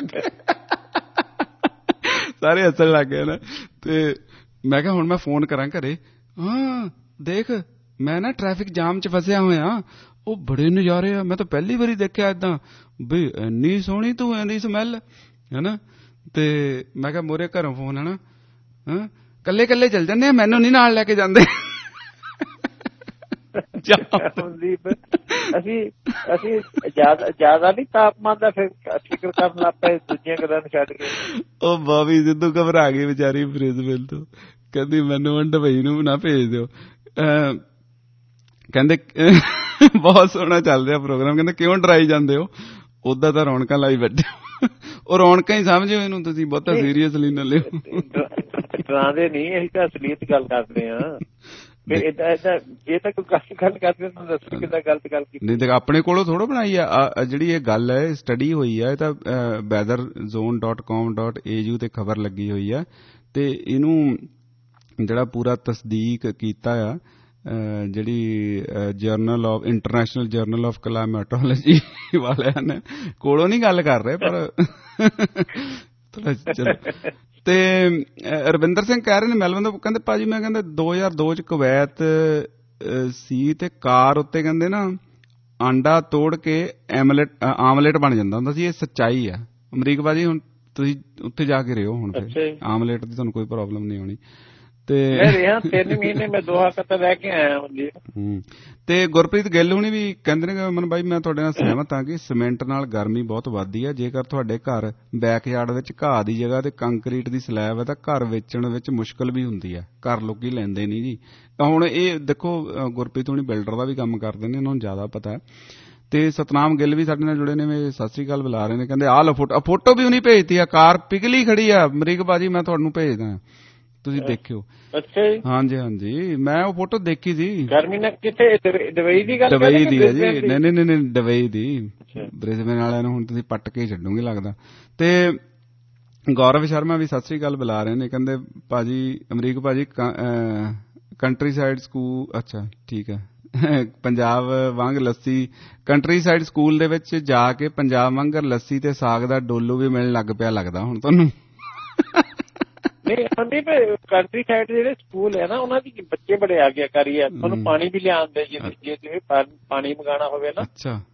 ਹੱਸਣ ਲੱਗ ਗਏ ਨਾ। ਤੇ ਮੈਂ ਕਿਹਾ ਹੁਣ ਮੈਂ ਫੋਨ ਕਰਾਂ ਘਰੇ, ਦੇਖ ਮੈਂ ਨਾ ਟ੍ਰੈਫਿਕ ਜਾਮ 'ਚ ਫਸਿਆ ਹੋਇਆ, ਉਹ ਬੜੇ ਨਜ਼ਾਰੇ ਆ, ਮੈਂ ਤਾਂ ਪਹਿਲੀ ਵਾਰੀ ਦੇਖਿਆ ਏਦਾਂ ਵੀ ਇੰਨੀ ਸੋਹਣੀ ਧੂਏ ਦੀ ਸਮੈਲ, ਹਨਾ। ਤੇ ਮੈਂ ਕਿਹਾ ਮੋਰੇ ਘਰੋਂ ਫੋਨ, ਹਨਾ, ਕੱਲੇ ਚੱਲ ਜਾਂਦੇ ਆ, ਮੈਨੂੰ ਨਹੀਂ ਨਾਲ ਲੈ ਕੇ ਜਾਂਦੇ। ਅਸੀਂ ਜ਼ਿਆਦਾ ਨਹੀਂ ਤਾਪਮਾਨ ਦਾ ਫਿਕਰ ਕਰਨ ਲੱਗ ਪਏ ਦੂਜੀਆਂ ਗੱਲਾਂ ਨੂੰ ਛੱਡ ਕੇ। ਉਹ ਬਾਬੀ ਸਿੱਧੂ ਘਬਰਾ ਗਈ ਵਿਚਾਰੀ ਬ੍ਰਿਸਬੇਨ ਤੋਂ, ਕਹਿੰਦੀ ਮੈਨੂੰ ਹੁਣ ਦੁਬਈ ਨੂੰ ਨਾ ਭੇਜ ਦਿਓ। ਕਹਿੰਦੇ ਬਹੁਤ ਸੋਹਣਾ ਚੱਲ ਰਿਹਾ ਪ੍ਰੋਗਰਾਮ, ਕਹਿੰਦੇ ਕਿਉਂ ਡਰਾਈ ਜਾਂਦੇ ਹੋ, ਓਦਾਂ ਤਾਂ ਰੌਣਕਾਂ ਲਾਈ ਬੈਠੇ। ਉਹ ਰੌਣਕਾਂ ਹੀ ਸਮਝਿਓ ਇਹਨੂੰ, ਤੁਸੀਂ ਬਹੁਤਾ ਸੀਰੀਅਸਲੀ ਨਾ ਲਿਓ। ਡਰਾਉਂਦੇ ਨਹੀਂ, ਅਸੀਂ ਤਾਂ ਅਸਲੀਅਤ ਗੱਲ ਕਰਦੇ ਹਾਂ। ਜੇ ਤਾਂ ਕੋਈ ਗੱਲ ਕਰਦੇ ਤਾਂ ਦੱਸੋ ਕਿੱਦਾਂ ਗਲਤ ਗੱਲ ਕੀਤੀ। ਨਹੀਂ ਦੇਖ, ਆਪਣੇ ਕੋਲੋਂ ਥੋੜ੍ਹਾ ਬਣਾਈ ਆ ਜਿਹੜੀ ਇਹ ਗੱਲ ਹੈ, ਸਟੱਡੀ ਹੋਈ ਆ, ਇਹ ਤਾਂ weatherzone.com.au ਤੇ ਖਬਰ ਲੱਗੀ ਹੋਈ ਆ। ਤੇ ਇਹਨੂੰ ਜਿਹੜਾ ਪੂਰਾ ਤਸਦੀਕ ਕੀਤਾ ਆ ਜਿਹੜੀ ਇੰਟਰਨੈਸ਼ਨਲ ਜਰਨਲ ਆਫ ਕਲਾਈਮੇਟੋਲੋਜੀ ਵਾਲਿਆਂ ਨੇ, ਕੋਲੋਂ ਨਹੀਂ ਗੱਲ ਕਰ ਰਹੇ ਪਰ ਤੇ ਰਵਿੰਦਰ ਸਿੰਘ ਕਹਿ ਰਹੇ ਨੇ ਮੈਲਬਨ ਤੋਂ, ਕਹਿੰਦੇ ਭਾਜੀ ਮੈਂ ਕਹਿੰਦੇ 2002 'ਚ ਕੁਵੈਤ ਸੀ ਤੇ ਕਾਰ ਉੱਤੇ ਕਹਿੰਦੇ ਨਾ ਆਂਡਾ ਤੋੜ ਕੇ ਆਮਲੇਟ ਬਣ ਜਾਂਦਾ ਹੁੰਦਾ ਸੀ। ਇਹ ਸੱਚਾਈ ਆ ਅਮਰੀਕ ਭਾਜੀ, ਹੁਣ ਤੁਸੀਂ ਉੱਥੇ ਜਾ ਕੇ ਰਹੋ, ਹੁਣ ਫਿਰ ਆਮਲੇਟ ਦੀ ਤੁਹਾਨੂੰ ਕੋਈ ਪ੍ਰੋਬਲਮ ਨਹੀਂ ਹੋਣੀ। ਤੇ 3 ਮਹੀਨੇ ਮੈਂ ਦੋਹਾ ਕਤਰ ਰਹਿ ਕੇ ਆਇਆ ਹੁੰਦੀ। ਤੇ ਗੁਰਪ੍ਰੀਤ ਗਿੱਲ ਹੁਣੀ ਵੀ ਕਹਿੰਦੇ ਨੇ ਅਮਨ ਬਾਈ ਮੈਂ ਤੁਹਾਡੇ ਨਾਲ ਸਹਿਮਤ ਹਾਂ ਕਿ ਸੀਮੈਂਟ ਨਾਲ ਗਰਮੀ ਬਹੁਤ ਵੱਧਦੀ ਹੈ। ਜੇਕਰ ਤੁਹਾਡੇ ਘਰ ਬੈਕਯਾਰਡ ਵਿੱਚ ਘਾਹ ਦੀ ਜਗ੍ਹਾ ਤੇ ਕੰਕਰੀਟ ਦੀ ਸਲੈਬ ਹੈ ਤਾਂ ਘਰ ਵੇਚਣ ਵਿੱਚ ਮੁਸ਼ਕਲ ਵੀ ਹੁੰਦੀ ਹੈ, ਘਰ ਲੋਕੀ ਲੈਂਦੇ ਨਹੀਂ ਜੀ। ਹੁਣ ਇਹ ਦੇਖੋ ਗੁਰਪ੍ਰੀਤ ਹੁਣੀ ਬਿਲਡਰ ਦਾ ਵੀ ਕੰਮ ਕਰਦੇ ਨੇ, ਉਹਨਾਂ ਨੂੰ ਜ਼ਿਆਦਾ ਪਤਾ ਹੈ। ਤੇ ਸਤਨਾਮ ਗਿੱਲ ਵੀ ਸਾਡੇ ਨਾਲ ਜੁੜੇ ਨੇ, ਸਤਿ ਸ੍ਰੀ ਅਕਾਲ ਬੁਲਾ ਰਹੇ ਨੇ, ਕਹਿੰਦੇ ਆਹ ਲਓ ਫੋਟੋ ਵੀ ਉਹਨੇ ਭੇਜਤੀ ਆ, ਕਾਰ ਪਿਘਲੀ ਖੜੀ ਆ। ਅਮਰੀਕ ਬਾਜੀ ਮੈਂ ਤੁਹਾਨੂੰ ਭੇਜਦਾ, ਤੁਸੀਂ ਦੇਖਿਓ। ਅੱਛਾ ਜੀ, ਹਾਂਜੀ ਹਾਂਜੀ, ਮੈਂ ਉਹ ਫੋਟੋ ਦੇਖੀ ਸੀ। ਗਰਮੀ ਨਾਲ ਕਿੱਥੇ ਦੁਬਈ ਦੀ ਗੱਲ? ਦੁਬਈ ਦੀ ਹੈ ਜੀ, ਨਹੀਂ ਦੁਬਈ ਦੀ। ਬ੍ਰਿਸਬੇਨ ਵਾਲਿਆਂ ਨੂੰ ਹੁਣ ਤੁਸੀਂ ਪੱਟ ਕੇ ਛੱਡੋਗੇ ਲੱਗਦਾ। ਤੇ ਗੌਰਵ ਸ਼ਰਮਾ ਵੀ ਸਤਿ ਸ੍ਰੀ ਅਕਾਲ ਬੁਲਾ ਰਹੇ ਨੇ, ਕਹਿੰਦੇ ਭਾਜੀ ਅਮਰੀਕ ਭਾਜੀ ਕੰਟਰੀ ਸਾਈਡ ਸਕੂਲ, ਅੱਛਾ ਠੀਕ ਹੈ, ਪੰਜਾਬ ਵਾਂਗ ਲੱਸੀ, ਕੰਟਰੀ ਸਾਈਡ ਸਕੂਲ ਦੇ ਵਿੱਚ ਜਾ ਕੇ ਪੰਜਾਬ ਵਾਂਗਰ ਲੱਸੀ ਤੇ ਸਾਗ ਦਾ ਡੋਲੂ ਵੀ ਮਿਲਣ ਲੱਗ ਪਿਆ ਲੱਗਦਾ ਹੁਣ ਤੁਹਾਨੂੰ। ਨਹੀਂ ਸੰਦੀਪ, ਕੰਟਰੀ ਸਾਈਡ ਜਿਹੜੇ ਸਕੂਲ ਹੈ ਨਾ ਉਹਨਾਂ ਦੀ ਬੱਚੇ ਬੜੇ ਆਗਿਆਕਾਰੀ ਆ, ਤੁਹਾਨੂੰ ਪਾਣੀ ਵੀ ਲਿਆਉਂਦੇ ਜੇ ਤੁਸੀਂ ਪਾਣੀ ਮੰਗਾਉਣਾ ਹੋਵੇ ਨਾ। ਅੱਛਾ,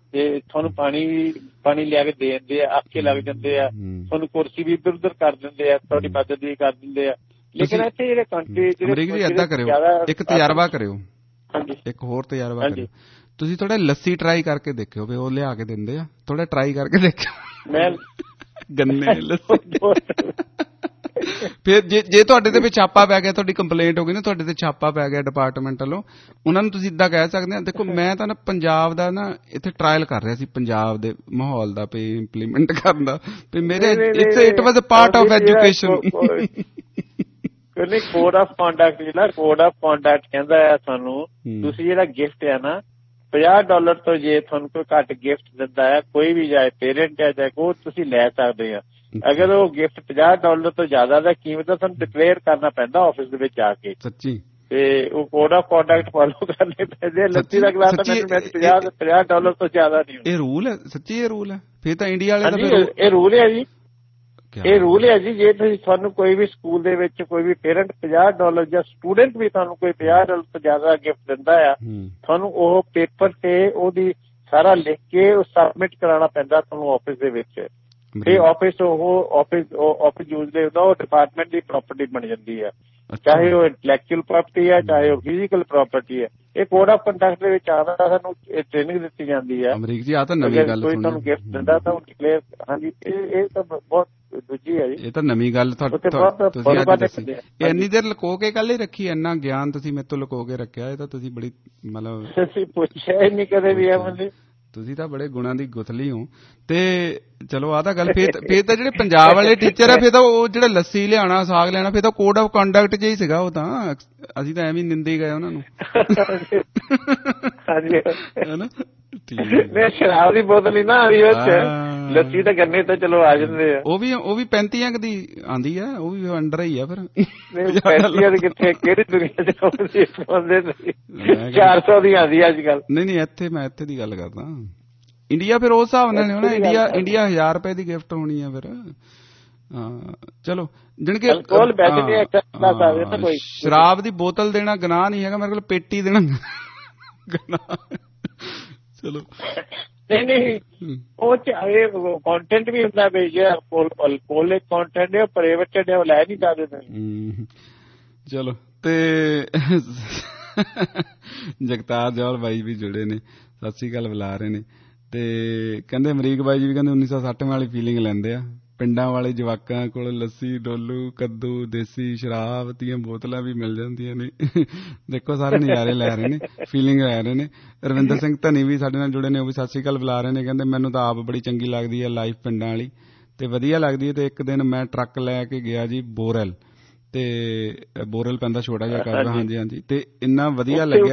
ਤੇ ਤੁਹਾਨੂੰ ਪਾਣੀ ਲਿਆ ਕੇ ਦੇ ਦਿੰਦੇ ਆ, ਆਖੇ ਲੱਗ ਜਾਂਦੇ ਆ, ਤੁਹਾਨੂੰ ਕੁਰਸੀ ਵੀ ਇੱਧਰ ਉੱਧਰ ਕਰ ਦਿੰਦੇ ਆ, ਤੁਹਾਡੀ ਮਦਦ ਵੀ ਕਰ ਦਿੰਦੇ ਆ। ਲੇਕਿਨ ਇੱਥੇ ਜਿਹੜੇ ਕੰਟਰੀ ਏਦਾਂ ਕਰਿਓ, ਇੱਕ ਤਜਰਬਾ ਕਰਿਓ, ਇੱਕ ਹੋਰ ਤਜਰਬਾ ਕਰਿਓ, ਤੁਸੀਂ ਥੋੜਾ ਲੱਸੀ ਟਰਾਈ ਕਰਕੇ ਦੇਖਿਓ ਵੀ ਉਹ ਲਿਆ ਕੇ ਦਿੰਦੇ ਆ, ਥੋੜਾ ਟਰਾਈ ਕਰਕੇ ਦੇਖਿਓ। ਮੈਂ ਗੰਨੇ ਲੱਸੀ ਫਿਰ ਜੇ ਤੁਹਾਡੇ ਤੇ ਛਾਪਾ ਪੈ ਗਿਆ, ਤੁਹਾਡੀ ਕੰਪਲੇਂਟ ਹੋ ਗਈ ਨਾ, ਤੁਹਾਡੇ ਤੇ ਛਾਪਾ ਪੈ ਗਿਆ ਡਿਪਾਰਟਮੈਂਟ ਵੱਲੋਂ, ਉਹਨਾਂ ਨੂੰ ਤੁਸੀਂ ਇੱਦਾਂ ਕਹਿ ਸਕਦੇ ਆ, ਦੇਖੋ ਮੈਂ ਤਾਂ ਨਾ ਪੰਜਾਬ ਦਾ ਨਾ ਇੱਥੇ ਟਰਾਇਲ ਕਰ ਰਿਹਾ ਸੀ, ਪੰਜਾਬ ਦੇ ਮਾਹੌਲ ਦਾ ਵੀ ਇੰਪਲੀਮੈਂਟ ਕਰਨ ਦਾ, ਵੀ ਮੇਰੇ it was a part of education. ਨਹੀਂ, ਕੋਡ ਆਫ ਕੰਡਕਟ ਜਿਹੜਾ ਕੋਡ ਆਫ ਕੰਡਕਟ ਕਹਿੰਦਾ ਹੈ ਤੁਹਾਨੂੰ, ਤੁਸੀਂ ਜਿਹੜਾ ਗਿਫਟ ਹੈ ਨਾ $50 ਤੋਂ ਜੇ ਤੁਹਾਨੂੰ ਕੋਈ ਘੱਟ ਗਿਫਟ ਦਿੰਦਾ ਹੈ, ਕੋਈ ਵੀ ਚਾਹੇ ਪੇਰੈਂਟ ਹੈ ਚਾਹੇ ਉਹ, ਤੁਸੀਂ ਲੈ ਸਕਦੇ ਆ। ਅਗਰ ਉਹ ਗਿਫਟ $50 ਤੋਂ ਜ਼ਿਆਦਾ ਦਾ ਕੀਮਤ ਦਾ ਤੁਹਾਨੂੰ ਡਿਕਲੇਅਰ ਕਰਨਾ ਪੈਂਦਾ ਆਫਿਸ ਦੇ ਵਿੱਚ ਆ ਕੇ। ਸੱਚੀ? ਤੇ ਉਹ ਕੋਡ ਆਫ ਕੰਡਕਟ ਫੋਲੋ ਕਰਨੇ ਪੈਂਦੇ। ਲੱਸੀ ਦਾ ਗਲਾਸ ਤਾਂ ਮੈਨੂੰ $50 ਤੋਂ ਜ਼ਿਆਦਾ ਨਹੀਂ। ਇਹ ਰੂਲ ਹੈ? ਸੱਚੀ ਇਹ ਰੂਲ ਹੈ? ਫਿਰ ਤਾਂ ਇੰਡੀਆ ਵਾਲੇ ਦਾ ਇਹ ਰੂਲ ਹੈ ਜੀ, ਇਹ ਰੂਲ ਹੈ ਜੀ। ਜੇ ਤੁਸੀਂ ਤੁਹਾਨੂੰ ਕੋਈ ਵੀ ਸਕੂਲ ਦੇ ਵਿੱਚ ਕੋਈ ਵੀ ਪੇਰੈਂਟ $50 ਜਾਂ ਸਟੂਡੈਂਟ ਵੀ ਤੁਹਾਨੂੰ ਕੋਈ $50 ਤੋਂ ਜ਼ਿਆਦਾ ਗਿਫਟ ਦਿੰਦਾ ਆ, ਤੁਹਾਨੂੰ ਉਹ ਪੇਪਰ ਤੇ ਉਹਦੀ ਸਾਰਾ ਲਿਖ ਕੇ ਉਹ ਸਬਮਿਟ ਕਰਾਉਣਾ ਪੈਂਦਾ ਤੁਹਾਨੂੰ ਆਫਿਸ ਦੇ ਵਿੱਚ। ਤੇ ਆਫਿਸ ਯੂਜ਼ ਦੇ ਹੁੰਦਾ, ਉਹ ਡਿਪਾਰਟਮੈਂਟ ਦੀ ਪ੍ਰਾਪਰਟੀ ਬਣ ਜਾਂਦੀ ਹੈ, ਚਾਹੇ ਉਹ ਇੰਟੈਲੈਕਚੁਅਲ ਪ੍ਰਾਪਰਟੀ ਹੈ ਚਾਹੇ ਉਹ ਫਿਜ਼ੀਕਲ ਪ੍ਰਾਪਰਟੀ ਹੈ। ਇਹ ਕੋਡ ਆਫ ਕੰਡਕਟ ਦੇ ਵਿੱਚ ਆਉਂਦਾ, ਸਾਨੂੰ ਟ੍ਰੇਨਿੰਗ ਦਿੱਤੀ ਜਾਂਦੀ ਹੈ। ਅਮਰੀਕ ਜੀ, ਆ ਤਾਂ ਨਵੀਂ ਗੱਲ ਕੋਈ ਤੁਹਾਨੂੰ ਗਿਫਟ ਦਿੰਦਾ ਤਾਂ ਉਹ ਡਿਕਲੇਅਰ, ਹਾਂਜੀ ਇਹ ਤਾਂ ਬਹੁਤ ਦੂਜੀ ਹੈ ਜੀ। ਇਹ ਤਾਂ ਨਵੀਂ ਗੱਲ ਤੁਸੀਂ ਅੱਜ ਦੱਸੀ। ਇਹ ਇੰਨੀ ਦੇਰ ਲੁਕੋ ਕੇ ਕੱਲ ਹੀ ਰੱਖੀ, ਇੰਨਾ ਗਿਆਨ ਤੁਸੀਂ ਮੇਰੇ ਤੋਂ ਲੁਕੋ ਕੇ ਰੱਖਿਆ, ਇਹ ਤਾਂ ਤੁਸੀਂ ਬੜੀ ਮਤਲਬ ਅਸੀਂ ਪੁੱਛਿਆ ਹੀ ਨਹੀਂ ਕਦੇ ਵੀ ਐਵੇਂ। ਤੁਸੀਂ ਤਾਂ ਬੜੇ ਗੁਣਾਂ ਦੀ ਗੁਥਲੀ ਹੋ। ਤੇ ਚਲੋ ਆਹ ਤਾਂ ਗੱਲ, ਫਿਰ ਤਾਂ ਜਿਹੜੇ ਪੰਜਾਬ ਵਾਲੇ ਟੀਚਰ ਆ, ਫਿਰ ਤਾਂ ਉਹ ਜਿਹੜਾ ਲੱਸੀ ਲਿਆਉਣਾ, ਸਾਗ ਲੈਣਾ, ਫਿਰ ਤਾਂ ਕੋਡ ਆਫ ਕੰਡਕਟ ਜਿਹਾ ਹੀ ਸੀਗਾ ਉਹ ਤਾਂ। ਅਸੀਂ ਤਾਂ ਐਵੇਂ ਨਿੰਦੇ ਗਏ ਉਹਨਾਂ ਨੂੰ। ਸ਼ਰਾਬ ਦੀ ਬੋਤਲ ਹੀ ਨਾ ਆਈ ਲੱਸੀ ਤਾਂ ਗੰਨੇ ਤਾਂ ਚਲੋ ਆ ਜਾਂਦੇ ਆ। ਉਹ ਵੀ 35 ਦੀ ਆਂਦੀ ਆ, ਉਹ ਵੀ ਅੰਡਰ ਹੀ ਆ। ਫਿਰ 35 ਦੀ ਕਿੱਥੇ, ਕਿਹੜੀ ਦੁਨੀਆ ਚ 400 ਦੀ ਆਂਦੀ ਅੱਜ ਕੱਲ। ਨਹੀਂ ਮੈਂ ਇੱਥੇ ਦੀ ਗੱਲ ਕਰਦਾ। ਇੰਡੀਆ ਫਿਰ ਉਸ ਹਿਸਾਬ ਨਾਲ ਹੋਣਾ, ਇੰਡੀਆ $1000 ਦੀ ਗਿਫਟ ਹੋਣੀ ਆ ਫਿਰ। ਚਲੋ ਜਾਣੀ ਕਿ ਸ਼ਰਾਬ ਦੀ ਬੋਤਲ ਦੇਣਾ ਗੁਨਾਹ ਨਹੀਂ ਹੈਗਾ, ਮੇਰੇ ਕੋਲ ਪੇਟੀ ਦੇਣਾ ਗੁਨਾਹ। ਚਲੋ ਨਹੀਂ ਉਹ ਚਾਹੇ ਕੰਟੈਂਟ ਵੀ ਹੁੰਦਾ ਵੀ ਜਿਹੜਾ ਅਲਕੋਹਲਿਕ ਕੰਟੈਂਟ ਹੈ, ਪ੍ਰੋਹਿਬਿਟਡ ਹੈ, ਉਹ ਲੈ ਨਹੀਂ ਸਕਦੇ। ਚਲੋ ਤੇ ਜਗਤਾਰ ਜੌਲ ਬਾਈ ਵੀ ਜੁੜੇ ਨੇ, ਸਤਿ ਸ੍ਰੀ ਅਕਾਲ ਬੁਲਾ ਰਹੇ ਨੇ। ਤੇ ਕਹਿੰਦੇ ਅਮਰੀਕ ਬਾਈ ਜੀ ਵੀ ਕਹਿੰਦੇ 1960 ਵਾਲੀ ਫੀਲਿੰਗ ਲੈਂਦੇ ਆ, ਪਿੰਡਾਂ ਵਾਲੇ ਜਵਾਕਾਂ ਕੋਲ ਲੱਸੀ, ਡੋਲੂ, ਕੱਦੂ, ਦੇਸੀ ਸ਼ਰਾਬ ਦੀਆਂ ਬੋਤਲਾਂ ਵੀ ਮਿਲ ਜਾਂਦੀਆਂ ਨੇ। ਦੇਖੋ ਸਾਰੇ ਨਜ਼ਾਰੇ ਲੈ ਰਹੇ ਨੇ, ਫੀਲਿੰਗ ਲੈ ਰਹੇ ਨੇ। ਰਵਿੰਦਰ ਸਿੰਘ ਧਨੀ ਵੀ ਸਾਡੇ ਨਾਲ ਜੁੜੇ ਨੇ, ਉਹ ਵੀ ਸਤਿ ਸ੍ਰੀ ਅਕਾਲ ਬੁਲਾ ਰਹੇ ਨੇ। ਕਹਿੰਦੇ ਮੈਨੂੰ ਤਾਂ ਆਪ ਬੜੀ ਚੰਗੀ ਲੱਗਦੀ ਹੈ ਲਾਈਫ ਪਿੰਡਾਂ ਵਾਲੀ, ਤੇ ਵਧੀਆ ਲੱਗਦੀ ਹੈ। ਤੇ ਇੱਕ ਦਿਨ ਮੈਂ ਟਰੱਕ ਲੈ ਕੇ ਗਿਆ ਜੀ ਬੋਰਲ, ਤੇ ਬੋਰਲ ਪੈਂਦਾ ਛੋਟਾ ਜਿਹਾ ਕਰਦਾ। ਹਾਂਜੀ ਤੇ ਇੰਨਾ ਵਧੀਆ ਲੱਗਿਆ।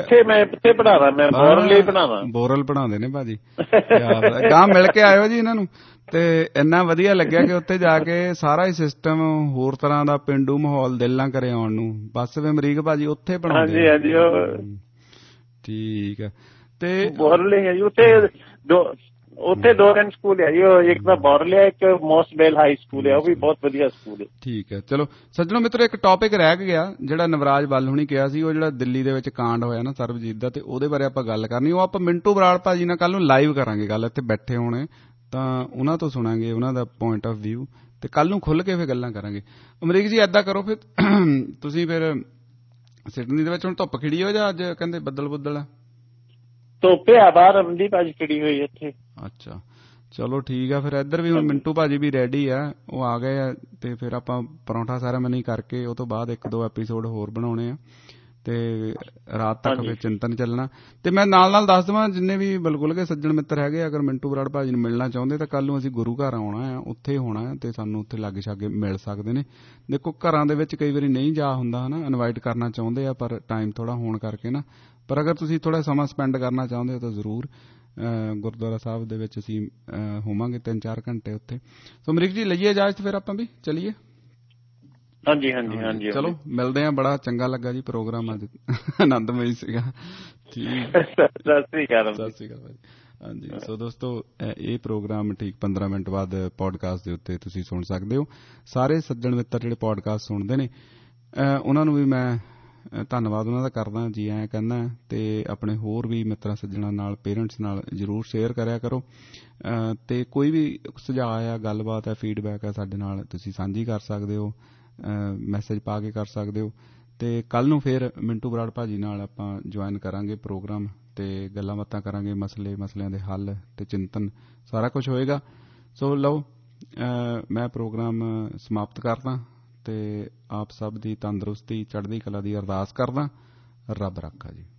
ਬੋਰਲ ਬਣਾਉਂਦੇ ਨੇ ਭਾਜੀ, ਗਾਂ ਮਿਲ ਕੇ ਆਇਓ ਜੀ ਇਹਨਾਂ ਨੂੰ। ਤੇ ਇੰਨਾ ਵਧੀਆ ਲੱਗਿਆ ਕਿ ਉੱਥੇ ਜਾ ਕੇ ਸਾਰਾ ਹੀ ਸਿਸਟਮ ਹੋਰ ਤਰ੍ਹਾਂ ਦਾ ਪੇਂਡੂ ਮਾਹੌਲ ਦਿਲ ਨਾ ਕਰੇ ਆਉਣ ਨੂੰ। ਬਸ ਵੀ ਅਮਰੀਕ ਭਾਜੀ ਉੱਥੇ ਬਣਾਉਂਦੇ। ਹਾਂਜੀ ਠੀਕ ਹੈ। ਤੇ ਬੋਰਲ ਹੈ ਜੀ ਉੱਥੇ 2 ਸਕੂਲ ਹੈ ਜੀ, ਇੱਕ ਤਾਂ ਬੋਰਲ ਹੈ, ਇੱਕ ਮੋਸਟਬੇਲ ਹਾਈ ਸਕੂਲ ਹੈ, ਉਹ ਵੀ ਬਹੁਤ ਵਧੀਆ ਸਕੂਲ ਹੈ। ਠੀਕ ਹੈ। ਚਲੋ ਸੱਜਣੋ ਮਿੱਤਰੋ, ਇੱਕ ਟੌਪਿਕ ਰਹਿ ਗਿਆ ਜਿਹੜਾ ਨਵਰਾਜ ਵੱਲ ਹੁਣੀ ਕਿਹਾ ਸੀ, ਉਹ ਜਿਹੜਾ ਦਿੱਲੀ ਦੇ ਵਿੱਚ ਕਾਂਡ ਹੋਇਆ ਨਾ ਸਰਬਜੀਤ ਦਾ, ਤੇ ਉਹਦੇ ਬਾਰੇ ਆਪਾਂ ਗੱਲ ਕਰਨੀ। ਉਹ ਆਪਾਂ ਮਿੰਟੂ ਬਰਾੜ ਭਾਜੀ ਨਾਲ ਕੱਲ ਨੂੰ ਲਾਈਵ ਕਰਾਂਗੇ ਗੱਲ, ਇੱਥੇ ਬੈਠੇ ਹੋਣੇ ਤਾਂ ਉਹਨਾਂ ਤੋਂ ਸੁਣਾਂਗੇ ਉਹਨਾਂ ਦਾ ਪੁਆਇੰਟ ਆਫ ਵਿਊ, ਤੇ ਕੱਲ ਨੂੰ ਖੁੱਲ ਕੇ ਫਿਰ ਗੱਲਾਂ ਕਰਾਂਗੇ। ਅਮਰੀਕ ਜੀ ਏਦਾਂ ਕਰੋ ਫਿਰ, ਤੁਸੀਂ ਫਿਰ ਸਿਡਨੀ ਦੇ ਵਿੱਚ ਹੁਣ ਧੁੱਪ ਖਿੜੀ ਹੋ ਜਾਂ ਅੱਜ ਕਹਿੰਦੇ ਬੱਦਲ ਆ? ਧੁੱਪੇ ਆ ਬਾਹਰ, ਅਮਲੀ ਭਾਜੀ ਖਿੜੀ ਹੋਈ ਇੱਥੇ। ਅੱਛਾ ਚਲੋ ਠੀਕ ਆ। ਫਿਰ ਇੱਧਰ ਵੀ ਹੁਣ ਮਿੰਟੂ ਭਾਜੀ ਵੀ ਰੈਡੀ ਆ, ਉਹ ਆ ਗਏ ਆ, ਤੇ ਫਿਰ ਆਪਾਂ ਪਰੌਂਠਾ ਸੈਰੇਮਨੀ ਕਰਕੇ ਉਹ ਤੋਂ ਬਾਅਦ 1-2 ਐਪੀਸੋਡ ਹੋਰ ਬਣਾਉਣੇ ਆ, ਤੇ ਰਾਤ ਤੱਕ ਫਿਰ ਚਿੰਤਨ ਚੱਲਣਾ। ਤੇ ਮੈਂ ਨਾਲ ਦੱਸ ਦੇਵਾਂ, ਜਿੰਨੇ ਵੀ ਬਿਲਕੁਲ ਕੇ ਸੱਜਣ ਮਿੱਤਰ ਹੈਗੇ, ਅਗਰ ਮਿੰਟੂ ਬਰਾੜ ਭਾਜੀ ਨੂੰ ਮਿਲਣਾ ਚਾਹੁੰਦੇ ਤਾਂ ਕੱਲ ਨੂੰ ਅਸੀਂ ਗੁਰੂ ਘਰ ਆਉਣਾ ਆ, ਉੱਥੇ ਹੋਣਾ, ਤੇ ਸਾਨੂੰ ਉੱਥੇ ਲਾਗੇ ਛਾਗੇ ਮਿਲ ਸਕਦੇ ਨੇ। ਦੇਖੋ ਘਰਾਂ ਦੇ ਵਿੱਚ ਕਈ ਵਾਰੀ ਨਹੀਂ ਜਾ ਹੁੰਦਾ ਹਨਾ, ਇਨਵਾਈਟ ਕਰਨਾ ਚਾਹੁੰਦੇ ਆ ਪਰ ਟਾਈਮ ਥੋੜਾ ਹੋਣ ਕਰਕੇ ਨਾ, ਪਰ ਅਗਰ ਤੁਸੀਂ ਥੋੜਾ ਸਮਾਂ ਸਪੈਂਡ ਕਰਨਾ ਚਾਹੁੰਦੇ ਹੋ ਤਾਂ ਜ਼ਰੂਰ ਗੁਰਦੁਆਰਾ ਸਾਹਿਬ ਦੇ ਵਿੱਚ ਅਸੀਂ ਹੋਵਾਂਗੇ 3-4 ਘੰਟੇ ਉੱਥੇ। ਸੋ ਅਮਰੀਕ ਜੀ ਲਈਏ ਇਜਾਜ਼ਤ, ਫਿਰ ਆਪਾਂ ਵੀ ਚੱਲੀਏ। ਹਾਂਜੀ ਚਲੋ ਮਿਲਦੇ ਆ। ਬੜਾ ਚੰਗਾ ਲੱਗਾ ਜੀ ਪ੍ਰੋਗਰਾਮ ਅੱਜ, ਆਨੰਦਮਈ ਸੀਗਾ। ਠੀਕ, ਸਤਿ ਸ੍ਰੀ ਅਕਾਲ ਭਾਜੀ। ਹਾਂਜੀ ਸੋ ਦੋਸਤੋ, ਇਹ ਪ੍ਰੋਗਰਾਮ ਠੀਕ 15 ਮਿੰਟ ਬਾਅਦ ਪੋਡਕਾਸਟ ਦੇ ਉੱਤੇ ਤੁਸੀਂ ਸੁਣ ਸਕਦੇ ਹੋ। ਸਾਰੇ ਸੱਜਣ ਮਿੱਤਰ ਜਿਹੜੇ ਪੋਡਕਾਸਟ ਸੁਣਦੇ ਨੇ ਉਹਨਾਂ ਨੂੰ ਵੀ ਮੈਂ ਧੰਨਵਾਦ ਉਹਨਾਂ ਦਾ ਕਰਦਾ, ਜੀ ਐਂ ਕਹਿੰਦਾ। ਤੇ ਆਪਣੇ ਹੋਰ ਵੀ ਮਿੱਤਰਾਂ ਸੱਜਣਾਂ ਨਾਲ, ਪੇਰੈਂਟਸ ਨਾਲ ਜ਼ਰੂਰ ਸ਼ੇਅਰ ਕਰਿਆ ਕਰੋ। ਤੇ ਕੋਈ ਵੀ ਸੁਝਾਅ ਆ, ਗੱਲਬਾਤ ਹੈ, ਫੀਡਬੈਕ ਹੈ, ਸਾਡੇ ਨਾਲ ਤੁਸੀਂ ਸਾਂਝੀ ਕਰ ਸਕਦੇ ਹੋ, ਮੈਸੇਜ ਪਾ ਕੇ ਕਰ ਸਕਦੇ ਹੋ। ਤੇ ਕੱਲ ਨੂੰ ਫਿਰ ਮਿੰਟੂ ਬਰਾੜ ਭਾਜੀ ਨਾਲ ਆਪਾਂ ਜੁਆਇਨ ਕਰਾਂਗੇ ਪ੍ਰੋਗਰਾਮ, ਤੇ ਗੱਲਾਂ ਬਾਤਾਂ ਕਰਾਂਗੇ, ਮਸਲਿਆਂ ਦੇ ਹੱਲ ਤੇ ਚਿੰਤਨ, ਸਾਰਾ ਕੁਝ ਹੋਏਗਾ। ਸੋ ਲਓ, ਮੈਂ ਪ੍ਰੋਗਰਾਮ ਸਮਾਪਤ ਕਰਦਾ ਤੇ ਆਪ ਸਭ ਦੀ ਤੰਦਰੁਸਤੀ, ਚੜ੍ਹਦੀ ਕਲਾ ਦੀ ਅਰਦਾਸ ਕਰਦਾ। ਰੱਬ ਰਾਖਾ ਜੀ।